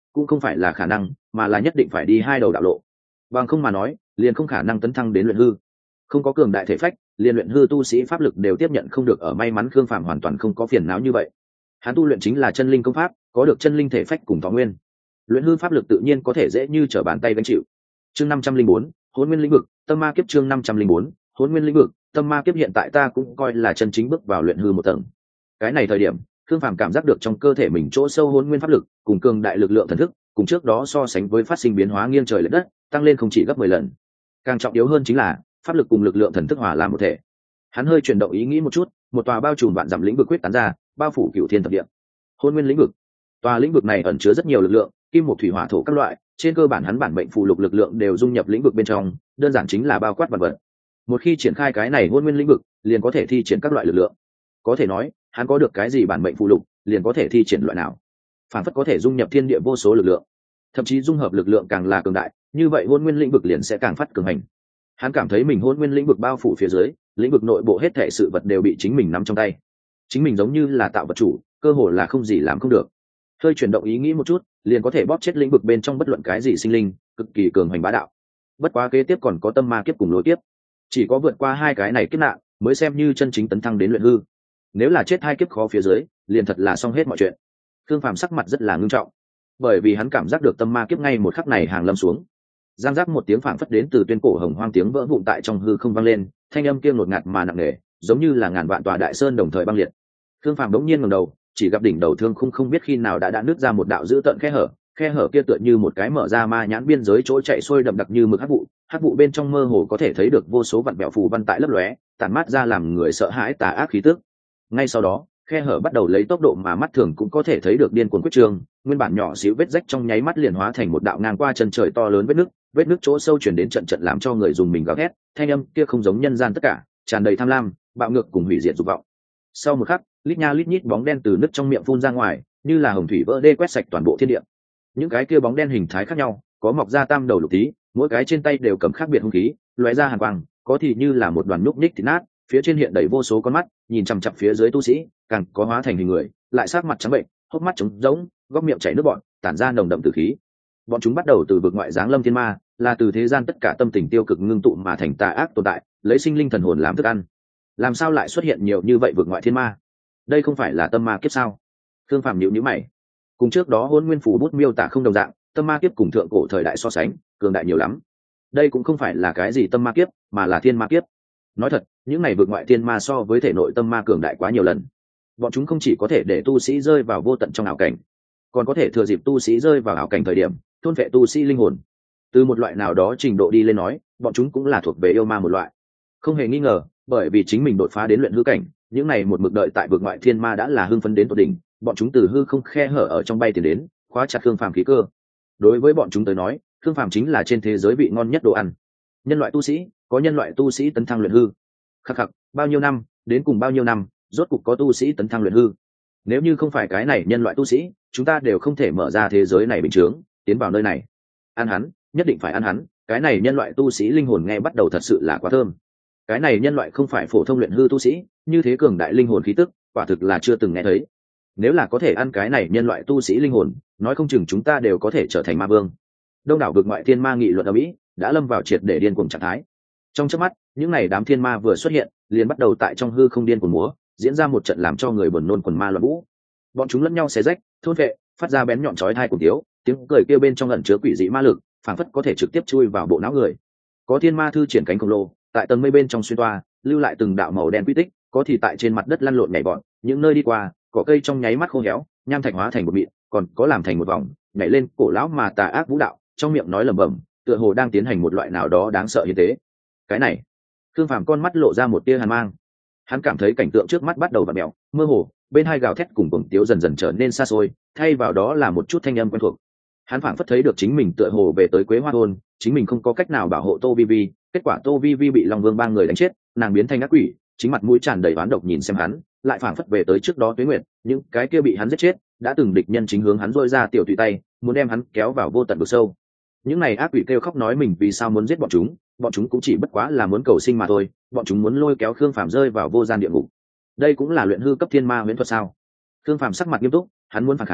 cũng không phải là khả năng mà là nhất định phải đi hai đầu đạo lộ. Bằng không mà nói liền không khả năng tấn thăng đến luyện hư. Không có cường đại thể phách, liền luyện hư tu sĩ pháp lực đều tiếp nhận không được. Ở may mắn Khương Phàm hoàn toàn không có phiền não như vậy. Hắn tu luyện chính là chân linh công pháp, có được chân linh thể phách cùng thọ nguyên, luyện hư pháp lực tự nhiên có thể dễ như trở bàn tay gánh chịu. Chương năm trăm linh bốn, Hỗn Nguyên lĩnh vực, Tâm Ma kiếp. Chương năm trăm linh bốn, Hỗn Nguyên lĩnh vực, Tâm Ma kiếp. Hiện tại ta cũng coi là chân chính bước vào luyện hư một tầng. Cái này thời điểm, Khương Phàm cảm giác được trong cơ thể mình chỗ sâu hỗn nguyên pháp lực, cùng cường đại lực lượng thần thức, cùng trước đó so sánh với phát sinh biến hóa nghiêng trời lệch đất, tăng lên không chỉ gấp mười lần. Càng trọng yếu hơn chính là, pháp lực cùng lực lượng thần thức hòa làm một thể. Hắn hơi chuyển động ý nghĩ một chút, một tòa bao trùm vạn dặm lĩnh vực quyết tán ra, bao phủ cửu thiên thập địa. Hỗn Nguyên lĩnh vực. Tòa lĩnh vực này ẩn chứa rất nhiều lực lượng, kim một thủy hỏa thổ các loại, trên cơ bản hắn bản mệnh phù lục lực lượng đều dung nhập lĩnh vực bên trong, đơn giản chính là bao quát vật vật. Một khi triển khai cái này Hỗn Nguyên lĩnh vực, liền có thể thi triển các loại lực lượng. Có thể nói, hắn có được cái gì bản mệnh phù lục, liền có thể thi triển loại nào. Phản phất có thể dung nhập thiên địa vô số lực lượng, thậm chí dung hợp lực lượng càng là cường đại, như vậy Hỗn Nguyên lĩnh vực liền sẽ càng phát cường hành. Hắn cảm thấy mình Hỗn Nguyên lĩnh vực bao phủ phía dưới, lĩnh vực nội bộ hết thảy sự vật đều bị chính mình nắm trong tay. Chính mình giống như là tạo vật chủ, cơ hồ là không gì làm không được. Hơi chuyển động ý nghĩ một chút, liền có thể bóp chết lĩnh vực bên trong bất luận cái gì sinh linh, cực kỳ cường hành bá đạo. Bất quá kế tiếp còn có tâm ma kiếp cùng lối tiếp, chỉ có vượt qua hai cái này kiếp nạn, mới xem như chân chính tấn thăng đến luyện hư. Nếu là chết hai kiếp khó phía dưới, liền thật là xong hết mọi chuyện. Thương Phàm sắc mặt rất là ngưng trọng, bởi vì hắn cảm giác được tâm ma kiếp ngay một khắc này hàng lâm xuống. Giang giác một tiếng phảng phất đến từ tuyên cổ hồng hoang tiếng vỡ vụn tại trong hư không vang lên, thanh âm kia ngột ngạt mà nặng nề, giống như là ngàn vạn tòa đại sơn đồng thời băng liệt. Thương Phàm đống nhiên ngẩng đầu, chỉ gặp đỉnh đầu thương khung không biết khi nào đã đã nứt ra một đạo dữ tợn khe hở, khe hở kia tựa như một cái mở ra ma nhãn biên giới chỗ chạy xuôi đậm đặc như mực hắc vụ, hắc vụ bên trong mơ hồ có thể thấy được vô số vặn vẹo phù văn tại lấp lóe, tản mát ra làm người sợ hãi tà ác khí tức. Ngay sau đó, khe hở bắt đầu lấy tốc độ mà mắt thường cũng có thể thấy được điên cuồng quyết trường, nguyên bản nhỏ xíu vết rách trong nháy mắt liền hóa thành một đạo ngang qua chân trời to lớn vết nứt, vết nứt chỗ sâu truyền đến trận trận làm cho người dùng mình gào thét, thanh âm kia không giống nhân gian tất cả, tràn đầy tham lam, bạo ngược cùng hủy diệt dục vọng. Sau một khắc, lít nha lít nhít bóng đen từ nứt trong miệng phun ra ngoài, như là hồng thủy vỡ đê quét sạch toàn bộ thiên địa. Những cái kia bóng đen hình thái khác nhau, có mọc ra tam đầu lục tí, mỗi cái trên tay đều cầm khác biệt hung khí, lóe ra hàn quang, có thì như là một đoàn núc ních thịt nát, phía trên hiện đầy vô số con mắt, nhìn chằm chằm phía dưới tu sĩ, càng có hóa thành hình người, lại sắc mặt trắng bệnh, hốc mắt trống rỗng, góc miệng chảy nước bọt, tản ra nồng đậm tử khí. Bọn chúng bắt đầu từ vực ngoại giáng lâm thiên ma, là từ thế gian tất cả tâm tình tiêu cực ngưng tụ mà thành tà ác tồn tại, lấy sinh linh thần hồn làm thức ăn. Làm sao lại xuất hiện nhiều như vậy vực ngoại thiên ma? Đây không phải là tâm ma kiếp sao? Thương Phàm nhíu nhíu mày. Cùng trước đó Hỗn Nguyên phủ bút miêu tả không đồng dạng, tâm ma kiếp cùng thượng cổ thời đại so sánh, cường đại nhiều lắm. Đây cũng không phải là cái gì tâm ma kiếp, mà là thiên ma kiếp. Nói thật, những này vượt ngoại thiên ma so với thể nội tâm ma cường đại quá nhiều lần. Bọn chúng không chỉ có thể để tu sĩ rơi vào vô tận trong ảo cảnh, còn có thể thừa dịp tu sĩ rơi vào ảo cảnh thời điểm thôn phệ tu sĩ linh hồn. Từ một loại nào đó trình độ đi lên nói, bọn chúng cũng là thuộc về yêu ma một loại. Không hề nghi ngờ, bởi vì chính mình đột phá đến luyện hư cảnh, những này một mực đợi tại vượt ngoại thiên ma đã là hưng phấn đến tột đỉnh, bọn chúng từ hư không khe hở ở trong bay tiền đến, khóa chặt Khương Phàm khí cơ. Đối với bọn chúng tới nói, Khương Phàm chính là trên thế giới vị ngon nhất đồ ăn. Nhân loại tu sĩ, có nhân loại tu sĩ tấn thăng luyện hư. Khắc khắc, bao nhiêu năm, đến cùng bao nhiêu năm, rốt cục có tu sĩ tấn thăng luyện hư. Nếu như không phải cái này nhân loại tu sĩ, chúng ta đều không thể mở ra thế giới này bình thường, tiến vào nơi này. Ăn hắn, nhất định phải ăn hắn, cái này nhân loại tu sĩ linh hồn nghe bắt đầu thật sự là quá thơm. Cái này nhân loại không phải phổ thông luyện hư tu sĩ, như thế cường đại linh hồn khí tức, quả thực là chưa từng nghe thấy. Nếu là có thể ăn cái này nhân loại tu sĩ linh hồn, nói không chừng chúng ta đều có thể trở thành ma vương. Đông đảo vực ngoại thiên ma nghị luận ở Mỹ đã lâm vào triệt để điên cuồng trạng thái. Trong chớp mắt, những này đám thiên ma vừa xuất hiện, liền bắt đầu tại trong hư không điên cuồng múa, diễn ra một trận làm cho người buồn nôn quần ma loạn vũ. Bọn chúng lẫn nhau xé rách, thôn vệ, phát ra bén nhọn chói tai cùng tiếu, tiếng cười kêu bên trong ẩn chứa quỷ dị ma lực, phảng phất có thể trực tiếp chui vào bộ não người. Có thiên ma thư triển cánh khổng lồ, tại tầng mây bên trong xuyên toa, lưu lại từng đạo màu đen quy tích, có thì tại trên mặt đất lăn lộn nhảy vọt, những nơi đi qua, cỏ cây trong nháy mắt khô héo, nham thạch hóa thành một mịn, còn có làm thành một vòng, nhảy lên cổ lão mà tà ác vũ đạo, trong miệng nói lẩm bẩm, tựa hồ đang tiến hành một loại nào đó đáng sợ như thế. Cái này, Khương Phàm con mắt lộ ra một tia hàn mang. Hắn cảm thấy cảnh tượng trước mắt bắt đầu vặn mèo, mơ hồ, bên hai gào thét cùng cuồng tiếu dần dần trở nên xa xôi, thay vào đó là một chút thanh âm quen thuộc. Hắn phảng phất thấy được chính mình tựa hồ về tới Quế Hoa thôn, chính mình không có cách nào bảo hộ Tô Vi Vi, kết quả Tô Vi Vi bị Long Vương ba người đánh chết, nàng biến thành ác quỷ, chính mặt mũi tràn đầy oán độc nhìn xem hắn, lại phảng phất về tới trước đó Tuế Nguyệt, những cái kia bị hắn giết chết, đã từng địch nhân chính hướng hắn rôi ra tiểu tùy tay, muốn đem hắn kéo vào vô tận vực sâu. Những này ác quỷ kêu khóc nói mình vì sao muốn giết bọn chúng, bọn chúng cũng chỉ bất quá là muốn cầu sinh mà thôi, bọn chúng muốn lôi kéo Khương Phàm rơi vào vô gian địa ngục. Đây cũng là luyện hư cấp thiên ma huyễn thuật sao? Khương Phàm sắc mặt nghiêm túc, hắn muốn phản kháng,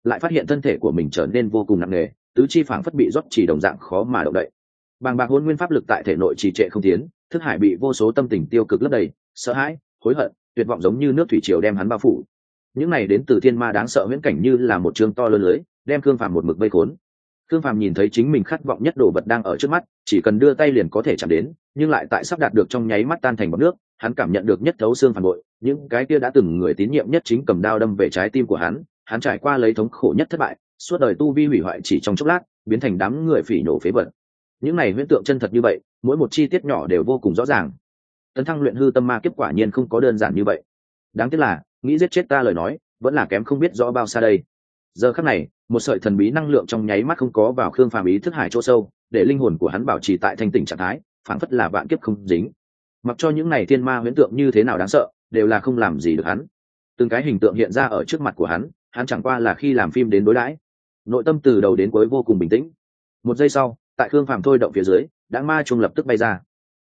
lại phát hiện thân thể của mình trở nên vô cùng nặng nề, tứ chi phảng phất bị rót chỉ đồng dạng khó mà động đậy. Bàng bạc hôn nguyên pháp lực tại thể nội trì trệ không tiến, thức hải bị vô số tâm tình tiêu cực lấp đầy, sợ hãi, hối hận, tuyệt vọng giống như nước thủy triều đem hắn bao phủ. Những này đến từ thiên ma đáng sợ huyễn cảnh như là một trường to lớn lưới, đem Khương Phàm một mực vây khốn. Khương Phàm nhìn thấy chính mình khát vọng nhất đồ vật đang ở trước mắt, chỉ cần đưa tay liền có thể chạm đến, nhưng lại tại sắp đạt được trong nháy mắt tan thành bọt nước, hắn cảm nhận được nhất thấu xương phản bội, những cái kia đã từng người tín nhiệm nhất chính cầm đao đâm về trái tim của hắn, hắn trải qua lấy thống khổ nhất thất bại, suốt đời tu vi hủy hoại chỉ trong chốc lát, biến thành đám người phỉ nổ phế vật. Những này huyễn tượng chân thật như vậy, mỗi một chi tiết nhỏ đều vô cùng rõ ràng. Tấn thăng luyện hư tâm ma kiếp quả nhiên không có đơn giản như vậy. Đáng tiếc là, nghĩ giết chết ta lời nói, vẫn là kém không biết rõ bao xa đây. Giờ khắc này, một sợi thần bí năng lượng trong nháy mắt không có vào Khương Phàm ý thức hải chỗ sâu, để linh hồn của hắn bảo trì tại thanh tỉnh trạng thái, phảng phất là vạn kiếp không dính. Mặc cho những này thiên ma huyễn tượng như thế nào đáng sợ, đều là không làm gì được hắn. Từng cái hình tượng hiện ra ở trước mặt của hắn, hắn chẳng qua là khi làm phim đến đối đãi. Nội tâm từ đầu đến cuối vô cùng bình tĩnh. Một giây sau, tại Khương Phàm thôi động phía dưới, đã ma trung lập tức bay ra.